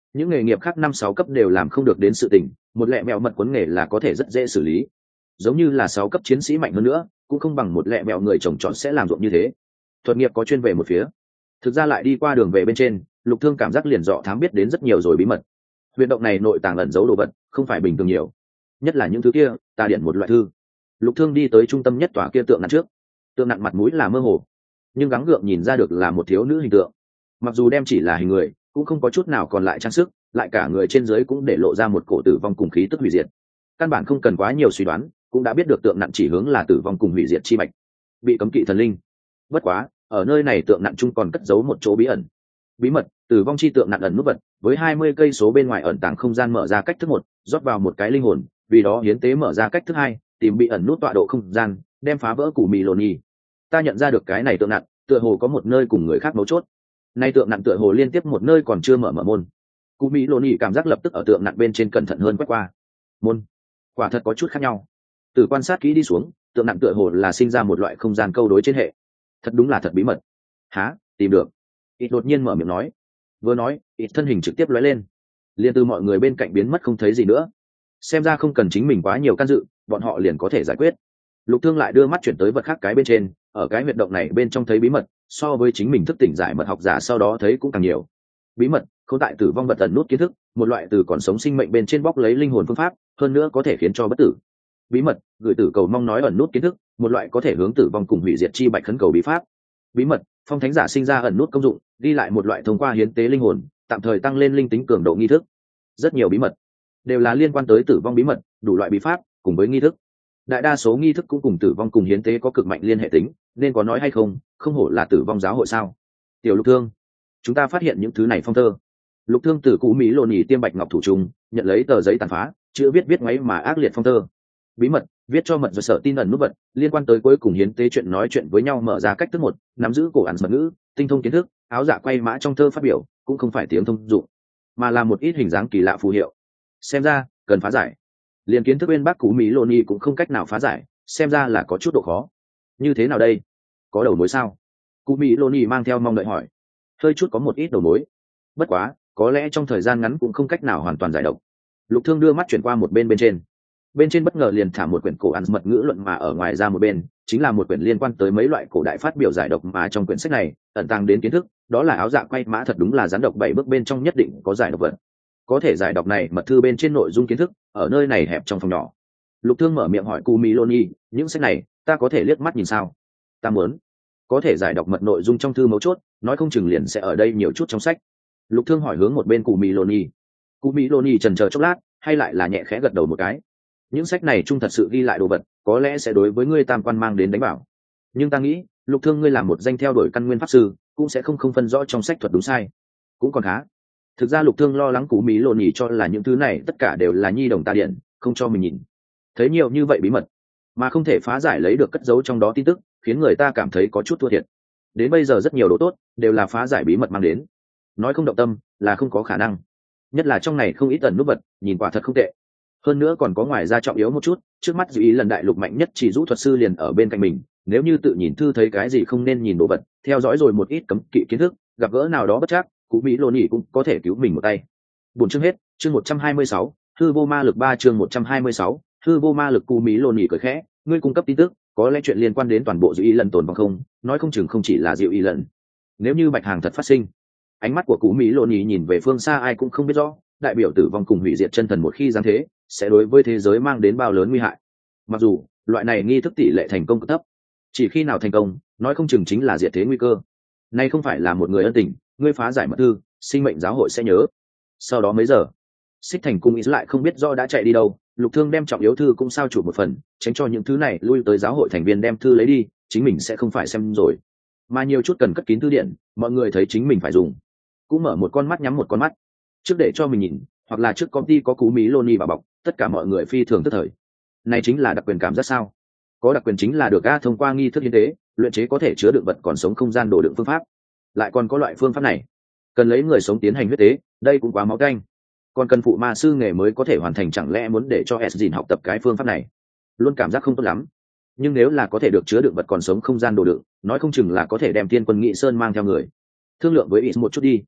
Speaker 1: những nghề nghiệp khác 5-6 cấp đều làm không được đến sự tình, một lẹ mẹo mật cuốn nghề là có thể rất dễ xử lý. Giống như là 6 cấp chiến sĩ mạnh hơn nữa cũng không bằng một lẹ mẹo người trồng trọt sẽ làm ruộng như thế. Thuật nghiệp có chuyên về một phía. Thực ra lại đi qua đường về bên trên, Lục Thương cảm giác liền dọ thám biết đến rất nhiều rồi bí mật. Huyệt động này nội tàng ẩn giấu đồ vật không phải bình thường nhiều, nhất là những thứ kia tà điện một loại thư. Lục Thương đi tới trung tâm nhất tòa kia tượng nặn trước. Tượng nặn mặt mũi là mơ hồ, nhưng gắng gượng nhìn ra được là một thiếu nữ hình tượng. Mặc dù đem chỉ là hình người, cũng không có chút nào còn lại trang sức, lại cả người trên dưới cũng để lộ ra một cổ tử vong cùng khí tức hủy diệt. Căn bản không cần quá nhiều suy đoán, cũng đã biết được tượng nặn chỉ hướng là tử vong cùng hủy diệt chi mạch, bị cấm kỵ thần linh. Bất quá, ở nơi này tượng nặn chung còn cất giấu một chỗ bí ẩn. Bí mật, tử vong chi tượng nặn ẩn nút vật, với 20 cây số bên ngoài ẩn tàng không gian mở ra cách thức 1, rót vào một cái linh hồn, vì đó hiến tế mở ra cách thứ 2, tìm bị ẩn nút tọa độ không gian, đem phá vỡ củ mì lồn nhì. Ta nhận ra được cái này tượng nặn, tựa hồ có một nơi cùng người khác mấu chốt. Nay tượng nặn tựa hồ liên tiếp một nơi còn chưa mở môn. Cú mỹ lộn nhì cảm giác lập tức ở tượng nặn bên trên cẩn thận hơn quét qua. Môn, quả thật có chút khác nhau. Từ quan sát kỹ đi xuống, tượng nặn tựa hồ là sinh ra một loại không gian câu đối trên hệ. Thật đúng là thật bí mật. Hả, tìm được. Ít đột nhiên mở miệng nói. Vừa nói, ít thân hình trực tiếp lóe lên, liền từ mọi người bên cạnh biến mất không thấy gì nữa. Xem ra không cần chính mình quá nhiều can dự, bọn họ liền có thể giải quyết. Lục Thương lại đưa mắt chuyển tới vật khác cái bên trên, ở cái huyệt động này bên trong thấy bí mật, so với chính mình thức tỉnh giải mật học giả sau đó thấy cũng càng nhiều. Bí mật, không tại tử vong vật ẩn nút kiến thức, một loại từ còn sống sinh mệnh bên trên bóc lấy linh hồn phương pháp, hơn nữa có thể khiến cho bất tử. Bí mật, gửi tử cầu mong nói ẩn nút kiến thức, một loại có thể hướng tử vong cùng hủy diệt chi bạch khấn cầu bí pháp. Bí mật, phong thánh giả sinh ra ẩn nút công dụng, đi lại một loại thông qua hiến tế linh hồn, tạm thời tăng lên linh tính cường độ nghi thức. Rất nhiều bí mật, đều là liên quan tới tử vong bí mật, đủ loại bí pháp cùng với nghi thức. Đại đa số nghi thức cũng cùng tử vong cùng hiến tế có cực mạnh liên hệ tính, nên có nói hay không, không hổ là tử vong giáo hội sao. Tiểu Lục Thương, chúng ta phát hiện những thứ này phong thơ. Lục Thương từ cũ mỹ lộn nhì tiêm bạch ngọc thủ trung nhận lấy tờ giấy tàn phá, chữ viết viết ngoáy mà ác liệt phong thơ. Bí mật, viết cho mật do sở tin ẩn nút vật, liên quan tới cuối cùng hiến tế chuyện nói chuyện với nhau mở ra cách thức 1, nắm giữ cổ ẩn mật ngữ, tinh thông kiến thức, áo dạ quay mã trong thơ phát biểu, cũng không phải tiếng thông dụng, mà là một ít hình dáng kỳ lạ phù hiệu. Xem ra cần phá giải. Liên kiến thức bên bác cũ mỹ lộn nhì cũng không cách nào phá giải, xem ra là có chút độ khó. Như thế nào đây? Có đầu mối sao? Cũ mỹ lộn nhì mang theo mong đợi hỏi. Hơi chút có một ít đầu mối, bất quá có lẽ trong thời gian ngắn cũng không cách nào hoàn toàn giải độc. Lục Thương đưa mắt chuyển qua một bên bên trên bất ngờ liền thả một quyển cổ ăn mật ngữ luận, mà ở ngoài ra một bên chính là một quyển liên quan tới mấy loại cổ đại phát biểu giải độc, mà trong quyển sách này ẩn tàng đến kiến thức, đó là áo dạ quay mã thật đúng là gián độc 7 bước bên trong nhất định có giải độc vật. Có thể giải độc này mật thư bên trên nội dung kiến thức ở nơi này hẹp trong phòng nhỏ. Lục Thương mở miệng hỏi Cú Mỹ Loni, những sách này ta có thể liếc mắt nhìn sao? Ta muốn có thể giải độc mật nội dung trong thư mấu chốt, nói không chừng liền sẽ ở đây nhiều chút trong sách. Lục Thương hỏi hướng một bên Cú Mỹ Loni. Cú Mỹ Loni chần chờ chốc lát, hay lại là nhẹ khẽ gật đầu một cái. Những sách này chung thật sự ghi lại đồ vật, có lẽ sẽ đối với ngươi tam quan mang đến đánh bảo. Nhưng ta nghĩ, Lục Thương ngươi làm một danh theo đuổi căn nguyên pháp sư, cũng sẽ không phân rõ trong sách thuật đúng sai. Cũng còn khá. Thực ra Lục Thương lo lắng Cú Mỹ Loni cho là những thứ này tất cả đều là nhi đồng tà điện, không cho mình nhìn. Thấy nhiều như vậy bí mật, mà không thể phá giải lấy được cất giấu trong đó tin tức, khiến người ta cảm thấy có chút thua thiệt. Đến bây giờ rất nhiều đồ tốt đều là phá giải bí mật mang đến, nói không động tâm là không có khả năng. Nhất là trong này không ít tần nút vật, nhìn quả thật không tệ. Hơn nữa còn có ngoài ra trọng yếu một chút, trước mắt dự ý lần đại lục mạnh nhất chỉ rũ thuật sư liền ở bên cạnh mình, nếu như tự nhìn thư thấy cái gì không nên nhìn đồ vật, theo dõi rồi một ít cấm kỵ kiến thức, gặp gỡ nào đó bất chắc, Cú Mỹ Loni cũng có thể cứu mình một tay. Buồn chương hết, chương 126, hư vô ma lực 3, chương 126, hư vô ma lực. Cú Mỹ Loni cười khẽ, ngươi cung cấp tin tức, có lẽ chuyện liên quan đến toàn bộ dự ý lần tồn vong không, nói không chừng không chỉ là dự ý lần. Nếu như bạch hàng thật phát sinh, ánh mắt của Cú Mỹ Loni nhìn về phương xa ai cũng không biết rõ, đại biểu tử vong cùng hủy diệt chân thần một khi giáng thế, sẽ đối với thế giới mang đến bao lớn nguy hại. Mặc dù loại này nghi thức tỷ lệ thành công cực thấp, chỉ khi nào thành công, nói không chừng chính là diệt thế nguy cơ. Nay không phải là một người ân tình, ngươi phá giải mật thư, sinh mệnh giáo hội sẽ nhớ. Sau đó mấy giờ, Xích Thành cung ý lại không biết do đã chạy đi đâu. Lục Thương đem trọng yếu thư cũng sao chụp một phần, tránh cho những thứ này lui tới giáo hội thành viên đem thư lấy đi, chính mình sẽ không phải xem rồi. Mà nhiều chút cần cất kín thư điện, mọi người thấy chính mình phải dùng, cũng mở một con mắt nhắm một con mắt, trước để cho mình nhìn, hoặc là trước công ty có Cú Mỹ Loni bảo bọc, tất cả mọi người phi thường tức thời. Này chính là đặc quyền cảm giác sao? Có đặc quyền chính là được thông qua nghi thức hiến tế, luyện chế có thể chứa đựng vật còn sống không gian đồ đựng phương pháp. Lại còn có loại phương pháp này, cần lấy người sống tiến hành huyết tế, đây cũng quá máu tanh. Còn cần phụ ma sư nghề mới có thể hoàn thành, chẳng lẽ muốn để cho Esgin học tập cái phương pháp này? Luôn cảm giác không tốt lắm. Nhưng nếu là có thể được chứa đựng vật còn sống không gian đồ đựng, nói không chừng là có thể đem Tiên Quân Nghị Sơn mang theo người. Thương lượng với ít một chút đi.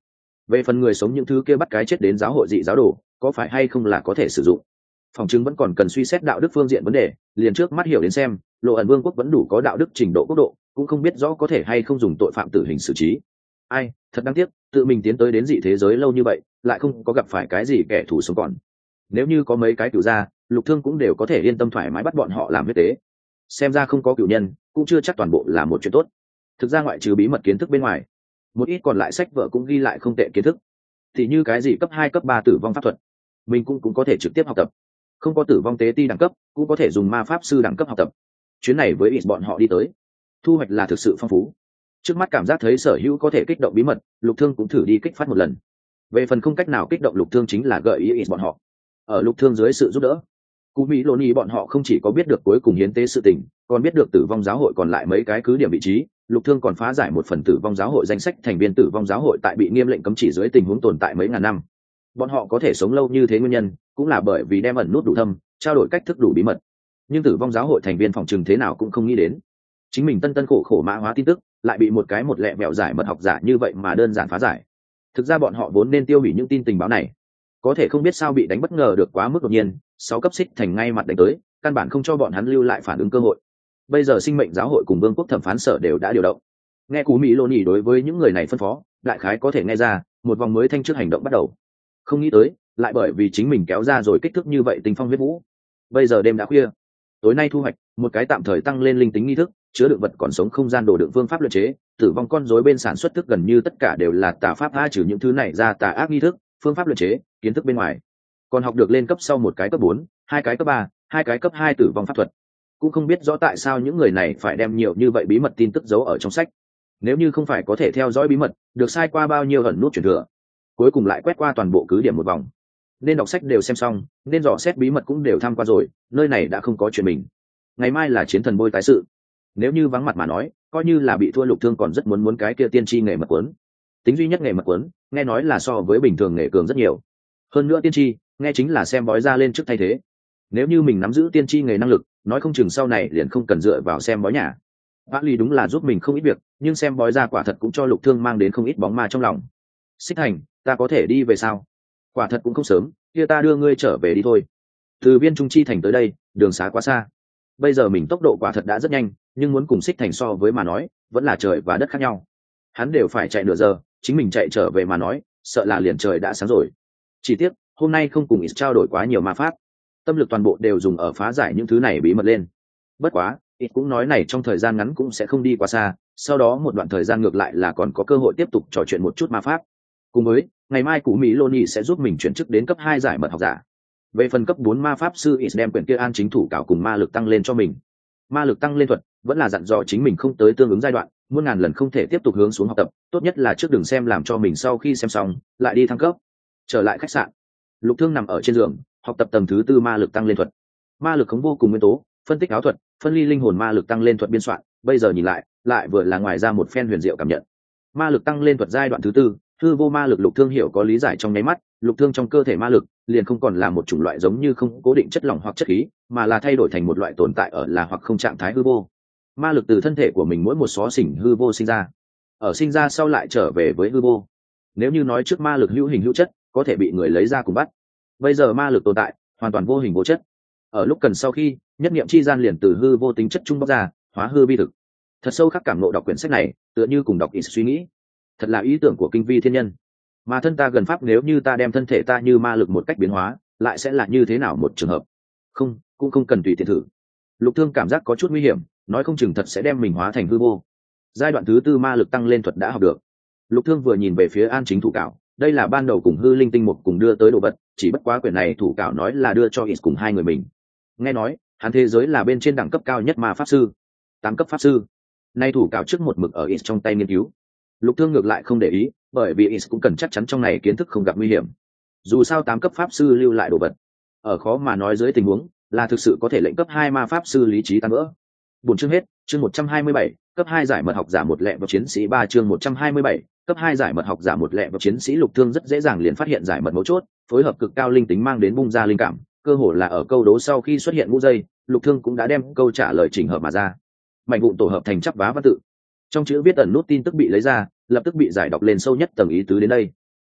Speaker 1: Về phần người sống những thứ kia bắt cái chết đến giáo hội dị giáo đồ có phải hay không là có thể sử dụng, phòng chứng vẫn còn cần suy xét đạo đức phương diện vấn đề. Liền trước mắt hiểu đến xem, Lộ ẩn vương quốc vẫn đủ có đạo đức trình độ quốc độ, cũng không biết rõ có thể hay không dùng tội phạm tử hình xử trí. Ai, thật đáng tiếc, tự mình tiến tới đến dị thế giới lâu như vậy lại không có gặp phải cái gì kẻ thù sống còn. Nếu như có mấy cái cựu gia, Lục Thương cũng đều có thể yên tâm thoải mái bắt bọn họ làm huyết tế. Xem ra không có cựu nhân cũng chưa chắc toàn bộ là một chuyện tốt. Thực ra ngoại trừ bí mật kiến thức bên ngoài, một ít còn lại sách vở cũng ghi lại không tệ kiến thức, thì như cái gì cấp 2 cấp 3 tử vong pháp thuật, mình cũng có thể trực tiếp học tập. Không có tử vong tế ti đẳng cấp cũng có thể dùng ma pháp sư đẳng cấp học tập. Chuyến này với ít bọn họ đi tới, thu hoạch là thực sự phong phú. Trước mắt cảm giác thấy sở hữu có thể kích động bí mật, Lục Thương cũng thử đi kích phát một lần. Về phần không cách nào kích động Lục Thương chính là gợi ý ít bọn họ. Ở Lục Thương dưới sự giúp đỡ, Cú Mỹ Lô Nhi bọn họ không chỉ có biết được cuối cùng hiến tế sự tình, còn biết được tử vong giáo hội còn lại mấy cái cứ điểm vị trí. Lục Thương còn phá giải một phần tử vong giáo hội danh sách thành viên tử vong giáo hội tại bị nghiêm lệnh cấm chỉ dưới tình huống tồn tại mấy ngàn năm. Bọn họ có thể sống lâu như thế nguyên nhân cũng là bởi vì đem ẩn nút đủ thâm, trao đổi cách thức đủ bí mật. Nhưng tử vong giáo hội thành viên phòng trừng thế nào cũng không nghĩ đến, chính mình tân khổ khổ mã hóa tin tức lại bị một cái một lẹ mẹo giải mật học giả như vậy mà đơn giản phá giải. Thực ra bọn họ vốn nên tiêu hủy những tin tình báo này, có thể không biết sao bị đánh bất ngờ được quá mức đột nhiên, 6 cấp xích thành ngay mặt đánh tới, căn bản không cho bọn hắn lưu lại phản ứng cơ hội. Bây giờ sinh mệnh giáo hội cùng vương quốc thẩm phán sở đều đã điều động. Nghe Cú Mỹ Lô Nhi đối với những người này phân phó, đại khái có thể nghe ra một vòng mới thanh trước hành động bắt đầu. Không nghĩ tới lại bởi vì chính mình kéo ra rồi kích thước như vậy tình phong huyết vũ. Bây giờ đêm đã khuya, tối nay thu hoạch một cái tạm thời tăng lên linh tính nghi thức, chứa đựng vật còn sống không gian đồ đựng phương pháp luyện chế. Tử vong con rối bên sản xuất thức gần như tất cả đều là tà pháp, trừ những thứ này ra tà ác nghi thức, phương pháp luyện chế, kiến thức bên ngoài. Còn học được lên cấp sau một cái cấp 4, hai cái cấp 3, hai cái cấp 2 tử vong pháp thuật. Cũng không biết rõ tại sao những người này phải đem nhiều như vậy bí mật tin tức giấu ở trong sách. Nếu như không phải có thể theo dõi bí mật, được sai qua bao nhiêu ẩn nút truyền thừa, cuối cùng lại quét qua toàn bộ cứ điểm một vòng. Nên đọc sách đều xem xong, nên dò xét bí mật cũng đều tham qua rồi, nơi này đã không có chuyện mình. Ngày mai là chiến thần bôi tái sự, nếu như vắng mặt mà nói, coi như là bị thua. Lục Thương còn rất muốn cái kia tiên tri nghề mật cuốn. Tính duy nhất nghề mật cuốn, nghe nói là so với bình thường nghề cường rất nhiều. Hơn nữa tiên tri, nghe chính là xem bói ra lên trước thay thế. Nếu như mình nắm giữ tiên tri nghề năng lực, nói không chừng sau này liền không cần dựa vào xem bói nhà. Bác Ly đúng là giúp mình không ít việc, nhưng xem bói ra quả thật cũng cho Lục Thương mang đến không ít bóng ma trong lòng. Xích Thành, ta có thể đi về sao? Quả thật cũng không sớm, kia ta đưa ngươi trở về đi thôi. Từ Viên Trung Chi thành tới đây, đường xá quá xa. Bây giờ mình tốc độ quả thật đã rất nhanh, nhưng muốn cùng Xích Thành so với mà nói, vẫn là trời và đất khác nhau. Hắn đều phải chạy nửa giờ, chính mình chạy trở về mà nói, sợ là liền trời đã sáng rồi. Chỉ tiếc, hôm nay không cùng ít trao đổi quá nhiều ma pháp, tâm lực toàn bộ đều dùng ở phá giải những thứ này bí mật lên. Bất quá, ít cũng nói này trong thời gian ngắn cũng sẽ không đi quá xa, sau đó một đoạn thời gian ngược lại là còn có cơ hội tiếp tục trò chuyện một chút ma pháp. Cùng với ngày mai Cú Mỹ Lô Nhi sẽ giúp mình chuyển chức đến cấp 2 giải mật học giả. Về phần cấp 4 ma pháp sư, ít đem quyển kia an chính thủ cảo cùng ma lực tăng lên cho mình. Ma lực tăng lên thuật vẫn là dặn dò chính mình không tới tương ứng giai đoạn, muôn ngàn lần không thể tiếp tục hướng xuống học tập, tốt nhất là trước đừng xem làm cho mình sau khi xem xong lại đi thăng cấp. Trở lại khách sạn, Lục Thương nằm ở trên giường học tập tầng thứ 4 ma lực tăng lên thuật. Ma lực khống vô cùng nguyên tố, phân tích áo thuật, phân ly linh hồn ma lực tăng lên thuật biên soạn, bây giờ nhìn lại vừa là ngoài ra một phen huyền diệu cảm nhận. Ma lực tăng lên thuật giai đoạn thứ 4, hư vô ma lực. Lục Thương hiểu có lý giải trong nháy mắt. Lục Thương trong cơ thể ma lực liền không còn là một chủng loại giống như không cố định chất lỏng hoặc chất khí, mà là thay đổi thành một loại tồn tại ở là hoặc không trạng thái hư vô. Ma lực từ thân thể của mình mỗi một xó xỉnh hư vô sinh ra, ở sinh ra sau lại trở về với hư vô. Nếu như nói trước ma lực hữu hình hữu chất, có thể bị người lấy ra cùng bắt, bây giờ ma lực tồn tại hoàn toàn vô hình vô chất, ở lúc cần sau khi nhất niệm chi gian liền từ hư vô tính chất trung bóc ra, hóa hư vi thực. Thật sâu khắc cảm ngộ đọc quyển sách này, tựa như cùng đọc ít suy nghĩ. Thật là ý tưởng của kinh vi thiên nhân. Mà thân ta gần pháp, nếu như ta đem thân thể ta như ma lực một cách biến hóa, lại sẽ là như thế nào một trường hợp? Không, cũng không cần tùy tiện thử. Lục Thương cảm giác có chút nguy hiểm, nói không chừng thật sẽ đem mình hóa thành hư vô. Giai đoạn thứ 4 ma lực tăng lên thuật đã học được. Lục Thương vừa nhìn về phía an chính thủ cảo, đây là ban đầu cùng hư linh tinh một cùng đưa tới đồ vật, chỉ bất quá quyển này thủ cảo nói là đưa cho ít cùng hai người mình. Nghe nói hắn thế giới là bên trên đẳng cấp cao nhất ma pháp sư, 8 cấp pháp sư. Nay thủ cảo trước một mực ở ít trong tay nghiên cứu. Lục Thương ngược lại không để ý, bởi vì ít cũng cần chắc chắn trong này kiến thức không gặp nguy hiểm. Dù sao 8 cấp pháp sư lưu lại đồ vật, ở khó mà nói dưới tình huống, là thực sự có thể lệnh cấp 2 ma pháp sư lý trí tan vỡ. Buổi chương hết, chương 127, cấp 2 giải mật học giả một lẹ vào chiến sĩ 3 chương 127, cấp 2 giải mật học giả một lẹ vào chiến sĩ. Lục Thương rất dễ dàng liền phát hiện giải mật mấu chốt, phối hợp cực cao linh tính mang đến bung ra linh cảm, cơ hồ là ở câu đố sau khi xuất hiện ngũ giây, Lục Thương cũng đã đem câu trả lời chỉnh hợp mà ra. Mảnh vụn tổ hợp thành chắp vá văn tự. Trong chữ viết ẩn nút tin tức bị lấy ra, lập tức bị giải đọc lên sâu nhất tầng ý tứ đến đây.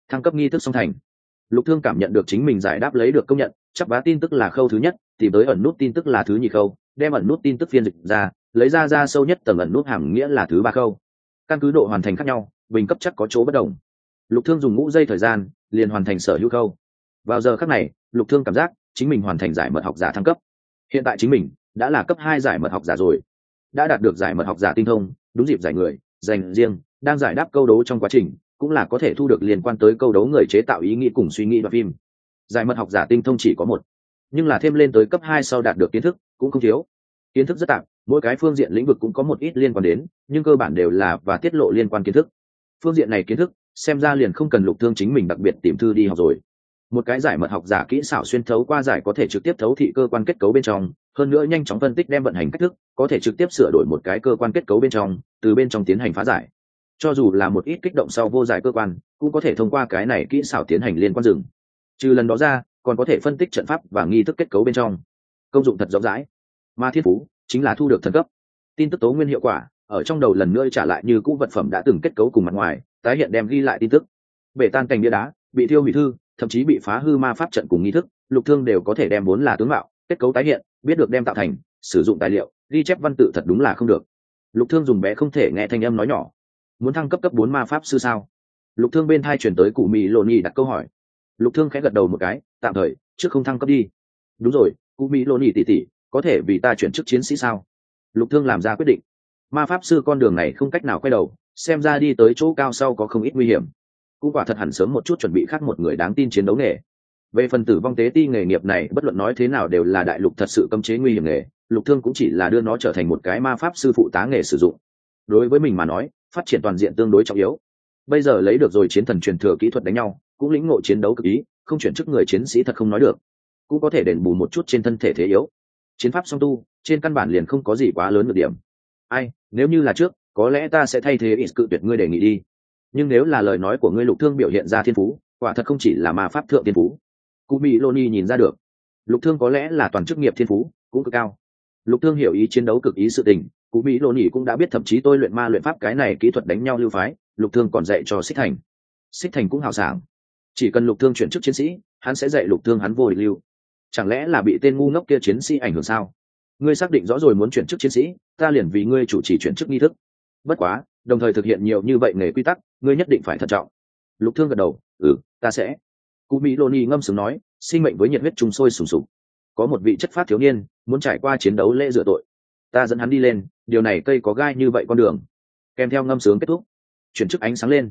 Speaker 1: Thăng cấp nghi thức song thành. Lục Thương cảm nhận được chính mình giải đáp lấy được công nhận, chắp vá tin tức là khâu thứ nhất, tìm tới ẩn nút tin tức là thứ nhì khâu, đem ẩn nút tin tức phiên dịch ra, lấy ra sâu nhất tầng ẩn nút hàm nghĩa là thứ ba khâu. Căn cứ độ hoàn thành khác nhau, bình cấp chắc có chỗ bất đồng. Lục Thương dùng ngũ giây thời gian liền hoàn thành sở hữu khâu. Vào giờ khắc này, Lục Thương cảm giác chính mình hoàn thành giải mật học giả thăng cấp. Hiện tại chính mình đã là cấp 2 giải mật học giả rồi, đã đạt được giải mật học giả tinh thông, đúng dịp giải người dành riêng đang giải đáp câu đố trong quá trình cũng là có thể thu được liên quan tới câu đố người chế tạo ý nghĩ cùng suy nghĩ và phim. Giải mật học giả tinh thông chỉ có một, nhưng là thêm lên tới cấp 2 sau đạt được kiến thức cũng không thiếu. Kiến thức rất tạp, mỗi cái phương diện lĩnh vực cũng có một ít liên quan đến, nhưng cơ bản đều là và tiết lộ liên quan kiến thức. Phương diện này kiến thức xem ra liền không cần Lục Thương chính mình đặc biệt tìm thư đi học rồi. Một cái giải mật học giả kỹ xảo xuyên thấu qua giải có thể trực tiếp thấu thị cơ quan kết cấu bên trong, hơn nữa nhanh chóng phân tích đem vận hành cách thức, có thể trực tiếp sửa đổi một cái cơ quan kết cấu bên trong, từ bên trong tiến hành phá giải. Cho dù là một ít kích động sau vô giải cơ quan, cũng có thể thông qua cái này kỹ xảo tiến hành liên quan dừng. Trừ lần đó ra, còn có thể phân tích trận pháp và nghi thức kết cấu bên trong. Công dụng thật rộng rãi. Mà thiên phú chính là thu được thần cấp. Tin tức tố nguyên hiệu quả, ở trong đầu lần nữa trả lại như cũ vật phẩm đã từng kết cấu cùng mặt ngoài, tái hiện đem ghi lại tin tức. Bể tan cành bia đá, bị thiêu hủy thư, thậm chí bị phá hư ma pháp trận cùng nghi thức, Lục Thương đều có thể đem vốn là tướng mạo, kết cấu tái hiện, biết được đem tạo thành, sử dụng tài liệu, ghi chép văn tự thật đúng là không được. Lục Thương dùng bé không thể nghe thanh âm nói nhỏ. Muốn thăng cấp cấp 4 ma pháp sư sao? Lục Thương bên tai truyền tới Cụ Mị Lô Nhĩ đặt câu hỏi. Lục Thương khẽ gật đầu một cái, tạm thời trước không thăng cấp đi. Đúng rồi, Cụ Mị Lô Nhĩ tỷ tỷ, có thể vì ta chuyển chức chiến sĩ sao? Lục Thương làm ra quyết định. Ma pháp sư con đường này không cách nào quay đầu, xem ra đi tới chỗ cao sau có không ít nguy hiểm. Cũng quả thật hẳn sớm một chút chuẩn bị khác một người đáng tin chiến đấu nghề. Về phần tử vong tế ti nghề nghiệp này, bất luận nói thế nào đều là đại lục thật sự cấm chế nguy hiểm nghề, Lục Thương cũng chỉ là đưa nó trở thành một cái ma pháp sư phụ tá nghề sử dụng. Đối với mình mà nói, phát triển toàn diện tương đối trọng yếu. Bây giờ lấy được rồi chiến thần truyền thừa kỹ thuật đánh nhau, cũng lĩnh ngộ chiến đấu cực ý, không chuyển chức người chiến sĩ thật không nói được, cũng có thể đền bù một chút trên thân thể thế yếu. Chiến pháp song tu, trên căn bản liền không có gì quá lớn được điểm. Ai, nếu như là trước, có lẽ ta sẽ thay thế ít cự tuyệt ngươi đề nghị đi. Nhưng nếu là lời nói của ngươi Lục Thương biểu hiện ra thiên phú, quả thật không chỉ là ma pháp thượng thiên phú. Cụ Mỹ Loni nhìn ra được, Lục Thương có lẽ là toàn chức nghiệp thiên phú cũng cực cao. Lục Thương hiểu ý chiến đấu cực ý sự tình, Cụ Mỹ Loni cũng đã biết, thậm chí tôi luyện ma luyện pháp cái này kỹ thuật đánh nhau lưu phái, Lục Thương còn dạy cho Xích Thành. Xích Thành cũng hào sảng, chỉ cần Lục Thương chuyển chức chiến sĩ, hắn sẽ dạy Lục Thương hắn vô địch lưu. Chẳng lẽ là bị tên ngu ngốc kia chiến sĩ ảnh hưởng sao? Ngươi xác định rõ rồi muốn chuyển chức chiến sĩ, ta liền vì ngươi chủ trì chuyển chức nghi thức. Bất quá, đồng thời thực hiện nhiều như vậy nghề quy tắc, ngươi nhất định phải thận trọng. Lục Thương gật đầu, ta sẽ. Cụ Mỹ Loni ngâm sướng nói, sinh mệnh với nhiệt huyết trùng sôi sùng sục. Có một vị chất phát thiếu niên muốn trải qua chiến đấu lễ rửa tội, ta dẫn hắn đi lên, điều này cây có gai như vậy con đường. Kèm theo ngâm sướng kết thúc, chuyển chức ánh sáng lên.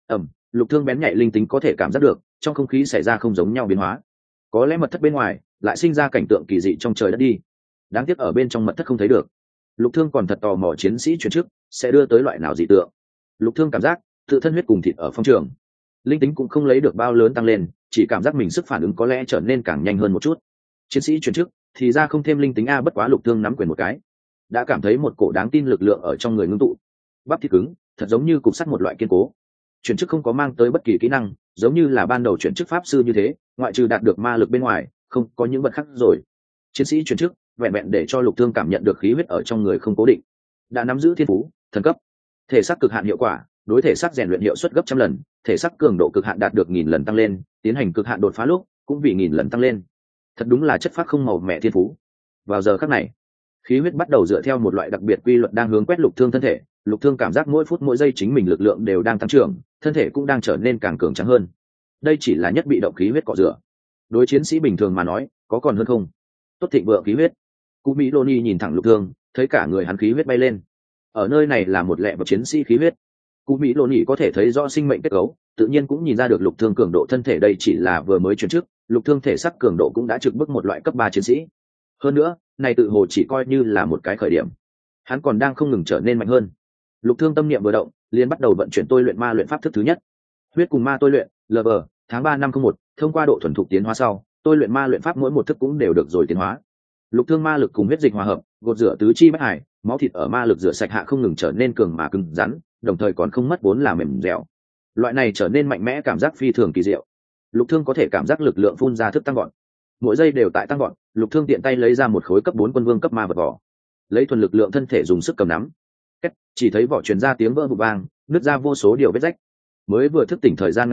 Speaker 1: Lục Thương bén nhạy linh tính có thể cảm giác được trong không khí xảy ra không giống nhau biến hóa. Có lẽ mật thất bên ngoài lại sinh ra cảnh tượng kỳ dị trong trời đất đi. Đáng tiếc ở bên trong mật thất không thấy được. Lục Thương còn thật tò mò chiến sĩ chuyển chức sẽ đưa tới loại nào dị tượng. Lục Thương cảm giác tự thân huyết cùng thịt ở phong trường, linh tính cũng không lấy được bao lớn tăng lên, chỉ cảm giác mình sức phản ứng có lẽ trở nên càng nhanh hơn một chút. Chiến sĩ chuyển chức thì ra không thêm linh tính a, bất quá Lục Thương nắm quyền một cái, đã cảm thấy một cổ đáng tin lực lượng ở trong người ngưng tụ. Bắp thịt cứng, thật giống như cục sắt một loại kiên cố. Chuyển chức không có mang tới bất kỳ kỹ năng, giống như là ban đầu chuyển chức pháp sư như thế, ngoại trừ đạt được ma lực bên ngoài, không có những vật khác rồi. Chiến sĩ chuyển chức vẹn vẹn để cho Lục Thương cảm nhận được khí huyết ở trong người không cố định, đã nắm giữ thiên phú thần cấp. Thể xác cực hạn hiệu quả, đối thể xác rèn luyện hiệu suất gấp trăm lần, thể xác cường độ cực hạn đạt được 1000 lần tăng lên, tiến hành cực hạn đột phá lúc cũng vì 1000 lần tăng lên. Thật đúng là chất phác không màu mẹ thiên phú. Vào giờ khắc này, khí huyết bắt đầu dựa theo một loại đặc biệt quy luật đang hướng quét Lục Thương thân thể. Lục Thương cảm giác mỗi phút mỗi giây chính mình lực lượng đều đang tăng trưởng, thân thể cũng đang trở nên càng cường tráng hơn. Đây chỉ là nhất bị động khí huyết cọ rửa, đối chiến sĩ bình thường mà nói có còn hơn không. Tốt thịnh vượng khí huyết. Cụ Mỹ Loni nhìn thẳng Lục Thương, thấy cả người hắn khí huyết bay lên. Ở nơi này là một lẹ bậc chiến sĩ khí huyết. Cụ Mỹ Loni có thể thấy rõ sinh mệnh kết cấu, tự nhiên cũng nhìn ra được Lục Thương cường độ thân thể đây chỉ là vừa mới chuyển chức, Lục Thương thể xác cường độ cũng đã trực bức một loại cấp 3 chiến sĩ. Hơn nữa, này tự hồ chỉ coi như là một cái khởi điểm, hắn còn đang không ngừng trở nên mạnh hơn. Lục Thương tâm niệm vừa động, liền bắt đầu vận chuyển tôi luyện ma luyện pháp thức thứ nhất. Huyết cùng ma tôi luyện, LV, tháng 3 năm 01, thông qua độ thuần thục tiến hóa sau, tôi luyện ma luyện pháp mỗi một thức cũng đều được rồi tiến hóa. Lục Thương ma lực cùng huyết dịch hòa hợp, gột rửa tứ chi bách hải, máu thịt ở ma lực rửa sạch hạ không ngừng trở nên cường mà cứng rắn, đồng thời còn không mất vốn là mềm dẻo. Loại này trở nên mạnh mẽ cảm giác phi thường kỳ diệu. Lục Thương có thể cảm giác lực lượng phun ra thức tăng gọn, mỗi giây đều tại tăng gọn. Lục Thương tiện tay lấy ra một khối cấp 4 quân vương cấp ma vật vỏ, lấy thuần lực lượng thân thể dùng sức cầm nắm. Chỉ thấy vỏ truyền ra tiếng vỡ vụn vang, nứt ra vô số điều vết rách. Mới vừa thức tỉnh thời gian ngắn ngủi,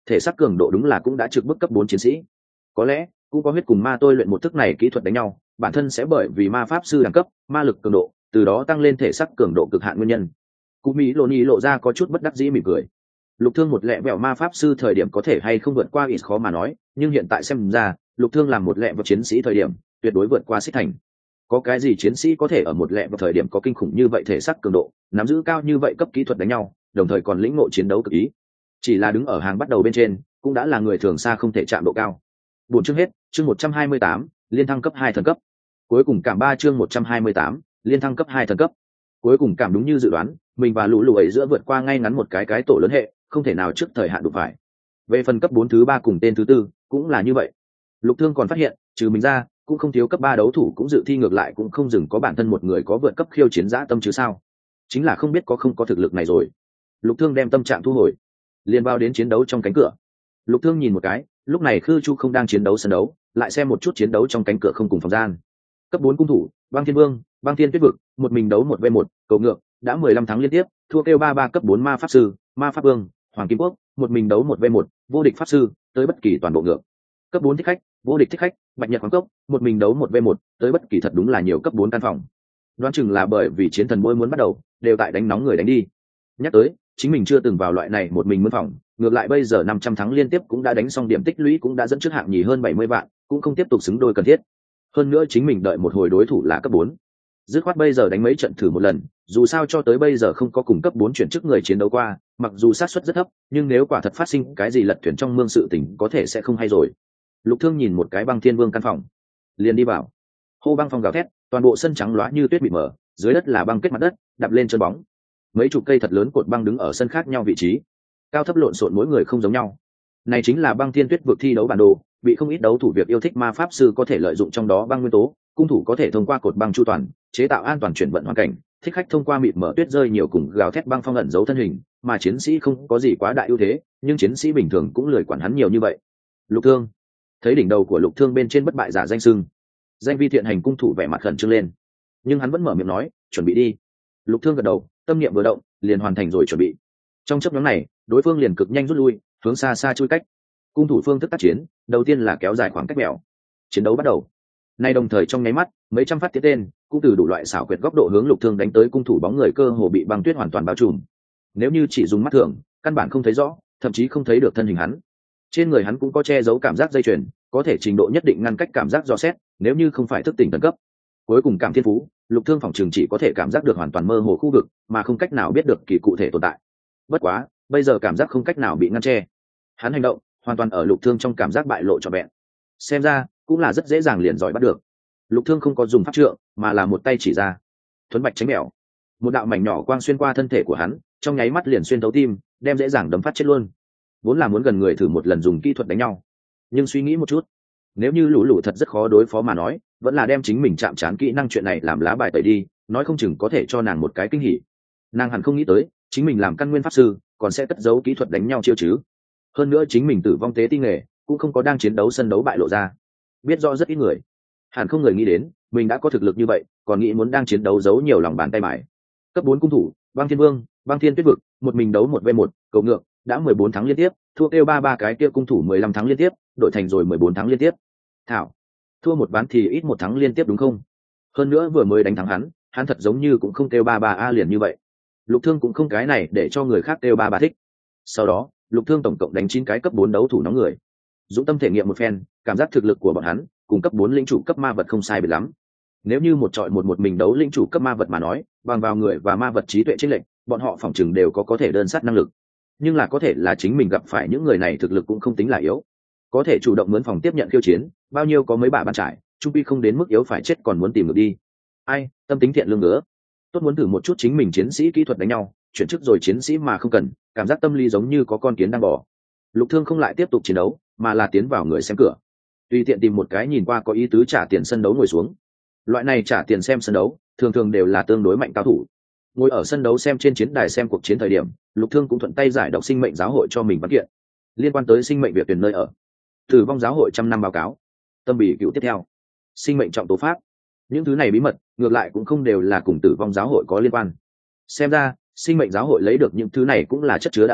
Speaker 1: thể xác cường độ đúng là cũng đã trực bức cấp 4 chiến sĩ. Có lẽ cũng có huyết cùng ma tôi luyện một thức này kỹ thuật đánh nhau, bản thân sẽ bởi vì ma pháp sư đẳng cấp, ma lực cường độ, từ đó tăng lên thể xác cường độ cực hạn nguyên nhân. Cú Mỹ Lô Nhi lộ ra có chút bất đắc dĩ mỉm cười. Lục Thương một lẹ vẹo ma pháp sư thời điểm có thể hay không vượt qua ít khó mà nói, nhưng hiện tại xem ra, Lục Thương làm một lẹ vẹo chiến sĩ thời điểm, tuyệt đối vượt qua Xích Thành. Có cái gì chiến sĩ có thể ở một lẹ vẹo thời điểm có kinh khủng như vậy thể xác cường độ, nắm giữ cao như vậy cấp kỹ thuật đánh nhau, đồng thời còn lĩnh ngộ chiến đấu cực ý. Chỉ là đứng ở hàng bắt đầu bên trên, cũng đã là người thường xa không thể chạm độ cao. Buổi chương hết, chương 128, liên thăng cấp 2 thần cấp. Cuối cùng cảm 3 chương 128, liên thăng cấp 2 thần cấp. Cuối cùng cảm đúng như dự đoán, mình và lũ ấy giữa vượt qua ngay ngắn một cái tổ lớn hệ, không thể nào trước thời hạn đụng phải. Về phần cấp 4 thứ 3 cùng tên thứ 4, cũng là như vậy. Lục Thương còn phát hiện, trừ mình ra, cũng không thiếu cấp 3 đấu thủ cũng dự thi, ngược lại cũng không dừng có bản thân một người có vượt cấp khiêu chiến dã tâm chứ sao. Chính là không biết có không có thực lực này rồi. Lục Thương đem tâm trạng thu hồi, liền vào đến chiến đấu trong cánh cửa. Lục Thương nhìn một cái, lúc này Khư Chu không đang chiến đấu sân đấu, lại xem một chút chiến đấu trong cánh cửa không cùng phòng gian. Cấp 4 cung thủ, Băng Thiên Vương, Băng Thiên Tuyết Vực, một mình đấu 1v1, cầu ngược, đã 15 thắng liên tiếp, thua kêu 3-3 cấp 4 ma pháp sư, ma pháp vương, Hoàng Kim Quốc, một mình đấu 1v1, vô địch pháp sư, tới bất kỳ toàn bộ ngược. Cấp 4 thích khách, vô địch thích khách, Bạch Nhật Hoàng Cốc, một mình đấu 1v1, tới bất kỳ thật đúng là nhiều cấp 4 căn phòng. Đoán chừng là bởi vì chiến thần môi muốn bắt đầu, đều tại đánh nóng người đánh đi. Nhắc tới, chính mình chưa từng vào loại này một mình mướn phòng, ngược lại bây giờ 500 thắng liên tiếp cũng đã đánh xong, điểm tích lũy cũng đã dẫn trước hạng nhì hơn 70 vạn, cũng không tiếp tục xứng đôi cần thiết. Hơn nữa chính mình đợi một hồi đối thủ là cấp 4. Dứt khoát bây giờ đánh mấy trận thử một lần, dù sao cho tới bây giờ không có cùng cấp 4 chuyển chức người chiến đấu qua, mặc dù xác suất rất thấp, nhưng nếu quả thật phát sinh cái gì lật thuyền trong mương sự tình có thể sẽ không hay rồi. Lục Thương nhìn một cái Băng Thiên Vương căn phòng, liền đi vào. Hô băng phong gào thét, toàn bộ sân trắng loá như tuyết bị mở, dưới đất là băng kết mặt đất, đập lên chân bóng. Mấy chục cây thật lớn cột băng đứng ở sân khác nhau vị trí, cao thấp lộn xộn, mỗi người không giống nhau. Này chính là Băng Thiên Tuyết vực thi đấu bản đồ, bị không ít đấu thủ việc yêu thích ma pháp sư có thể lợi dụng trong đó băng nguyên tố, cung thủ có thể thông qua cột băng chu toàn, chế tạo an toàn chuyển vận hoàn cảnh, thích khách thông qua mịt mở tuyết rơi nhiều cùng gào thét băng phong ẩn giấu thân hình, mà chiến sĩ không có gì quá đại ưu thế, nhưng chiến sĩ bình thường cũng lười quản hắn nhiều như vậy. Lục Thương thấy đỉnh đầu của Lục Thương bên trên bất bại giả danh sưng, danh vi thiện hành cung thủ vẻ mặt khẩn trương lên, nhưng hắn vẫn mở miệng nói, chuẩn bị đi. Lục Thương gật đầu, tâm niệm vừa động, liền hoàn thành rồi chuẩn bị. Trong chớp nhoáng này, đối phương liền cực nhanh rút lui, hướng xa xa chui cách. Cung thủ phương thức tác chiến, đầu tiên là kéo dài khoảng cách mèo. Chiến đấu bắt đầu. Nay đồng thời trong nháy mắt, mấy trăm phát tiến tên, cũng từ đủ loại xảo quyệt góc độ hướng Lục Thương đánh tới, cung thủ bóng người cơ hồ bị băng tuyết hoàn toàn bao trùm. Nếu như chỉ dùng mắt thường, căn bản không thấy rõ, thậm chí không thấy được thân hình hắn. Trên người hắn cũng có che giấu cảm giác dây chuyền, có thể trình độ nhất định ngăn cách cảm giác dò xét, nếu như không phải thức tỉnh tấn cấp. Cuối cùng cảm thiên phú, Lục Thương phòng trường chỉ có thể cảm giác được hoàn toàn mơ hồ khu vực, mà không cách nào biết được kỳ cụ thể tồn tại. Bất quá, bây giờ cảm giác không cách nào bị ngăn che. Hắn hành động hoàn toàn ở Lục Thương trong cảm giác bại lộ trọn vẹn. Xem ra cũng là rất dễ dàng liền giỏi bắt được. Lục Thương không có dùng pháp trượng, mà là một tay chỉ ra. Thuấn bạch tránh mèo, một đạo mảnh nhỏ quang xuyên qua thân thể của hắn, trong nháy mắt liền xuyên thấu tim, đem dễ dàng đấm phát chết luôn. Vốn là muốn gần người thử một lần dùng kỹ thuật đánh nhau, nhưng suy nghĩ một chút, nếu như lũ lũ thật rất khó đối phó mà nói, vẫn là đem chính mình chạm trán kỹ năng chuyện này làm lá bài tẩy đi, nói không chừng có thể cho nàng một cái kinh hỉ. Nàng hẳn không nghĩ tới chính mình làm căn nguyên pháp sư còn sẽ cất giấu kỹ thuật đánh nhau chiêu chứ. Hơn nữa chính mình tử vong tế ti nghề cũng không có đang chiến đấu sân đấu bại lộ ra, biết rõ rất ít người, hẳn không người nghĩ đến mình đã có thực lực như vậy, còn nghĩ muốn đang chiến đấu giấu nhiều lòng bàn tay mải. Cấp 4 cung thủ, Băng Thiên Vương, Băng Thiên Tuyết Vực, một mình đấu 1v1, cầu ngược, đã 14 tháng liên tiếp, thua kêu 3-3 cái kia cung thủ 15 tháng liên tiếp, đổi thành rồi 14 tháng liên tiếp. Thảo, thua một ván thì ít một tháng liên tiếp đúng không? Hơn nữa vừa mới đánh thắng hắn thật giống như cũng không kêu 3-3 a liền như vậy. Lục Thương cũng không cái này để cho người khác kêu 3-3 thích. Sau đó, Lục Thương tổng cộng đánh 9 cái cấp 4 đấu thủ nóng người. Dũng tâm thể nghiệm một phen, cảm giác thực lực của bọn hắn cùng cấp 4 lĩnh chủ cấp ma vật không sai biệt lắm. Nếu như một trọi một mình đấu lĩnh chủ cấp ma vật mà nói, bằng vào người và ma vật trí tuệ chênh lệch, bọn họ phỏng chừng đều có thể đơn sát năng lực. Nhưng là có thể là chính mình gặp phải những người này thực lực cũng không tính là yếu, có thể chủ động mướn phòng tiếp nhận khiêu chiến, bao nhiêu có mấy bả bàn trải, trung quy không đến mức yếu phải chết còn muốn tìm được đi. Ai, tâm tính thiện lương nữa, tốt muốn thử một chút chính mình chiến sĩ kỹ thuật đánh nhau, chuyển chức rồi chiến sĩ mà không cần, cảm giác tâm lý giống như có con kiến đang bò. Lục Thương không lại tiếp tục chiến đấu, mà là tiến vào người xem cửa, tùy tiện tìm một cái nhìn qua có ý tứ trả tiền sân đấu ngồi xuống. Loại này trả tiền xem sân đấu thường thường đều là tương đối mạnh cao thủ. Ngồi ở sân đấu xem trên chiến đài xem cuộc chiến thời điểm, Lục Thương cũng thuận tay giải đọc sinh mệnh giáo hội cho mình văn kiện liên quan tới sinh mệnh việc tuyển nơi ở, tử vong giáo hội 100 năm báo cáo, tâm bị cựu tiếp theo, sinh mệnh trọng tố pháp. Những thứ này bí mật ngược lại cũng không đều là cùng tử vong giáo hội có liên quan. Xem ra sinh mệnh giáo hội lấy được những thứ này cũng là chất chứa đã lâu,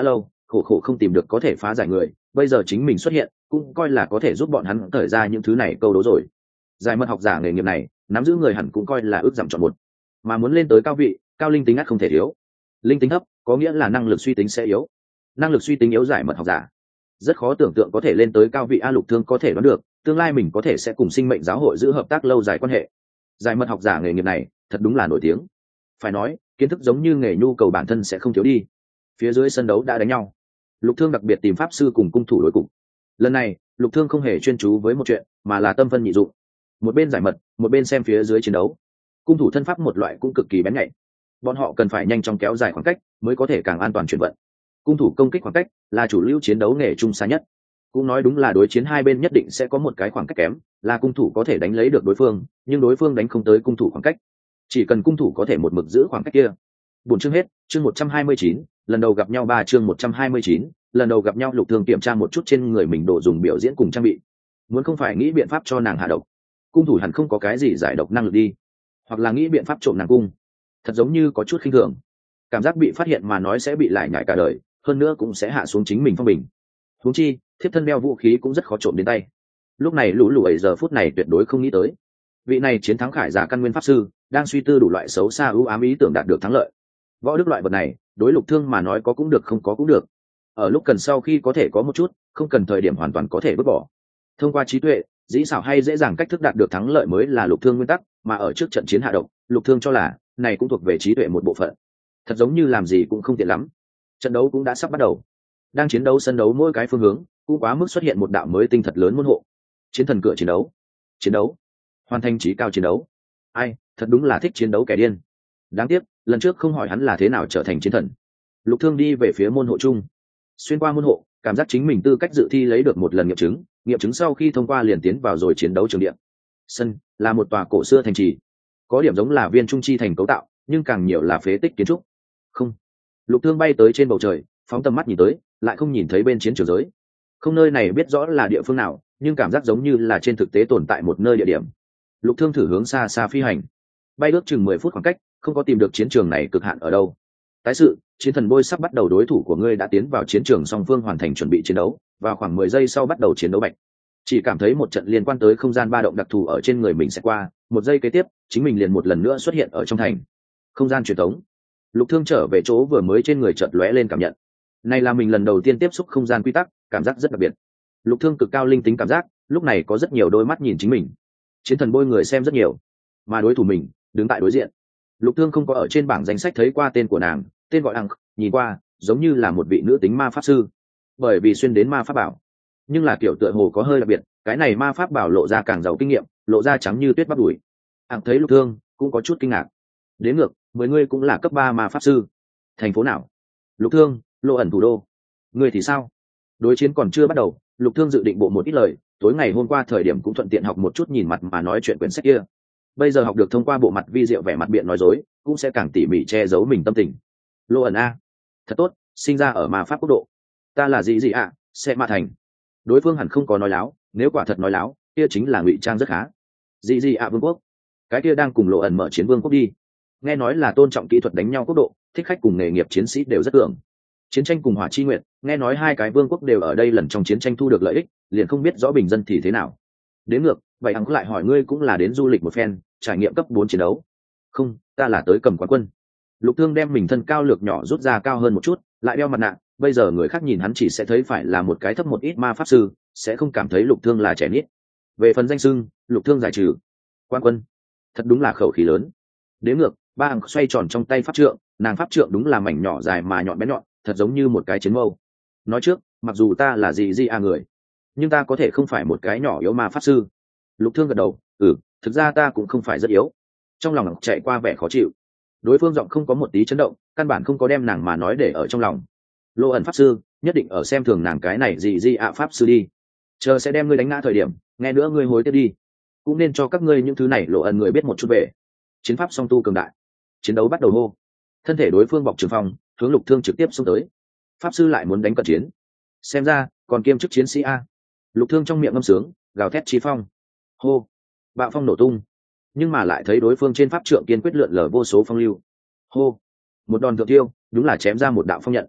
Speaker 1: khổ khổ không tìm được có thể phá giải người, bây giờ chính mình xuất hiện cũng coi là có thể giúp bọn hắn thời ra những thứ này câu đố rồi. Giải mật học giả nghề nghiệp này nắm giữ người hẳn cũng coi là ước giảm chọn một, mà muốn lên tới cao vị, cao linh tính ắt không thể thiếu. Linh tính thấp có nghĩa là năng lực suy tính sẽ yếu, năng lực suy tính yếu giải mật học giả rất khó tưởng tượng có thể lên tới cao vị. A Lục Thương có thể đoán được tương lai mình có thể sẽ cùng sinh mệnh giáo hội giữ hợp tác lâu dài quan hệ. Giải mật học giả nghề nghiệp này thật đúng là nổi tiếng, phải nói kiến thức giống như nghề nhu cầu bản thân sẽ không thiếu đi. Phía dưới sân đấu đã đánh nhau, Lục Thương đặc biệt tìm pháp sư cùng cung thủ đối cục. Lần này Lục Thương không hề chuyên chú với một chuyện mà là tâm phân nhị dụng, một bên giải mật một bên xem phía dưới chiến đấu. Cung thủ thân pháp một loại cũng cực kỳ bén nhạy, bọn họ cần phải nhanh chóng kéo dài khoảng cách mới có thể càng an toàn chuyển vận. Cung thủ công kích khoảng cách là chủ lưu chiến đấu nghề trung xa nhất, cũng nói đúng là đối chiến hai bên nhất định sẽ có một cái khoảng cách kém, là cung thủ có thể đánh lấy được đối phương nhưng đối phương đánh không tới cung thủ khoảng cách, chỉ cần cung thủ có thể một mực giữ khoảng cách kia. Bốn chương hết. Chương 129, lần đầu gặp nhau. Chương 129, lần đầu gặp nhau. Lục Thương kiểm tra một chút trên người mình đồ dùng biểu diễn cùng trang bị, muốn không phải nghĩ biện pháp cho nàng hạ độc, cung thủ hẳn không có cái gì giải độc năng lực đi, hoặc là nghĩ biện pháp trộm nàng cung, thật giống như có chút khinh thường, cảm giác bị phát hiện mà nói sẽ bị lại nhại cả đời, hơn nữa cũng sẽ hạ xuống chính mình phong bình. Huống chi thiếp thân đeo vũ khí cũng rất khó trộm đến tay. Lúc này lũ lũ ấy giờ phút này tuyệt đối không nghĩ tới vị này chiến thắng khải giả căn nguyên pháp sư đang suy tư đủ loại xấu xa ưu ám ý tưởng đạt được thắng lợi. Võ đức loại vật này đối Lục Thương mà nói có cũng được không có cũng được, ở lúc cần sau khi có thể có một chút, không cần thời điểm hoàn toàn có thể vứt bỏ. Thông qua trí tuệ dĩ xảo hay dễ dàng cách thức đạt được thắng lợi mới là Lục Thương nguyên tắc, mà ở trước trận chiến hạ độc, Lục Thương cho là này cũng thuộc về trí tuệ một bộ phận, thật giống như làm gì cũng không tiện lắm. Trận đấu cũng đã sắp bắt đầu, đang chiến đấu sân đấu mỗi cái phương hướng cũng quá mức xuất hiện một đạo mới tinh thật lớn môn hộ. Chiến thần cửa chiến đấu, chiến đấu hoàn thành trí cao chiến đấu. Ai thật đúng là thích chiến đấu kẻ điên, đáng tiếc lần trước không hỏi hắn là thế nào trở thành chiến thần. Lục Thương đi về phía môn hộ chung, xuyên qua môn hộ, cảm giác chính mình tư cách dự thi lấy được một lần nghiệm chứng sau khi thông qua liền tiến vào rồi chiến đấu trường địa. Sân là một tòa cổ xưa thành trì, có điểm giống là viên trung chi thành cấu tạo nhưng càng nhiều là phế tích kiến trúc. Không, Lục Thương bay tới trên bầu trời, phóng tầm mắt nhìn tới lại không nhìn thấy bên chiến trường giới. Không nơi này biết rõ là địa phương nào, nhưng cảm giác giống như là trên thực tế tồn tại một nơi địa điểm. Lục Thương thử hướng xa xa phi hành, bay ước chừng 10 phút khoảng cách, không có tìm được chiến trường này cực hạn ở đâu. Tái sự, chiến thần bôi sắp bắt đầu, đối thủ của ngươi đã tiến vào chiến trường, song phương hoàn thành chuẩn bị chiến đấu, vào khoảng 10 giây sau bắt đầu chiến đấu. Bạch chỉ cảm thấy một trận liên quan tới không gian ba động đặc thù ở trên người mình sẽ qua, một giây kế tiếp chính mình liền một lần nữa xuất hiện ở trong thành không gian truyền thống. Lục Thương trở về chỗ vừa mới, trên người chợt lóe lên cảm nhận, này là mình lần đầu tiên tiếp xúc không gian quy tắc, cảm giác rất đặc biệt. Lục Thương cực cao linh tính cảm giác, lúc này có rất nhiều đôi mắt nhìn chính mình. Chiến thần bôi người xem rất nhiều, mà đối thủ mình đứng tại đối diện. Lục Thương không có ở trên bảng danh sách thấy qua tên của nàng, tên gọi Ăng, nhìn qua giống như là một vị nữ tính ma pháp sư, bởi vì xuyên đến ma pháp bảo, nhưng là kiểu tựa hồ có hơi đặc biệt, cái này ma pháp bảo lộ ra càng giàu kinh nghiệm, lộ ra trắng như tuyết bắp đùi. Ăng thấy Lục Thương cũng có chút kinh ngạc. Đến ngược 10 người cũng là cấp 3 ma pháp sư. Thành phố nào? Lục Thương, Lộ ẩn thủ đô. Người thì sao? Đối chiến còn chưa bắt đầu, Lục Thương dự định bộ một ít lời, tối ngày hôm qua thời điểm cũng thuận tiện học một chút nhìn mặt mà nói chuyện quyển sách kia. Bây giờ học được thông qua bộ mặt vi diệu vẻ mặt biện nói dối, cũng sẽ càng tỉ mỉ che giấu mình tâm tình. Lộ ẩn a, thật tốt, sinh ra ở ma pháp quốc độ. Ta là gì ạ? Sẽ ma thành. Đối phương hẳn không có nói láo, nếu quả thật nói láo, kia chính là ngụy trang rất khá. Gì ạ vương quốc? Cái kia đang cùng Lộ ẩn mở chiến vương quốc đi. Nghe nói là tôn trọng kỹ thuật đánh nhau quốc độ, thích khách cùng nghề nghiệp chiến sĩ đều rất tưởng. Chiến tranh cùng Hỏa Chi Nguyệt, nghe nói hai cái vương quốc đều ở đây lần trong chiến tranh thu được lợi ích, liền không biết rõ bình dân thì thế nào. Đến ngược, vậy hắn lại hỏi ngươi cũng là đến du lịch một phen, trải nghiệm cấp 4 chiến đấu? Không, ta là tới cầm quán quân. Lục Thương đem mình thân cao lược nhỏ rút ra cao hơn một chút, lại đeo mặt nạ, bây giờ người khác nhìn hắn chỉ sẽ thấy phải là một cái thấp một ít ma pháp sư, sẽ không cảm thấy Lục Thương là trẻ nít. Về phần danh xưng, Lục Thương giải trừ quán quân, thật đúng là khẩu khí lớn. Đến ngược, ba hàng xoay tròn trong tay pháp trượng, nàng pháp trượng đúng là mảnh nhỏ dài mà nhọn bén nhọn, thật giống như một cái chiến mâu. Nói trước, mặc dù ta là gì người, nhưng ta có thể không phải một cái nhỏ yếu ma pháp sư. Lục Thương gật đầu, thực ra ta cũng không phải rất yếu. Trong lòng chạy qua vẻ khó chịu. Đối phương giọng không có một tí chấn động, căn bản không có đem nàng mà nói để ở trong lòng. Lộ ẩn pháp sư nhất định ở xem thường nàng cái này gì pháp sư đi. Chờ sẽ đem ngươi đánh ngã thời điểm, nghe nữa ngươi hối tiếc đi. Cũng nên cho các ngươi những thứ này Lộ ẩn người biết một chút về chiến pháp song tu cường đại. Chiến đấu bắt đầu hô. Thân thể đối phương bọc trường phong, hướng Lục Thương trực tiếp xông tới. Pháp sư lại muốn đánh cận chiến, xem ra còn kiêm chức chiến sĩ a. Lục Thương trong miệng ngâm sướng, gào thét chi phong. Hô, bạo phong nổ tung, nhưng mà lại thấy đối phương trên pháp trượng kiên quyết lượn lờ vô số phong lưu. Hô, một đòn thượng tiêu, đúng là chém ra một đạo phong nhận.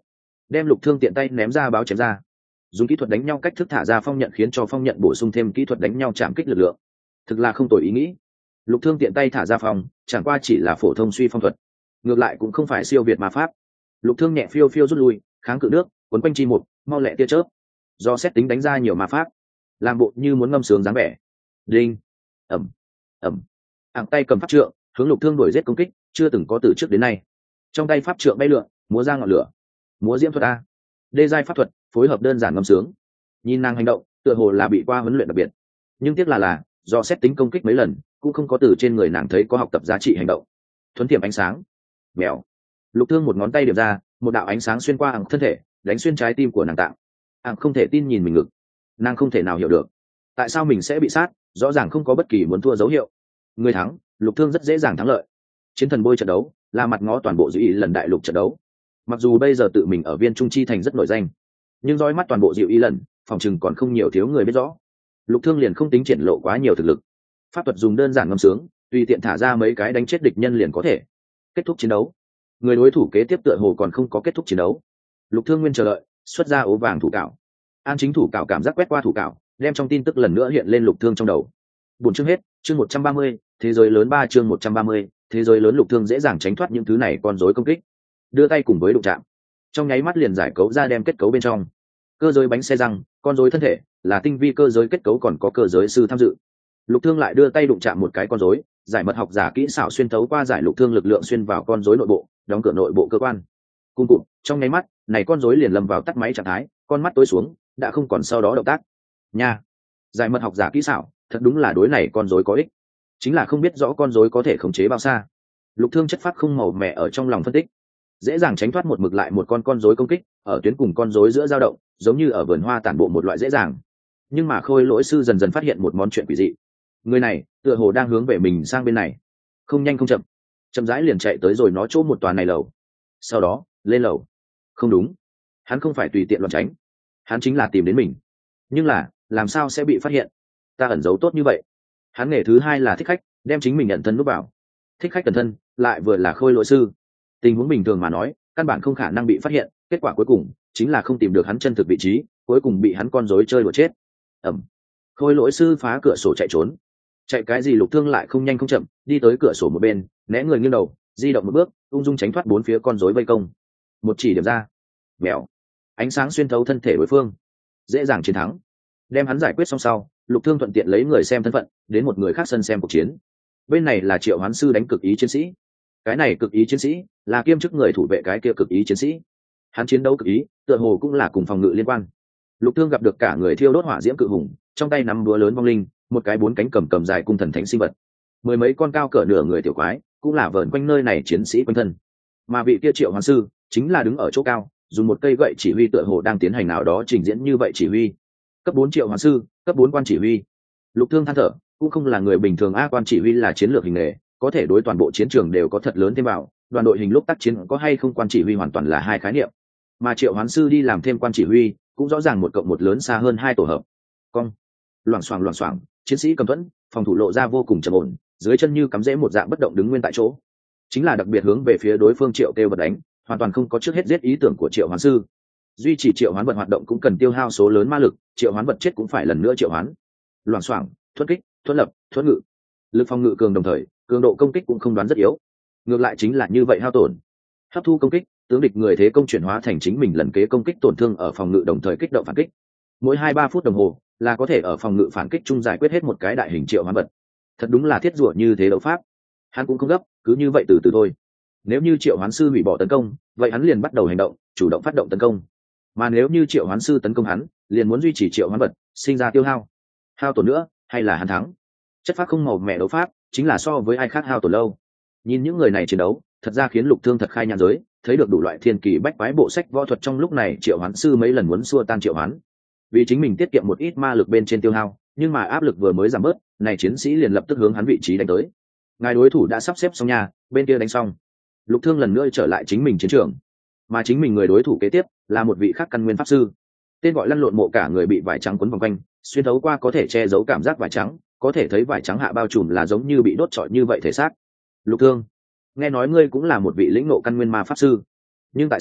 Speaker 1: đem Lục Thương tiện tay ném ra báo chém ra. Dùng kỹ thuật đánh nhau cách thức thả ra phong nhận khiến cho phong nhận bổ sung thêm kỹ thuật đánh nhau chạm kích lực lượng, thực là không tồi ý nghĩ. Lục Thương tiện tay thả ra phong, chẳng qua chỉ là phổ thông suy phong thuật, ngược lại cũng không phải siêu việt ma pháp. Lục Thương nhẹ phiêu phiêu rút lui, kháng cự nước, quấn quanh chi một, mau lẹ tia chớp, do xét tính đánh ra nhiều ma pháp, làm bộ như muốn ngâm sướng dáng vẻ. Đinh, ầm, ầm, ạng tay cầm pháp trượng hướng Lục Thương đuổi giết công kích, chưa từng có từ trước đến nay. Trong tay pháp trượng bay lượn, múa ra ngọn lửa, múa diễm thuật a, đê giai pháp thuật phối hợp đơn giản ngâm sướng. Nhìn nàng hành động, tựa hồ là bị qua huấn luyện đặc biệt, nhưng tiếc là do xét tính công kích mấy lần cũng không có từ trên người nàng thấy có học tập giá trị hành động. Thuấn tiệm ánh sáng, mèo. Lục Thương một ngón tay điểm ra, một đạo ánh sáng xuyên qua ạng thân thể, đánh xuyên trái tim của nàng tạng. Ạng không thể tin nhìn mình ngực, nàng không thể nào hiểu được tại sao mình sẽ bị sát, rõ ràng không có bất kỳ muốn thua dấu hiệu. Người thắng, Lục Thương rất dễ dàng thắng lợi. Chiến thần bôi trận đấu là mặt ngó toàn bộ dịu ý lần đại lục trận đấu. Mặc dù bây giờ tự mình ở Viên Trung Chi thành rất nổi danh, nhưng dõi mắt toàn bộ dịu ý lần, phòng chừng còn không nhiều thiếu người biết rõ. Lục Thương liền không tính triển lộ quá nhiều thực lực, pháp thuật dùng đơn giản ngâm sướng, tùy tiện thả ra mấy cái đánh chết địch nhân liền có thể kết thúc chiến đấu. Người đối thủ kế tiếp tựa hồ còn không có kết thúc chiến đấu. Lục Thương nguyên chờ đợi, xuất ra ố vàng thủ cạo. An chính thủ cạo cảm giác quét qua thủ cạo, đem trong tin tức lần nữa hiện lên Lục Thương trong đầu. Buổi chương hết, chương 130, thế giới lớn 3 chương 130, thế giới lớn. Lục Thương dễ dàng tránh thoát những thứ này con rối công kích, đưa tay cùng với đụng chạm, trong nháy mắt liền giải cấu ra đem kết cấu bên trong. Cơ giới bánh xe răng, con rối thân thể là tinh vi cơ giới kết cấu, còn có cơ giới sư tham dự. Lục Thương lại đưa tay đụng chạm một cái con rối, giải mật học giả kỹ xảo xuyên thấu qua giải Lục Thương lực lượng xuyên vào con rối nội bộ, đóng cửa nội bộ cơ quan. Cùng cụt, trong nháy mắt này con rối liền lâm vào tắt máy trạng thái, con mắt tối xuống, đã không còn sau đó động tác. Nha, giải mật học giả kỹ xảo thật đúng là đối này con rối có ích, chính là không biết rõ con rối có thể khống chế bao xa. Lục Thương chất phát không màu mẻ ở trong lòng phân tích, dễ dàng tránh thoát một mực lại một con rối công kích, ở tuyến cùng con rối giữa dao động, giống như ở vườn hoa tản bộ một loại dễ dàng. Nhưng mà Khôi Lỗi sư dần dần phát hiện một món chuyện quỷ dị, người này tựa hồ đang hướng về mình sang bên này, không nhanh không chậm, chậm rãi liền chạy tới rồi nó chỗ một tòa này lầu, sau đó lên lầu. Không đúng, hắn không phải tùy tiện loạn tránh, hắn chính là tìm đến mình. Nhưng là làm sao sẽ bị phát hiện? Ta ẩn giấu tốt như vậy. Hắn nghề thứ hai là thích khách, đem chính mình nhận thân núp vào. Thích khách cẩn thân lại vừa là Khôi Lỗi sư, tình huống bình thường mà nói căn bản không khả năng bị phát hiện. Kết quả cuối cùng chính là không tìm được hắn chân thực vị trí, cuối cùng bị hắn con rối chơi đùa chết. Ẩm. Khôi Lỗi sư phá cửa sổ chạy trốn. Chạy cái gì? Lục Thương lại không nhanh không chậm đi tới cửa sổ một bên, né người nghiêng đầu, di động một bước, ung dung tránh thoát bốn phía con rối vây công. Một chỉ điểm ra, mèo, ánh sáng xuyên thấu thân thể đối phương, dễ dàng chiến thắng. Đem hắn giải quyết xong sau, Lục Thương thuận tiện lấy người xem thân phận đến một người khác sân xem cuộc chiến. Bên này là Triệu Hoán sư đánh cực ý chiến sĩ. Cái này cực ý chiến sĩ là kiêm chức người thủ vệ cái kia cực ý chiến sĩ. Hắn chiến đấu cực ý tựa hồ cũng là cùng phòng ngự liên quan. Lục Thương gặp được cả người thiêu đốt hỏa diễm cự hùng, trong tay nắm búa lớn vong linh, một cái bốn cánh cầm dài cung thần thánh sinh vật, mười mấy con cao cỡ nửa người tiểu quái cũng là vờn quanh nơi này chiến sĩ quanh thân. Mà vị kia Triệu Hoán sư chính là đứng ở chỗ cao, dùng một cây gậy chỉ huy, tựa hồ đang tiến hành nào đó trình diễn như vậy chỉ huy. Cấp 4 Triệu Hoán sư, cấp 4 quan chỉ huy. Lục Thương than thở, cũng không là người bình thường. Quan chỉ huy là chiến lược hình nghề, có thể đối toàn bộ chiến trường đều có thật lớn thêm vào. Đoàn đội hình lúc tác chiến có hay không quan chỉ huy hoàn toàn là hai khái niệm, mà Triệu Hoán sư đi làm thêm quan chỉ huy cũng rõ ràng một cộng một lớn xa hơn hai tổ hợp. Cong, loảng xoảng, chiến sĩ cầm thuẫn, phòng thủ lộ ra vô cùng trầm ổn, dưới chân như cắm rễ một dạng bất động đứng nguyên tại chỗ, chính là đặc biệt hướng về phía đối phương Triệu kêu bật đánh, hoàn toàn không có trước hết giết ý tưởng của Triệu Hoán sư. Duy trì Triệu Hoán vật hoạt động cũng cần tiêu hao số lớn ma lực, Triệu Hoán vật chết cũng phải lần nữa triệu hoán. Loảng xoảng, thuẫn kích, thuẫn lập, thuẫn ngự, lực phòng ngự cường, đồng thời cường độ công kích cũng không đoán rất yếu, ngược lại chính là như vậy hao tổn. Hấp thu công kích, tướng địch người thế công chuyển hóa thành chính mình lần kế công kích, tổn thương ở phòng ngự đồng thời kích động phản kích. Mỗi 2-3 phút đồng hồ là có thể ở phòng ngự phản kích chung giải quyết hết một cái đại hình Triệu Hoán vật. Thật đúng là thiết rủa như thế đấu pháp. Hắn cũng không gấp, cứ như vậy từ từ thôi. Nếu như Triệu Hoán sư hủy bỏ tấn công, vậy hắn liền bắt đầu hành động, chủ động phát động tấn công. Mà nếu như Triệu Hoán sư tấn công hắn, liền muốn duy trì Triệu Hoán vật, sinh ra tiêu hao. Hao tổn nữa, hay là hắn thắng. Chất pháp không màu mẹ đấu pháp, chính là so với ai khác hao tổn lâu. Nhìn những người này chiến đấu, thật ra khiến Lục Thương thật khai nhàn giới, thấy được đủ loại thiên kỳ bách quái bộ sách võ thuật. Trong lúc này Triệu Hoán sư mấy lần muốn xua tan Triệu Hoán, vì chính mình tiết kiệm một ít ma lực bên trên tiêu hao, nhưng mà áp lực vừa mới giảm bớt, này chiến sĩ liền lập tức hướng hắn vị trí đánh tới. Ngài đối thủ đã sắp xếp xong nhà, bên kia đánh xong, Lục Thương lần nữa trở lại chính mình chiến trường, mà chính mình người đối thủ kế tiếp là một vị khác căn nguyên pháp sư, tên gọi Lăn Lộn Mộ, cả người bị vải trắng quấn vòng quanh, xuyên thấu qua có thể che giấu cảm giác vải trắng, có thể thấy vải trắng hạ bao trùm là giống như bị đốt trọi như vậy thể xác. Lục Thương, nghe nói ngươi cũng là một vị lĩnh ngộ căn nguyên ma pháp sư, nhưng tại sao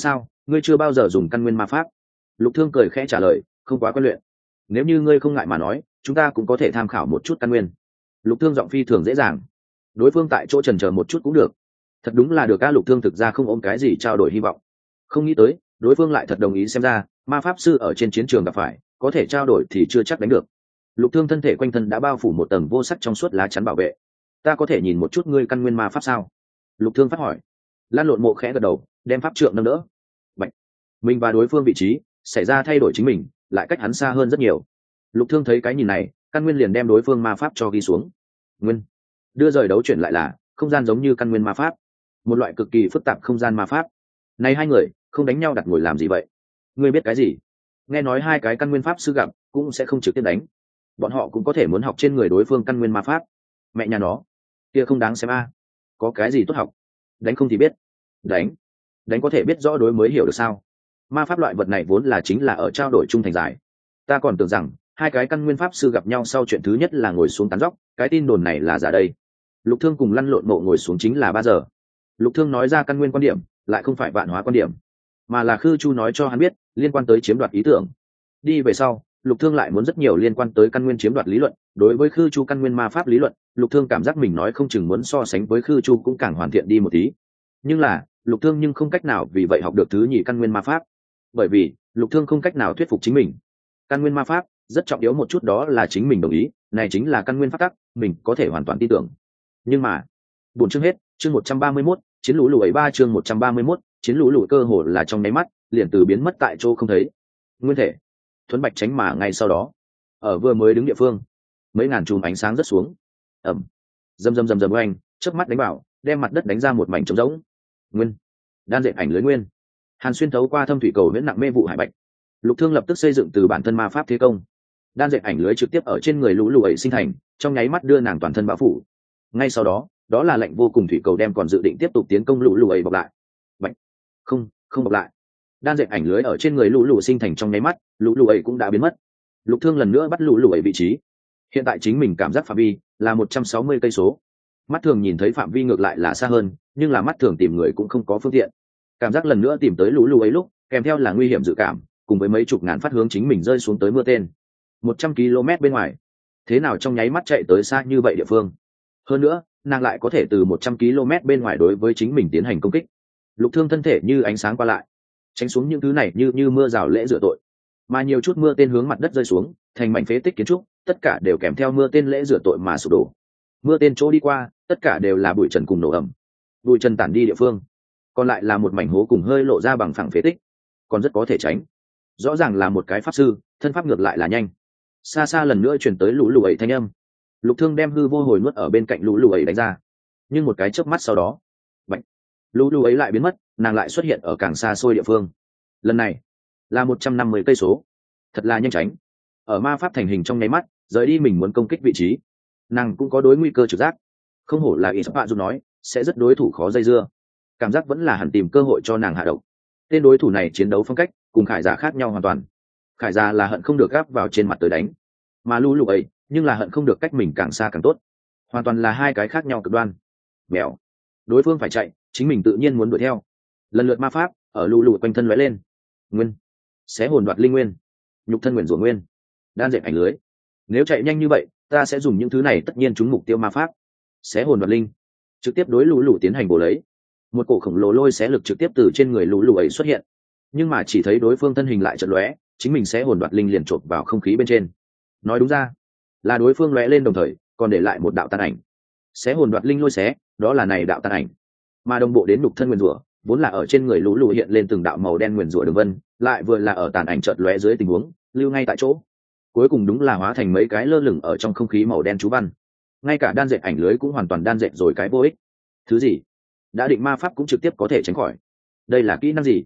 Speaker 1: ngươi chưa bao giờ dùng căn nguyên ma pháp. Lục Thương cười khẽ trả lời, không quá quen luyện. Nếu như ngươi không ngại mà nói, chúng ta cũng có thể tham khảo một chút căn nguyên. Lục Thương giọng phi thường dễ dàng. Đối phương tại chỗ chần chờ một chút cũng được. Thật đúng là được, các Lục Thương thực ra không ôm cái gì trao đổi hy vọng. Không nghĩ tới, đối phương lại thật đồng ý, xem ra ma pháp sư ở trên chiến trường gặp phải, có thể trao đổi thì chưa chắc đánh được. Lục Thương thân thể quanh thân đã bao phủ một tầng vô sắc trong suốt lá chắn bảo vệ. Ta có thể nhìn một chút ngươi căn nguyên ma pháp sao? Lục Thương phát hỏi. Lan Lộn Mộ khẽ gật đầu, đem pháp trượng nâng đỡ. Bạch. Mình và đối phương vị trí xảy ra thay đổi, chính mình lại cách hắn xa hơn rất nhiều. Lục Thương thấy cái nhìn này, căn nguyên liền đem đối phương ma pháp cho ghi xuống. Nguyên. Đưa rời đấu chuyển lại là không gian giống như căn nguyên ma pháp, một loại cực kỳ phức tạp không gian ma pháp. Này hai người không đánh nhau đặt ngồi làm gì vậy? Ngươi biết cái gì? Nghe nói hai cái căn nguyên pháp sư gặp cũng sẽ không trực tiếp đánh, bọn họ cũng có thể muốn học trên người đối phương căn nguyên ma pháp. Mẹ nhà nó, kia không đáng xem a. Có cái gì tốt học? Đánh không thì biết. Đánh có thể biết rõ đối mới hiểu được sao? Ma pháp loại vật này vốn là chính là ở trao đổi chung thành giải. Ta còn tưởng rằng hai cái căn nguyên pháp sư gặp nhau sau chuyện thứ nhất là ngồi xuống tán dóc, cái tin đồn này là giả đây. Lục Thương cùng Lăn Lộn Mộ ngồi xuống chính là 3 giờ. Lục Thương nói ra căn nguyên quan điểm, lại không phải vạn hóa quan điểm, mà là Khư Chu nói cho hắn biết liên quan tới chiếm đoạt ý tưởng. Đi về sau, Lục Thương lại muốn rất nhiều liên quan tới căn nguyên chiếm đoạt lý luận. Đối với Khư Chu căn nguyên ma pháp lý luận, Lục Thương cảm giác mình nói không chừng muốn so sánh với Khư Chu cũng càng hoàn thiện đi một tí. Nhưng là Lục Thương nhưng không cách nào vì vậy học được thứ nhì căn nguyên ma pháp, bởi vì Lục Thương không cách nào thuyết phục chính mình. Căn nguyên ma pháp rất trọng yếu một chút, đó là chính mình đồng ý, này chính là căn nguyên pháp tắc, mình có thể hoàn toàn tin tưởng. Nhưng mà buồn chương hết, chương 131, chiến lũ lụi 3, chương 131, chiến lũ lụi cơ hồ là trong nháy mắt liền từ biến mất tại chỗ không thấy. Nguyên thể Thuấn Bạch tránh mà ngay sau đó, ở vừa mới đứng địa phương, mấy ngàn chùm ánh sáng rất xuống. Ầm, rầm rầm rầm rầm oanh, chớp mắt đánh vào, đem mặt đất đánh ra một mảnh trống rỗng. Nguyên đan dệt ảnh lưới nguyên, Hàn xuyên thấu qua thâm thủy cầu huyễn nặng mê vụ hải bạch. Lục Thương lập tức xây dựng từ bản thân ma pháp thế công, đan dệt ảnh lưới trực tiếp ở trên người lũ lụi sinh thành, trong nháy mắt đưa nàng toàn thân bao phủ. Ngay sau đó, đó là lệnh vô cùng thủy cầu đem còn dự định tiếp tục tiến công lũ lụi bọc lại. Bạch. Không bọc lại. Đan dệt ảnh lưới ở trên người lũ lụi sinh thành trong nháy mắt, lũ lụi cũng đã biến mất. Lục Thương lần nữa bắt lũ lụi vị trí. Hiện tại chính mình cảm giác phạm vi là 160 cây số. Mắt thường nhìn thấy phạm vi ngược lại là xa hơn, nhưng là mắt thường tìm người cũng không có phương tiện. Cảm giác lần nữa tìm tới lũ lụi lúc, kèm theo là nguy hiểm dự cảm, cùng với mấy chục ngàn phát hướng chính mình rơi xuống tới mưa tên. 100 km bên ngoài, thế nào trong nháy mắt chạy tới xa như vậy địa phương? Hơn nữa, nàng lại có thể từ 100 km bên ngoài đối với chính mình tiến hành công kích. Lục Thương thân thể như ánh sáng qua lại, tránh xuống những thứ này như mưa rào lễ rửa tội, mà nhiều chút mưa tên hướng mặt đất rơi xuống, thành mảnh phế tích kiến trúc, tất cả đều kèm theo mưa tên lễ rửa tội mà sụp đổ. Mưa tên chỗ đi qua, tất cả đều là bụi trần cùng nổ ẩm. Bụi trần tản đi địa phương, còn lại là một mảnh hố cùng hơi lộ ra bằng phẳng phế tích, còn rất có thể tránh. Rõ ràng là một cái pháp sư, thân pháp ngược lại là nhanh. Xa xa lần nữa truyền tới lũ lụi thanh âm. Lục Thương đem hư vô hồi nuốt ở bên cạnh lũ lụi đánh ra, nhưng một cái chớp mắt sau đó, bạch, lũ lụi lại biến mất, nàng lại xuất hiện ở càng xa xôi địa phương. Lần này là 150 cây số, thật là nhanh tránh. Ở ma pháp thành hình trong nháy mắt, rời đi mình muốn công kích vị trí, nàng cũng có đối nguy cơ trực giác. Không hổ là ý bạn dù nói sẽ rất đối thủ khó dây dưa, cảm giác vẫn là hẳn tìm cơ hội cho nàng hạ độc. Tên đối thủ này chiến đấu phong cách cùng Khải Giả khác nhau hoàn toàn. Khải Giả là hận không được gáp vào trên mặt tới đánh, mà lũ lụi ấy nhưng là hận không được cách mình càng xa càng tốt, hoàn toàn là hai cái khác nhau cực đoan. Mèo, đối phương phải chạy, chính mình tự nhiên muốn đuổi theo. Lần lượt ma pháp ở lũ lụi quanh thân lóe lên. Nguyên, xé hồn đoạt linh nguyên, nhục thân nguyên rủa nguyên, đan dệt ảnh lưới. Nếu chạy nhanh như vậy, ta sẽ dùng những thứ này, tất nhiên trúng mục tiêu ma pháp. Xé hồn đoạt linh, trực tiếp đối lũ lụi tiến hành bổ lấy. Một cổ khổng lồ lôi xé lực trực tiếp từ trên người lũ lụi ấy xuất hiện, nhưng mà chỉ thấy đối phương thân hình lại chợt lóe, chính mình xé hồn đoạt linh liền chộp vào không khí bên trên. Nói đúng ra là đối phương lóe lên đồng thời còn để lại một đạo tàn ảnh. Xé hồn đoạt linh lôi xé, đó là này đạo tàn ảnh, mà đồng bộ đến nhục thân nguyên rủa, vốn là ở trên người lũ lụi hiện lên từng đạo màu đen nguyên rủa đường vân, lại vừa là ở tàn ảnh chợt lóe dưới tình huống lưu ngay tại chỗ, cuối cùng đúng là hóa thành mấy cái lơ lửng ở trong không khí màu đen chú văn. Ngay cả đan dệt ảnh lưới cũng hoàn toàn đan dệt rồi cái vô ích. Thứ gì đã định ma pháp cũng trực tiếp có thể tránh khỏi. Đây là kỹ năng gì?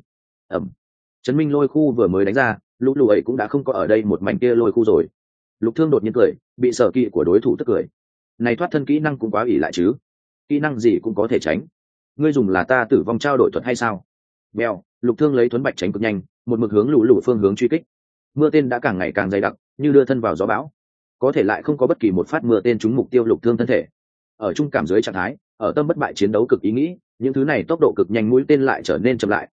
Speaker 1: Chấn minh lôi khu vừa mới đánh ra, lũ lụi cũng đã không có ở đây một mảnh kia lôi khu rồi. Lục Thương đột nhiên cười, bị sở kỵ của đối thủ tức cười. Này thoát thân kỹ năng cũng quá ỷ lại chứ, kỹ năng gì cũng có thể tránh, ngươi dùng là ta tử vong trao đổi thuật hay sao? Bèo, Lục Thương lấy Thuấn Bạch tránh cực nhanh, một mực hướng lũ lụi phương hướng truy kích. Mưa tên đã càng ngày càng dày đặc, như đưa thân vào gió bão, có thể lại không có bất kỳ một phát mưa tên trúng mục tiêu Lục Thương thân thể. Ở trung cảm dưới trạng thái, ở tâm bất bại chiến đấu cực ý nghĩ, những thứ này tốc độ cực nhanh, mũi tên lại trở nên chậm lại,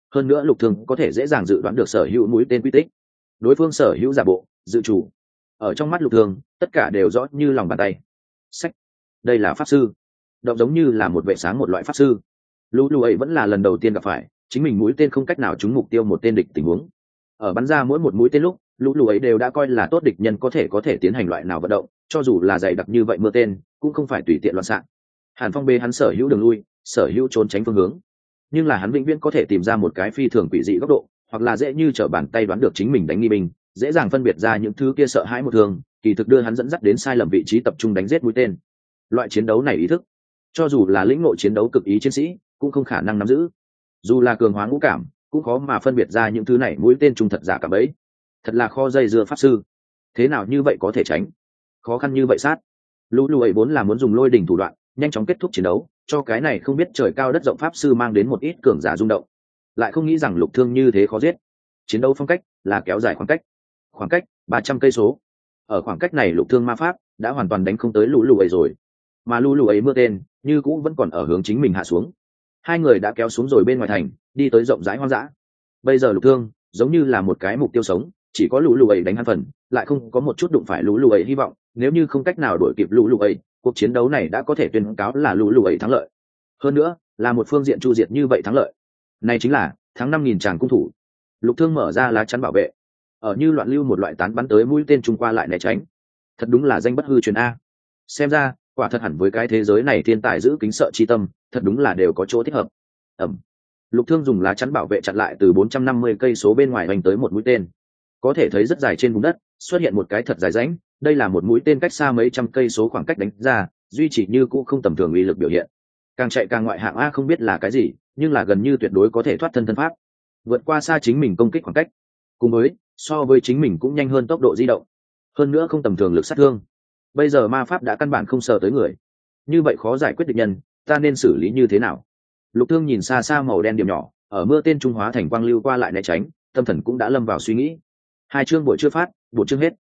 Speaker 1: hơn nữa Lục Thương có thể dễ dàng dự đoán được sở hữu mũi tên quy tích. Đối phương sở hữu giả bộ dự chủ, ở trong mắt Lục Thương tất cả đều rõ như lòng bàn tay. Sách, đây là pháp sư, động giống như là một vệ sáng một loại pháp sư. Lũ ấy vẫn là lần đầu tiên gặp phải chính mình mũi tên không cách nào trúng mục tiêu một tên địch tình huống. Ở bắn ra mỗi một mũi tên lúc, lũ ấy đều đã coi là tốt địch nhân có thể tiến hành loại nào vận động, cho dù là dày đặc như vậy mưa tên cũng không phải tùy tiện loạn xạ. Hàn Phong bê hắn sở hữu đường lui, sở hữu trốn tránh phương hướng, nhưng là hắn vĩnh viễn có thể tìm ra một cái phi thường quỷ dị góc độ, hoặc là dễ như trở bàn tay đoán được chính mình đánh nghi binh, dễ dàng phân biệt ra những thứ kia sợ hãi một thường, kỳ thực đưa hắn dẫn dắt đến sai lầm vị trí tập trung đánh giết mũi tên. Loại chiến đấu này ý thức, cho dù là lĩnh ngộ chiến đấu cực ý chiến sĩ cũng không khả năng nắm giữ, dù là cường hóa ngũ cảm cũng khó mà phân biệt ra những thứ này mũi tên trung thật giả cả bấy. Thật là kho dây dưa pháp sư, thế nào như vậy có thể tránh, khó khăn như vậy sát. Lũ ấy vốn là muốn dùng lôi đình thủ đoạn nhanh chóng kết thúc chiến đấu, cho cái này không biết trời cao đất rộng pháp sư mang đến một ít cường giả rung động, lại không nghĩ rằng Lục Thương như thế khó giết. Chiến đấu phong cách là kéo dài khoảng cách 300 cây số. Ở khoảng cách này Lục Thương ma pháp đã hoàn toàn đánh không tới lũ ấy rồi, mà lũ ấy mưa tên như cũ vẫn còn ở hướng chính mình hạ xuống. Hai người đã kéo xuống rồi bên ngoài thành, đi tới rộng rãi hoang dã. Bây giờ Lục Thương giống như là một cái mục tiêu sống, chỉ có lũ ấy đánh hắn phần, lại không có một chút đụng phải lũ ấy hy vọng. Nếu như không cách nào đuổi kịp lũ ấy, cuộc chiến đấu này đã có thể tuyên cáo là lũ ấy thắng lợi. Hơn nữa là một phương diện chu diệt như vậy thắng lợi. Này chính là thắng 5.000 tràng cung thủ. Lục Thương mở ra lá chắn bảo vệ, ở như loạn lưu một loại tán bắn tới mũi tên trung qua lại né tránh. Thật đúng là danh bất hư truyền a. Xem ra quả thật hẳn với cái thế giới này thiên tài giữ kính sợ chi tâm, thật đúng là đều có chỗ thích hợp. Lục Thương dùng lá chắn bảo vệ chặn lại từ 450 cây số bên ngoài đánh tới một mũi tên. Có thể thấy rất dài trên vùng đất xuất hiện một cái thật dài rãnh, đây là một mũi tên cách xa mấy trăm cây số khoảng cách đánh ra, duy trì như cũ không tầm thường uy lực biểu hiện. Càng chạy càng ngoại hạng a, không biết là cái gì, nhưng là gần như tuyệt đối có thể thoát thân pháp, vượt qua xa chính mình công kích khoảng cách, cùng với so với chính mình cũng nhanh hơn tốc độ di động, hơn nữa không tầm thường lực sát thương. Bây giờ ma pháp đã căn bản không sợ tới người, như vậy khó giải quyết địch nhân, ta nên xử lý như thế nào? Lục Thương nhìn xa xa màu đen điểm nhỏ ở mưa tên trung hóa thành quang lưu qua lại né tránh, tâm thần cũng đã lâm vào suy nghĩ. Hai chương buổi chưa phát, buổi chương hết.